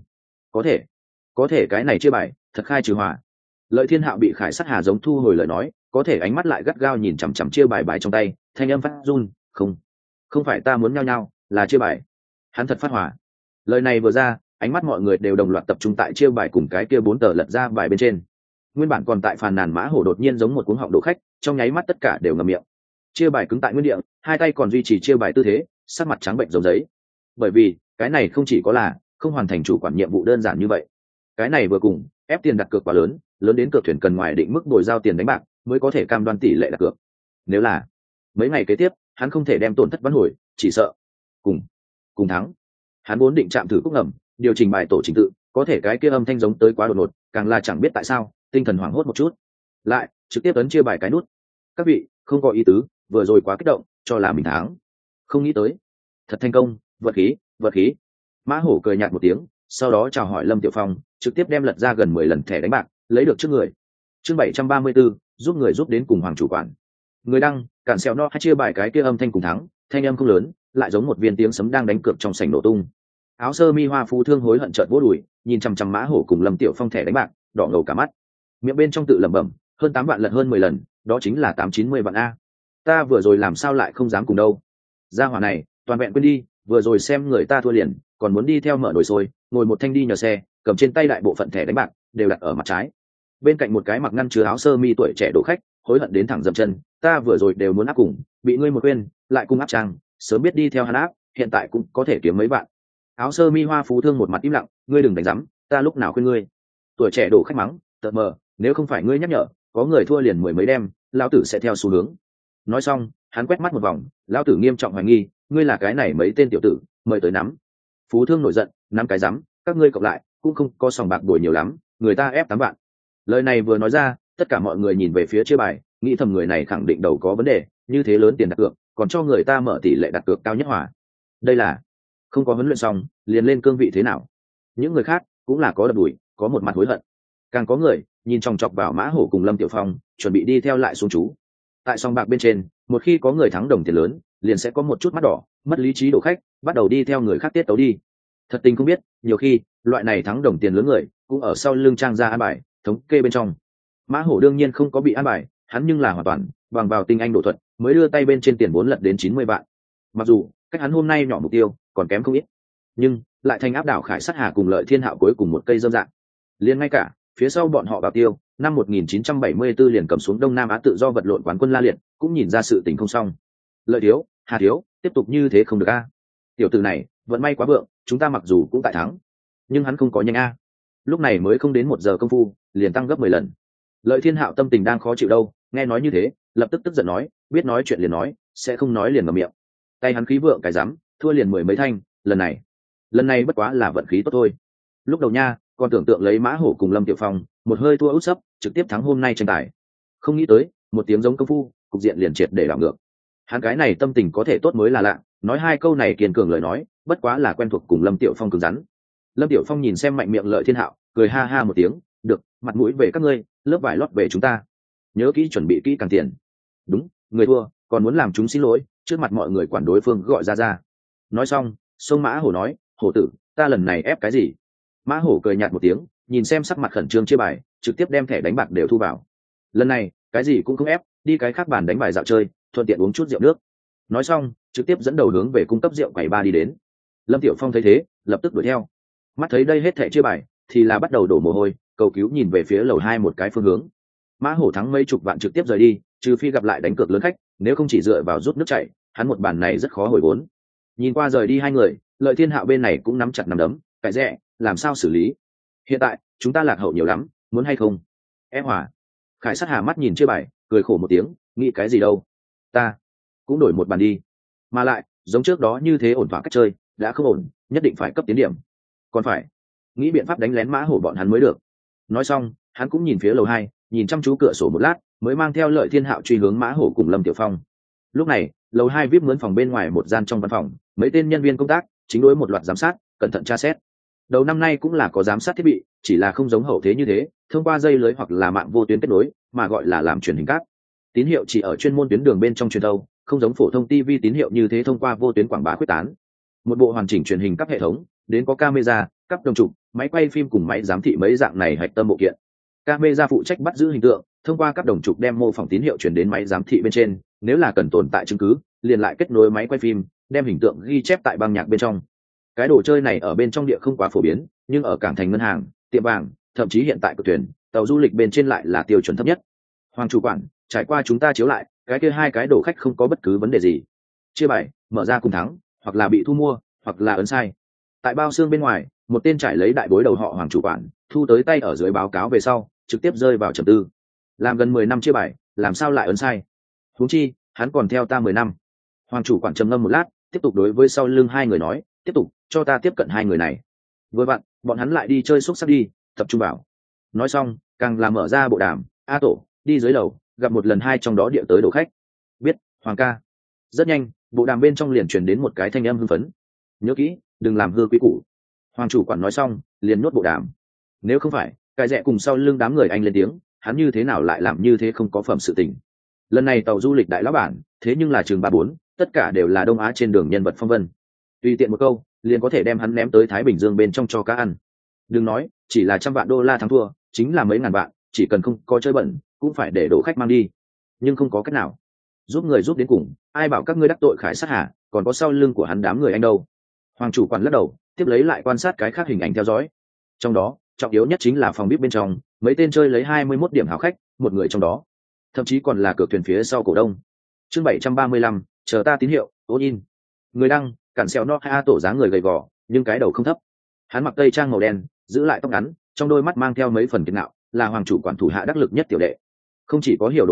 có thể cái này chia bài, thật khai trừ hòa. Lợi Thiên Hạo bị Khải Sát Hà giống thu hồi lời nói, có thể ánh mắt lại gắt gao nhìn chằm chằm chia bài trong tay, thanh âm phát run, không phải ta muốn nhao, là chia bài. Hắn thật phát hỏa. Lời này vừa ra, ánh mắt mọi người đều đồng loạt tập trung tại chia bài cùng cái kia 4 tờ lật ra bài bên trên. Nguyên bản còn tại phàn nàn Mã Hổ đột nhiên giống một cuống họng đổ khách, trong nháy mắt tất cả đều ngậm miệng. Chia bài cứng tại nguyên địa, hai tay còn duy trì chia bài tư thế, sắc mặt trắng bệnh giống giấy. Bởi vì cái này không chỉ có là không hoàn thành chủ quản nhiệm vụ đơn giản như vậy, cái này vừa cùng ép tiền đặt cược quá lớn đến cược thuyền cần ngoài định mức bồi giao tiền đánh bạc mới có thể cam đoan tỷ lệ đặt cược. Nếu là mấy ngày kế tiếp hắn không thể đem tổn thất vãn hồi, chỉ sợ cùng thắng. Hắn vốn định chạm thử cúc ngầm, điều chỉnh bài tổ trình tự, có thể cái kia âm thanh giống tới quá đột ngột, càng là chẳng biết tại sao tinh thần hoảng hốt một chút, lại trực tiếp ấn chia bài cái nút. Các vị không có ý tứ, vừa rồi quá kích động, cho là mình thắng, không nghĩ tới thật thành công. Vật khí. Mã Hổ cười nhạt một tiếng, sau đó chào hỏi Lâm Tiểu Phong, trực tiếp đem lật ra gần 10 lần thẻ đánh bạc lấy được trước người. Chương 734, giúp người giúp đến cùng hoàng chủ quản. Người đăng cản xèo no hay chia bài cái kia âm thanh cùng thắng, thanh âm không lớn, lại giống một viên tiếng sấm đang đánh cược trong sảnh nổ tung. Áo sơ mi hoa phú thương hối hận trợn vỗ đùi, nhìn chằm chằm Mã Hổ cùng Lâm Tiểu Phong thẻ đánh bạc, đỏ ngầu cả mắt. Miệng bên trong tự lẩm bẩm, hơn 8 vạn lật hơn 10 lần, đó chính là 890 vạn a. Ta vừa rồi làm sao lại không dám cùng đâu. Gia hỏa này, toàn vẹn quên đi, vừa rồi xem người ta thua liền, còn muốn đi theo mở nồi sôi, ngồi một thanh đi nhờ xe, cầm trên tay đại bộ phận thẻ đánh bạc đều đặt ở mặt trái. Bên cạnh một cái mặc ngăn chứa áo sơ mi tuổi trẻ đổ khách, hối hận đến thẳng dậm chân, ta vừa rồi đều muốn áp cùng, bị ngươi một quên, lại cùng áp trang, sớm biết đi theo hắn áp, hiện tại cũng có thể kiếm mấy vạn. Áo sơ mi hoa phú thương một mặt im lặng, ngươi đừng đánh rắm, ta lúc nào khuyên ngươi. Tuổi trẻ đổ khách mắng, tợt mờ, nếu không phải ngươi nhắc nhở, có người thua liền 10 mấy đêm, lão tử sẽ theo xu hướng. Nói xong, hắn quét mắt một vòng, lão tử nghiêm trọng hoài nghi ngươi là cái này mấy tên tiểu tử mời tới nắm. Phú Thương nổi giận, nắm cái rắm, các ngươi cộng lại cũng không có sòng bạc đuổi nhiều lắm, người ta ép 8 vạn. Lời này vừa nói ra, tất cả mọi người nhìn về phía chia bài, nghĩ thầm người này khẳng định đầu có vấn đề, như thế lớn tiền đặt cược còn cho người ta mở tỷ lệ đặt cược cao nhất hỏa. Đây là không có huấn luyện xong liền lên cương vị thế nào? Những người khác cũng là có đập đùi, có một mặt hối hận, càng có người nhìn chòng chọc vào Mã Hổ cùng Lâm Tiểu Phong, chuẩn bị đi theo lại xuống chú. Tại sòng bạc bên trên, một khi có người thắng đồng tiền lớn liền sẽ có một chút mắt đỏ, mất lý trí đổ khách, bắt đầu đi theo người khác tiết tấu đi. Thật tình không biết, nhiều khi loại này thắng đồng tiền lớn người cũng ở sau lưng trang ra an bài thống kê bên trong. Mã Hổ đương nhiên không có bị an bài, hắn nhưng là hoàn toàn bằng vào tinh anh độ thuật mới đưa tay bên trên tiền vốn lật đến 90 vạn. Mặc dù cách hắn hôm nay nhỏ mục tiêu còn kém không ít, nhưng lại thành áp đảo Khải Sát Hà cùng Lợi Thiên Hạo cuối cùng một cây dâm dạng. Liên ngay cả phía sau bọn họ bảo tiêu năm 1974 liền cầm xuống Đông Nam Á tự do vật lộn quán quân La Liệt cũng nhìn ra sự tình không xong. Lợi thiếu, Hà thiếu, tiếp tục như thế không được a. Tiểu tử này vận may quá vượng, chúng ta mặc dù cũng tại thắng nhưng hắn không có nhanh a. Lúc này mới không đến 1 giờ công phu liền tăng gấp 10 lần. Lợi Thiên Hạo tâm tình đang khó chịu đâu, nghe nói như thế lập tức tức giận nói, biết nói chuyện liền nói, sẽ không nói liền ngậm miệng. Tay hắn khí vượng cái rắm, thua liền 10 mấy thanh. Lần này bất quá là vận khí tốt thôi. Lúc đầu nha còn tưởng tượng lấy Mã Hổ cùng Lâm Tiểu Phong một hơi thua út sấp trực tiếp thắng hôm nay tranh tài, không nghĩ tới một tiếng giống công phu cục diện liền triệt để đảo ngược. Hắn cái này tâm tình có thể tốt mới là lạ, nói 2 câu này kiên cường lời nói bất quá là quen thuộc cùng Lâm Tiểu Phong cứng rắn. Lâm Tiểu Phong nhìn xem mạnh miệng Lợi Thiên Hạo, cười ha ha một tiếng, được, mặt mũi về các ngươi, lớp vải lót về chúng ta, nhớ kỹ chuẩn bị kỹ càng tiền. Đúng, người thua còn muốn làm chúng xin lỗi, trước mặt mọi người quản đối phương gọi ra. Nói xong sông Mã Hổ nói, hổ tử, ta lần này ép cái gì? Mã Hổ cười nhạt một tiếng, nhìn xem sắc mặt khẩn trương chia bài, trực tiếp đem thẻ đánh bạc đều thu vào. Lần này cái gì cũng không ép, đi cái khác bàn đánh bài dạo chơi, thuận tiện uống chút rượu nước. Nói xong trực tiếp dẫn đầu hướng về cung cấp rượu quầy ba đi đến. Lâm Tiểu Phong thấy thế lập tức đuổi theo, mắt thấy đây hết thẻ chia bài thì là bắt đầu đổ mồ hôi, cầu cứu nhìn về phía lầu 2 một cái phương hướng. Mã Hổ thắng mấy chục vạn trực tiếp rời đi, trừ phi gặp lại đánh cược lớn khách, nếu không chỉ dựa vào rút nước chảy, hắn một bàn này rất khó hồi vốn. Nhìn qua rời đi 2 người, Lợi Thiên Hạo bên này cũng nắm chặt nắm đấm, cái rẻ làm sao xử lý? Hiện tại chúng ta lạc hậu nhiều lắm, muốn hay không? Em Hòa. Khải Sát Hà mắt nhìn chia bài, cười khổ một tiếng, nghĩ cái gì đâu? Ta cũng đổi một bàn đi. Mà lại, giống trước đó như thế ổn thỏa cách chơi, đã không ổn, nhất định phải cấp tiến điểm. Còn phải nghĩ biện pháp đánh lén Mã Hổ bọn hắn mới được. Nói xong, hắn cũng nhìn phía lầu 2, nhìn chăm chú cửa sổ một lát, mới mang theo Lợi Thiên Hạo truy hướng Mã Hổ cùng Lâm Tiểu Phong. Lúc này, lầu 2 VIP mướn phòng bên ngoài một gian trong văn phòng, mấy tên nhân viên công tác chính đối một loạt giám sát, cẩn thận tra xét. Đầu năm nay cũng là có giám sát thiết bị, chỉ là không giống hậu thế như thế, thông qua dây lưới hoặc là mạng vô tuyến kết nối, mà gọi là làm truyền hình cáp. Tín hiệu chỉ ở chuyên môn tuyến đường bên trong truyền thâu, không giống phổ thông TV tín hiệu như thế thông qua vô tuyến quảng bá quyết tán. Một bộ hoàn chỉnh truyền hình cáp hệ thống, đến có camera, cáp đồng trục, máy quay phim cùng máy giám thị mấy dạng này hạch tâm bộ kiện. Camera phụ trách bắt giữ hình tượng, thông qua các đồng trục đem mô phỏng tín hiệu truyền đến máy giám thị bên trên, nếu là cần tồn tại chứng cứ, liền lại kết nối máy quay phim, đem hình tượng ghi chép tại băng nhạc bên trong. Cái đồ chơi này ở bên trong địa không quá phổ biến, nhưng ở cảng thành ngân hàng, tiệm vàng, thậm chí hiện tại của thuyền, tàu du lịch bên trên lại là tiêu chuẩn thấp nhất. Hoàng chủ quản, trải qua chúng ta chiếu lại, cái kia 2 cái đồ khách không có bất cứ vấn đề gì. Chia bài, mở ra cùng thắng, hoặc là bị thu mua, hoặc là ấn sai. Tại bao xương bên ngoài, một tên trải lấy đại bối đầu họ Hoàng chủ quản, thu tới tay ở dưới báo cáo về sau, trực tiếp rơi vào trầm tư. Làm gần 10 năm chia bài, làm sao lại ấn sai? Huống chi, hắn còn theo ta 10 năm. Hoàng chủ quản trầm ngâm một lát, tiếp tục đối với sau lưng 2 người nói, tiếp tục cho ta tiếp cận 2 người này. Vừa vặn, bọn hắn lại đi chơi xúc sắc đi, tập trung vào. Nói xong, càng làm mở ra bộ đàm, A Tổ đi dưới lầu, gặp một lần 2 trong đó địa tới đồ khách. Biết, Hoàng ca. Rất nhanh, bộ đàm bên trong liền truyền đến một cái thanh âm hưng phấn. Nhớ kỹ, đừng làm hư quý củ. Hoàng chủ quản nói xong, liền nhốt bộ đàm. Nếu không phải cái rẽ cùng sau lưng đám người anh lên tiếng, hắn như thế nào lại làm như thế không có phẩm sự tình. Lần này tàu du lịch đại lão bản, thế nhưng là trường 34, tất cả đều là Đông Á trên đường nhân vật phong vân. Tùy tiện một câu, liền có thể đem hắn ném tới Thái Bình Dương bên trong cho cá ăn. Đừng nói, chỉ là $100 vạn thắng thua, chính là mấy ngàn vạn, chỉ cần không có chơi bẩn, cũng phải để đổ khách mang đi. Nhưng không có cách nào, giúp người giúp đến cùng, ai bảo các ngươi đắc tội Khải Sát Hà, còn có sau lưng của hắn đám người anh đâu. Hoàng chủ quản lắc đầu, tiếp lấy lại quan sát cái khác hình ảnh theo dõi. Trong đó, trọng yếu nhất chính là phòng bếp bên trong, mấy tên chơi lấy 21 điểm hảo khách, một người trong đó thậm chí còn là cửa thuyền phía sau cổ đông. Chương 735, chờ ta tín hiệu, ôn in. Người đăng, cản xẹo no ha tổ dáng người gầy gò, nhưng cái đầu không thấp. Hắn mặc tây trang màu đen, giữ lại tóc ngắn, trong đôi mắt mang theo mấy phần kiêu ngạo, là hoàng chủ quản thủ hạ đắc lực nhất tiểu đệ. Không chỉ có hiểu đồ thuật,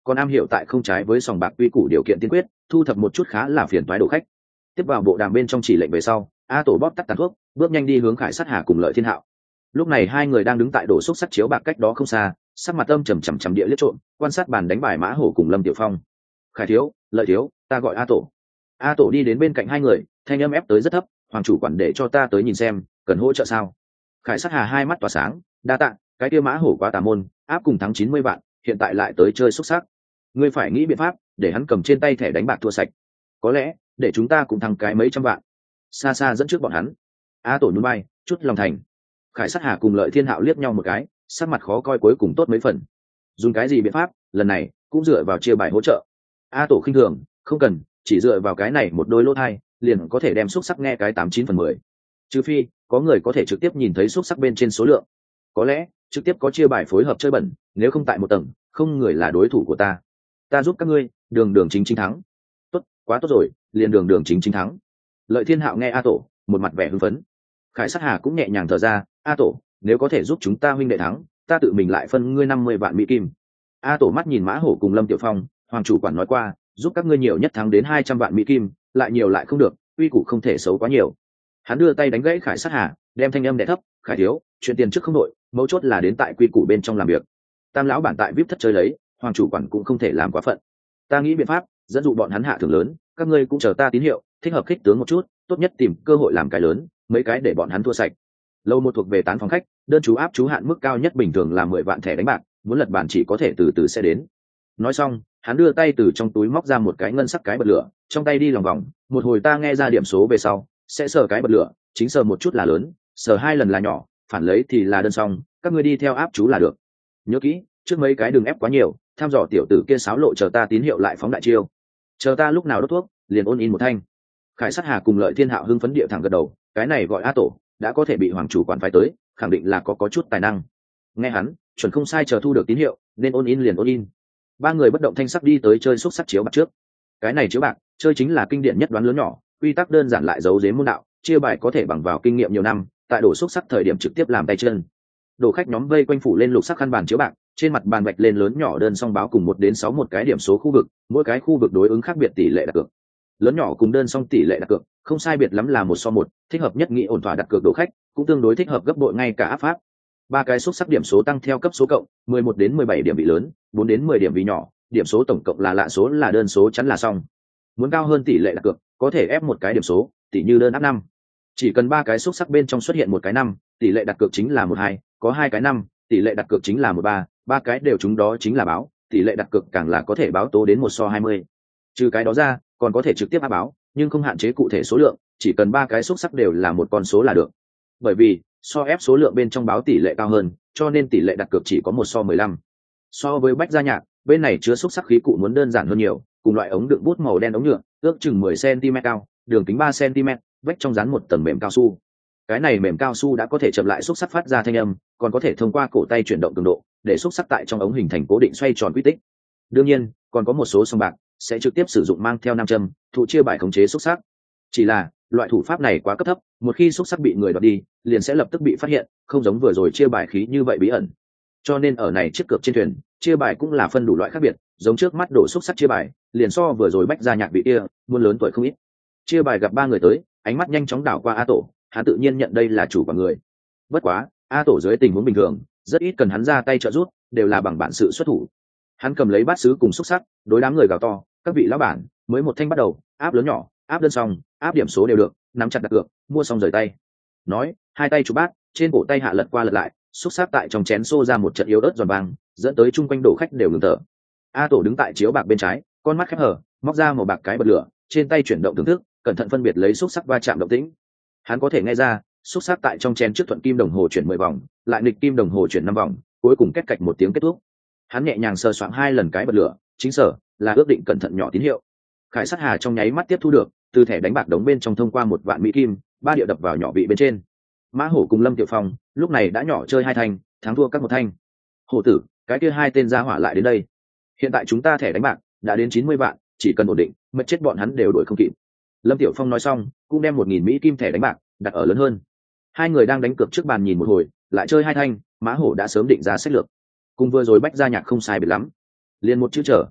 còn am hiểu tại không trái với sòng bạc quy củ điều kiện tiên quyết thu thập một chút khá là phiền toái đồ khách. Tiếp vào bộ đàm bên trong chỉ lệnh về sau, A Tổ bóp tắt tàn thuốc, bước nhanh đi hướng Khải Sát Hà cùng Lợi Thiên Hạo. Lúc này hai người đang đứng tại đổ xúc sắc chiếu bạc cách đó không xa, sắc mặt âm trầm trầm địa liếc trộm, quan sát bàn đánh bài Mã Hổ cùng Lâm Tiểu Phong. Khải thiếu, Lợi thiếu, ta gọi A Tổ. A Tổ đi đến bên cạnh hai người, thanh âm ép tới rất thấp, hoàng chủ quản để cho ta tới nhìn xem, cần hỗ trợ sao? Khải Sát Hà hai mắt tỏa sáng, đa tạ, cái kia Mã Hổ quá tà môn, áp cùng thắng 90 vạn, hiện tại lại tới chơi xúc sắc. Ngươi phải nghĩ biện pháp để hắn cầm trên tay thẻ đánh bạc thua sạch. Có lẽ để chúng ta cũng thắng cái mấy trăm vạn. Xa xa dẫn trước bọn hắn. A Tổ nhún vai, chút lòng thành. Khải Sát Hà cùng Lợi Thiên Hạo liếc nhau một cái, sắc mặt khó coi cuối cùng tốt mấy phần. Dùng cái gì biện pháp, lần này cũng dựa vào chia bài hỗ trợ. A Tổ khinh thường, không cần, chỉ dựa vào cái này một đôi lỗ thai, liền có thể đem xúc sắc nghe cái 89/10. Trừ phi có người có thể trực tiếp nhìn thấy xúc sắc bên trên số lượng. Có lẽ trực tiếp có chia bài phối hợp chơi bẩn, nếu không tại một tầng, không người là đối thủ của ta. Ta giúp các ngươi, đường đường chính chính thắng. Tốt, quá tốt rồi, liền đường đường chính chính thắng. Lợi Thiên Hạo nghe A Tổ, một mặt vẻ hưng phấn. Khải Sát Hà cũng nhẹ nhàng thở ra, A Tổ, nếu có thể giúp chúng ta huynh đệ thắng, ta tự mình lại phân ngươi 50 vạn mỹ kim. A Tổ mắt nhìn Mã Hổ cùng Lâm Tiểu Phong, hoàng chủ quản nói qua, giúp các ngươi nhiều nhất thắng đến 200 vạn mỹ kim, lại nhiều lại không được, uy củ không thể xấu quá nhiều. Hắn đưa tay đánh gãy Khải Sát Hà, đem thanh âm đè thấp, Khải thiếu, chuyện tiền trước không đội, mấu chốt là đến tại quy củ bên trong làm việc. Tam lão bản tại VIP thất chơi lấy, hoàng chủ quản cũng không thể làm quá phận. Ta nghĩ biện pháp dẫn dụ bọn hắn hạ thưởng lớn, các ngươi cũng chờ ta tín hiệu, thích hợp khích tướng một chút, tốt nhất tìm cơ hội làm cái lớn, mấy cái để bọn hắn thua sạch. Lâu một thuộc về tán phòng khách, đơn chú áp chú hạn mức cao nhất bình thường là 10 vạn thẻ đánh bạc, muốn lật bàn chỉ có thể từ từ sẽ đến. Nói xong, hắn đưa tay từ trong túi móc ra một cái ngân sắc cái bật lửa, trong tay đi lòng vòng, một hồi ta nghe ra điểm số về sau, sẽ sờ cái bật lửa, chính sờ một chút là lớn, sờ 2 lần là nhỏ, phản lấy thì là đơn xong, các ngươi đi theo áp chú là được. Nhớ kỹ, trước mấy cái đừng ép quá nhiều, tham dò tiểu tử kia xáo lộ chờ ta tín hiệu lại phóng đại chiêu. Chờ ta lúc nào đốt thuốc, liền ôn in một thanh. Khải Sát Hà cùng Lợi Thiên Hạo hưng phấn địa thẳng gật đầu, cái này gọi A Tổ, đã có thể bị hoàng chủ quản phái tới, khẳng định là có chút tài năng. Nghe hắn, chuẩn không sai, chờ thu được tín hiệu, nên ôn in liền ôn in. Ba người bất động thanh sắc đi tới chơi xúc sắc chiếu bạc trước. Cái này chiếu bạc, chơi chính là kinh điển nhất đoán lớn nhỏ, quy tắc đơn giản lại giấu giếm môn đạo, chia bài có thể bằng vào kinh nghiệm nhiều năm, tại đổ xúc sắc thời điểm trực tiếp làm tay chân. Đồ khách nhóm vây quanh phủ lên lục sắc khăn bàn chiếu bạc, trên mặt bàn vạch lên lớn nhỏ đơn song báo cùng 1 đến 6 một cái điểm số khu vực, mỗi cái khu vực đối ứng khác biệt tỷ lệ đặt cược. Lớn nhỏ cùng đơn song tỷ lệ đặt cược, không sai biệt lắm là 1:1, thích hợp nhất nghĩ ổn thỏa đặt cược đồ khách, cũng tương đối thích hợp gấp bội ngay cả áp pháp. Ba cái xúc sắc điểm số tăng theo cấp số cộng, 11 đến 17 điểm vị lớn, 4 đến 10 điểm vị nhỏ, điểm số tổng cộng là lạ số là đơn số chắn là xong. Muốn cao hơn tỷ lệ đặt cược, có thể ép một cái điểm số, tỷ như đơn áp 5. Chỉ cần ba cái xúc sắc bên trong xuất hiện một cái 5, tỷ lệ đặt cược chính là 12, có 2 cái 5, tỷ lệ đặt cược chính là 13, ba cái đều chúng đó chính là báo, tỷ lệ đặt cược càng là có thể báo tố đến 1:20. Trừ cái đó ra, còn có thể trực tiếp áp báo, nhưng không hạn chế cụ thể số lượng, chỉ cần ba cái xúc sắc đều là một con số là được. Bởi vì so ép số lượng bên trong báo tỷ lệ cao hơn, cho nên tỷ lệ đặt cược chỉ có 1:15. So với bách gia nhạc, bên này chứa xúc sắc khí cụ muốn đơn giản hơn nhiều, cùng loại ống đựng bút màu đen ống nhựa, ước chừng 10 cm cao, đường kính 3 cm, vách trong dán một tầng mềm cao su. Cái này mềm cao su đã có thể chậm lại xúc sắc phát ra thanh âm, còn có thể thông qua cổ tay chuyển động cường độ, để xúc sắc tại trong ống hình thành cố định xoay tròn quy tích. Đương nhiên, còn có một số sòng bạc sẽ trực tiếp sử dụng mang theo nam châm, thụ chia bài khống chế xúc sắc. Chỉ là loại thủ pháp này quá cấp thấp, một khi xúc sắc bị người đoạt đi, liền sẽ lập tức bị phát hiện, không giống vừa rồi chia bài khí như vậy bí ẩn. Cho nên ở này chiếc cược trên thuyền, chia bài cũng là phân đủ loại khác biệt, giống trước mắt đổ xúc sắc chia bài, liền so vừa rồi bách gia nhạc bị kia, muôn lớn tuổi không ít. Chia bài gặp ba người tới, ánh mắt nhanh chóng đảo qua A Tổ, hắn tự nhiên nhận đây là chủ của người. Bất quá, A Tổ dưới tình huống bình thường, rất ít cần hắn ra tay trợ giúp, đều là bằng bản sự xuất thủ. Hắn cầm lấy bát sứ cùng xúc sắc, đối đám người gào to, các vị lão bản, mới một thanh bắt đầu, áp lớn nhỏ, áp đơn xong, áp điểm số đều được, nắm chặt đặt cược, mua xong rời tay. Nói, hai tay chụp bát, trên cổ tay hạ lật qua lật lại, xúc sắc tại trong chén xô ra một trận yếu ớt giòn vàng, dẫn tới chung quanh đổ khách đều ngừng thở. A Tổ đứng tại chiếu bạc bên trái, con mắt khép hờ, móc ra một bạc cái bật lửa, trên tay chuyển động thưởng thức, cẩn thận phân biệt lấy xúc sắc va chạm động tĩnh. Hắn có thể nghe ra, xúc sắc tại trong chén trước thuận kim đồng hồ chuyển 10 vòng, lại nghịch kim đồng hồ chuyển 5 vòng, cuối cùng kết cạch một tiếng kết thúc. Hắn nhẹ nhàng sờ soạng 2 lần cái bật lửa, chính sở là ước định cẩn thận nhỏ tín hiệu. Khải Sát Hà trong nháy mắt tiếp thu được, từ thẻ đánh bạc đống bên trong thông qua 1 vạn mỹ kim, 3 điệu đập vào nhỏ vị bên trên. Mã Hổ cùng Lâm Tiểu Phong lúc này đã nhỏ chơi 2 thanh, thắng thua các một thanh. Hổ tử, cái kia 2 tên gia hỏa lại đến đây. Hiện tại chúng ta thẻ đánh bạc đã đến 90 vạn, chỉ cần ổn định, mất chết bọn hắn đều đuổi không kịp. Lâm Tiểu Phong nói xong, cũng đem 1000 mỹ kim thẻ đánh bạc đặt ở lớn hơn. Hai người đang đánh cược trước bàn nhìn một hồi, lại chơi 2 thanh, Mã Hổ đã sớm định ra sách lược. Cùng vừa rồi bách gia nhạc không sai biệt lắm, liền một chữ chờ,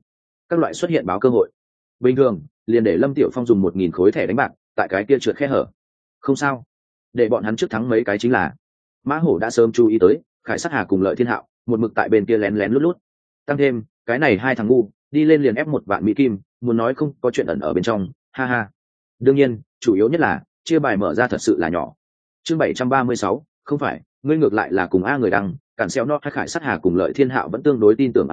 các loại xuất hiện báo cơ hội. Bình thường liền để Lâm Tiểu Phong dùng 1.000 khối thẻ đánh bạc tại cái kia trượt khe hở. Không sao, để bọn hắn trước thắng mấy cái chính là. Mã Hổ đã sớm chú ý tới Khải Sát Hà cùng Lợi Thiên Hạo một mực tại bên kia lén lén lút lút, tăng thêm cái này hai thằng ngu đi lên liền ép 1 vạn mỹ kim, muốn nói không có chuyện ẩn ở bên trong, ha ha. Đương nhiên chủ yếu nhất là chia bài mở ra thật sự là nhỏ. Chương 736, không phải ngươi ngược lại là cùng A người đăng, cản xéo no hay Khải Sát Hà cùng Lợi Thiên Hạo vẫn tương đối tin tưởng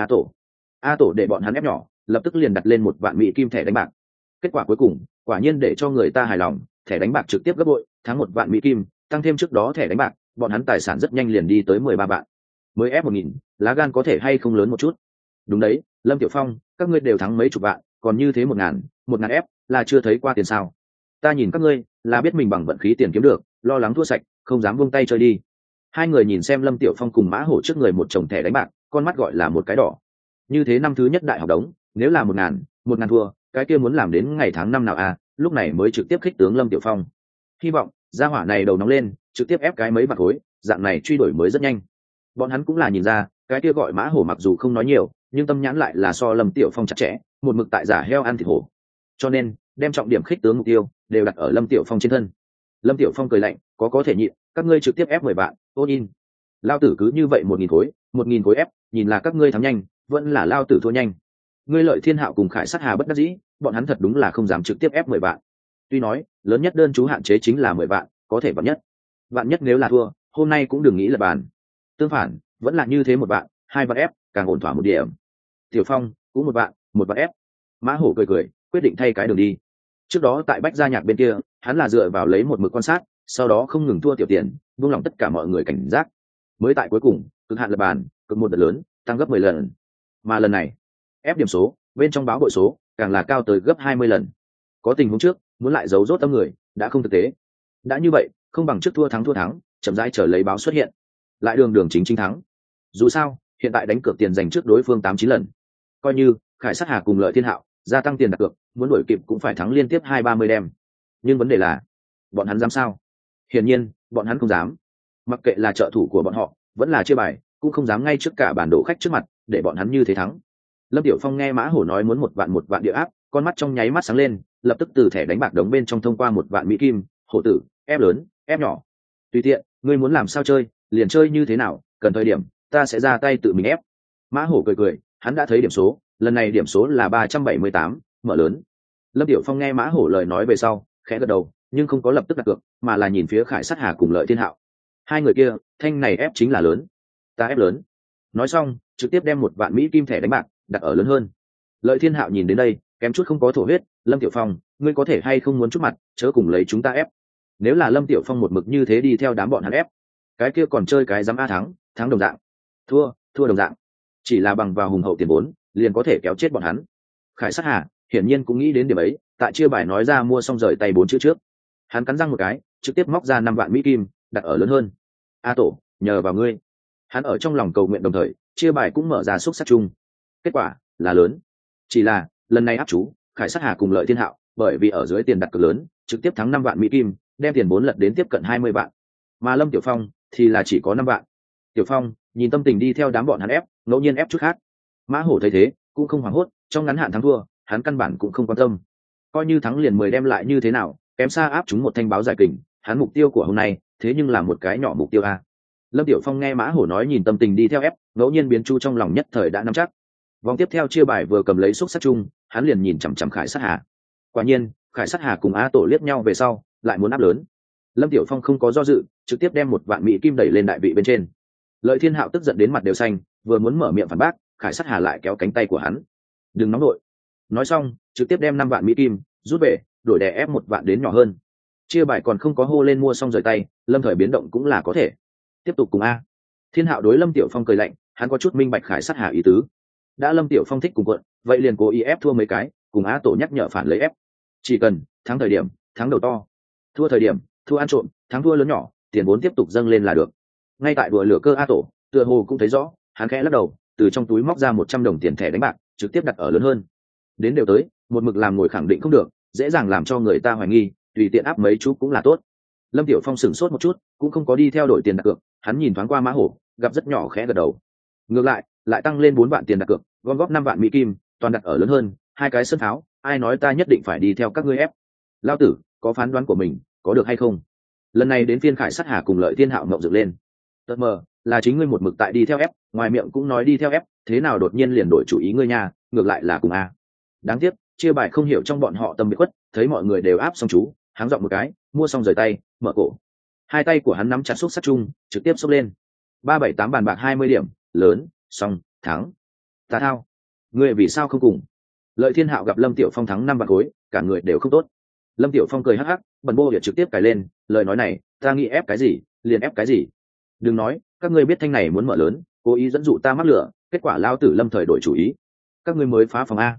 A tổ để bọn hắn ép nhỏ, lập tức liền đặt lên 1 vạn mỹ kim thẻ đánh bạc. Kết quả cuối cùng quả nhiên để cho người ta hài lòng, thẻ đánh bạc trực tiếp gấp bội, thắng 1 vạn mỹ kim, tăng thêm trước đó thẻ đánh bạc bọn hắn tài sản rất nhanh liền đi tới 13 vạn. Mới ép 1.000, lá gan có thể hay không lớn một chút. Đúng đấy, Lâm Tiểu Phong, các ngươi đều thắng mấy chục vạn, còn như thế 1.000 ép là chưa thấy qua tiền sao? Ta nhìn các ngươi là biết mình bằng vận khí tiền kiếm được, lo lắng thua sạch, không dám buông tay chơi đi. Hai người nhìn xem Lâm Tiểu Phong cùng Mã Hổ trước người một chồng thẻ đánh bạc, con mắt gọi là một cái đỏ. Như thế năm thứ nhất đại học đống, nếu là 1.000 thua, cái kia muốn làm đến ngày tháng năm nào à? Lúc này mới trực tiếp khích tướng Lâm Tiểu Phong. Hy vọng gia hỏa này đầu nóng lên, trực tiếp ép cái mấy bạc khối, dạng này truy đuổi mới rất nhanh. Bọn hắn cũng là nhìn ra, cái kia gọi Mã Hổ mặc dù không nói nhiều, nhưng tâm nhãn lại là so Lâm Tiểu Phong chặt chẽ, một mực tại giả heo ăn thịt hổ. Cho nên đem trọng điểm khích tướng mục tiêu đều đặt ở Lâm Tiểu Phong trên thân. Lâm Tiểu Phong cười lạnh, có thể nhịn, các ngươi trực tiếp ép 10 vạn, all in. Lao tử cứ như vậy 1.000 khối ép, nhìn là các ngươi thắng nhanh, vẫn là lao tử thua nhanh. Ngươi Lợi Thiên Hạo cùng Khải Sát Hà bất đắc dĩ, bọn hắn thật đúng là không dám trực tiếp ép 10 vạn. Tuy nói lớn nhất đơn chú hạn chế chính là 10 vạn, có thể vạn nhất nếu là thua, hôm nay cũng đừng nghĩ là bàn. Tương phản vẫn là như thế 1 vạn, 2 vạn ép càng ổn thỏa một điểm. Tiểu Phong cũng 1 vạn ép. Mã Hổ cười quyết định thay cái đường đi. Trước đó tại Bách Gia Nhạc bên kia hắn là dựa vào lấy một mực quan sát, sau đó không ngừng thua tiểu tiền, buông lòng tất cả mọi người cảnh giác, mới tại cuối cùng cực hạn lập bàn, cực một đợt lớn tăng gấp 10 lần. Mà lần này ép điểm số bên trong báo bội số càng là cao tới gấp 20 lần. Có tình huống trước muốn lại giấu rốt tâm người đã không thực tế. Đã như vậy không bằng trước thua thắng, chậm rãi chờ lấy báo xuất hiện, lại đường chính thắng. Dù sao hiện tại đánh cược tiền dành trước đối phương 8-9 lần, coi như Khải Sát Hà cùng Lợi Thiên Hạo gia tăng tiền đặt cược, muốn đuổi kịp cũng phải thắng liên tiếp 20-30 đêm. Nhưng vấn đề là bọn hắn dám sao? Hiển nhiên bọn hắn không dám. Mặc kệ là trợ thủ của bọn họ vẫn là chia bài, cũng không dám ngay trước cả bản đồ khách trước mặt để bọn hắn như thế thắng. Lâm Tiểu Phong nghe Mã Hổ nói muốn 1 vạn địa áp, con mắt trong nháy mắt sáng lên, lập tức từ thẻ đánh bạc đống bên trong thông qua 1 vạn mỹ kim. Hổ tử, ép lớn ép nhỏ tùy tiện, ngươi muốn làm sao chơi liền chơi như thế nào, cần thời điểm ta sẽ ra tay tự mình ép. Mã Hổ cười, hắn đã thấy điểm số, lần này điểm số là 378, mở lớn. Lâm Tiểu Phong nghe Mã Hổ lời nói về sau khẽ gật đầu, nhưng không có lập tức đặt cược, mà là nhìn phía Khải Sát Hà cùng Lợi Thiên Hạo. Hai người kia thanh này ép chính là lớn, ta ép lớn. Nói xong trực tiếp đem 1 vạn mỹ kim thẻ đánh bạc đặt ở lớn hơn. Lợi Thiên Hạo nhìn đến đây kém chút không có thổ huyết. Lâm Tiểu Phong, ngươi có thể hay không muốn chút mặt, chớ cùng lấy chúng ta ép. Nếu là Lâm Tiểu Phong một mực như thế đi theo đám bọn hắn ép, cái kia còn chơi cái dám a thắng đồng dạng, thua đồng dạng, chỉ là bằng vào hùng hậu tiền vốn liền có thể kéo chết bọn hắn. Khải Sát Hà hiển nhiên cũng nghĩ đến điểm ấy, tại chia bài nói ra mua xong rời tay 4 chữ trước, hắn cắn răng một cái trực tiếp móc ra 5 vạn mỹ kim đặt ở lớn hơn. A tổ, nhờ vào ngươi. Hắn ở trong lòng cầu nguyện, đồng thời chia bài cũng mở ra xúc sắc chung. Kết quả là lớn, chỉ là lần này áp chú Khải Sát Hà cùng Lợi Thiên Hạo bởi vì ở dưới tiền đặt cược lớn, trực tiếp thắng 5 vạn mỹ kim, đem tiền vốn lật đến tiếp cận 20 vạn. Mà Lâm Tiểu Phong thì là chỉ có 5 vạn. Tiểu Phong nhìn tâm tình đi theo đám bọn hắn ép, ngẫu nhiên ép chút khác. Mã Hổ thấy thế cũng không hoảng hốt, trong ngắn hạn thắng thua hắn căn bản cũng không quan tâm, coi như thắng liền 10 đem lại như thế nào, kém xa áp chúng một thanh báo giải kình. Hắn mục tiêu của hôm nay thế nhưng là một cái nhỏ mục tiêu a. Lâm Tiểu Phong nghe Mã Hổ nói nhìn tâm tình đi theo ép, ngẫu nhiên biến chu trong lòng nhất thời đã nắm chắc. Vòng tiếp theo chia bài vừa cầm lấy xúc sắc chung, hắn liền nhìn chằm chằm Khải Sát Hà. Quả nhiên Khải Sát Hà cùng A tổ liếc nhau về sau lại muốn áp lớn. Lâm Tiểu Phong không có do dự, trực tiếp đem 1 vạn mỹ kim đẩy lên đại vị bên trên. Lợi Thiên Hạo tức giận đến mặt đều xanh, vừa muốn mở miệng phản bác, Khải Sát Hà lại kéo cánh tay của hắn. Đừng nóng nội. Nói xong trực tiếp đem 5 vạn mỹ kim rút về, đổi đè ép 1 vạn đến nhỏ hơn. Chia bài còn không có hô lên mua xong rời tay, Lâm thời biến động cũng là có thể. Tiếp tục cùng A. Thiên Hạo đối Lâm Tiểu Phong cười lạnh, hắn có chút minh bạch Khải Sát Hà ý tứ. Đã Lâm Tiểu Phong thích cùng quận, vậy liền cố ý ép thua mấy cái, cùng A tổ nhắc nhở phản lấy ép. Chỉ cần thắng thời điểm thắng đầu to, thua thời điểm thua ăn trộm, thắng thua lớn nhỏ, tiền vốn tiếp tục dâng lên là được. Ngay tại đùa lửa cơ A tổ tựa hồ cũng thấy rõ, hắn khẽ lắc đầu, từ trong túi móc ra 100 đồng tiền thẻ đánh bạc, trực tiếp đặt ở lớn hơn. Đến đều tới, một mực làm ngồi khẳng định không được, dễ dàng làm cho người ta hoài nghi, tùy tiện áp mấy chút cũng là tốt. Lâm Tiểu Phong sửng sốt một chút, cũng không có đi theo đổi tiền đặt cược, hắn nhìn thoáng qua Mã Hổ, gặp rất nhỏ khẽ gật đầu. Ngược lại tăng lên 4 vạn tiền đặt cược, gom góp 5 vạn mỹ kim, toàn đặt ở lớn hơn, hai cái sân pháo, ai nói ta nhất định phải đi theo các ngươi ép. Lao tử có phán đoán của mình, có được hay không? Lần này đến phiên Khải Sát Hà cùng Lợi Thiên Hạo mộng dựng lên. Tật mờ là chính ngươi một mực tại đi theo ép, ngoài miệng cũng nói đi theo ép, thế nào đột nhiên liền đổi chủ ý ngươi nha, ngược lại là cùng a. Đáng tiếc chia bài không hiểu trong bọn họ tâm bị khuất, thấy mọi người đều áp xong chú, háng giọng một cái, mua xong rời tay, mở cổ. Hai tay của hắn nắm chặt xúc sắc chung, trực tiếp xốc lên. 378 bàn bạc 20 điểm, lớn, xong, thắng. Ta thao, ngươi vì sao không cùng? Lợi Thiên Hạo gặp Lâm Tiểu Phong thắng 5 vạn khối, cả người đều không tốt. Lâm Tiểu Phong cười hắc hắc, bần bô địa trực tiếp cài lên, lời nói này, ta nghĩ ép cái gì, liền ép cái gì. Đừng nói, các ngươi biết thanh này muốn mở lớn, cố ý dẫn dụ ta mắc lửa, kết quả lao tử Lâm thời đổi chủ ý. Các ngươi mới phá phòng a.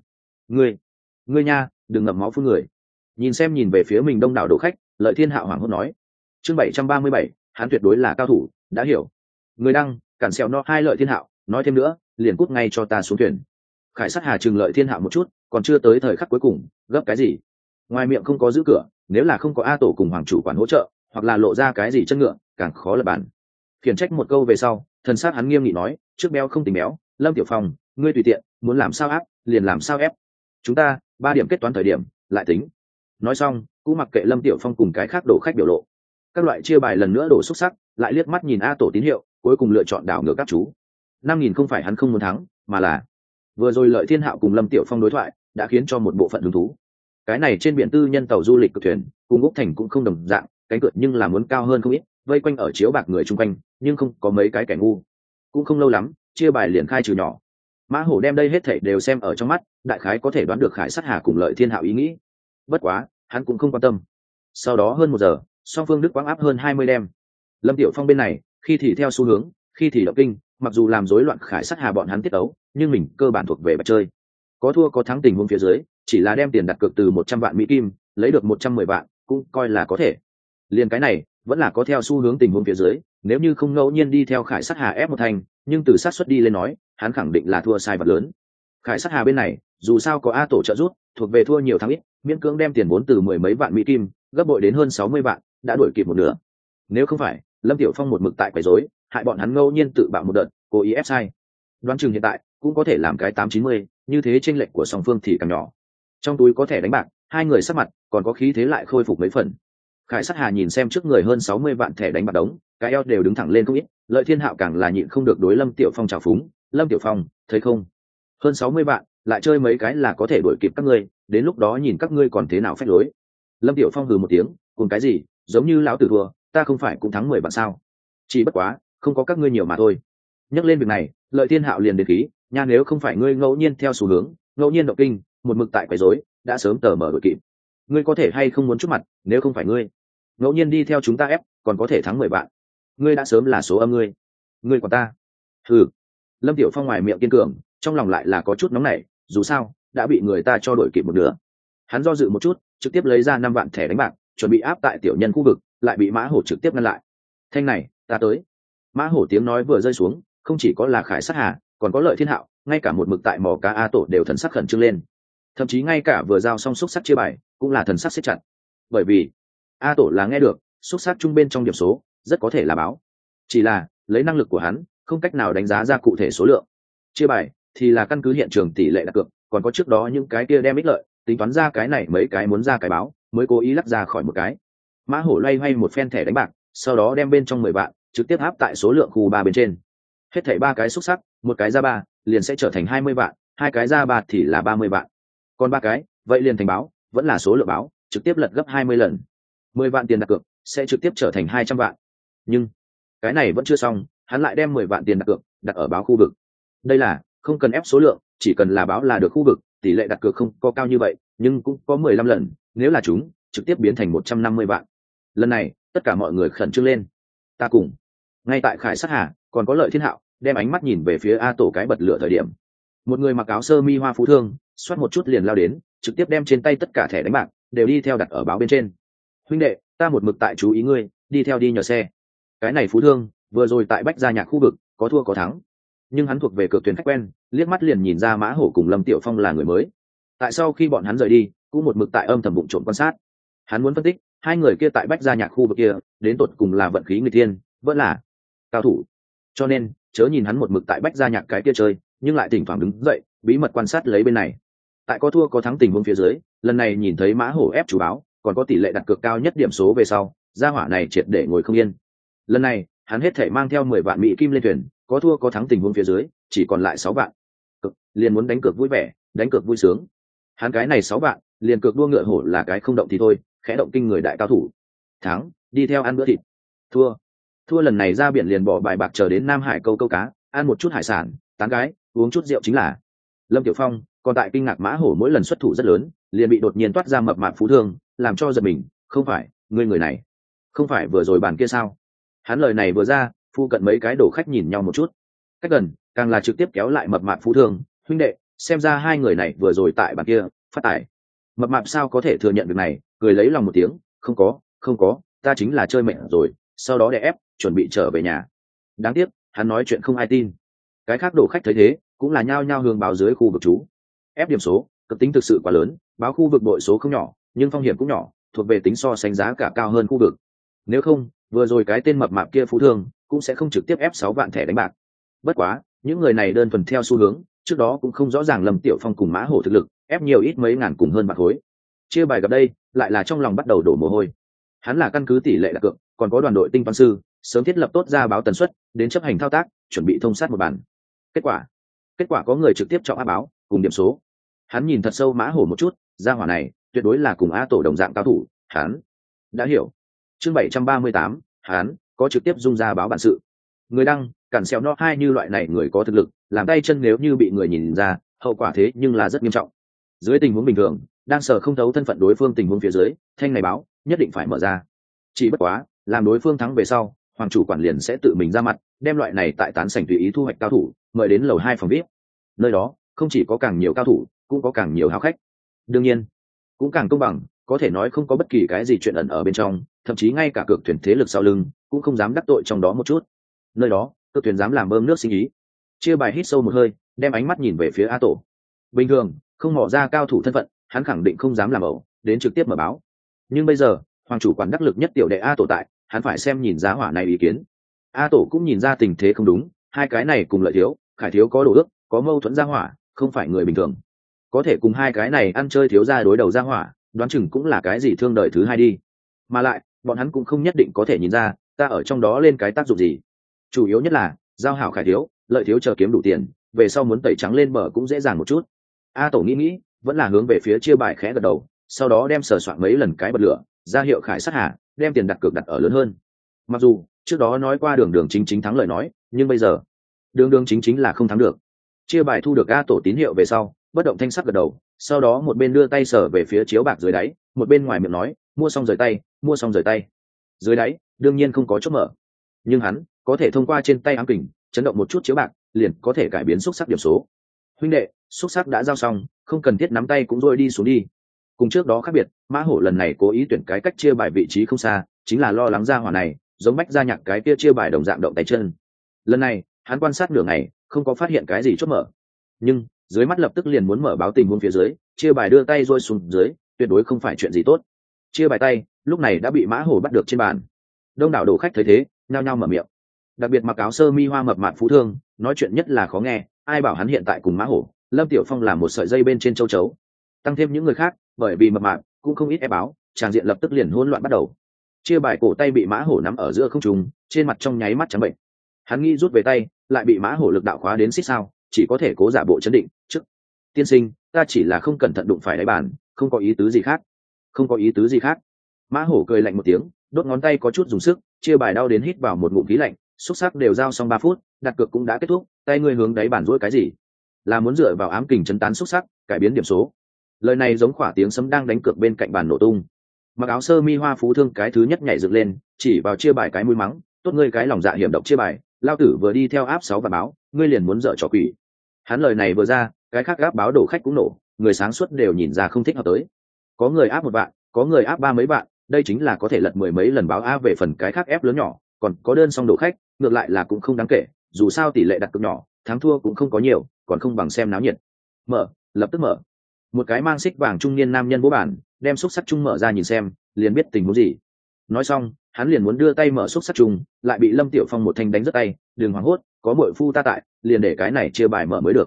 Ngươi nha, đừng ngậm máu phun người. Nhìn về phía mình đông đảo đồ khách, Lợi Thiên Hạo hoảng hốt nói. Chương 737, hắn tuyệt đối là cao thủ, đã hiểu. Người đăng, cản sẹo no 2 Lợi Thiên Hạo, nói thêm nữa, liền cút ngay cho ta xuống thuyền. Khải Sát Hà trừng Lợi Thiên Hạo một chút, còn chưa tới thời khắc cuối cùng, gấp cái gì? Ngoài miệng không có giữ cửa, nếu là không có A Tổ cùng hoàng chủ quản hỗ trợ, hoặc là lộ ra cái gì chân ngựa, càng khó lập bản. Khiển trách một câu về sau, thần sát hắn nghiêm nghị nói, trước béo không tính béo, Lâm Tiểu Phong, ngươi tùy tiện, muốn làm sao áp, liền làm sao ép. Chúng ta 3 điểm kết toán thời điểm, lại tính. Nói xong, cũng mặc kệ Lâm Tiểu Phong cùng cái khác đổ khách biểu lộ. Các loại chia bài lần nữa đổ xúc sắc, lại liếc mắt nhìn A Tổ tín hiệu, cuối cùng lựa chọn đảo ngược các chú. 5.000 không phải hắn không muốn thắng, mà là vừa rồi Lợi Thiên Hạo cùng Lâm Tiểu Phong đối thoại, đã khiến cho một bộ phận hứng thú. Cái này trên biển tư nhân tàu du lịch cực thuyền, cùng Úc Thành cũng không đồng dạng, cánh cửa nhưng là muốn cao hơn không ít, vây quanh ở chiếu bạc người chung quanh, nhưng không có mấy cái kẻ ngu. Cũng không lâu lắm, chia bài liền khai trừ nhỏ. Mã Hổ đem đây hết thảy đều xem ở trong mắt, đại khái có thể đoán được Khải Sát Hà cùng Lợi Thiên Hạo ý nghĩ. Bất quá, hắn cũng không quan tâm. Sau đó hơn 1 giờ, song phương Đức quãng áp hơn 20 đem. Lâm Tiểu Phong bên này, khi thì theo xu hướng, khi thì động kinh, mặc dù làm rối loạn Khải Sát Hà bọn hắn tiết đấu, nhưng mình cơ bản thuộc về bạch chơi. Có thua có thắng tình huống phía dưới, chỉ là đem tiền đặt cược từ 100 vạn Mỹ Kim, lấy được 110 vạn, cũng coi là có thể. Liên cái này, vẫn là có theo xu hướng tình huống phía dưới, nếu như không ngẫu nhiên đi theo Khải Sát Hà ép một thành, nhưng từ sát suất đi lên nói, hắn khẳng định là thua sai vật lớn. Khải Sát Hà bên này, dù sao có A Tổ trợ giúp, thuộc về thua nhiều thắng ít, miễn cưỡng đem tiền vốn từ 10 mấy vạn Mỹ Kim, gấp bội đến hơn 60 vạn, đã đuổi kịp một nửa. Nếu không phải, Lâm Tiểu Phong một mực tại quấy rối, hại bọn hắn ngẫu nhiên tự bạo một đợt, cố ý ép sai. Đoán chừng hiện tại cũng có thể làm cái 890, như thế chênh lệch của song phương thì càng nhỏ. Trong túi có thẻ đánh bạc, hai người sắc mặt còn có khí thế lại khôi phục mấy phần. Khải Sát Hà nhìn xem trước người hơn 60 vạn thẻ đánh bạc đống, cái eo đều đứng thẳng lên không ít, Lợi Thiên Hạo càng là nhịn không được đối Lâm Tiểu Phong trào phúng, Lâm Tiểu Phong, thấy không? Hơn 60 vạn, lại chơi mấy cái là có thể đuổi kịp các ngươi, đến lúc đó nhìn các ngươi còn thế nào phách lối. Lâm Tiểu Phong hừ một tiếng, cùng cái gì, giống như lão tử thua, ta không phải cũng thắng 10 vạn sao? Chỉ bất quá, không có các ngươi nhiều mà thôi. Nhắc lên việc này, Lợi Thiên Hạo liền đến khí, nha, nếu không phải ngươi ngẫu nhiên theo xu hướng, ngẫu nhiên động kinh, một mực tại quấy rối, đã sớm tờ mở đội kịp. Ngươi có thể hay không muốn chút mặt, nếu không phải ngươi ngẫu nhiên đi theo chúng ta ép, còn có thể thắng 10 vạn. Ngươi đã sớm là số âm ngươi còn ta. Hừ. Lâm Tiểu Phong ngoài miệng kiên cường, trong lòng lại là có chút nóng nảy, dù sao đã bị người ta cho đội kịp một nửa. Hắn do dự một chút, trực tiếp lấy ra 5 vạn thẻ đánh bạc, chuẩn bị áp tại tiểu nhân khu vực, lại bị Mã Hổ trực tiếp ngăn lại. Thanh này, ta tới. Mã Hổ tiếng nói vừa rơi xuống, không chỉ có là Khải Sát Hà, còn có Lợi Thiên Hạo, ngay cả một mực tại mỏ cá A Tổ đều thần sắc khẩn trương lên. Thậm chí ngay cả vừa giao xong xúc sắc chia bài, cũng là thần sắc siết chặt. Bởi vì A Tổ là nghe được xúc sắc trung bên trong điểm số, rất có thể là báo. Chỉ là lấy năng lực của hắn, không cách nào đánh giá ra cụ thể số lượng. Chia bài thì là căn cứ hiện trường tỷ lệ đặt cược, còn có trước đó những cái kia đem ích lợi, tính toán ra cái này mấy cái muốn ra cái báo, mới cố ý lắc ra khỏi một cái. Mã Hổ loay hoay một phen thẻ đánh bạc, sau đó đem bên trong 10 vạn trực tiếp áp tại số lượng khu 3 bên trên. Hết thảy 3 cái xúc sắc, một cái ra 3, liền sẽ trở thành 20 vạn, hai cái ra 3 thì là 30 vạn. Còn 3 cái, vậy liền thành báo, vẫn là số lượng báo, trực tiếp lật gấp 20 lần. 10 vạn tiền đặt cược sẽ trực tiếp trở thành 200 vạn. Nhưng cái này vẫn chưa xong, hắn lại đem 10 vạn tiền đặt cược đặt ở báo khu vực. Đây là không cần ép số lượng, chỉ cần là báo là được khu vực, tỷ lệ đặt cược không có cao như vậy, nhưng cũng có 15 lần, nếu là chúng, trực tiếp biến thành 150 vạn. Lần này, tất cả mọi người khẩn trương lên. Ta cùng. Ngay tại Khải Sát Hà, còn có Lợi Thiên Hạo, đem ánh mắt nhìn về phía A Tổ cái bật lửa thời điểm. Một người mặc áo sơ mi hoa phú thương, xoát một chút liền lao đến, trực tiếp đem trên tay tất cả thẻ đánh bạc đều đi theo đặt ở báo bên trên. Huynh đệ, ta một mực tại chú ý ngươi, đi theo đi nhờ xe. Cái này phú thương, vừa rồi tại Bách Gia Nhạc khu vực, có thua có thắng, nhưng hắn thuộc về cược tuyển khách quen, liếc mắt liền nhìn ra Mã Hổ cùng Lâm Tiểu Phong là người mới. Tại sau khi bọn hắn rời đi, cũng một mực tại âm thầm bụng trộm quan sát. Hắn muốn phân tích hai người kia tại Bách Gia Nhạc khu vực kia, đến tột cùng là vận khí người tiên, vẫn là cao thủ. Cho nên chớ nhìn hắn một mực tại Bách Gia Nhạc cái kia chơi, nhưng lại thỉnh thoảng đứng dậy bí mật quan sát lấy bên này. Tại có thua có thắng tình huống phía dưới, lần này nhìn thấy mã hổ ép chủ báo, còn có tỷ lệ đặt cược cao nhất điểm số về sau, gia hỏa này triệt để ngồi không yên. Lần này hắn hết thể mang theo 10 vạn mỹ kim lên thuyền, có thua có thắng tình huống phía dưới chỉ còn lại 6 vạn, liền muốn đánh cược vui vẻ, đánh cược vui sướng. Hắn cái này 6 vạn liền cược đua ngựa hổ là cái không động thì thôi, khẽ động kinh người đại cao thủ. Thắng đi theo ăn bữa thịt, thua lần này ra biển liền bỏ bài bạc chờ đến Nam Hải câu cá, ăn một chút hải sản, tán gái, uống chút rượu chính là. Lâm Tiểu Phong còn tại kinh ngạc mã hổ mỗi lần xuất thủ rất lớn, liền bị đột nhiên toát ra mập mạp phú thương, làm cho giật mình. Không phải ngươi người này, không phải vừa rồi bàn kia sao? Hắn lời này vừa ra, phu cận mấy cái đổ khách nhìn nhau một chút, cách gần càng là trực tiếp kéo lại mập mạp phú thương. Huynh đệ, xem ra hai người này vừa rồi tại bàn kia phát tài. Mập mạp sao có thể thừa nhận việc này, cười lấy lòng một tiếng, không có, ta chính là chơi mệt rồi, sau đó đè ép chuẩn bị trở về nhà. Đáng tiếc hắn nói chuyện không ai tin. Cái khác đổ khách thấy thế cũng là nhao nhao hướng báo dưới khu vực trú. Ép điểm số cực tính thực sự quá lớn, báo khu vực đội số không nhỏ nhưng phong hiểm cũng nhỏ, thuộc về tính so sánh giá cả cao hơn khu vực. Nếu không vừa rồi cái tên mập mạp kia phú thương cũng sẽ không trực tiếp ép 6 vạn thẻ đánh bạc. Bất quá những người này đơn thuần theo xu hướng, trước đó cũng không rõ ràng Lâm Tiểu Phong cùng mã hổ thực lực, ép nhiều ít mấy ngàn cùng hơn bạc khối. Chia bài gặp đây lại là trong lòng bắt đầu đổ mồ hôi. Hắn là căn cứ tỷ lệ đặt cược, còn có đoàn đội tinh toán sư sớm thiết lập tốt ra báo tần suất, đến chấp hành thao tác, chuẩn bị thông sát một bản. Kết quả có người trực tiếp chọn áp báo cùng điểm số. Hắn nhìn thật sâu mã hổ một chút, gia hỏa này tuyệt đối là cùng A tổ đồng dạng cao thủ. Hắn đã hiểu. Chương 738, hắn có trực tiếp dung ra báo bản sự. Người đăng cản xéo no hai như loại này người có thực lực, làm tay chân nếu như bị người nhìn ra, hậu quả thế nhưng là rất nghiêm trọng. Dưới tình huống bình thường, đang sở không thấu thân phận đối phương tình huống phía dưới, thanh này báo nhất định phải mở ra. Chỉ bất quá làm đối phương thắng về sau, hoàng chủ quản liền sẽ tự mình ra mặt, đem loại này tại tán sảnh tùy ý thu hoạch cao thủ mời đến lầu 2 phòng VIP. Nơi đó không chỉ có càng nhiều cao thủ, cũng có càng nhiều hào khách, đương nhiên cũng càng công bằng, có thể nói không có bất kỳ cái gì chuyện ẩn ở bên trong, thậm chí ngay cả cược thuyền thế lực sau lưng cũng không dám đắc tội trong đó một chút. Nơi đó cược thuyền dám làm bơm nước sinh ý. Chia bài hít sâu một hơi, đem ánh mắt nhìn về phía A tổ. Bình thường không mò ra cao thủ thân phận, hắn khẳng định không dám làm ẩu, đến trực tiếp mở báo. Nhưng bây giờ hoàng chủ quản đắc lực nhất tiểu đệ A tổ tại, hắn phải xem nhìn giá hỏa này ý kiến. A tổ cũng nhìn ra tình thế không đúng, hai cái này cùng lợi thiếu, khải thiếu có đồ ước, có mâu thuẫn gia hỏa, không phải người bình thường. Có thể cùng hai cái này ăn chơi thiếu gia đối đầu gia hỏa, đoán chừng cũng là cái gì thương đời thứ hai đi. Mà lại bọn hắn cũng không nhất định có thể nhìn ra ta ở trong đó lên cái tác dụng gì. Chủ yếu nhất là giao hảo khải thiếu, lợi thiếu chờ kiếm đủ tiền, về sau muốn tẩy trắng lên bờ cũng dễ dàng một chút. A tổ nghĩ vẫn là hướng về phía chia bài khẽ gật đầu, sau đó đem sờ soạn mấy lần cái bật lửa ra hiệu khải sát hà, đem tiền đặt cược đặt ở lớn hơn. Mặc dù trước đó nói qua đường chính thắng lời nói, nhưng bây giờ đường chính là không thắng được. Chia bài thu được A tổ tín hiệu về sau, bất động thanh sắc gật đầu, sau đó một bên đưa tay sờ về phía chiếu bạc dưới đáy, một bên ngoài miệng nói, mua xong rời tay. Dưới đáy đương nhiên không có chốt mở, nhưng hắn có thể thông qua trên tay ám kình chấn động một chút chiếu bạc, liền có thể cải biến xúc sắc điểm số. Huynh đệ, xúc sắc đã giao xong, không cần thiết nắm tay cũng rồi đi xuống đi. Cùng trước đó khác biệt, mã hổ lần này cố ý tuyển cái cách chia bài vị trí không xa, chính là lo lắng ra hỏa này giống bách gia nhạc cái kia chia bài đồng dạng động tay chân. Lần này hắn quan sát nửa ngày không có phát hiện cái gì chốt mở, nhưng dưới mắt lập tức liền muốn mở báo tình huống phía dưới, chia bài đưa tay rơi xuống dưới, tuyệt đối không phải chuyện gì tốt. Chia bài tay lúc này đã bị mã hổ bắt được trên bàn. Đông đảo đồ khách thấy thế nhao nhao mở miệng, đặc biệt mặc áo sơ mi hoa mập mạp phú thương nói chuyện nhất là khó nghe, ai bảo hắn hiện tại cùng mã hổ Lâm Tiểu Phong là một sợi dây bên trên châu chấu. Tăng thêm những người khác bởi vì mập mạp cũng không ít ép báo, tràng diện lập tức liền hỗn loạn bắt đầu. Chia bài cổ tay bị mã hổ nắm ở giữa không trung, trên mặt trong nháy mắt trắng bệnh. Hắn nghĩ rút về tay, lại bị mã hổ lực đạo khóa đến xích sao, chỉ có thể cố giả bộ chấn định. Trước tiên sinh, ta chỉ là không cẩn thận đụng phải đáy bàn, không có ý tứ gì khác. Mã hổ cười lạnh một tiếng, đốt ngón tay có chút dùng sức, chia bài đau đến hít vào một ngụm khí lạnh. Xúc sắc đều giao xong 3 phút, đặt cược cũng đã kết thúc, tay ngươi hướng đáy bàn rỗi cái gì? Là muốn dựa vào ám kình chấn tán xúc sắc, cải biến điểm số. Lời này giống khỏa tiếng sấm đang đánh cược bên cạnh bàn nổ tung. Mặc áo sơ mi hoa phú thương cái thứ nhất nhảy dựng lên, chỉ vào chia bài cái mũi mắng, tốt ngươi cái lòng dạ hiểm độc chia bài, lao tử vừa đi theo áp 6 và báo, ngươi liền muốn dở trò quỷ. Hắn lời này vừa ra, cái khác áp báo đổ khách cũng nổ, người sáng suốt đều nhìn ra không thích hợp tới. Có người áp 1 vạn, có người áp 3 mấy vạn, đây chính là có thể lật 10 mấy lần báo áp. Về phần cái khác ép lớn nhỏ, còn có đơn song đổ khách, ngược lại là cũng không đáng kể, dù sao tỷ lệ đặt cược nhỏ, thắng thua cũng không có nhiều, còn không bằng xem náo nhiệt. Lập tức mở. Một cái mang xích vàng trung niên nam nhân bố bản, đem xúc sắc chung mở ra nhìn xem, liền biết tình huống gì. Nói xong, hắn liền muốn đưa tay mở xúc sắc chung, lại bị Lâm Tiểu Phong một thanh đánh rớt tay, đừng hoảng hốt, có muội phu ta tại, liền để cái này chia bài mở mới được.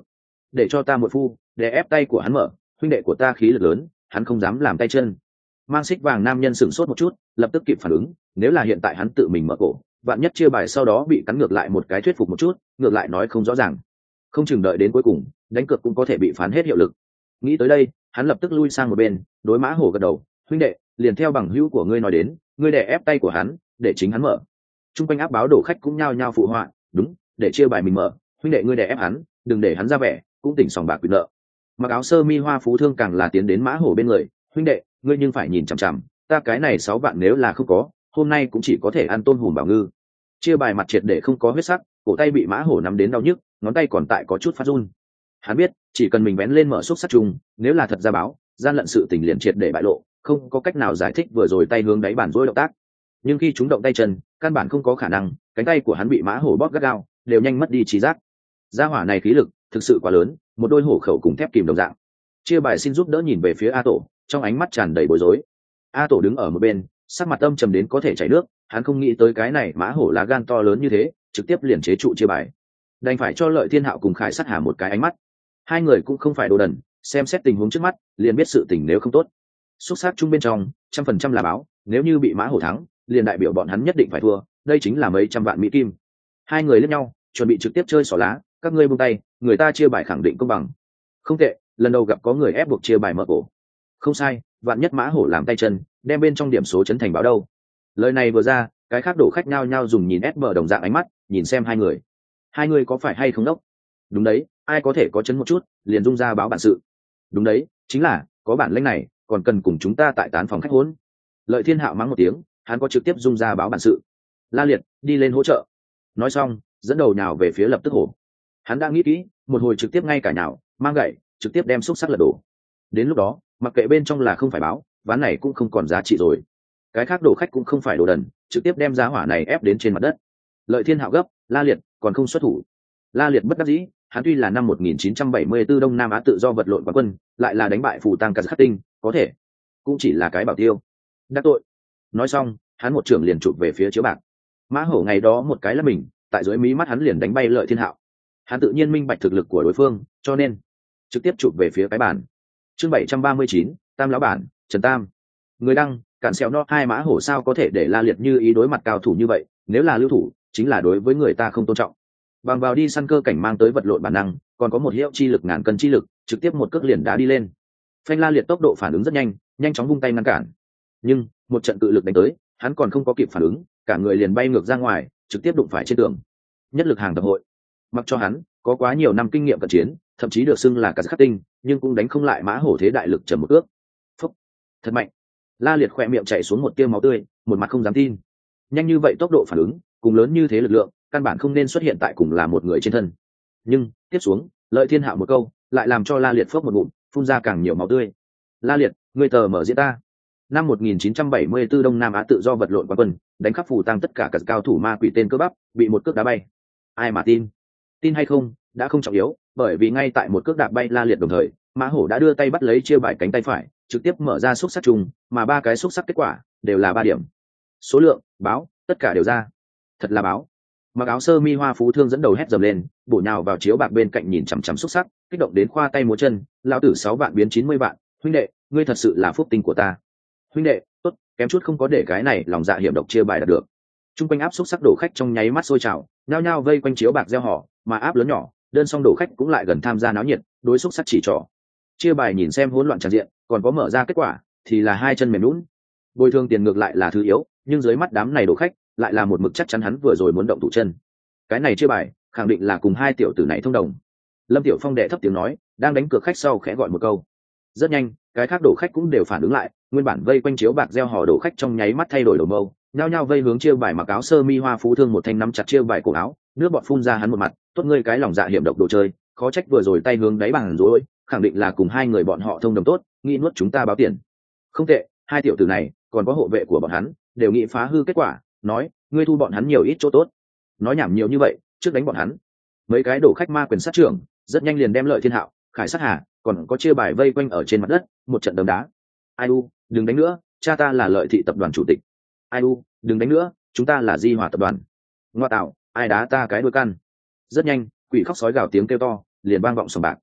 để cho ta muội phu để ép tay của hắn mở, huynh đệ của ta khí lực lớn, hắn không dám làm tay chân. Mang xích vàng nam nhân sửng sốt một chút, lập tức kịp phản ứng, nếu là hiện tại hắn tự mình mở cổ, vạn nhất chia bài sau đó bị cắn ngược lại một cái thuyết phục một chút, ngược lại nói không rõ ràng, không chừng đợi đến cuối cùng đánh cược cũng có thể bị phán hết hiệu lực. Nghĩ tới đây, hắn lập tức lui sang một bên, đối Mã Hổ gật đầu, huynh đệ, liền theo bằng hữu của ngươi nói đến, ngươi đè ép tay của hắn, để chính hắn mở. Trung quanh áp báo đổ khách cũng nhao nhao phụ họa, đúng, để chia bài mình mở, huynh đệ ngươi đè ép hắn, đừng để hắn ra vẻ, cũng tỉnh sòng bạc quyền nợ. Mặc áo sơ mi hoa phú thương càng là tiến đến Mã Hổ bên người, huynh đệ, ngươi nhưng phải nhìn chằm chằm, ta cái này 6 vạn nếu là không có, hôm nay cũng chỉ có thể ăn tôm hùm bảo ngư. Chia bài mặt triệt để không có huyết sắc, cổ tay bị Mã Hổ nắm đến đau nhức, ngón tay còn tại có chút phát run. Hắn biết, chỉ cần mình vén lên mở xúc sắc chung, nếu là thật ra báo, gian lận sự tình liền triệt để bại lộ, không có cách nào giải thích vừa rồi tay hướng đáy bàn rối động tác. Nhưng khi chúng động tay chân, căn bản không có khả năng, cánh tay của hắn bị Mã Hổ bóp gắt gao, đều nhanh mất đi trí giác. Gia hỏa này khí lực thực sự quá lớn, một đôi hổ khẩu cùng thép kìm đồng dạng. Chia bài xin giúp đỡ nhìn về phía A Tổ, trong ánh mắt tràn đầy bối rối. A Tổ đứng ở một bên, sắc mặt âm trầm đến có thể chảy nước, hắn không nghĩ tới cái này Mã Hổ lá gan to lớn như thế, trực tiếp liền chế trụ chia bài. Đành phải cho Lợi Thiên Hạo cùng Khải Sát Hà một cái ánh mắt. Hai người cũng không phải đồ đần, xem xét tình huống trước mắt, liền biết sự tình nếu không tốt. Xúc sắc chung bên trong, 100% là báo, nếu như bị Mã Hổ thắng, liền đại biểu bọn hắn nhất định phải thua, đây chính là mấy trăm vạn mỹ kim. Hai người liếc nhau, chuẩn bị trực tiếp chơi xỏ lá, các ngươi buông tay, người ta chia bài khẳng định công bằng. Không tệ, lần đầu gặp có người ép buộc chia bài mở cổ. Không sai, vạn nhất Mã Hổ làm tay chân, đem bên trong điểm số chấn thành báo đâu. Lời này vừa ra, cái khác đổ khách nhao nhao dùng nhìn ép bờ đồng dạng ánh mắt, nhìn xem hai người. Hai người có phải hay không đốc? Đúng đấy, ai có thể có chấn một chút, liền dung ra báo bản sự. Đúng đấy, chính là, có bản lĩnh này, còn cần cùng chúng ta tại tán phòng khách hỗn. Lợi Thiên Hạo mắng một tiếng, hắn có trực tiếp dung ra báo bản sự. La Liệt, đi lên hỗ trợ. Nói xong, dẫn đầu nhào về phía lập tức hổ. Hắn đã nghĩ kỹ, một hồi trực tiếp ngay cả nhào, mang gậy, trực tiếp đem xúc sắc lật đổ. Đến lúc đó, mặc kệ bên trong là không phải báo, ván này cũng không còn giá trị rồi. Cái khác đổ khách cũng không phải đồ đần, trực tiếp đem giá hỏa này ép đến trên mặt đất. Lợi Thiên Hạo gấp, La Liệt còn không xuất thủ. La Liệt bất đắc dĩ, hắn tuy là năm 1974 Đông Nam Á tự do vật lộn quán quân, lại là đánh bại phù tăng Kazakhstan, có thể cũng chỉ là cái bảo tiêu. Đắc tội. Nói xong, hắn một trưởng liền chụp về phía chiếu bạc. Mã Hổ ngày đó một cái là mình, tại dưới mí mắt hắn liền đánh bay Lợi Thiên Hạo. Hắn tự nhiên minh bạch thực lực của đối phương, cho nên trực tiếp chụp về phía cái bàn. Chương 739, Tam lão bản, Trần Tam. Người đăng, cản xẻo no hai Mã Hổ sao có thể để La Liệt như ý đối mặt cao thủ như vậy, nếu là lưu thủ, chính là đối với người ta không tôn trọng. Bằng vào đi săn cơ cảnh mang tới vật lộn bản năng, còn có một hiệu chi lực ngàn cân chi lực, trực tiếp một cước liền đá đi lên. Phanh La Liệt tốc độ phản ứng rất nhanh, nhanh chóng vung tay ngăn cản. Nhưng một trận cự lực đánh tới, hắn còn không có kịp phản ứng, cả người liền bay ngược ra ngoài, trực tiếp đụng phải trên tường. Nhất lực hàng tập hội. Mặc cho hắn có quá nhiều năm kinh nghiệm cận chiến, thậm chí được xưng là cả khắc tinh, nhưng cũng đánh không lại Mã Hổ thế đại lực trầm một ước. Phúc, thật mạnh. La Liệt khỏe miệng chảy xuống một tia máu tươi, một mặt không dám tin. Nhanh như vậy tốc độ phản ứng, cùng lớn như thế lực lượng, căn bản không nên xuất hiện tại cùng là một người trên thân. Nhưng tiếp xuống, Lợi Thiên Hạo một câu, lại làm cho La Liệt phốc một ngụm, phun ra càng nhiều máu tươi. La Liệt, ngươi tờ mở diễn ta. Năm 1974 Đông Nam Á tự do vật lộn quán quân, đánh khắp phù tăng tất cả các cao thủ ma quỷ tên cơ bắp, bị một cước đá bay. Ai mà tin? Tin hay không, đã không trọng yếu, bởi vì ngay tại một cước đạp bay La Liệt đồng thời, Mã Hổ đã đưa tay bắt lấy chia bài cánh tay phải, trực tiếp mở ra xúc sắc chung, mà ba cái xúc sắc kết quả đều là 3 điểm. Số lượng, báo, tất cả đều ra. Thật là báo. Mặc áo sơ mi hoa phú thương dẫn đầu hét dầm lên, bổ nhào vào chiếu bạc bên cạnh nhìn chằm chằm xúc sắc, kích động đến khoa tay múa chân, lão tử 6 vạn biến 90 vạn, huynh đệ, ngươi thật sự là phúc tinh của ta. Huynh đệ, tốt, kém chút không có để cái này lòng dạ hiểm độc chia bài đạt được. Trung quanh áp xúc sắc đổ khách trong nháy mắt sôi trào, nhao nhao vây quanh chiếu bạc gieo họ, mà áp lớn nhỏ, đơn song đổ khách cũng lại gần tham gia náo nhiệt, đối xúc sắc chỉ trỏ. Chia bài nhìn xem hỗn loạn tràn diện, còn có mở ra kết quả, thì là hai chân mềm nhũn. Bồi thường tiền ngược lại là thứ yếu, nhưng dưới mắt đám này đổ khách, lại là một mực chắc chắn hắn vừa rồi muốn động thủ chân. Cái này chia bài, khẳng định là cùng hai tiểu tử này thông đồng. Lâm Tiểu Phong đệ thấp tiếng nói, đang đánh cược khách sau khẽ gọi một câu. Rất nhanh, cái khác đổ khách cũng đều phản ứng lại, nguyên bản vây quanh chiếu bạc gieo hò đổ khách trong nháy mắt thay đổi đầu mâu, nhao nhao vây hướng chia bài mặc áo sơ mi hoa phú thương một thanh nắm chặt chia bài cổ áo, nước bọt phun ra hắn một mặt, tốt ngươi cái lòng dạ hiểm độc đồ chơi, khó trách vừa rồi tay hướng đáy bàn rồi, khẳng định là cùng hai người bọn họ thông đồng tốt, nghĩ nuốt chúng ta báo tiền. Không tệ, hai tiểu tử này, còn có hộ vệ của bọn hắn, đều nghĩ phá hư kết quả, nói, ngươi thu bọn hắn nhiều ít chỗ tốt. Nói nhảm nhiều như vậy, trước đánh bọn hắn. Mấy cái đổ khách ma quyền sát trưởng, rất nhanh liền đem Lợi Thiên Hạo, Khải Sát Hà, còn có chia bài vây quanh ở trên mặt đất, một trận đấm đá. Ai u, đừng đánh nữa, cha ta là Lợi Thị tập đoàn chủ tịch. Ai u, đừng đánh nữa, chúng ta là Di Hòa tập đoàn. Ngoa tạo, ai đá ta cái đuôi căn. Rất nhanh, quỷ khóc sói gào tiếng kêu to, liền vang vọng sòng bạc.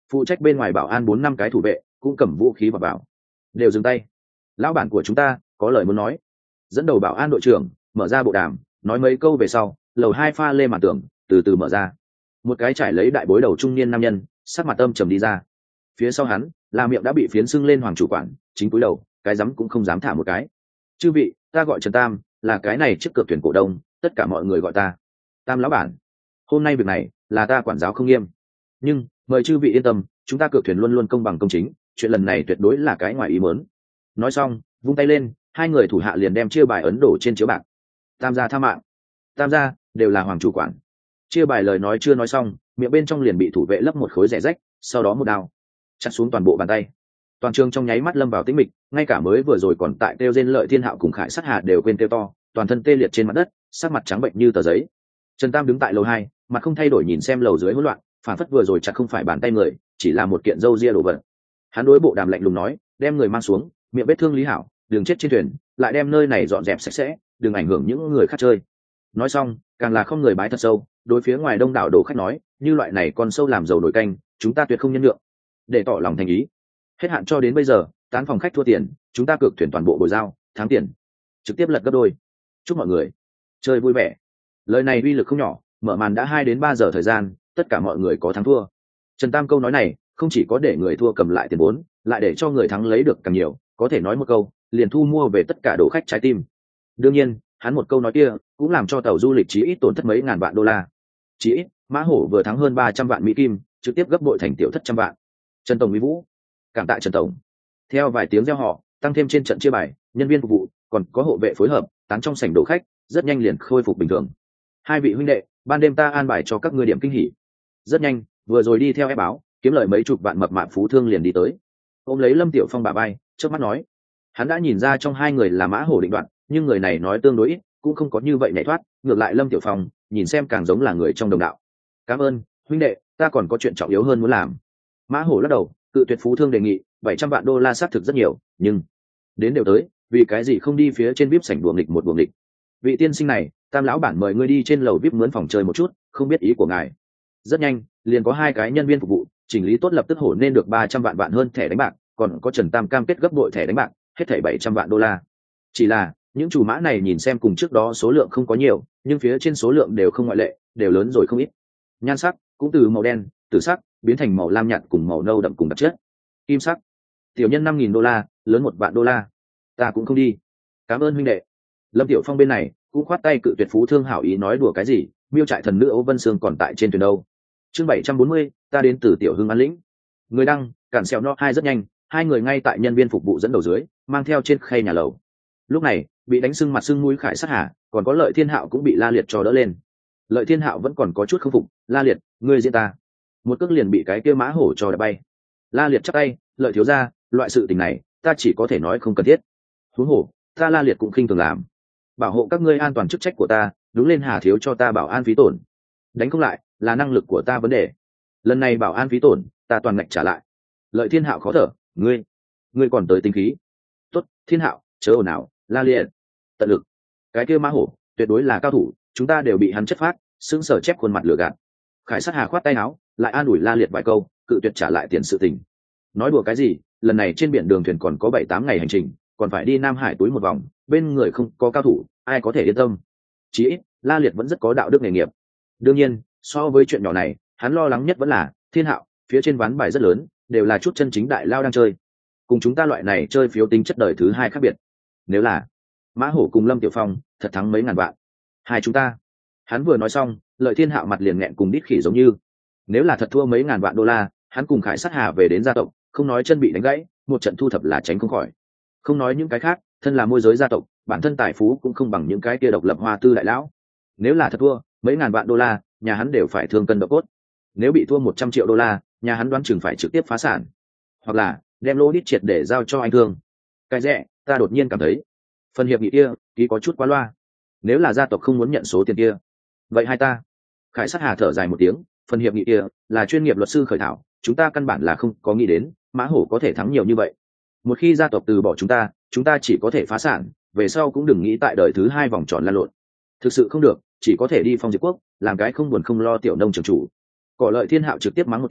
phụ trách bên ngoài bảo an 4-5 cái thủ vệ cũng cầm vũ khí vào đều dừng tay. Lão bản của chúng ta có lời muốn nói. Dẫn đầu bảo an đội trưởng mở ra bộ đàm, nói mấy câu về sau, lầu 2 pha lê màn tường từ từ mở ra. Một cái trải lấy đại bối đầu trung niên nam nhân sắc mặt âm trầm đi ra. Phía sau hắn là miệng đã bị phiến sưng lên hoàng chủ quản, chính cúi đầu cái rắm cũng không dám thả một cái. Chư vị, ta gọi Trần Tam, là cái này trước cược thuyền cổ đông, tất cả mọi người gọi ta Tam lão bản. Hôm nay việc này là ta quản giáo không nghiêm, nhưng mời chư vị yên tâm, chúng ta cược thuyền luôn luôn công bằng công chính, chuyện lần này tuyệt đối là cái ngoài ý muốn. Nói xong vung tay lên, hai người thủ hạ liền đem chia bài ấn đổ trên chiếu bạc. Tam gia tha mạng. Tam gia đều là hoàng chủ quản. Chia bài lời nói chưa nói xong, miệng bên trong liền bị thủ vệ lấp một khối rẻ rách, sau đó một đao chặt xuống toàn bộ bàn tay. Toàn trường trong nháy mắt lâm vào tĩnh mịch, ngay cả mới vừa rồi còn tại kêu rên Lợi Thiên Hạo cùng Khải Sát Hà đều quên kêu to, toàn thân tê liệt trên mặt đất, sắc mặt trắng bệnh như tờ giấy. Trần Tam đứng tại lầu 2, mặt không thay đổi nhìn xem lầu dưới hỗn loạn, phản phất vừa rồi chặt không phải bàn tay người, chỉ là một kiện râu ria đổ vật. Hắn đối bộ đàm lạnh lùng nói, đem người mang xuống, miệng vết thương Lý Hảo, đừng chết trên thuyền, lại đem nơi này dọn dẹp sạch sẽ, đừng ảnh hưởng những người khác chơi. Nói xong càng là không người bái thật sâu, đối phía ngoài đông đảo đồ khách nói, như loại này con sâu làm dầu nổi canh, chúng ta tuyệt không nhân nhượng. Để tỏ lòng thành ý, hết hạn cho đến bây giờ, tán phòng khách thua tiền, chúng ta cược thuyền toàn bộ bồi giao, thắng tiền trực tiếp lật gấp đôi. Chúc mọi người chơi vui vẻ. Lời này uy lực không nhỏ, mở màn đã 2 đến 3 giờ thời gian, tất cả mọi người có thắng thua. Trần Tam câu nói này không chỉ có để người thua cầm lại tiền vốn, lại để cho người thắng lấy được càng nhiều, có thể nói một câu liền thu mua về tất cả đồ khách trái tim. Đương nhiên hắn một câu nói kia cũng làm cho tàu du lịch chí ít tổn thất mấy ngàn vạn đô la. Chí ít Mã Hổ vừa thắng hơn 300 vạn mỹ kim, trực tiếp gấp bội thành tiểu thất trăm vạn. Trần tổng uy vũ, cảm tạ Trần tổng. Theo vài tiếng reo hò, tăng thêm trên trận chia bài, nhân viên phục vụ còn có hộ vệ phối hợp tán trong sảnh đồ khách rất nhanh liền khôi phục bình thường. Hai vị huynh đệ, ban đêm ta an bài cho các ngươi điểm kinh hỉ. Rất nhanh, vừa rồi đi theo ép báo kiếm lời mấy chục vạn mập mạp phú thương liền đi tới, ôm lấy Lâm Tiểu Phong bà bay, trước mắt nói. Hắn đã nhìn ra trong hai người là Mã Hổ định đoạn, nhưng người này nói tương đối ít, cũng không có như vậy nhảy thoát. Ngược lại Lâm Tiểu Phong nhìn xem càng giống là người trong đồng đạo. Cảm ơn huynh đệ, ta còn có chuyện trọng yếu hơn muốn làm. Mã Hổ lắc đầu, cự tuyệt phú thương đề nghị. 700 vạn đô la xác thực rất nhiều, nhưng đến đều tới, vì cái gì không đi phía trên VIP sảnh đùa nghịch một đùa nghịch. Vị tiên sinh này, Tam lão bản mời ngươi đi trên lầu VIP mướn phòng chơi một chút, không biết ý của ngài. Rất nhanh liền có 2 cái nhân viên phục vụ chỉnh lý tốt, lập tức hổ nên được 300 vạn hơn thẻ đánh bạc, còn có Trần Tam cam kết gấp bội thẻ đánh bạc, hết thảy 700 vạn đô la. Chỉ là những chủ mã này nhìn xem cùng trước đó số lượng không có nhiều, nhưng phía trên số lượng đều không ngoại lệ, đều lớn rồi không ít. Nhan sắc cũng từ màu đen, tử sắc biến thành màu lam nhạt cùng màu nâu đậm cùng đặc chất. Kim sắc, tiểu nhân 5.000 đô la, lớn 1 vạn đô la. Ta cũng không đi. Cảm ơn huynh đệ. Lâm Tiểu Phong bên này cũng khoát tay cự tuyệt phú thương hảo ý, nói đùa cái gì, miêu trại thần nữ Âu Vân Sương còn tại trên thuyền đâu. Chương 740, ta đến từ Tiểu Hưng An Lĩnh. Người đăng cản xèo no 2 rất nhanh, 2 người ngay tại nhân viên phục vụ dẫn đầu dưới, mang theo trên khay nhà lầu. Lúc này bị đánh sưng mặt sưng mũi Khải Sát Hà, còn có Lợi Thiên Hạo cũng bị La Liệt cho đỡ lên. Lợi Thiên Hạo vẫn còn có chút không phục, La Liệt, ngươi diễn ta. Một cước liền bị cái kia Mã Hổ cho đập bay. La Liệt chắp tay, Lợi thiếu gia, loại sự tình này ta chỉ có thể nói không cần thiết. Huống hồ ta La Liệt cũng khinh thường làm, bảo hộ các ngươi an toàn chức trách của ta, đúng lên Hà thiếu cho ta bảo an phí tổn. Đánh không lại là năng lực của ta vấn đề, lần này bảo an phí tổn ta toàn ngạch trả lại. Lợi Thiên Hạo khó thở, ngươi còn tới tính khí. Tốt, Thiên Hạo chớ ồn ào, La Liệt tận lực. Cái kia Mã Hổ tuyệt đối là cao thủ, chúng ta đều bị hắn chất phát, sững sờ chép khuôn mặt lừa gạt. Khải Sát Hà khoát tay áo, lại an ủi La Liệt vài câu, cự tuyệt trả lại tiền sự tình. Nói đùa cái gì, lần này trên biển đường thuyền còn có 7-8 ngày hành trình, còn phải đi Nam Hải túi một vòng, bên người không có cao thủ, ai có thể yên tâm. Chỉ ít La Liệt vẫn rất có đạo đức nghề nghiệp. Đương nhiên so với chuyện nhỏ này, hắn lo lắng nhất vẫn là Thiên Hạo, phía trên ván bài rất lớn, đều là chút chân chính đại lao đang chơi, cùng chúng ta loại này chơi phiếu tính chất đời thứ 2 khác biệt. Nếu là Mã Hổ cùng Lâm Tiểu Phong thật thắng mấy ngàn vạn, hai chúng ta. Hắn vừa nói xong, Lợi Thiên Hạo mặt liền nghẹn cùng đít khỉ giống như. Nếu là thật thua mấy ngàn vạn đô la, hắn cùng Khải Sát Hà về đến gia tộc, không nói chân bị đánh gãy, một trận thu thập là tránh không khỏi. Không nói những cái khác, thân là môi giới gia tộc, bản thân tài phú cũng không bằng những cái kia độc lập hoa tư đại lão. Nếu là thật thua mấy ngàn vạn đô la, nhà hắn đều phải thương cân độ cốt. Nếu bị thua 100 triệu đô la, nhà hắn đoán chừng phải trực tiếp phá sản, hoặc là đem lô đít triệt để giao cho anh thương. Cái rẻ, ta đột nhiên cảm thấy phần hiệp nghị kia ký có chút quá loa. Nếu là gia tộc không muốn nhận số tiền kia, vậy hai ta. Khải Sát Hà thở dài một tiếng, phần hiệp nghị kia là chuyên nghiệp luật sư khởi thảo, chúng ta căn bản là không có nghĩ đến Mã Hổ có thể thắng nhiều như vậy. Một khi gia tộc từ bỏ chúng ta chỉ có thể phá sản, về sau cũng đừng nghĩ tại đời thứ 2 vòng tròn lan lộn. Thực sự không được, chỉ có thể đi Phong Diệp Quốc, làm cái không buồn không lo tiểu nông trường chủ. Cỏ Lợi Thiên Hạo trực tiếp mắng một tiếng,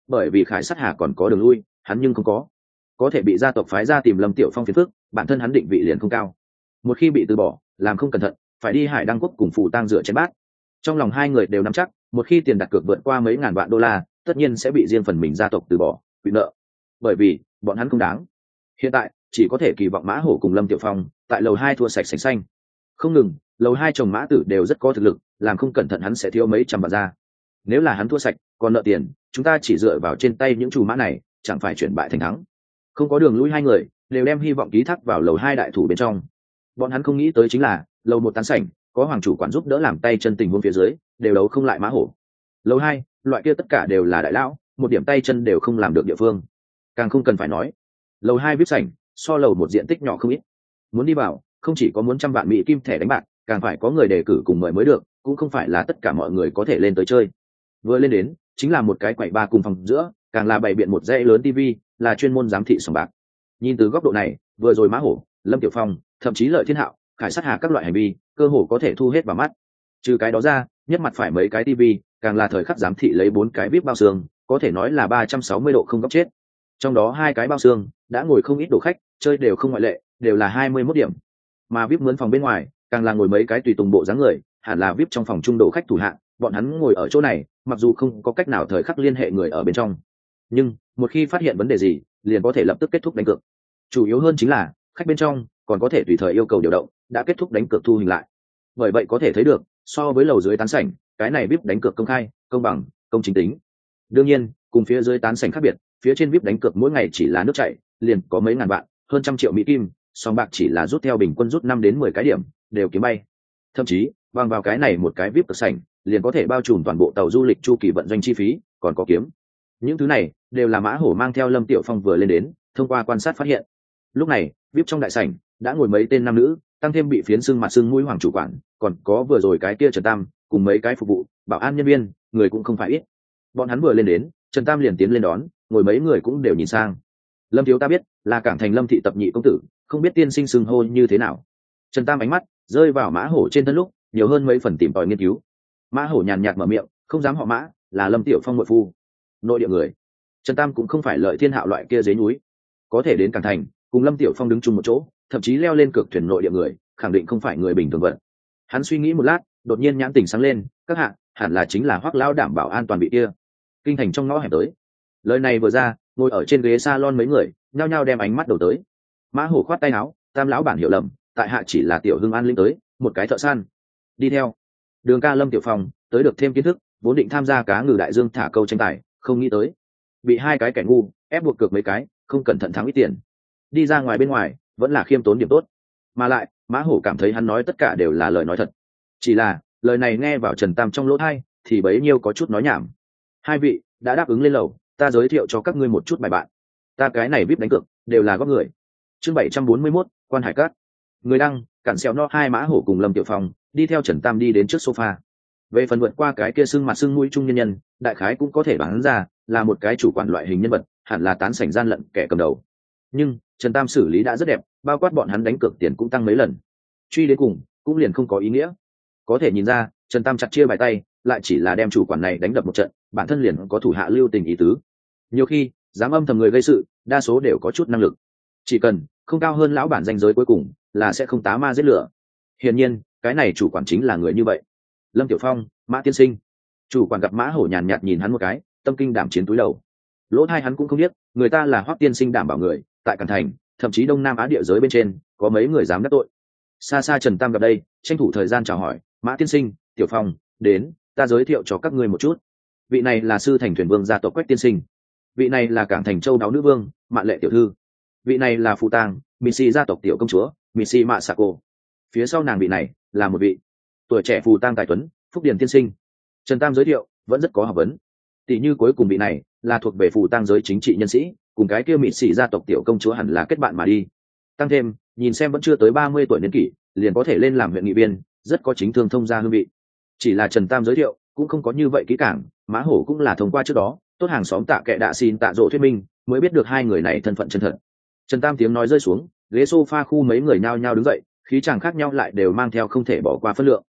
bởi vì khải sát hà còn có đường lui, hắn nhưng không có thể bị gia tộc phái ra tìm Lâm Tiểu Phong phiền phức, bản thân hắn định vị liền không cao. Một khi bị từ bỏ, làm không cẩn thận, phải đi Hải Đăng quốc cùng Phù Tang rửa chén bát. Trong lòng hai người đều nắm chắc, một khi tiền đặt cược vượt qua mấy ngàn vạn đô la, tất nhiên sẽ bị riêng phần mình gia tộc từ bỏ, bị nợ. Bởi vì bọn hắn không đáng. Hiện tại chỉ có thể kỳ vọng Mã Hổ cùng Lâm Tiểu Phong tại lầu 2 thua sạch sành xanh. Không ngừng, lầu 2 chồng Mã Tử đều rất có thực lực, làm không cẩn thận hắn sẽ thiếu mấy trăm vạn ra. Nếu là hắn thua sạch, còn nợ tiền, chúng ta chỉ dựa vào trên tay những chủ mã này, chẳng phải chuyển bại thành thắng. Không có đường lui, hai người đều đem hy vọng ký thác vào lầu 2 đại thủ bên trong. Bọn hắn không nghĩ tới chính là lầu 1 tán sảnh có hoàng chủ quản giúp đỡ làm tay chân tình huống phía dưới, đều đấu không lại Mã Hổ. Lầu 2, loại kia tất cả đều là đại lão, một điểm tay chân đều không làm được địa phương. Càng không cần phải nói, lầu 2 VIP sảnh so lầu 1 diện tích nhỏ không ít. Muốn đi vào, không chỉ có muốn trăm vạn mỹ kim thẻ đánh bạc, càng phải có người đề cử cùng mời mới được, cũng không phải là tất cả mọi người có thể lên tới chơi. Vừa lên đến, chính là một cái quầy ba cùng phòng giữa, càng là bày biện một dãy lớn tivi, là chuyên môn giám thị sòng bạc. Nhìn từ góc độ này, vừa rồi Mã Hổ, Lâm Tiểu Phong, thậm chí Lợi Thiên Hạo, Khải Sát Hà các loại hành vi, cơ hồ có thể thu hết vào mắt. Trừ cái đó ra, nhất mặt phải mấy cái tivi, càng là thời khắc giám thị lấy 4 cái VIP bao xương, có thể nói là 360 độ không góc chết. Trong đó 2 cái bao xương đã ngồi không ít đồ khách, chơi đều không ngoại lệ, đều là 21 điểm. Mà VIP mướn phòng bên ngoài, càng là ngồi mấy cái tùy tùng bộ dáng người, hẳn là VIP trong phòng trung đồ khách thủ hạng, bọn hắn ngồi ở chỗ này, mặc dù không có cách nào thời khắc liên hệ người ở bên trong, nhưng một khi phát hiện vấn đề gì, liền có thể lập tức kết thúc đánh cược. Chủ yếu hơn chính là khách bên trong còn có thể tùy thời yêu cầu điều động, đã kết thúc đánh cược thu hình lại. Bởi vậy có thể thấy được, so với lầu dưới tán sảnh, cái này VIP đánh cược công khai, công bằng, công chính tính. Đương nhiên, cùng phía dưới tán sảnh khác biệt, phía trên VIP đánh cược mỗi ngày chỉ là nước chảy, liền có mấy ngàn vạn, hơn trăm triệu mỹ kim, song bạc chỉ là rút theo bình quân rút 5 đến 10 cái điểm, đều kiếm bay. Thậm chí, bằng vào cái này một cái VIP cực sảnh, liền có thể bao trùm toàn bộ tàu du lịch chu kỳ vận doanh chi phí, còn có kiếm. Những thứ này đều là Mã Hổ mang theo Lâm Tiểu Phong vừa lên đến, thông qua quan sát phát hiện. Lúc này, VIP trong đại sảnh đã ngồi mấy tên nam nữ, tăng thêm bị phiến xương mặt xương mũi hoàng chủ quản, còn có vừa rồi cái kia Trần Tam, cùng mấy cái phục vụ, bảo an nhân viên, người cũng không phải ít. Bọn hắn vừa lên đến, Trần Tam liền tiến lên đón, ngồi mấy người cũng đều nhìn sang. Lâm thiếu ta biết, là Cảng Thành Lâm thị tập nhị công tử, không biết tiên sinh xưng hô như thế nào. Trần Tam ánh mắt rơi vào Mã Hổ trên thân lúc, nhiều hơn mấy phần tìm tòi nghiên cứu. Mã Hổ nhàn nhạt mở miệng, không dám họ Mã, là Lâm Tiểu Phong muội phu, nội địa người. Trần Tam cũng không phải Lợi Thiên Hạo loại kia dế núi, có thể đến Cảng Thành cùng Lâm Tiểu Phong đứng chung một chỗ, thậm chí leo lên cược thuyền nội địa người, khẳng định không phải người bình thường vận. Hắn suy nghĩ một lát, đột nhiên nhãn tình sáng lên, các hạ hẳn là chính là Hoắc lão đảm bảo an toàn bị kia kinh thành trong ngõ hẻm tới. Lời này vừa ra, ngồi ở trên ghế salon mấy người nhao nhao đem ánh mắt đầu tới. Mã Hổ khoát tay áo, Tam lão bản hiểu lầm, tại hạ chỉ là Tiểu Hưng An linh tới, một cái thợ săn. Đi theo Đường ca Lâm Tiểu Phong tới được thêm kiến thức, vốn định tham gia cá ngừ đại dương thả câu tranh tài, không nghĩ tới bị 2 cái kẻ ngu ép buộc cược mấy cái, không cẩn thận thắng ít tiền. Đi ra ngoài bên ngoài vẫn là khiêm tốn điểm tốt. Mà lại Mã Hổ cảm thấy hắn nói tất cả đều là lời nói thật, chỉ là lời này nghe vào Trần Tam trong lỗ tai thì bấy nhiêu có chút nói nhảm. 2 vị đã đáp ứng lên lầu, ta giới thiệu cho các ngươi một chút bài bạn. Ta cái này VIP đánh cược đều là góp người. Chương 741, Quan Hải Cát. Người đăng, cản xèo no 2 Mã Hổ cùng Lâm Tiểu Phong đi theo Trần Tam đi đến trước sofa. Về phần vượt qua cái kia sưng mặt sưng mũi trung nhân nhân, đại khái cũng có thể đoán ra là một cái chủ quản loại hình nhân vật, hẳn là tán sảnh gian lận kẻ cầm đầu. Nhưng Trần Tam xử lý đã rất đẹp, bao quát bọn hắn đánh cược tiền cũng tăng mấy lần. Truy đến cùng cũng liền không có ý nghĩa. Có thể nhìn ra, Trần Tam chặt chia bài tay, lại chỉ là đem chủ quản này đánh đập một trận, bản thân liền có thủ hạ lưu tình ý tứ. Nhiều khi dám âm thầm người gây sự, đa số đều có chút năng lực. Chỉ cần không cao hơn lão bản danh giới cuối cùng, là sẽ không tá ma giết lửa. Hiển nhiên, cái này chủ quản chính là người như vậy. Lâm Tiểu Phong, Mã tiên sinh. Chủ quản gặp Mã Hổ nhàn nhạt nhìn hắn một cái, tâm kinh đảm chiến túi đầu. Lỗ tai hắn cũng không biết, người ta là Hoắc tiên sinh đảm bảo người, tại Cảng Thành, thậm chí Đông Nam Á địa giới bên trên, có mấy người dám đắc tội. Xa xa Trần Tam gặp đây, tranh thủ thời gian chào hỏi, Mã tiên sinh, Tiểu Phong, đến, ta giới thiệu cho các ngươi một chút. Vị này là sư thành thuyền vương gia tộc Quách tiên sinh. Vị này là Cảng Thành châu đáo nữ vương, Mạn Lệ tiểu thư. Vị này là phụ tang, Missy gia tộc tiểu công chúa, Missy Masako. Phía sau nàng vị này là một vị tuổi trẻ phù tang tài tuấn, Phúc Điền tiên sinh. Trần Tam giới thiệu vẫn rất có học vấn. Tỷ như cuối cùng vị này là thuộc về phù tang giới chính trị nhân sĩ, cùng cái kia Missy gia tộc tiểu công chúa hẳn là kết bạn mà đi. Tăng thêm, nhìn xem vẫn chưa tới 30 tuổi niên kỷ, liền có thể lên làm huyện nghị viên, rất có chính thương thông gia hương vị. Chỉ là Trần Tam giới thiệu cũng không có như vậy kỹ càng, Mã Hổ cũng là thông qua trước đó tốt hàng xóm Tạ Kệ đã xin Tạ Dỗ thuyết minh, mới biết được 2 người này thân phận chân thật. Trần Tam tiếng nói rơi xuống, ghế sofa khu mấy người nhao nhao đứng dậy, khí chàng khác nhau lại đều mang theo không thể bỏ qua phân lượng.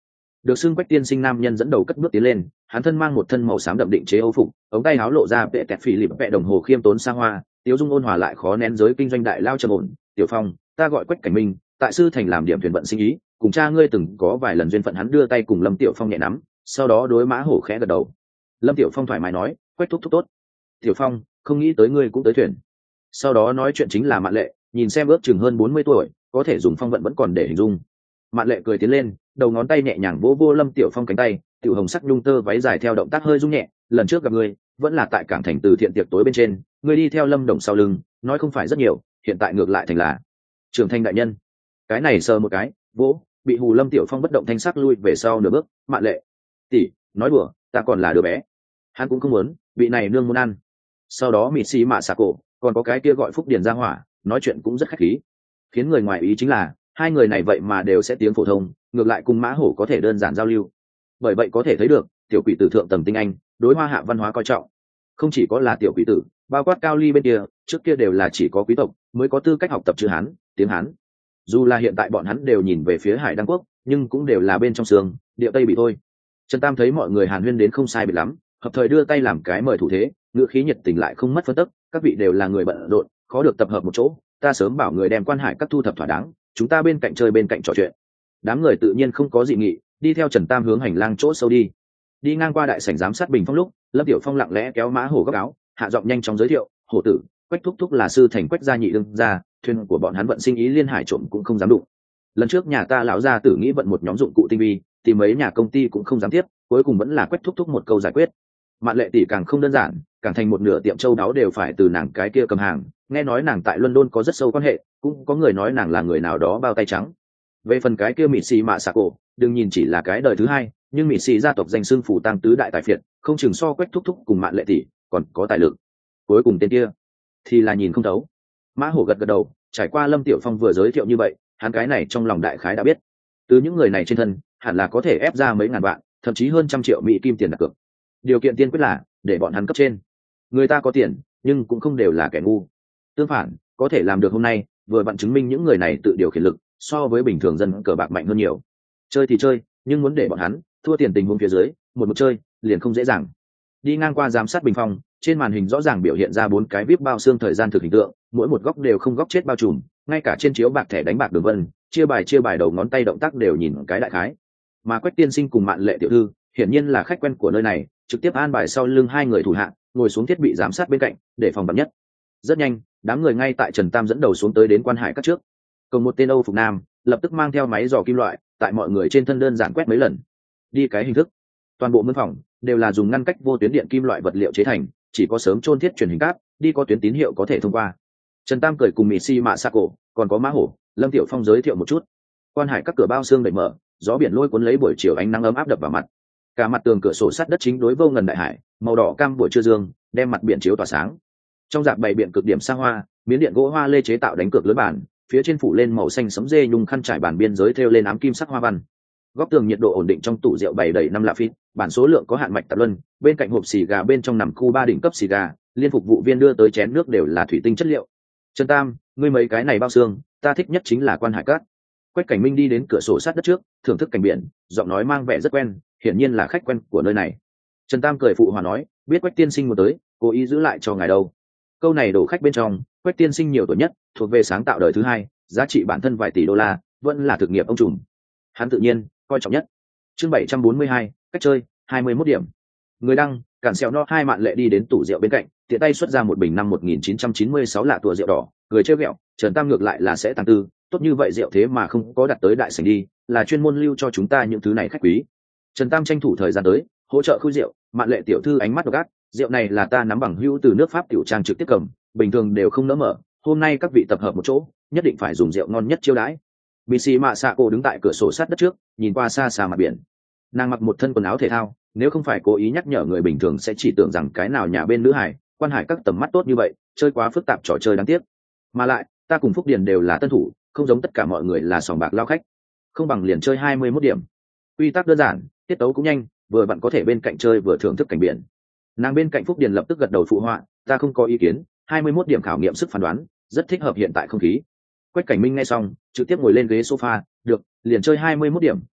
Được xưng Quách tiên sinh nam nhân dẫn đầu cất bước tiến lên, hắn thân mang một thân màu xám đậm định chế âu phục, ống tay áo lộ ra vệ kẹt phì lịp vẽ đồng hồ khiêm tốn xa hoa, tiếu dung ôn hòa lại khó nén giới kinh doanh đại lao trầm ổn. Tiểu Phong, ta gọi Quách Cảnh Minh, tại sư thành làm điểm thuyền vận sinh ý, cùng cha ngươi từng có vài lần duyên phận. Hắn đưa tay cùng Lâm Tiểu Phong nhẹ nắm, sau đó đối Mã Hổ khẽ gật đầu. Lâm Tiểu Phong thoải mái nói, Quách thúc thúc tốt. Tiểu Phong, không nghĩ tới ngươi cũng tới thuyền. Sau đó nói chuyện chính là Mạn Lệ, nhìn xem ước chừng hơn 40 tuổi, có thể dùng phong vận vẫn còn để hình dung. Mạn Lệ cười tiến lên, đầu ngón tay nhẹ nhàng vỗ vô Lâm Tiểu Phong cánh tay, tiểu hồng sắc nhung tơ váy dài theo động tác hơi rung nhẹ. Lần trước gặp ngươi, vẫn là tại cảng thành từ thiện tiệc tối bên trên, ngươi đi theo Lâm Đồng sau lưng, nói không phải rất nhiều, hiện tại ngược lại thành là trưởng thành đại nhân. Cái này sờ một cái, vỗ, bị hù Lâm Tiểu Phong bất động thanh sắc lui về sau nửa bước. Mạn Lệ, tỷ, nói đùa, ta còn là đứa bé. Hắn cũng không muốn bị này nương muốn ăn. Sau đó mịt xì mạ xà cổ, còn có cái kia gọi Phúc Điền ra hỏa, nói chuyện cũng rất khách khí. Khiến người ngoài ý chính là hai người này vậy mà đều sẽ tiếng phổ thông, ngược lại cùng Mã Hổ có thể đơn giản giao lưu. Bởi vậy có thể thấy được tiểu quỷ tử thượng tầng tinh anh đối hoa hạ văn hóa coi trọng. Không chỉ có là tiểu quỷ tử, bao quát Cao Ly bên kia, trước kia đều là chỉ có quý tộc mới có tư cách học tập chữ Hán, tiếng Hán. Dù là hiện tại bọn hắn đều nhìn về phía Hải Đăng Quốc, nhưng cũng đều là bên trong sương điệu tây bị thôi. Trần Tam thấy mọi người hàn huyên đến không sai biệt lắm, hợp thời đưa tay làm cái mời thủ thế, ngữ khí nhiệt tình lại không mất phân tức. Các vị đều là người bận rộn, khó được tập hợp một chỗ, ta sớm bảo người đem quan hải các thu thập thỏa đáng, chúng ta bên cạnh chơi bên cạnh trò chuyện. Đám người tự nhiên không có dị nghị, đi theo Trần Tam hướng hành lang chỗ sâu đi. Đi ngang qua đại sảnh giám sát bình phong lúc, Lâm Tiểu Phong lặng lẽ kéo Mã Hổ góc áo, hạ giọng nhanh chóng giới thiệu, hổ tử, Quách thúc thúc là sư thành Quách gia nhị đương gia, thuyền của bọn hắn vận sinh ý liên hải trộm cũng không dám đụng. Lần trước nhà ta lão gia tử nghĩ vận một nhóm dụng cụ tinh vi, tìm mấy nhà công ty cũng không dám tiếp, cuối cùng vẫn là Quách thúc thúc một câu giải quyết. Mạn Lệ tỷ càng không đơn giản, càng thành một nửa tiệm châu đáo đều phải từ nàng cái kia cầm hàng. Nghe nói nàng tại London có rất sâu quan hệ, cũng có người nói nàng là người nào đó bao tay trắng. Về phần cái kia Mị Xì Mạ Sạ Cổ, đừng nhìn chỉ là cái đời thứ hai, nhưng Mị Xì gia tộc danh xưng phủ tăng tứ đại tài phiệt, không chừng so Quách thúc thúc cùng Mạn Lệ tỷ còn có tài lực. Cuối cùng tên kia thì là nhìn không thấu. Mã Hổ gật gật đầu, trải qua Lâm Tiểu Phong vừa giới thiệu như vậy, hắn cái này trong lòng đại khái đã biết. Từ những người này trên thân, hẳn là có thể ép ra mấy ngàn vạn, thậm chí hơn 100 triệu Mỹ kim tiền đặt cược. Điều kiện tiên quyết là để bọn hắn cấp trên. Người ta có tiền, nhưng cũng không đều là kẻ ngu. Tương phản, có thể làm được hôm nay, vừa vặn chứng minh những người này tự điều khiển lực so với bình thường dân cờ bạc mạnh hơn nhiều. Chơi thì chơi, nhưng muốn để bọn hắn thua tiền tình huống phía dưới, một chơi liền không dễ dàng. Đi ngang qua giám sát bình phong, trên màn hình rõ ràng biểu hiện ra 4 cái vip bao xương thời gian thực hình tượng, mỗi một góc đều không góc chết bao trùm, ngay cả trên chiếu bạc thẻ đánh bạc đường vân, chia bài đầu ngón tay động tác đều nhìn cái đại khái. Mà Quách tiên sinh cùng Mạn Lệ tiểu thư, hiển nhiên là khách quen của nơi này, trực tiếp an bài sau lưng hai người thủ hạ, ngồi xuống thiết bị giám sát bên cạnh, để phòng vạn nhất. Rất nhanh, đám người ngay tại Trần Tam dẫn đầu xuống tới đến quan hải các trước. Cùng một tên Âu phục nam, lập tức mang theo máy dò kim loại, tại mọi người trên thân đơn giản quét mấy lần. Đi cái hình thức, toàn bộ mân phòng đều là dùng ngăn cách vô tuyến điện kim loại vật liệu chế thành, chỉ có sớm chôn thiết truyền hình cáp, đi có tuyến tín hiệu có thể thông qua. Trần Tam cười cùng Mị Xì Mạ Sạ Cổ, còn có Mã Hổ, Lâm Tiểu Phong giới thiệu một chút. Quan hải các cửa bao xương đẩy mở, gió biển lôi cuốn lấy buổi chiều ánh nắng ấm áp đập vào mặt. Cả mặt tường cửa sổ sắt đất chính đối vô ngần đại hải, màu đỏ cam buổi trưa dương, đem mặt biển chiếu tỏa sáng. Trong dạp bày biện cực điểm xa hoa, miếng điện gỗ hoa lê chế tạo đánh cược lớn bản, phía trên phủ lên màu xanh sẫm dê nhung khăn trải bàn biên giới thêu lên ám kim sắc hoa văn. Góc tường nhiệt độ ổn định, trong tủ rượu bày đầy 5 lạ phít, bản số lượng có hạn mạch tạp luân, bên cạnh hộp xì gà bên trong nằm khu 3 đỉnh cấp xì gà, liên phục vụ viên đưa tới chén nước đều là thủy tinh chất liệu. Trần Tam, ngươi mấy cái này bao xương, ta thích nhất chính là quan hải cát. Quách Cảnh Minh đi đến cửa sổ sát đất trước, thưởng thức cảnh biển, giọng nói mang vẻ rất quen, hiển nhiên là khách quen của nơi này. Trần Tam cười phụ hòa nói, biết Quách tiên sinh muốn tới, cố ý giữ lại cho ngài đâu. Câu này đổ khách bên trong, Quách tiên sinh nhiều tuổi nhất, thuộc về sáng tạo đời thứ hai, giá trị bản thân vài tỷ đô la, vẫn là thực nghiệp ông trùm. Hắn tự nhiên coi trọng nhất. Chương 742, cách chơi, 21 điểm. Người đăng, cản xèo no hai Mạn Lệ đi đến tủ rượu bên cạnh, tiện tay xuất ra một bình năm 1996 lạ tùa rượu đỏ, cười trêu ghẹo. Trần Tam ngược lại là sẽ tăng tư, tốt như vậy rượu thế mà không có đặt tới đại sảnh đi, là chuyên môn lưu cho chúng ta những thứ này khách quý. Trần Tam tranh thủ thời gian tới, hỗ trợ khui rượu. Mạn Lệ tiểu thư ánh mắt độc ác, rượu này là ta nắm bằng hữu từ nước Pháp tiểu trang trực tiếp cầm, bình thường đều không nỡ mở, hôm nay các vị tập hợp một chỗ, nhất định phải dùng rượu ngon nhất chiêu đãi. Mị Xì Mạ Sạ Cổ đứng tại cửa sổ sát đất trước, nhìn qua xa xa mặt biển. Nàng mặc một thân quần áo thể thao, nếu không phải cố ý nhắc nhở người bình thường sẽ chỉ tưởng rằng cái nào nhà bên nữ hải, quan hải các tầm mắt tốt như vậy, chơi quá phức tạp trò chơi đáng tiếc. Mà lại, ta cùng Phúc Điền đều là tân thủ, không giống tất cả mọi người là sòng bạc lao khách, không bằng liền chơi 21 điểm. Quy tắc đơn giản, tiết tấu cũng nhanh, vừa bạn có thể bên cạnh chơi vừa thưởng thức cảnh biển. Nàng bên cạnh Phúc Điền lập tức gật đầu phụ họa, ta không có ý kiến, 21 điểm khảo nghiệm sức phán đoán, rất thích hợp hiện tại không khí. Quách Cảnh Minh nghe xong, trực tiếp ngồi lên ghế sofa, được, liền chơi 21 điểm,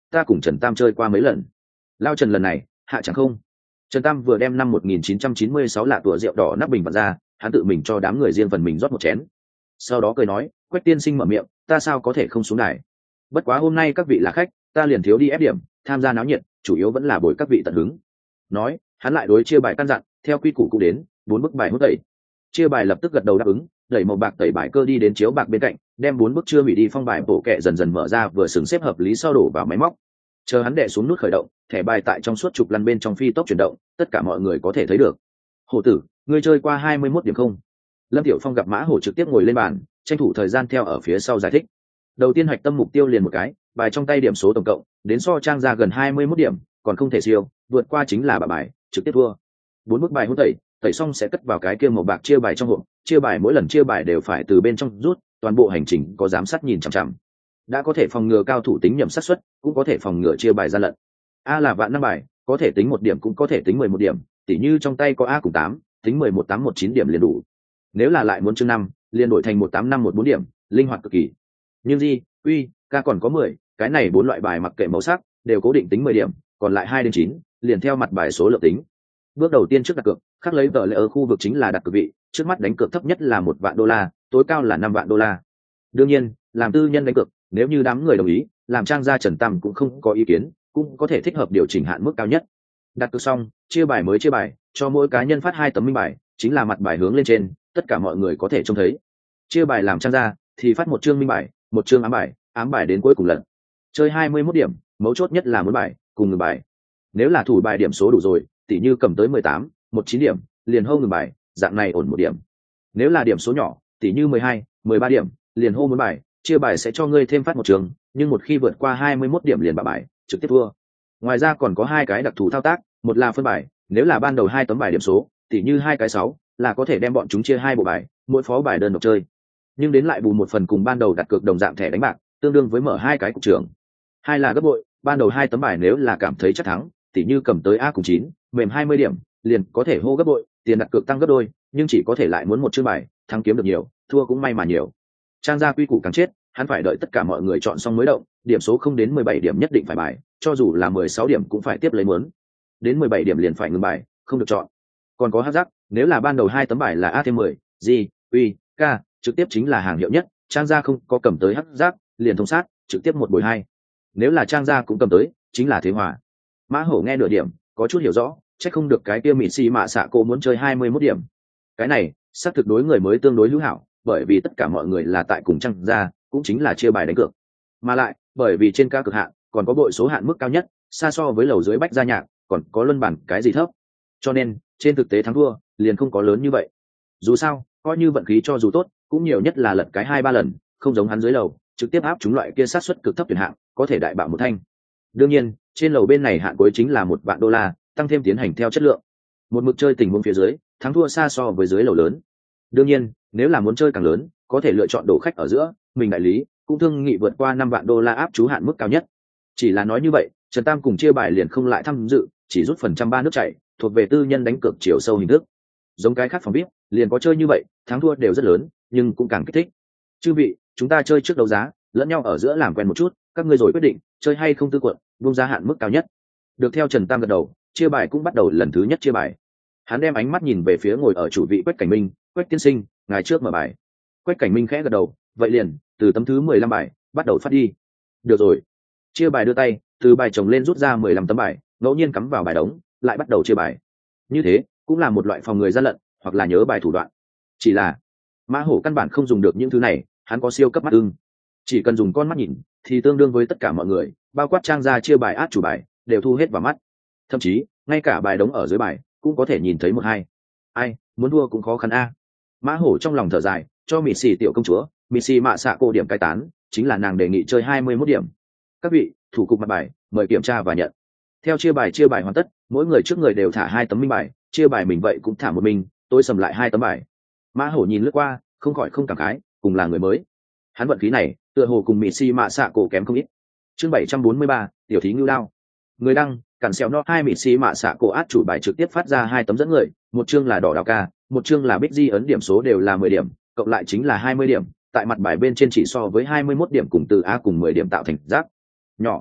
ta cùng Trần Tam chơi qua mấy lần. Lao Trần lần này hạ chẳng không. Trần Tam vừa đem năm 1996 lạ tủa rượu đỏ nắp bình vặn ra, hắn tự mình cho đám người riêng phần mình rót một chén. Sau đó cười nói, Quách tiên sinh mở miệng, ta sao có thể không xuống đài. Bất quá hôm nay các vị là khách, ta liền thiếu đi ép điểm, tham gia náo nhiệt, chủ yếu vẫn là bồi các vị tận hứng. Nói, hắn lại đối chia bài căn dặn, theo quy củ cũ đến, 4 bức bài hút tẩy. Chia bài lập tức gật đầu đáp ứng, đẩy màu bạc tẩy bài cơ đi đến chiếu bạc bên cạnh, đem 4 bức chưa hủy đi phong bài bổ kẹ dần dần mở ra, vừa sừng xếp hợp lý sau đổ vào máy móc. Chờ hắn đè xuống nút khởi động, thẻ bài tại trong suốt trục lăn bên trong phi tốc chuyển động, tất cả mọi người có thể thấy được. Hổ tử, ngươi chơi qua 21 điểm không? Lâm Tiểu Phong gặp Mã Hổ trực tiếp ngồi lên bàn, tranh thủ thời gian theo ở phía sau giải thích. Đầu tiên hoạch tâm mục tiêu liền một cái, bài trong tay điểm số tổng cộng đến so trang ra gần 21 điểm, còn không thể siêu, vượt qua chính là bạ bài, trực tiếp thua. 4 bức bài hút tẩy, tẩy xong sẽ cất vào cái kia màu bạc chia bài trong hộp, chia bài mỗi lần chia bài đều phải từ bên trong rút, toàn bộ hành trình có giám sát nhìn chằm chằm. Đã có thể phòng ngừa cao thủ tính nhầm xác suất, cũng có thể phòng ngừa chia bài gian lận. A là vạn năm bài, có thể tính 1 điểm cũng có thể tính 11 điểm, tỉ như trong tay có A cùng 8, tính 11-8-19 điểm liền đủ. Nếu là lại muốn chương 5, liền đổi thành 185-14 điểm, linh hoạt cực kỳ. Nhưng gì, uy, ca còn có 10, cái này 4 loại bài mặc kệ màu sắc, đều cố định tính 10 điểm, còn lại 2 đến 9, liền theo mặt bài số lượng tính. Bước đầu tiên trước đặt cược, khắc lấy tờ lệ ở khu vực chính là đặt cược vị, trước mắt đánh cược thấp nhất là $1 vạn, tối cao là $5 vạn. Đương nhiên, làm tư nhân đánh cược, nếu như đám người đồng ý, làm trang gia Trần Tam cũng không có ý kiến, cũng có thể thích hợp điều chỉnh hạn mức cao nhất. Đặt cược xong, chia bài mới chia bài, cho mỗi cá nhân phát 2 tấm minh bài, chính là mặt bài hướng lên trên, tất cả mọi người có thể trông thấy. Chia bài làm trang gia thì phát 1 chương minh bài, 1 chương ám bài đến cuối cùng lần. Chơi 21 điểm, mấu chốt nhất là muốn bài, cùng ngừng bài. Nếu là thủ bài điểm số đủ rồi, tỉ như cầm tới 18, 19 điểm, liền hô ngừng bài, dạng này ổn 1 điểm. Nếu là điểm số nhỏ, tỉ như 12, 13 điểm, liền hô muốn bài, chia bài sẽ cho ngươi thêm phát 1 trường, nhưng một khi vượt qua 21 điểm liền bạ bài, trực tiếp thua. Ngoài ra còn có 2 cái đặc thù thao tác, một là phân bài, nếu là ban đầu 2 tấm bài điểm số, tỉ như 2 cái 6, là có thể đem bọn chúng chia 2 bộ bài, mỗi phó bài đơn độc chơi. Nhưng đến lại bù một phần cùng ban đầu đặt cược đồng dạng thẻ đánh bạc, tương đương với mở 2 cái cục trưởng. 2 là gấp bội, ban đầu 2 tấm bài nếu là cảm thấy chắc thắng, tỉ như cầm tới A cùng 9, mềm 20 điểm, liền có thể hô gấp bội, tiền đặt cược tăng gấp đôi, nhưng chỉ có thể lại muốn một chương bài, thắng kiếm được nhiều, thua cũng may mà nhiều. Trang gia quy củ càng chết, hắn phải đợi tất cả mọi người chọn xong mới động, điểm số không đến 17 điểm nhất định phải bài, cho dù là 16 điểm cũng phải tiếp lấy muốn. Đến 17 điểm liền phải ngừng bài, không được chọn. Còn có hắc giác, nếu là ban đầu 2 tấm bài là A thêm 10, G, Uy, K, trực tiếp chính là hàng hiệu nhất, trang gia không có cầm tới hắc giác, liền thông sát, trực tiếp 1 bồi 2. Nếu là trang gia cũng cầm tới, chính là thế hòa. Mã Hổ nghe nửa điểm, có chút hiểu rõ, chắc không được cái kia mịt xì mạ xạ cô muốn chơi 21 điểm. Cái này, xác thực đối người mới tương đối hữu hảo, bởi vì tất cả mọi người là tại cùng trang gia, cũng chính là chia bài đánh cược. Mà lại, bởi vì trên ca cực hạn, còn có bội số hạn mức cao nhất, xa so với lầu dưới bách gia nhạc, còn có luân bản cái gì thấp. Cho nên, trên thực tế thắng thua, liền không có lớn như vậy. Dù sao, coi như vận khí cho dù tốt, cũng nhiều nhất là lật cái 2-3 lần, không giống hắn dưới lầu, trực tiếp áp chúng loại kia sát suất cực thấp tuyển hạng, có thể đại bạo một thanh. Đương nhiên, trên lầu bên này hạn cuối chính là $1 vạn, tăng thêm tiến hành theo chất lượng. Một mực chơi tình huống phía dưới, thắng thua xa so với dưới lầu lớn. Đương nhiên, nếu là muốn chơi càng lớn, có thể lựa chọn đổ khách ở giữa, mình đại lý cũng thương nghị vượt qua $5 vạn áp chú hạn mức cao nhất. Chỉ là nói như vậy, Trần Tam cùng chia bài liền không lại tham dự, chỉ rút phần trăm 3 nước chảy, thuộc về tư nhân đánh cược chiều sâu hình thức. Giống cái khác phòng biết, liền có chơi như vậy, thắng thua đều rất lớn, nhưng cũng càng kích thích. Chư vị, chúng ta chơi trước đấu giá, lẫn nhau ở giữa làm quen một chút, các ngươi rồi quyết định, chơi hay không tư quận, vung giá hạn mức cao nhất. Được theo Trần Tam gật đầu, chia bài cũng bắt đầu lần thứ nhất chia bài. Hắn đem ánh mắt nhìn về phía ngồi ở chủ vị Quách Cảnh Minh, Quách tiên sinh, ngài trước mở bài. Quách Cảnh Minh khẽ gật đầu, vậy liền, từ tấm thứ 15 bài, bắt đầu phát đi. Được rồi. Chia bài đưa tay, từ bài chồng lên rút ra 15 tấm bài, ngẫu nhiên cắm vào bài đống, lại bắt đầu chia bài. Như thế, cũng là một loại phòng người gian lận, hoặc là nhớ bài thủ đoạn. Chỉ là, Mã Hổ căn bản không dùng được những thứ này, hắn có siêu cấp mắt ưng. Chỉ cần dùng con mắt nhìn, thì tương đương với tất cả mọi người, bao quát trang gia chia bài át chủ bài, đều thu hết vào mắt. Thậm chí, ngay cả bài đống ở dưới bài, cũng có thể nhìn thấy 1-2. Ai, muốn đua cũng khó khăn a. Mã Hổ trong lòng thở dài, cho mị xì tiểu công chúa, mị xì mạ xạ cô điểm cai tán, chính là nàng đề nghị chơi 21 điểm. Các vị, thủ cục mặt bài, mời kiểm tra và nhận. Theo chia bài hoàn tất, mỗi người trước người đều thả 2 tấm minh bài, chia bài mình vậy cũng thả một mình, tôi sầm lại 2 tấm bài. Mã Hổ nhìn lướt qua, không khỏi không cảm khái, cùng là người mới. Hắn vận khí này, tựa hồ cùng mị xì mạ xạ cổ kém không ít. Chương 743, tiểu thí ngưu đao. Người đăng, cản xéo nó 2 mị xì mạ xạ cổ át chủ bài trực tiếp phát ra 2 tấm dẫn người, một chương là đỏ đào ca, một chương là bích di ấn, điểm số đều là 10 điểm, cộng lại chính là 20 điểm, tại mặt bài bên trên chỉ so với 21 điểm cùng từ A cùng 10 điểm tạo thành giác nhỏ.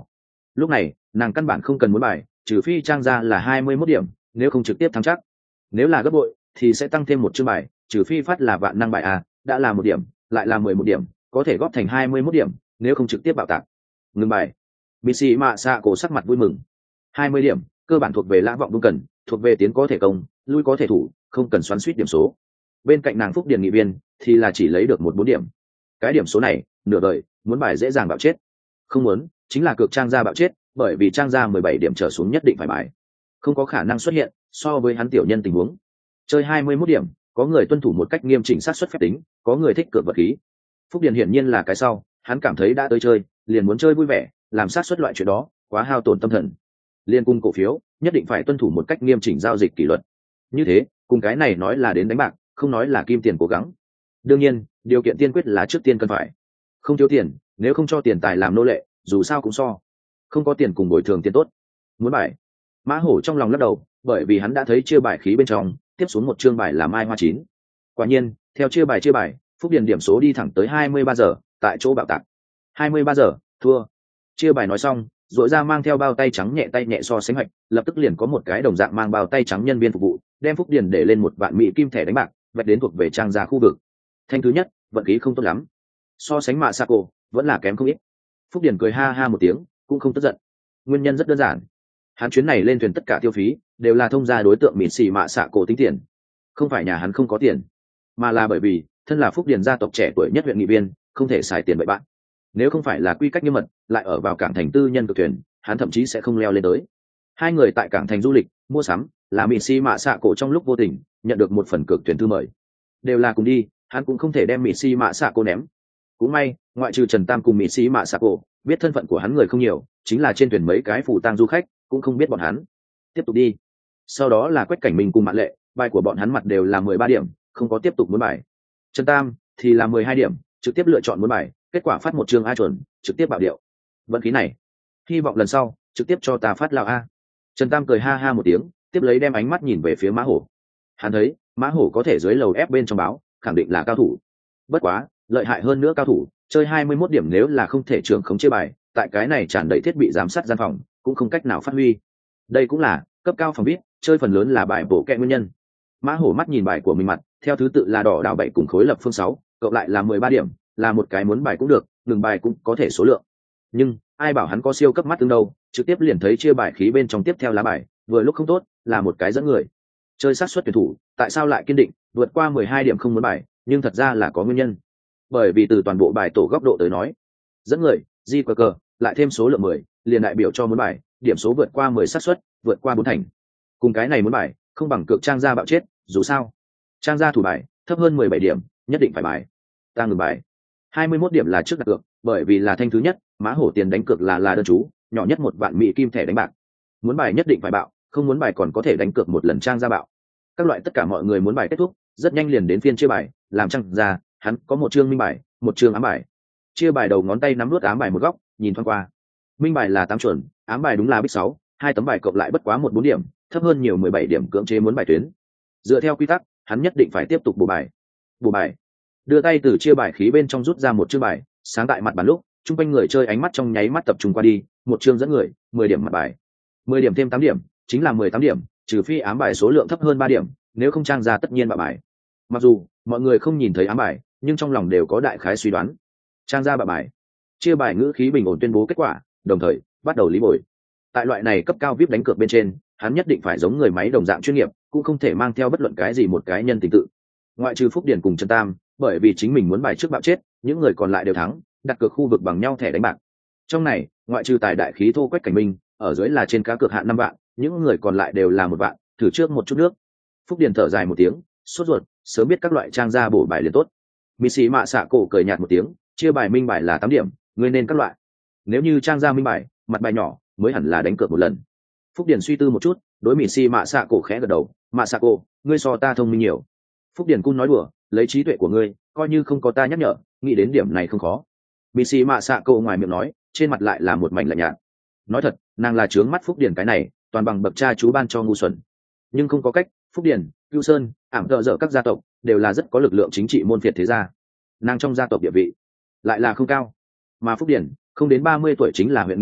lúc này nàng căn bản không cần muốn bài, trừ phi trang ra là 21 điểm, nếu không trực tiếp thắng chắc. Nếu là gấp bội thì sẽ tăng thêm một chương bài, trừ phi phát là vạn năng bài a, đã là 1 điểm lại là 11 điểm, có thể góp thành 21 điểm, nếu không trực tiếp bạo tạc. Ngừng bài. Missy mạ xạ cổ sắc mặt vui mừng. 20 điểm cơ bản thuộc về lã vọng đúng cần, thuộc về tiến có thể công, lui có thể thủ, không cần xoắn suýt điểm số. Bên cạnh nàng Phúc Điền nghị viên thì là chỉ lấy được 14 điểm. Cái điểm số này nửa đời muốn bài dễ dàng bạo chết, không muốn chính là cược trang ra bạo chết, bởi vì trang ra 17 điểm trở xuống nhất định phải bài, không có khả năng xuất hiện so với hắn tiểu nhân tình huống. Chơi 21 điểm, có người tuân thủ một cách nghiêm chỉnh sát xuất phép tính, có người thích cược vật khí. Phúc Điền hiển nhiên là cái sau, hắn cảm thấy đã tới chơi liền muốn chơi vui vẻ, làm sát xuất loại chuyện đó quá hao tổn tâm thần. Liên cung cổ phiếu nhất định phải tuân thủ một cách nghiêm chỉnh giao dịch kỷ luật, như thế cùng cái này nói là đến đánh bạc, không nói là kim tiền cố gắng. Đương nhiên điều kiện tiên quyết là trước tiên cần phải không thiếu tiền, nếu không cho tiền tài làm nô lệ dù sao cũng so không có tiền cùng bồi thường tiền tốt. Muốn bài. Mã Hổ trong lòng lắc đầu, bởi vì hắn đã thấy chia bài khí bên trong tiếp xuống một chương bài là mai hoa chín. Quả nhiên theo chia bài Phúc Điền điểm số đi thẳng tới 23 giờ, tại chỗ bạo tạc. 23 giờ thua. Chia bài nói xong dội ra mang theo bao tay trắng nhẹ tay nhẹ so sánh hoạch, lập tức liền có một cái đồng dạng mang bao tay trắng nhân viên phục vụ đem Phúc Điền để lên một vạn mỹ kim thẻ đánh bạc, vạch đến thuộc về trang ra khu vực. Thanh thứ nhất vận khí không tốt lắm, so sánh mạ Sako vẫn là kém không ít. Phúc Điền cười ha ha một tiếng, cũng không tức giận. Nguyên nhân rất đơn giản, hắn chuyến này lên thuyền tất cả tiêu phí đều là thông gia đối tượng mịn xì mạ Sako tính tiền, không phải nhà hắn không có tiền, mà là bởi vì thân là Phúc Điền gia tộc trẻ tuổi nhất huyện nghị viên, không thể xài tiền bậy bạn. Nếu không phải là quy cách nghiêm mật, lại ở vào cảng thành tư nhân cực thuyền, hắn thậm chí sẽ không leo lên tới. Hai người tại cảng thành du lịch mua sắm, là mịn xì mạ Sako trong lúc vô tình nhận được một phần cực thuyền thư mời, đều là cùng đi, hắn cũng không thể đem mịn xì mạ Sako ném. Cũng may ngoại trừ Trần Tam cùng mịn xì mạ Sako biết thân phận của hắn người không nhiều, chính là trên thuyền mấy cái phù tang du khách cũng không biết bọn hắn. Tiếp tục đi. Sau đó là Quách Cảnh Minh cùng Mạn Lệ, bài của bọn hắn mặt đều là 13 điểm, không có tiếp tục muốn bài. Trần Tam thì là 12 điểm, trực tiếp lựa chọn muốn bài, kết quả phát một chương A chuẩn, trực tiếp bạo điệu. Vận khí này, hy vọng lần sau trực tiếp cho ta phát lao A. Trần Tam cười ha ha một tiếng, tiếp lấy đem ánh mắt nhìn về phía Mã Hổ. Hắn thấy Mã Hổ có thể dưới lầu ép bên trong báo, khẳng định là cao thủ. Bất quá lợi hại hơn nữa cao thủ chơi 21 điểm nếu là không thể trường khống chế bài, tại cái này tràn đầy thiết bị giám sát gian phòng cũng không cách nào phát huy. Đây cũng là cấp cao phòng vip chơi phần lớn là bài bổ kẹ nguyên nhân. Mã Hổ mắt nhìn bài của mình mặt theo thứ tự là đỏ đào 7 cùng khối lập phương 6, cộng lại là 13 điểm, là một cái muốn bài cũng được, ngừng bài cũng có thể số lượng. Nhưng ai bảo hắn có siêu cấp mắt tương đâu, trực tiếp liền thấy chia bài khí bên trong tiếp theo lá bài vừa lúc không tốt, là một cái dẫn người. Chơi sát suất tuyển thủ tại sao lại kiên định vượt qua 12 điểm không muốn bài, nhưng thật ra là có nguyên nhân. Bởi vì từ toàn bộ bài tổ góc độ tới nói, dẫn người di cờ lại thêm số lượng 10 liền đại biểu cho muốn bài điểm số vượt qua 10 xác suất vượt qua 4 thành. Cùng cái này muốn bài không bằng cược trang ra bạo chết, dù sao trang ra thủ bài thấp hơn 17 điểm nhất định phải bài. Ta ngừng bài. 21 điểm là trước đặt cược, bởi vì là thanh thứ nhất, Mã Hổ tiền đánh cược là đơn chú, nhỏ nhất một vạn mỹ kim thẻ đánh bạc. Muốn bài nhất định phải bạo, không muốn bài còn có thể đánh cược một lần trang ra bạo. Các loại tất cả mọi người muốn bài kết thúc, rất nhanh liền đến phiên chia bài, làm trang ra, hắn có một chương minh bài, một chương ám bài. Chia bài đầu ngón tay nắm nuốt ám bài một góc, nhìn thoáng qua. Minh bài là 8 chuẩn, ám bài đúng là bích 6, hai tấm bài cộng lại bất quá 4 điểm, thấp hơn nhiều 17 điểm cưỡng chế muốn bài tuyến. Dựa theo quy tắc, hắn nhất định phải tiếp tục bổ bài. Bổ bài. Đưa tay từ chia bài khí bên trong rút ra một chương bài, sáng tại mặt bàn lúc, chung quanh người chơi ánh mắt trong nháy mắt tập trung qua đi, một chương dẫn người, 10 điểm mặt bài. 10 điểm thêm 8 điểm, chính là 18 điểm, trừ phi ám bài số lượng thấp hơn 3 điểm, nếu không trang ra tất nhiên bạo bài. Mặc dù mọi người không nhìn thấy ám bài, nhưng trong lòng đều có đại khái suy đoán. Trang ra bạo bài. Chia bài ngữ khí bình ổn tuyên bố kết quả, đồng thời bắt đầu lý bồi. Tại loại này cấp cao vip đánh cược bên trên, hắn nhất định phải giống người máy đồng dạng chuyên nghiệp, cũng không thể mang theo bất luận cái gì một cái nhân tình tự. Ngoại trừ Phúc Điền cùng Trần Tam, bởi vì chính mình muốn bài trước bạo chết, những người còn lại đều thắng, đặt cược khu vực bằng nhau thẻ đánh bạc. Trong này, ngoại trừ tài đại khí thô Quách Cảnh Minh, ở dưới là trên cá cược hạn 5 vạn, những người còn lại đều là 1 vạn, thử trước một chút nước. Phúc Điền thở dài một tiếng, sốt ruột, sớm biết các loại trang ra bổ bài liền tốt. Mị sĩ mạ xạ cổ cười nhạt một tiếng, chia bài minh bài là 8 điểm, ngươi nên các loại. Nếu như trang ra minh bài, mặt bài nhỏ, mới hẳn là đánh cược một lần. Phúc Điền suy tư một chút, đối Mị sĩ mạ xạ cổ khẽ gật đầu, mạ xạ cổ, ngươi so ta thông minh nhiều. Phúc Điền cung nói đùa, lấy trí tuệ của ngươi, coi như không có ta nhắc nhở, nghĩ đến điểm này không khó. Mị sĩ mạ xạ cổ ngoài miệng nói, trên mặt lại là một mảnh lạnh nhạt. Nói thật, nàng là trướng mắt Phúc Điền cái này, toàn bằng bậc cha chú ban cho ngu xuẩn. Nhưng không có cách, Phúc Điền, Cưu Sơn, ảm đỡ dở các gia tộc đều là rất có lực lượng chính trị môn phiệt thế gia. Nàng trong gia tộc địa vị lại là không cao, mà Phúc Điền không đến 30 tuổi chính là huyện nghị viên,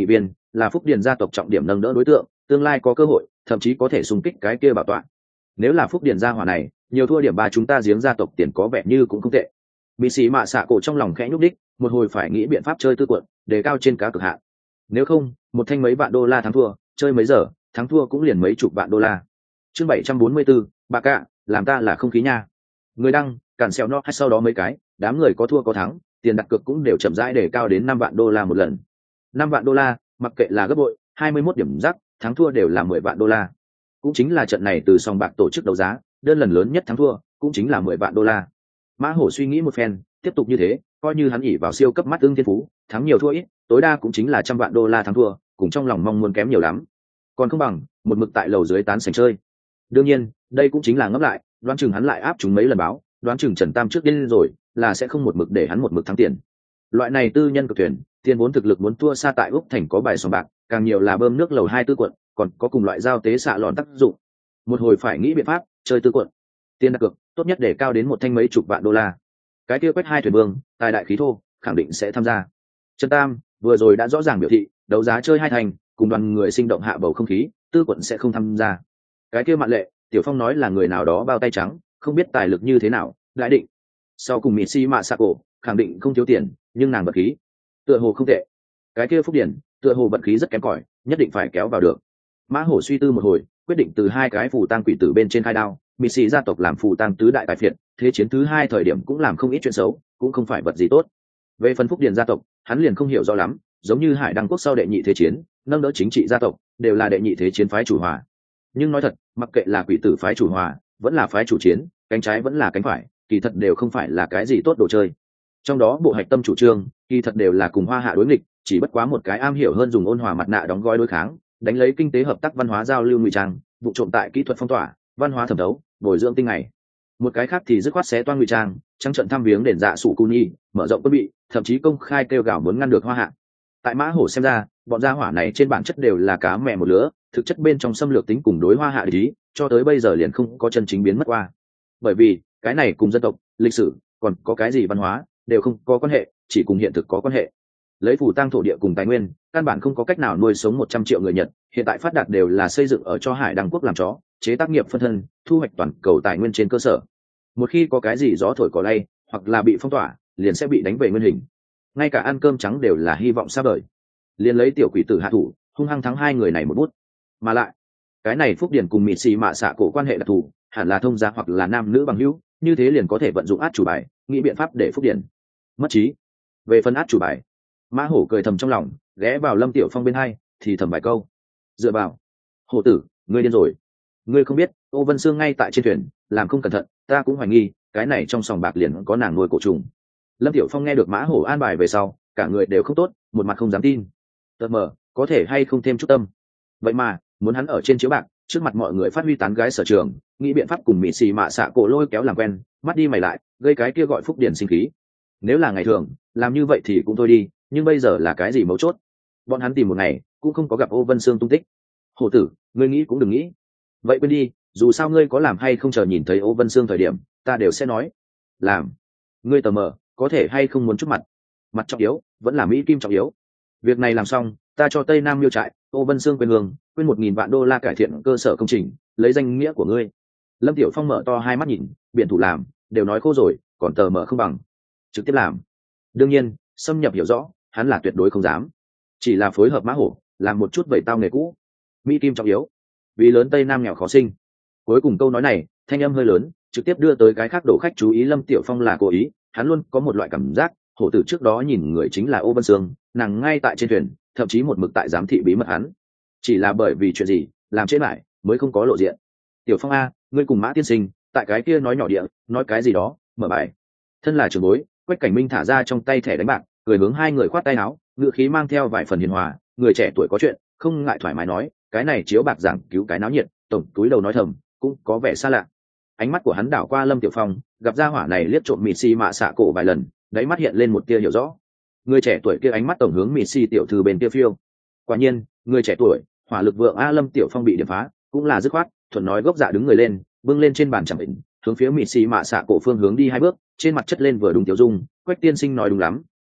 là Phúc Điền gia tộc trọng điểm nâng đỡ đối tượng, tương lai có cơ hội thậm chí có thể xung kích cái kia bảo tọa. Nếu là Phúc Điền gia hỏa này nhiều thua điểm ba, chúng ta giếng gia tộc tiền có vẻ như cũng không tệ. Mỹ sĩ mạ xạ cổ trong lòng khẽ nhúc đích, một hồi phải nghĩ biện pháp chơi tư quận đề cao trên cá cực hạn. Nếu không, một thanh mấy vạn đô la thắng thua, chơi mấy giờ thắng thua cũng liền mấy chục vạn đô la. Chương 744, bà cạ, làm ta là không khí nha. Người đăng cản xèo nó hay sau đó mấy cái, đám người có thua có thắng, tiền đặt cược cũng đều chậm rãi đề cao đến 5 vạn đô la một lần. 5 vạn đô la, mặc kệ là gấp bội, 21 điểm rắc, thắng thua đều là 10 vạn đô la. Cũng chính là trận này từ sòng bạc tổ chức đấu giá, đơn lần lớn nhất thắng thua cũng chính là 10 vạn đô la. Mã Hổ suy nghĩ một phen, tiếp tục như thế, coi như hắn ỉ vào siêu cấp mắt ưng thiên phú, thắng nhiều thua ít, tối đa cũng chính là 100 vạn đô la thắng thua, cùng trong lòng mong muốn kém nhiều lắm. Còn không bằng một mực tại lầu dưới tán sảnh chơi. Đương nhiên, đây cũng chính là ngấp lại, đoán chừng hắn lại áp chúng mấy lần báo, đoán chừng Trần Tam trước điên rồi, là sẽ không một mực để hắn một mực thắng tiền. Loại này tư nhân cực thuyền, tiền vốn thực lực muốn thua xa tại Úc Thành có bài sòng bạc, càng nhiều là bơm nước lầu 2 tư quận, còn có cùng loại giao tế xạ lòn tác dụng. Một hồi phải nghĩ biện pháp chơi tư quận. Tiền đặt cược tốt nhất để cao đến một thanh mấy chục vạn đô la. Cái kia Quách hai thuyền vương, tài đại khí thô, khẳng định sẽ tham gia. Trần Tam vừa rồi đã rõ ràng biểu thị, đấu giá chơi hai thành, cùng đoàn người sinh động hạ bầu không khí, tư quận sẽ không tham gia. Cái kia Mạn Lệ, Tiểu Phong nói là người nào đó bao tay trắng, không biết tài lực như thế nào, lại định. Sau cùng Mitsi Mạ Sako, khẳng định không thiếu tiền, nhưng nàng vận khí tựa hồ không tệ. Cái kia Phúc Điển, tựa hồ vận khí rất kém cỏi, nhất định phải kéo vào được. Mã Hổ suy tư một hồi, quyết định từ hai cái phù tang quỷ tử bên trên khai đao. Mitsi gia tộc làm phù tang tứ đại tài phiệt, thế chiến thứ hai thời điểm cũng làm không ít chuyện xấu, cũng không phải vật gì tốt. Về phần Phúc Điển gia tộc, hắn liền không hiểu rõ lắm, giống như Hải Đăng quốc sau đệ nhị thế chiến, nâng đỡ chính trị gia tộc, đều là đệ nhị thế chiến phái chủ hòa. Nhưng nói thật, mặc kệ là quỷ tử phái chủ hòa, vẫn là phái chủ chiến, cánh trái vẫn là cánh phải, kỳ thật đều không phải là cái gì tốt đồ chơi. Trong đó bộ hạch tâm chủ trương, kỳ thật đều là cùng Hoa Hạ đối nghịch, chỉ bất quá một cái am hiểu hơn dùng ôn hòa mặt nạ đóng gói đối kháng, đánh lấy kinh tế hợp tác văn hóa giao lưu ngụy trang, vụ trộm tại kỹ thuật phong tỏa, văn hóa thẩm đấu, bồi dưỡng tinh ngày. Một cái khác thì dứt khoát xé toan ngụy trang, trắng trận thăm viếng đền dạ sủ Cuni, mở rộng quân bị, thậm chí công khai kêu gào muốn ngăn được Hoa Hạ. Tại Mã Hổ xem ra, bọn gia hỏa này trên bản chất đều là cá mẹ một lứa, thực chất bên trong xâm lược tính cùng đối Hoa Hạ địch ý, cho tới bây giờ liền không có chân chính biến mất qua. Bởi vì cái này cùng dân tộc, lịch sử, còn có cái gì văn hóa đều không có quan hệ, chỉ cùng hiện thực có quan hệ. Lấy phủ tang thổ địa cùng tài nguyên, căn bản không có cách nào nuôi sống 100 triệu người Nhật, hiện tại phát đạt đều là xây dựng ở cho Hải Đăng quốc làm chó, chế tác nghiệp phân thân, thu hoạch toàn cầu tài nguyên trên cơ sở. Một khi có cái gì gió thổi cỏ lay, hoặc là bị phong tỏa, liền sẽ bị đánh về nguyên hình. Ngay cả ăn cơm trắng đều là hy vọng xa vời. Liền lấy tiểu quỷ tử hạ thủ, hung hăng thắng hai người này một bút. Mà lại, cái này Phúc Điển cùng Mitsi Mạ Xạ cổ quan hệ đặc thù, hẳn là thông gia hoặc là nam nữ bằng hữu, như thế liền có thể vận dụng át chủ bài, nghĩ biện pháp để Phúc Điển mất trí. Về phần át chủ bài, Mã Hổ cười thầm trong lòng, ghé vào Lâm Tiểu Phong bên hai, thì thầm vài câu. Dựa vào, Hổ tử, ngươi điên rồi. Ngươi không biết, Ô Vân Sương ngay tại trên thuyền, làm không cẩn thận, ta cũng hoài nghi, cái này trong sòng bạc liền có nàng nuôi cổ trùng. Lâm Tiểu Phong nghe được Mã Hổ an bài về sau, cả người đều không tốt, một mặt không dám tin. Tờ mờ, có thể hay không thêm chút tâm. Vậy mà, muốn hắn ở trên chiếu bạc, trước mặt mọi người phát huy tán gái sở trường, nghĩ biện pháp cùng Mitsi Mạ Xạ cổ lôi kéo làm quen, mắt đi mày lại, gây cái kia gọi Phúc Điển sinh khí. Nếu là ngày thường, làm như vậy thì cũng thôi đi, nhưng bây giờ là cái gì mấu chốt? Bọn hắn tìm một ngày, cũng không có gặp Ô Vân Sương tung tích. Hổ tử, ngươi nghĩ cũng đừng nghĩ. Vậy quên đi, dù sao ngươi có làm hay không chờ nhìn thấy Ô Vân Sương thời điểm, ta đều sẽ nói. Làm. Ngươi tờ mờ, có thể hay không muốn chút mặt? Mặt trọng yếu, vẫn là Mỹ Kim trọng yếu. Việc này làm xong, ta cho Tây Nam Miêu trại, Ô Vân Sương quên hương, quên 1.000 vạn đô la cải thiện cơ sở công trình, lấy danh nghĩa của ngươi. Lâm Tiểu Phong mở to hai mắt nhìn, biện thủ làm, đều nói khô rồi, còn tờ mờ không bằng. Trực tiếp làm. Đương nhiên, xâm nhập hiểu rõ, hắn là tuyệt đối không dám. Chỉ là phối hợp Mã Hổ, làm một chút vẩy tao nghề cũ. Mỹ Kim trọng yếu, vì lớn Tây Nam nghèo khó sinh. Cuối cùng câu nói này, thanh âm hơi lớn, trực tiếp đưa tới cái khác đổ khách chú ý Lâm Tiểu Phong là cố ý, hắn luôn có một loại cảm giác, Hổ tử trước đó nhìn người chính là Ô Vân Sương, nàng ngay tại trên thuyền, thậm chí một mực tại giám thị bí mật hắn. Chỉ là bởi vì chuyện gì, làm chết lại, mới không có lộ diện. Tiểu Phong a, ngươi cùng Mã tiên sinh, tại cái kia nói nhỏ địa, nói cái gì đó, mở bài. Thân là trưởng bối, Quách Cảnh Minh thả ra trong tay thẻ đánh bạc, cười hướng hai người khoát tay áo, ngựa khí mang theo vài phần hiền hòa, người trẻ tuổi có chuyện, không ngại thoải mái nói, cái này chiếu bạc giảng cứu cái náo nhiệt, tổng túi đầu nói thầm, cũng có vẻ xa lạ. Ánh mắt của hắn đảo qua Lâm Tiểu Phong, gặp gia hỏa này liếc trộm Mitsi Mạ Xạ cổ vài lần, đáy mắt hiện lên một tia hiểu rõ. Người trẻ tuổi kia ánh mắt tổng hướng Mitsi tiểu thư bên kia phiêu. Quả nhiên, người trẻ tuổi, hỏa lực vượng a. Lâm Tiểu Phong bị điểm phá, cũng là dứt khoát, thuận nói gốc dạ đứng người lên, bưng lên trên bàn chẳng định, hướng phía Mitsi Mạ Xạ cổ phương hướng đi hai bước, trên mặt chất lên vừa đúng tiểu dung. Quách tiên sinh nói đúng lắm,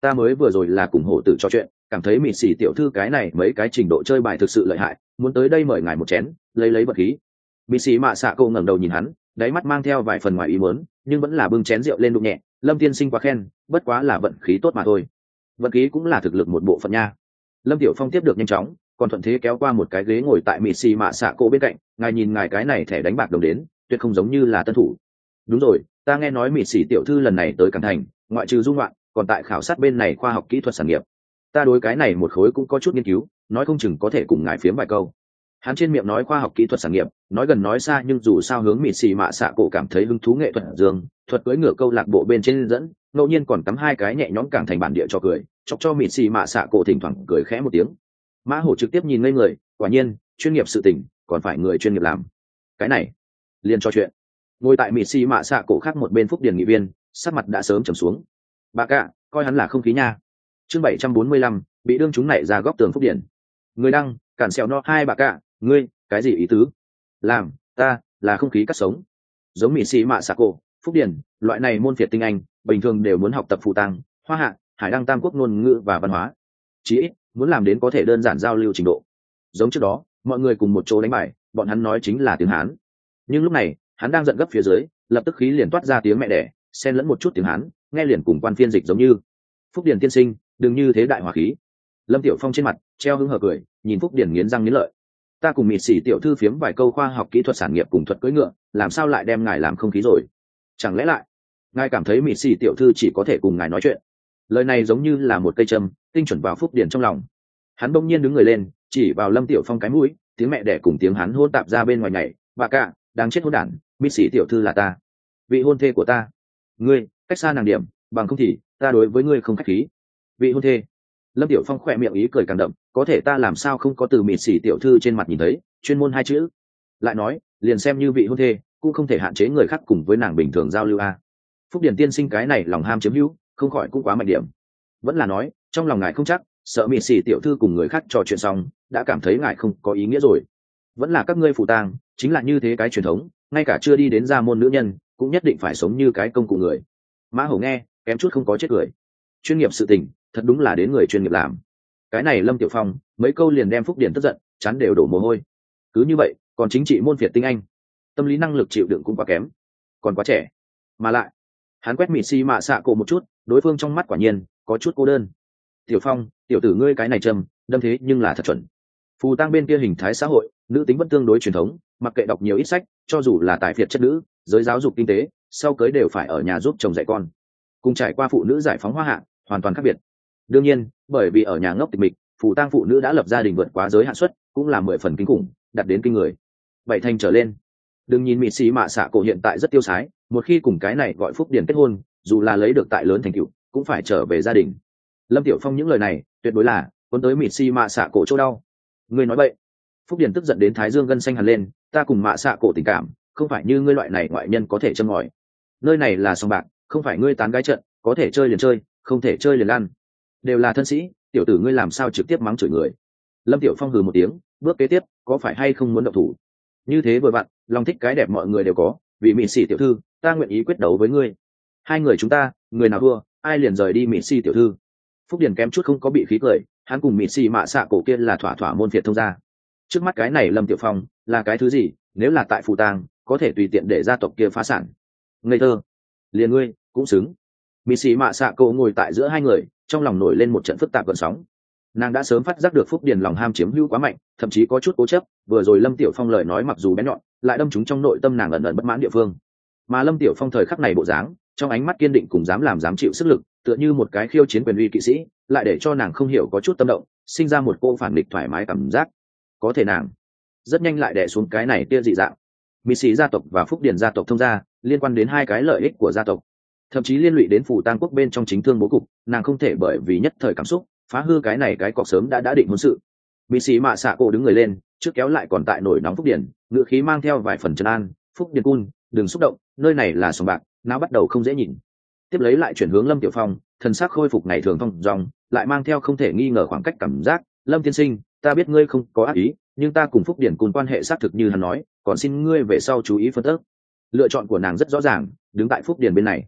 ta mới vừa rồi là cùng hổ tử trò chuyện, cảm thấy mịt xỉ tiểu thư cái này mấy cái trình độ chơi bài thực sự lợi hại, muốn tới đây mời ngài một chén lấy vật khí. Mịt xỉ mạ xạ cổ ngẩng đầu nhìn hắn, đáy mắt mang theo vài phần ngoài ý muốn, nhưng vẫn là bưng chén rượu lên đụng nhẹ. Lâm tiên sinh quá khen, bất quá là vận khí tốt mà thôi. Vận khí cũng là thực lực một bộ phận nha. Lâm tiểu phong tiếp được nhanh chóng, còn thuận thế kéo qua một cái ghế ngồi tại mịt xỉ mạ xạ cổ bên cạnh. Ngài nhìn ngài cái này thẻ đánh bạc đồng đến, tuyệt không giống như là tân thủ. Đúng rồi, ta nghe nói mịt xỉ tiểu thư lần này tới Cảng Thành, ngoại trừ dung loạn, còn tại khảo sát bên này khoa học kỹ thuật sản nghiệp. Ta đối cái này một khối cũng có chút nghiên cứu, nói không chừng có thể cùng ngài phiếm vài câu. Hắn trên miệng nói khoa học kỹ thuật sản nghiệp, nói gần nói xa, nhưng dù sao hướng mịt xì mạ xạ cổ cảm thấy hứng thú nghệ thuật dương thuật cưỡi ngựa câu lạc bộ bên trên dẫn, ngẫu nhiên còn cắm hai cái nhẹ nhõm Cảng Thành bản địa cho cười, chọc cho mịt xì mạ xạ cổ thỉnh thoảng cười khẽ một tiếng. Mã Hổ trực tiếp nhìn ngây người, quả nhiên chuyên nghiệp sự tình còn phải người chuyên nghiệp làm. Cái này liền cho chuyện. Ngồi tại mịt xì mạ xạ cổ khác một bên Phúc Điền nghị viên, sắc mặt đã sớm trầm xuống. Bà cạ, coi hắn là không khí nha. Chương 745, bị đương chúng nảy ra góc tường Phúc Điền. Người đăng, cản xèo no hai bà cạ, ngươi, cái gì ý tứ? Làm, ta, là không khí cắt sống. Giống mị sĩ mạ xạ cổ, Phúc Điền, loại này môn phiệt tinh anh, bình thường đều muốn học tập phù tăng, hoa hạ, hải đăng tam quốc ngôn ngữ và văn hóa. Chí ít, muốn làm đến có thể đơn giản giao lưu trình độ. Giống trước đó, mọi người cùng một chỗ đánh bài, bọn hắn nói chính là tiếng Hán. Nhưng lúc này, hắn đang giận gấp phía dưới, lập tức khí liền toát ra tiếng mẹ đẻ, xen lẫn một chút tiếng Hán, nghe liền cùng quan phiên dịch giống như. Phúc Điền tiên sinh, đừng như thế đại hòa khí. Lâm Tiểu Phong trên mặt treo hứng hở cười, nhìn Phúc Điền nghiến răng nghiến lợi. Ta cùng mịt xỉ tiểu thư phiếm vài câu khoa học kỹ thuật sản nghiệp cùng thuật cưỡi ngựa, làm sao lại đem ngài làm không khí rồi? Chẳng lẽ lại ngài cảm thấy mịt xỉ tiểu thư chỉ có thể cùng ngài nói chuyện? Lời này giống như là một cây châm, tinh chuẩn vào Phúc Điền trong lòng. Hắn bỗng nhiên đứng người lên, chỉ vào Lâm Tiểu Phong cái mũi, tiếng mẹ đẻ cùng tiếng hắn hôn tạp ra bên ngoài nhảy. Bà cạ, đáng chết hỗn đản, mịt xỉ tiểu thư là ta, vị hôn thê của ta. Ngươi cách xa nàng điểm, bằng không thì ta đối với ngươi không khách khí. Vị hôn thê. Lâm Tiểu Phong khỏe miệng ý cười càng đậm, có thể ta làm sao không có từ mịt xỉ tiểu thư trên mặt nhìn thấy chuyên môn hai chữ. Lại nói, liền xem như vị hôn thê cũng không thể hạn chế người khác cùng với nàng bình thường giao lưu a. Phúc Điền tiên sinh cái này lòng ham chiếm hữu, không khỏi cũng quá mạnh điểm. Vẫn là nói, trong lòng ngài không chắc, sợ mịt xỉ tiểu thư cùng người khác trò chuyện xong, đã cảm thấy ngài không có ý nghĩa rồi. Vẫn là các ngươi phụ tang, chính là như thế cái truyền thống, ngay cả chưa đi đến gia môn nữ nhân, cũng nhất định phải sống như cái công cụ người. Mã Hổ nghe, kém chút không có chết cười. Chuyên nghiệp sự tình, thật đúng là đến người chuyên nghiệp làm. Cái này Lâm Tiểu Phong mấy câu liền đem Phúc Điền tức giận, chán đều đổ mồ hôi. Cứ như vậy, còn chính trị môn phiệt tinh anh, tâm lý năng lực chịu đựng cũng quá kém, còn quá trẻ. Mà lại, hắn quét mịt xi mạ xạ cổ một chút, đối phương trong mắt quả nhiên có chút cô đơn. Tiểu Phong, tiểu tử ngươi cái này trầm, đâm thế nhưng là thật chuẩn. Phù tang bên kia hình thái xã hội, nữ tính vẫn tương đối truyền thống, mặc kệ đọc nhiều ít sách, cho dù là tài phiệt chất nữ, giới giáo dục kinh tế, sau cưới đều phải ở nhà giúp chồng dạy con. Cùng trải qua phụ nữ giải phóng hoa hạ, hoàn toàn khác biệt. Đương nhiên, bởi vì ở nhà ngốc tịch mịch, phù tang phụ nữ đã lập gia đình vượt quá giới hạn suất, cũng là 10 phần kinh khủng, đặt đến kinh người. Bảy thành trở lên. Đừng nhìn mịt xí mạ xạ cổ hiện tại rất tiêu sái, một khi cùng cái này gọi Phúc Điền kết hôn, dù là lấy được tại lớn thành tựu, cũng phải trở về gia đình. Lâm Tiểu Phong những lời này, tuyệt đối là cuốn tới mịt xí mạ xạ cổ chỗ đau. Ngươi nói bậy. Phúc Điền tức giận đến thái dương gân xanh hẳn lên, ta cùng mạ xạ cổ tình cảm, không phải như ngươi loại này ngoại nhân có thể châm ngòi. Nơi này là sòng bạc, không phải ngươi tán gái trận, có thể chơi liền chơi, không thể chơi liền lăn. Đều là thân sĩ, tiểu tử ngươi làm sao trực tiếp mắng chửi người? Lâm Tiểu Phong hừ một tiếng, bước kế tiếp, có phải hay không muốn động thủ? Như thế vừa vặn, lòng thích cái đẹp mọi người đều có, vì mị sĩ tiểu thư, ta nguyện ý quyết đấu với ngươi. Hai người chúng ta, người nào thua, ai liền rời đi mị sĩ tiểu thư. Phúc Điền kém chút không có bị khí cười, hắn cùng mị sĩ mạ xạ cổ kia là thỏa thỏa môn phiệt thông gia. Trước mắt cái này Lâm Tiểu Phong là cái thứ gì? Nếu là tại phù tang, có thể tùy tiện để gia tộc kia phá sản. Ngây thơ, liền ngươi cũng xứng. Mị sĩ mạ xạ cổ ngồi tại giữa hai người, trong lòng nổi lên một trận phức tạp gợn sóng. Nàng đã sớm phát giác được Phúc Điền lòng ham chiếm hữu quá mạnh, thậm chí có chút cố chấp. Vừa rồi Lâm Tiểu Phong lời nói mặc dù bén nhọn, lại đâm trúng trong nội tâm nàng ẩn ẩn bất mãn địa phương. Mà Lâm Tiểu Phong thời khắc này bộ dáng, trong ánh mắt kiên định cùng dám làm dám chịu sức lực, tựa như một cái khiêu chiến quyền uy kỵ sĩ, lại để cho nàng không hiểu có chút tâm động, sinh ra một cô phản nghịch thoải mái cảm giác. Có thể nàng rất nhanh lại đè xuống cái này tia dị dạng. Mị sĩ gia tộc và Phúc Điền gia tộc thông gia, liên quan đến hai cái lợi ích của gia tộc, thậm chí liên lụy đến phù tang quốc bên trong chính thương bố cục, nàng không thể bởi vì nhất thời cảm xúc phá hư cái này cái cọc sớm đã định hôn sự. Mị sĩ mạ xạ cổ đứng người lên, trước kéo lại còn tại nổi nóng Phúc Điền, ngữ khí mang theo vài phần trấn an. Phúc Điền cun, đừng xúc động, nơi này là sòng bạc, não bắt đầu không dễ nhìn. Tiếp lấy lại chuyển hướng Lâm Tiểu Phong, thần sắc khôi phục ngày thường thong dong, lại mang theo không thể nghi ngờ khoảng cách cảm giác. Lâm tiên sinh, ta biết ngươi không có ác ý, nhưng ta cùng Phúc Điền cun quan hệ xác thực như hắn nói, còn xin ngươi về sau chú ý phân tích. Lựa chọn của nàng rất rõ ràng, đứng tại Phúc Điền bên này.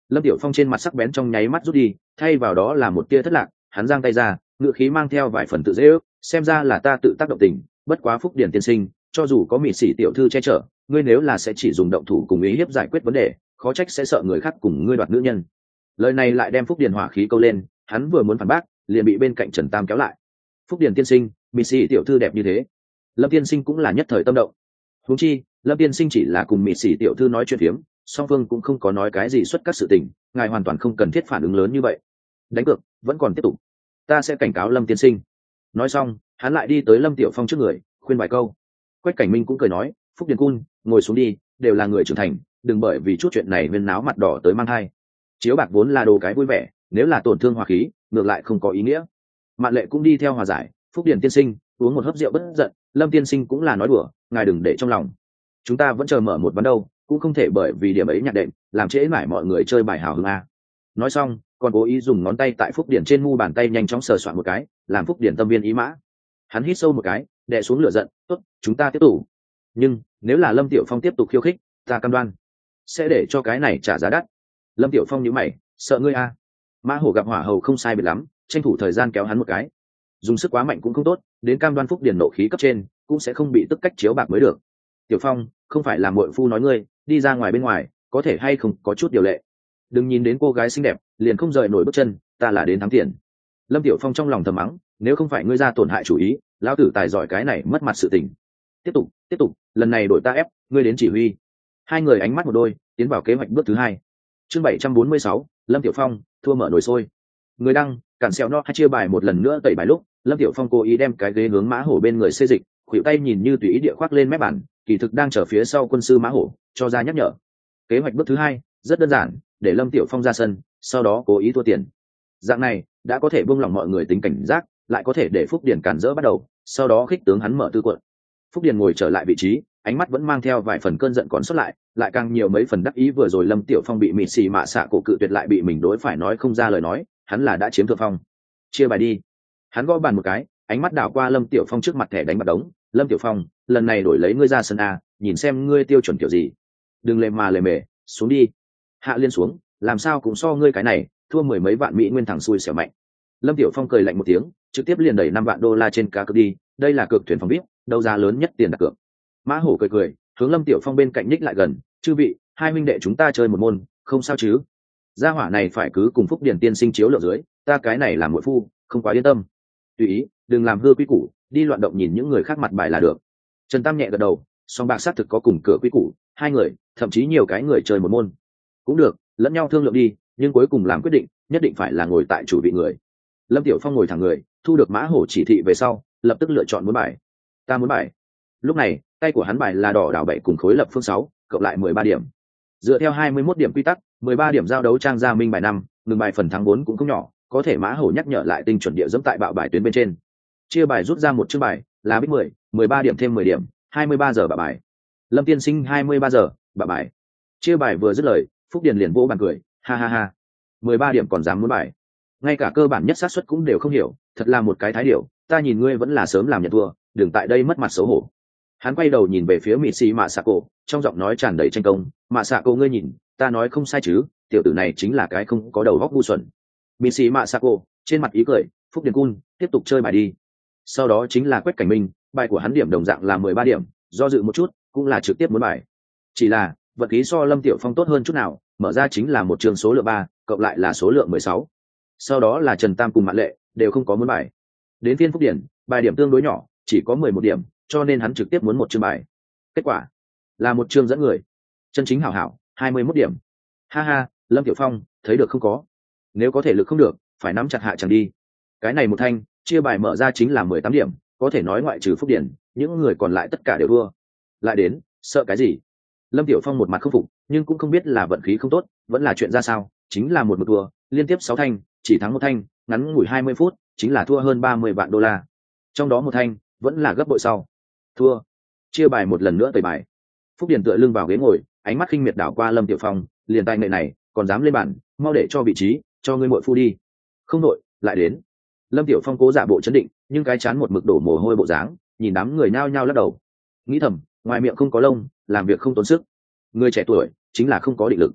Lâm Tiểu Phong trên mặt sắc bén trong nháy mắt rút đi, thay vào đó là một tia thất lạc. Hắn giang tay ra, ngựa khí mang theo vài phần tự dễ ước, xem ra là ta tự tác động tình, bất quá Phúc Điển tiên sinh, cho dù có Mị Sĩ tiểu thư che chở, ngươi nếu là sẽ chỉ dùng động thủ cùng ý hiếp giải quyết vấn đề, khó trách sẽ sợ người khác cùng ngươi đoạt nữ nhân. Lời này lại đem Phúc Điển hỏa khí câu lên, hắn vừa muốn phản bác, liền bị bên cạnh Trần Tam kéo lại. Phúc Điển tiên sinh, Mị Sĩ tiểu thư đẹp như thế, Lâm tiên sinh cũng là nhất thời tâm động. Huống chi, Lâm tiên sinh chỉ là cùng Mị Sĩ tiểu thư nói chuyện phiếm, song phương cũng không có nói cái gì xuất các sự tình, ngài hoàn toàn không cần thiết phản ứng lớn như vậy. Đánh cược vẫn còn tiếp tục, ta sẽ cảnh cáo Lâm tiên sinh. Nói xong, hắn lại đi tới Lâm Tiểu Phong trước người, khuyên vài câu. Quách Cảnh Minh cũng cười nói, Phúc Điền Cun, ngồi xuống đi, đều là người trưởng thành, đừng bởi vì chút chuyện này viên náo mặt đỏ tới mang thai. Chiếu bạc vốn là đồ cái vui vẻ, nếu là tổn thương hòa khí, ngược lại không có ý nghĩa. Mạn Lệ cũng đi theo hòa giải, Phúc Điền tiên sinh, uống một hớp rượu bất giận, Lâm tiên sinh cũng là nói đùa, ngài đừng để trong lòng. Chúng ta vẫn chờ mở một ván đâu, cũng không thể bởi vì điểm ấy nhạc đệm, làm trễ mãi mọi người chơi bài hào hứng a. Nói xong, còn cố ý dùng ngón tay tại Phúc Điền trên mu bàn tay nhanh chóng sờ soạn một cái, làm Phúc Điền tâm viên ý mã. Hắn hít sâu một cái, đè xuống lửa giận, tốt, chúng ta tiếp tục. Nhưng nếu là Lâm Tiểu Phong tiếp tục khiêu khích, ta cam đoan sẽ để cho cái này trả giá đắt. Lâm Tiểu Phong nhíu mày, sợ ngươi a. Mã Hổ gặp hỏa hầu không sai biệt lắm, tranh thủ thời gian kéo hắn một cái. Dùng sức quá mạnh cũng không tốt, đến cam đoan Phúc Điền nộ khí cấp trên, cũng sẽ không bị tức cách chiếu bạc mới được. Tiểu Phong, không phải là muội phu nói ngươi, đi ra ngoài bên ngoài, có thể hay không có chút điều lệ. Đừng nhìn đến cô gái xinh đẹp, liền không rời nổi bước chân, ta là đến thắng tiền. Lâm Tiểu Phong trong lòng thầm mắng, nếu không phải ngươi ra tổn hại chủ ý, lão tử tài giỏi cái này mất mặt sự tình. Tiếp tục, lần này đổi ta ép, ngươi đến chỉ huy. Hai người ánh mắt một đôi, tiến vào kế hoạch bước thứ hai. Chương 746, Lâm Tiểu Phong thua mở nồi sôi. Người đăng, cản xèo no hay chia bài một lần nữa tẩy bài lúc, Lâm Tiểu Phong cố ý đem cái ghế hướng Mã Hổ bên người xê dịch, khuỷu tay nhìn như tùy ý địa khoác lên mép bàn, kỳ thực đang chờ phía sau quân sư Mã Hổ cho ra nhắc nhở. Kế hoạch bước thứ hai rất đơn giản, để Lâm Tiểu Phong ra sân, sau đó cố ý thua tiền. Dạng này đã có thể buông lỏng mọi người tính cảnh giác, lại có thể để Phúc Điền cản rỡ bắt đầu, sau đó khích tướng hắn mở tư quận. Phúc Điền ngồi trở lại vị trí, ánh mắt vẫn mang theo vài phần cơn giận còn sót lại càng nhiều mấy phần đắc ý. Vừa rồi Lâm Tiểu Phong bị Mị Xì Mạ Xạ cổ cự tuyệt, lại bị mình đối phải nói không ra lời nói, hắn là đã chiếm thượng phong. Chia bài đi. Hắn gõ bàn một cái, ánh mắt đảo qua Lâm Tiểu Phong trước mặt thẻ đánh bạc đống. Lâm Tiểu Phong, lần này đổi lấy ngươi ra sân a, nhìn xem ngươi tiêu chuẩn kiểu gì. Đừng lề mà lề mề, xuống đi. Hạ Liên xuống, làm sao cũng so ngươi cái này, thua mười mấy vạn mỹ nguyên thẳng xui xẻo mạnh. Lâm Tiểu Phong cười lạnh một tiếng, trực tiếp liền đẩy $5 vạn trên cá cược đi, đây là cược thuyền phòng VIP, đấu giá lớn nhất tiền đặt cược. Mã Hổ cười, hướng Lâm Tiểu Phong bên cạnh nhích lại gần, chư vị, hai huynh đệ chúng ta chơi một môn, không sao chứ? Gia hỏa này phải cứ cùng Phúc Điền tiên sinh chiếu lượng dưới, ta cái này làm muội phu, không quá yên tâm. Tùy ý, đừng làm hư quy củ, đi loạn động nhìn những người khác mặt bài là được. Trần Tam nhẹ gật đầu, song bạc xác thực có cùng cửa quy củ, hai người, thậm chí nhiều cái người chơi một môn. Cũng được, lẫn nhau thương lượng đi, nhưng cuối cùng làm quyết định, nhất định phải là ngồi tại chủ vị người. Lâm Tiểu Phong ngồi thẳng người, thu được Mã Hổ chỉ thị về sau, lập tức lựa chọn muốn bài. Ta muốn bài. Lúc này, tay của hắn bài là đỏ đảo 7 cùng khối lập phương 6, cộng lại 13 điểm. Dựa theo 21 điểm quy tắc, 13 điểm giao đấu trang gia minh bài 5, ngừng bài phần thắng 4 cũng không nhỏ, có thể Mã Hổ nhắc nhở lại tinh chuẩn địa dẫm tại bạo bài tuyến bên trên. Chia bài rút ra một chương bài, là bích 10, 13 điểm thêm 10 điểm, 23 giờ bạo bài. Lâm tiên sinh 23 giờ, bạo bài. Chia bài vừa dứt lời, Phúc Điền liền vỗ bàn cười, ha ha ha. 13 điểm còn dám muốn bài. Ngay cả cơ bản nhất xác suất cũng đều không hiểu, thật là một cái thái điểu, ta nhìn ngươi vẫn là sớm làm nhận thua, đừng tại đây mất mặt xấu hổ. Hắn quay đầu nhìn về phía Mị Xì Mạ Xạ cổ, trong giọng nói tràn đầy tranh công, Mạ Xạ cổ ngươi nhìn, ta nói không sai chứ, tiểu tử này chính là cái không có đầu óc ngu xuẩn. Mị Xì Mạ Xạ cổ trên mặt ý cười, Phúc Điền Cun tiếp tục chơi bài đi. Sau đó chính là Quách Cảnh Minh, bài của hắn điểm đồng dạng là 13 điểm, do dự một chút, cũng là trực tiếp muốn bài. Chỉ là vận khí so Lâm Tiểu Phong tốt hơn chút nào, mở ra chính là một trường số lượng 3, cộng lại là số lượng 16. Sau đó là Trần Tam cùng Mạn Lệ, đều không có muốn bài. Đến phiên Phúc Điền, bài điểm tương đối nhỏ, chỉ có 11 điểm, cho nên hắn trực tiếp muốn một chương bài. Kết quả là một chương dẫn người. Chân chính hảo hảo, 21 điểm. Ha ha, Lâm Tiểu Phong, thấy được không có? Nếu có thể lực không được, phải nắm chặt hạ chẳng đi. Cái này một thanh, chia bài mở ra chính là 18 điểm, có thể nói ngoại trừ Phúc Điền, những người còn lại tất cả đều thua. Lại đến, sợ cái gì? Lâm Tiểu Phong một mặt không phục, nhưng cũng không biết là vận khí không tốt, vẫn là chuyện ra sao, chính là một thua, liên tiếp 6 thanh, chỉ thắng một thanh, ngắn ngủi 20 phút, chính là thua hơn 30 vạn đô la. Trong đó một thanh, vẫn là gấp bội sau. Thua. Chia bài một lần nữa tẩy bài. Phúc Điền tựa lưng vào ghế ngồi, ánh mắt khinh miệt đảo qua Lâm Tiểu Phong, liền tay nghệ này, còn dám lên bàn, mau để cho vị trí, cho ngươi muội phu đi. Không nội, lại đến. Lâm Tiểu Phong cố giả bộ chấn định, nhưng cái chán một mực đổ mồ hôi bộ dáng, nhìn đám người nhao nhao lắc đầu. Nghĩ thầm, ngoài miệng không có lông, làm việc không tốn sức. Người trẻ tuổi chính là không có định lực.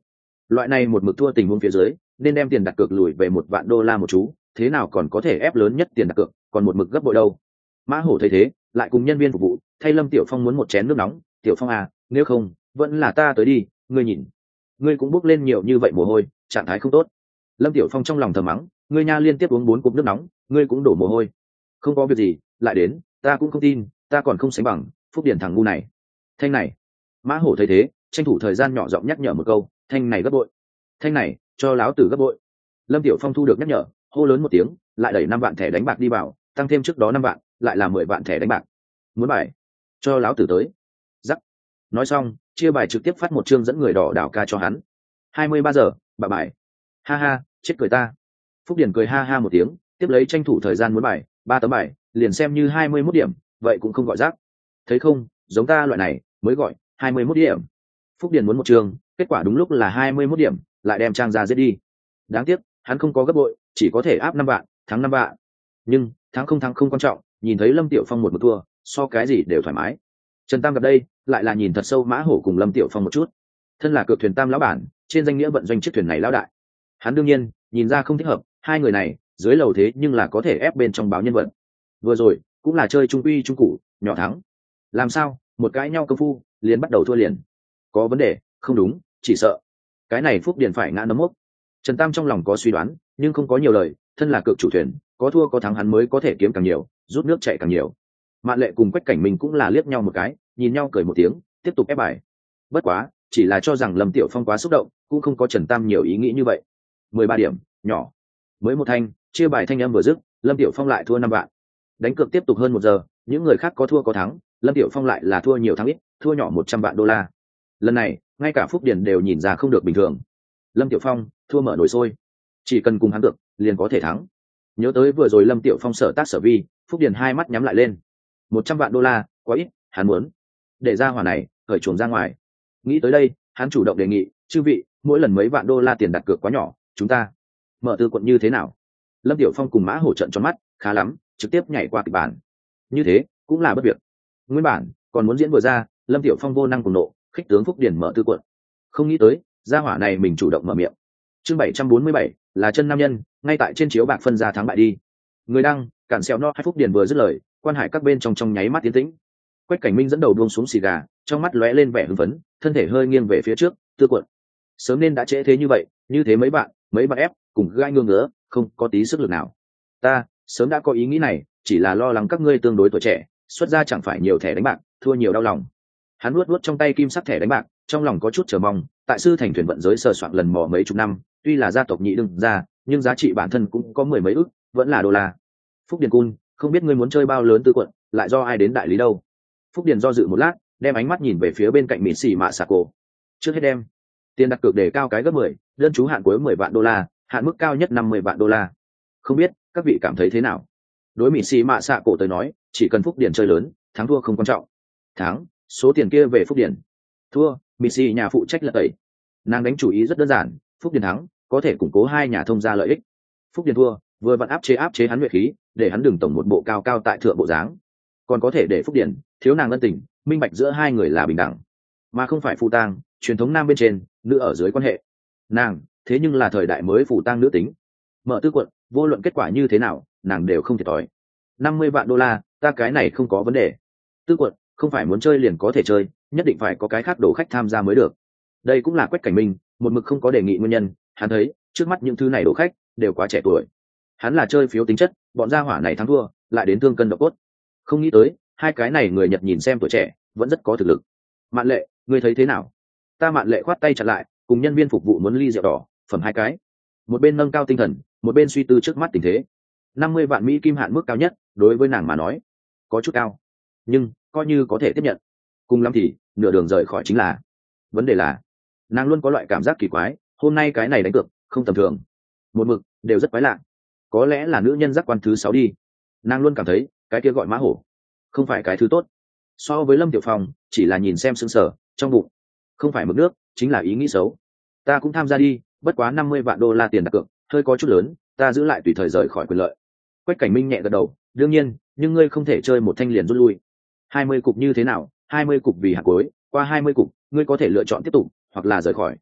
Loại này một mực thua tình huống phía dưới nên đem tiền đặt cược lùi về $1,000,000 một chú, thế nào còn có thể ép lớn nhất tiền đặt cược còn một mực gấp bội đâu. Mã Hổ thấy thế lại cùng nhân viên phục vụ thay Lâm Tiểu Phong muốn một chén nước nóng. Tiểu Phong à, nếu không vẫn là ta tới đi, ngươi nhìn ngươi cũng bốc lên nhiều như vậy mồ hôi, trạng thái không tốt. Lâm Tiểu Phong trong lòng thầm mắng, ngươi nha liên tiếp uống 4 cúp nước nóng, ngươi cũng đổ mồ hôi. Không có việc gì, lại đến, ta cũng không tin, ta còn không sánh bằng Phúc Điển thằng ngu này. Thanh này. Mã Hổ thấy thế tranh thủ thời gian nhỏ giọng nhắc nhở một câu, thanh này gấp bội, thanh này cho láo tử gấp bội. Lâm Tiểu Phong thu được nhắc nhở, hô lớn một tiếng, lại đẩy 5 vạn thẻ đánh bạc đi vào, tăng thêm trước đó 5 vạn, lại là 10 vạn thẻ đánh bạc. Muốn bài, cho láo tử tới. Rắc. Nói xong chia bài trực tiếp phát một chương dẫn người đỏ đảo ca cho hắn. 23 giờ bà bài. Ha ha, chết cười ta. Phúc Điển cười ha ha một tiếng, tiếp lấy tranh thủ thời gian muốn bài 3 tấm bài, liền xem như 21 điểm, vậy cũng không gọi rác. Thấy không, giống ta loại này mới gọi 21 điểm. Phúc Điển muốn một trường, kết quả đúng lúc là 21 điểm, lại đem trang ra giết đi. Đáng tiếc hắn không có gấp bội, chỉ có thể áp 5 vạn, thắng 5 vạn. Nhưng thắng không quan trọng, nhìn thấy Lâm Tiểu Phong một thua, so cái gì đều thoải mái. Trần Tam gặp đây lại là nhìn thật sâu Mã Hổ cùng Lâm Tiểu Phong một chút. Thân là cược thuyền Tam lão bản, trên danh nghĩa vận doanh chiếc thuyền này lão đại, hắn đương nhiên nhìn ra không thích hợp. Hai người này dưới lầu thế nhưng là có thể ép bên trong báo nhân vật. Vừa rồi cũng là chơi trung quy trung cụ, nhỏ thắng. Làm sao một cái nhau công phu liền bắt đầu thua liền? Có vấn đề không đúng, chỉ sợ cái này Phúc Điển phải ngã nấm mốc. Trần Tam trong lòng có suy đoán nhưng không có nhiều lời, thân là cược chủ thuyền, có thua có thắng hắn mới có thể kiếm càng nhiều, rút nước chạy càng nhiều. Mạn Lệ cùng Quách Cảnh Minh cũng là liếc nhau một cái, nhìn nhau cười một tiếng, tiếp tục ép bài. Bất quá chỉ là cho rằng Lâm Tiểu Phong quá xúc động, cũng không có Trần Tam nhiều ý nghĩ như vậy. 13 điểm, nhỏ. Mới một thanh, chia bài thanh âm vừa dứt, Lâm Tiểu Phong lại thua 5 vạn. Đánh cược tiếp tục hơn 1 giờ, những người khác có thua có thắng, Lâm Tiểu Phong lại là thua nhiều thắng ít, thua nhỏ $100 vạn. Lần này ngay cả Phúc Điển đều nhìn ra không được bình thường. Lâm Tiểu Phong thua mở nồi sôi, chỉ cần cùng hắn được liền có thể thắng. Nhớ tới vừa rồi Lâm Tiểu Phong sở tác sở vi, Phúc Điển hai mắt nhắm lại lên. $100 vạn, quá ít, hắn muốn để ra hỏa này khởi chuồng ra ngoài. Nghĩ tới đây hắn chủ động đề nghị, chư vị, mỗi lần mấy vạn đô la tiền đặt cược quá nhỏ, chúng ta mở tư quận như thế nào? Lâm Tiểu Phong cùng Mã Hổ trận tròn mắt, khá lắm, trực tiếp nhảy qua kịch bản. Như thế cũng là bất việc. Nguyên bản còn muốn diễn vừa ra, Lâm Tiểu Phong vô năng cùng nộ, khích tướng Phúc Điển mở tư quận. Không nghĩ tới gia hỏa này mình chủ động mở miệng. Chương 747 là chân nam nhân, ngay tại trên chiếu bạc phân ra thắng bại đi. Người đăng cản xéo no. Hai Phúc Điển vừa dứt lời, quan hải các bên trong nháy mắt tiến tĩnh. Quách Cảnh Minh dẫn đầu buông xuống xì gà, trong mắt lóe lên vẻ hưng phấn, thân thể hơi nghiêng về phía trước, tư quận. Sớm nên đã trễ thế như vậy, như thế mấy bạn ép cùng gai ngương ngứa, không có tí sức lực nào. Ta sớm đã có ý nghĩ này, chỉ là lo lắng các ngươi tương đối tuổi trẻ, xuất ra chẳng phải nhiều thẻ đánh bạc, thua nhiều đau lòng. Hắn luốt trong tay kim sắc thẻ đánh bạc, trong lòng có chút chờ mong. Tại sư thành thuyền vận giới sờ soạn lần mò mấy chục năm, tuy là gia tộc nhị đương ra, nhưng giá trị bản thân cũng có 10 mấy ức, vẫn là đô la. Phúc Điền Cun, không biết ngươi muốn chơi bao lớn tư quận, lại do ai đến đại lý đâu? Phúc Điền do dự một lát, đem ánh mắt nhìn về phía bên cạnh Mỹ Sĩ Mạ Sạ Cổ. Trước hết đem tiền đặt cược đề cao cái gấp 10, đơn chú hạn cuối 10 vạn đô la, hạn mức cao nhất 50 vạn đô la. Không biết các vị cảm thấy thế nào? Đối Mỹ Sĩ Mạ Sạ Cổ tới nói, chỉ cần Phúc Điền chơi lớn, thắng thua không quan trọng. Thắng, số tiền kia về Phúc Điền. Thua, Mỹ Sĩ nhà phụ trách lật tẩy. Nàng đánh chủ ý rất đơn giản, Phúc Điền thắng, có thể củng cố hai nhà thông gia lợi ích. Phúc Điền thua, vừa vặn áp chế hắn nhuệ khí, để hắn đừng tổng một bộ cao cao tại thượng bộ dáng. Còn có thể để Phúc Điền thiếu nàng ân tình, minh bạch giữa hai người là bình đẳng, mà không phải phụ tang, truyền thống nam bên trên, nữ ở dưới quan hệ. Nàng thế nhưng là thời đại mới phụ tang nữ tính. Mở tư quận, vô luận kết quả như thế nào, nàng đều không thiệt thòi. 50 vạn đô la, ta cái này không có vấn đề. Tư quận không phải muốn chơi liền có thể chơi, nhất định phải có cái khác đổ khách tham gia mới được. Đây cũng là Quách Cảnh Minh một mực không có đề nghị nguyên nhân. Hắn thấy trước mắt những thứ này đổ khách đều quá trẻ tuổi. Hắn là chơi phiếu tính chất, bọn gia hỏa này thắng thua lại đến thương cân độ cốt. Không nghĩ tới hai cái này người Nhật nhìn xem tuổi trẻ vẫn rất có thực lực. Mạn Lệ, ngươi thấy thế nào? Ta Mạn Lệ khoát tay chặn lại, cùng nhân viên phục vụ muốn ly rượu đỏ, phẩm hai cái. Một bên nâng cao tinh thần, một bên suy tư trước mắt tình thế. 50 vạn Mỹ kim hạn mức cao nhất, đối với nàng mà nói có chút cao, nhưng coi như có thể tiếp nhận. Cùng lắm thì nửa đường rời khỏi chính là. Vấn đề là nàng luôn có loại cảm giác kỳ quái, hôm nay cái này đánh cược không tầm thường, một mực đều rất quái lạ. Có lẽ là nữ nhân giác quan thứ 6 đi. Nàng luôn cảm thấy cái kia gọi Mã Hổ không phải cái thứ tốt. So với Lâm Tiểu Phong chỉ là nhìn xem sững sờ, trong bụng không phải mực nước chính là ý nghĩ xấu. Ta cũng tham gia đi, bất quá 50 vạn đô la tiền đặt cược hơi có chút lớn, ta giữ lại tùy thời rời khỏi quyền lợi. Quách Cảnh Minh nhẹ gật đầu, đương nhiên, nhưng ngươi không thể chơi một thanh liền rút lui. 20 cục như thế nào? 20 cục vì hạt cuối, qua 20 cục ngươi có thể lựa chọn tiếp tục hoặc là rời khỏi.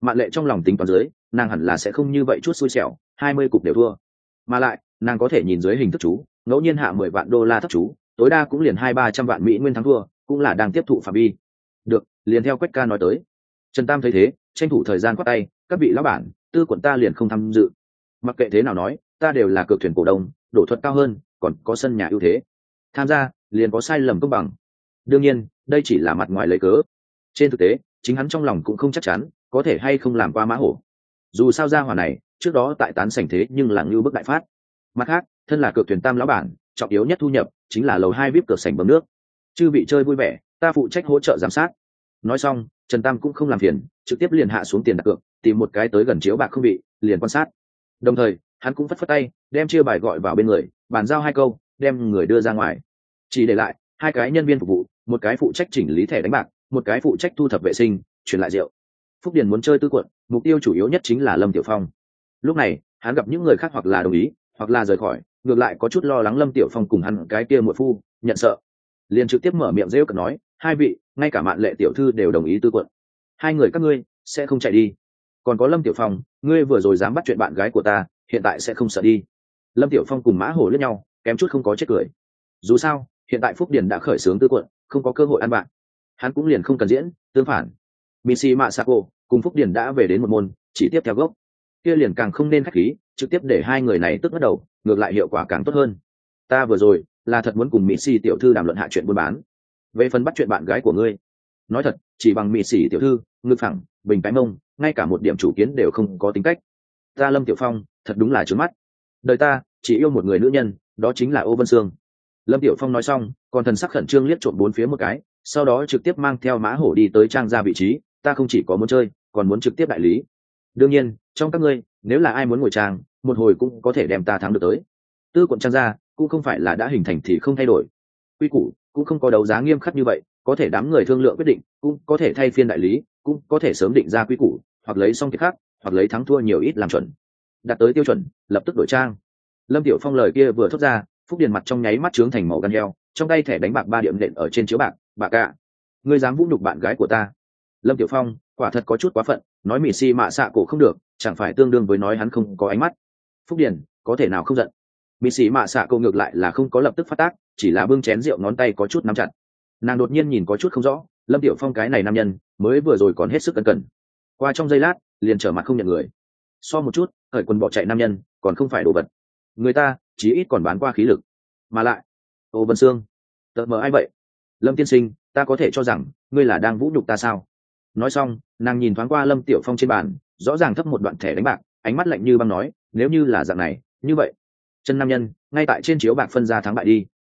Mạn Lệ trong lòng tính toán dưới, nàng hẳn là sẽ không như vậy chút xui xẻo, 20 cục đều thua. Mà lại, nàng có thể nhìn dưới hình thức chú, ngẫu nhiên hạ 10 vạn đô la thấp chú, tối đa cũng liền 200-300 vạn Mỹ nguyên thắng thua, cũng là đang tiếp thụ phạm vi. Được, liền theo Quách ca nói tới. Trần Tam thấy thế, tranh thủ thời gian quát tay, các vị lão bản, tư quận ta liền không tham dự. Mặc kệ thế nào nói, ta đều là cược thuyền cổ đông, đổ thuật cao hơn, còn có sân nhà ưu thế. Tham gia, liền có sai lầm công bằng. Đương nhiên, đây chỉ là mặt ngoài lấy cớ. Trên thực tế, chính hắn trong lòng cũng không chắc chắn, có thể hay không làm qua mã hổ. Dù sao ra hỏa này, trước đó tại tán sảnh thế nhưng là ngưu bức đại phát. Mặt khác, thân là cược thuyền tam lão bản, trọng yếu nhất thu nhập chính là lầu 2 VIP cược sảnh bấm nước. Chư vị chơi vui vẻ, ta phụ trách hỗ trợ giám sát. Nói xong, Trần Tam cũng không làm phiền, trực tiếp liền hạ xuống tiền đặt cược, tìm một cái tới gần chiếu bạc không bị, liền quan sát. Đồng thời, hắn cũng phất phất tay, đem chia bài gọi vào bên người, bàn giao 2 câu, đem người đưa ra ngoài. Chỉ để lại 2 cái nhân viên phục vụ, một cái phụ trách chỉnh lý thẻ đánh bạc, một cái phụ trách thu thập vệ sinh, chuyển lại rượu. Phúc Điền muốn chơi tư quận, mục tiêu chủ yếu nhất chính là Lâm Tiểu Phong. Lúc này, hắn gặp những người khác hoặc là đồng ý, hoặc là rời khỏi, ngược lại có chút lo lắng Lâm Tiểu Phong cùng hắn cái kia muội phu, nhận sợ. Liền trực tiếp mở miệng rêu cợt nói, 2 vị, ngay cả Mạn Lệ tiểu thư đều đồng ý tư quận. 2 người các ngươi sẽ không chạy đi. Còn có Lâm Tiểu Phong, ngươi vừa rồi dám bắt chuyện bạn gái của ta, hiện tại sẽ không sợ đi. Lâm Tiểu Phong cùng Mã Hổ liếc nhau, kém chút không có chết cười. Dù sao, hiện tại Phúc Điền đã khởi xướng tư quận, không có cơ hội ăn bạn. Hắn cũng liền không cần diễn, tương phản. Missy Masako cùng Phúc Điền đã về đến một môn, chỉ tiếp theo gốc. Kia liền càng không nên khách khí, trực tiếp để 2 người này tức bắt đầu, ngược lại hiệu quả càng tốt hơn. Ta vừa rồi là thật muốn cùng Missy tiểu thư đàm luận hạ chuyện buôn bán. Về phần bắt chuyện bạn gái của ngươi, nói thật, chỉ bằng Missy tiểu thư, ngực phẳng, bình cái mông, ngay cả một điểm chủ kiến đều không có tính cách. Ta Lâm Tiểu Phong, thật đúng là trướng mắt. Đời ta chỉ yêu một người nữ nhân, đó chính là Ô Vân Sương. Lâm Tiểu Phong nói xong, còn thần sắc khẩn trương liếc trộm 4 phía một cái, sau đó trực tiếp mang theo Mã Hổ đi tới trang gia vị trí. Ta không chỉ có muốn chơi, còn muốn trực tiếp đại lý. Đương nhiên, trong các ngươi, nếu là ai muốn ngồi trang, một hồi cũng có thể đem ta thắng được tới. Tư quận trang gia cũng không phải là đã hình thành thì không thay đổi. Quy củ cũng không có đấu giá nghiêm khắc như vậy, có thể đám người thương lượng quyết định, cũng có thể thay phiên đại lý, cũng có thể sớm định ra quy củ, hoặc lấy xong việc khác, hoặc lấy thắng thua nhiều ít làm chuẩn. Đạt tới tiêu chuẩn, lập tức đổi trang. Lâm Tiểu Phong lời kia vừa thốt ra, Phúc Điền mặt trong nháy mắt trướng thành màu gan heo, trong tay thẻ đánh bạc 3 điểm nện ở trên chiếu bạc, bạc ạ, ngươi dám vũ nhục bạn gái của ta. Lâm Tiểu Phong quả thật có chút quá phận, nói mì xi mạ xạ cổ không được, chẳng phải tương đương với nói hắn không có ánh mắt. Phúc Điền có thể nào không giận. Mì xi mạ xạ cổ ngược lại là không có lập tức phát tác, chỉ là bưng chén rượu ngón tay có chút nắm chặt. Nàng đột nhiên nhìn có chút không rõ, Lâm Tiểu Phong cái này nam nhân mới vừa rồi còn hết sức cẩn cẩn, qua trong giây lát liền trở mặt không nhận người. So một chút, khởi quần bỏ chạy nam nhân còn không phải đồ vật, người ta chí ít còn bán qua khí lực. Mà lại, Ô Vân Sương, tợ mờ ai vậy? Lâm tiên sinh, ta có thể cho rằng ngươi là đang vũ nhục ta sao? Nói xong, nàng nhìn thoáng qua Lâm Tiểu Phong trên bàn, rõ ràng thấp một đoạn thẻ đánh bạc, ánh mắt lạnh như băng nói, nếu như là dạng này, như vậy, chân nam nhân ngay tại trên chiếu bạc phân ra thắng bại đi.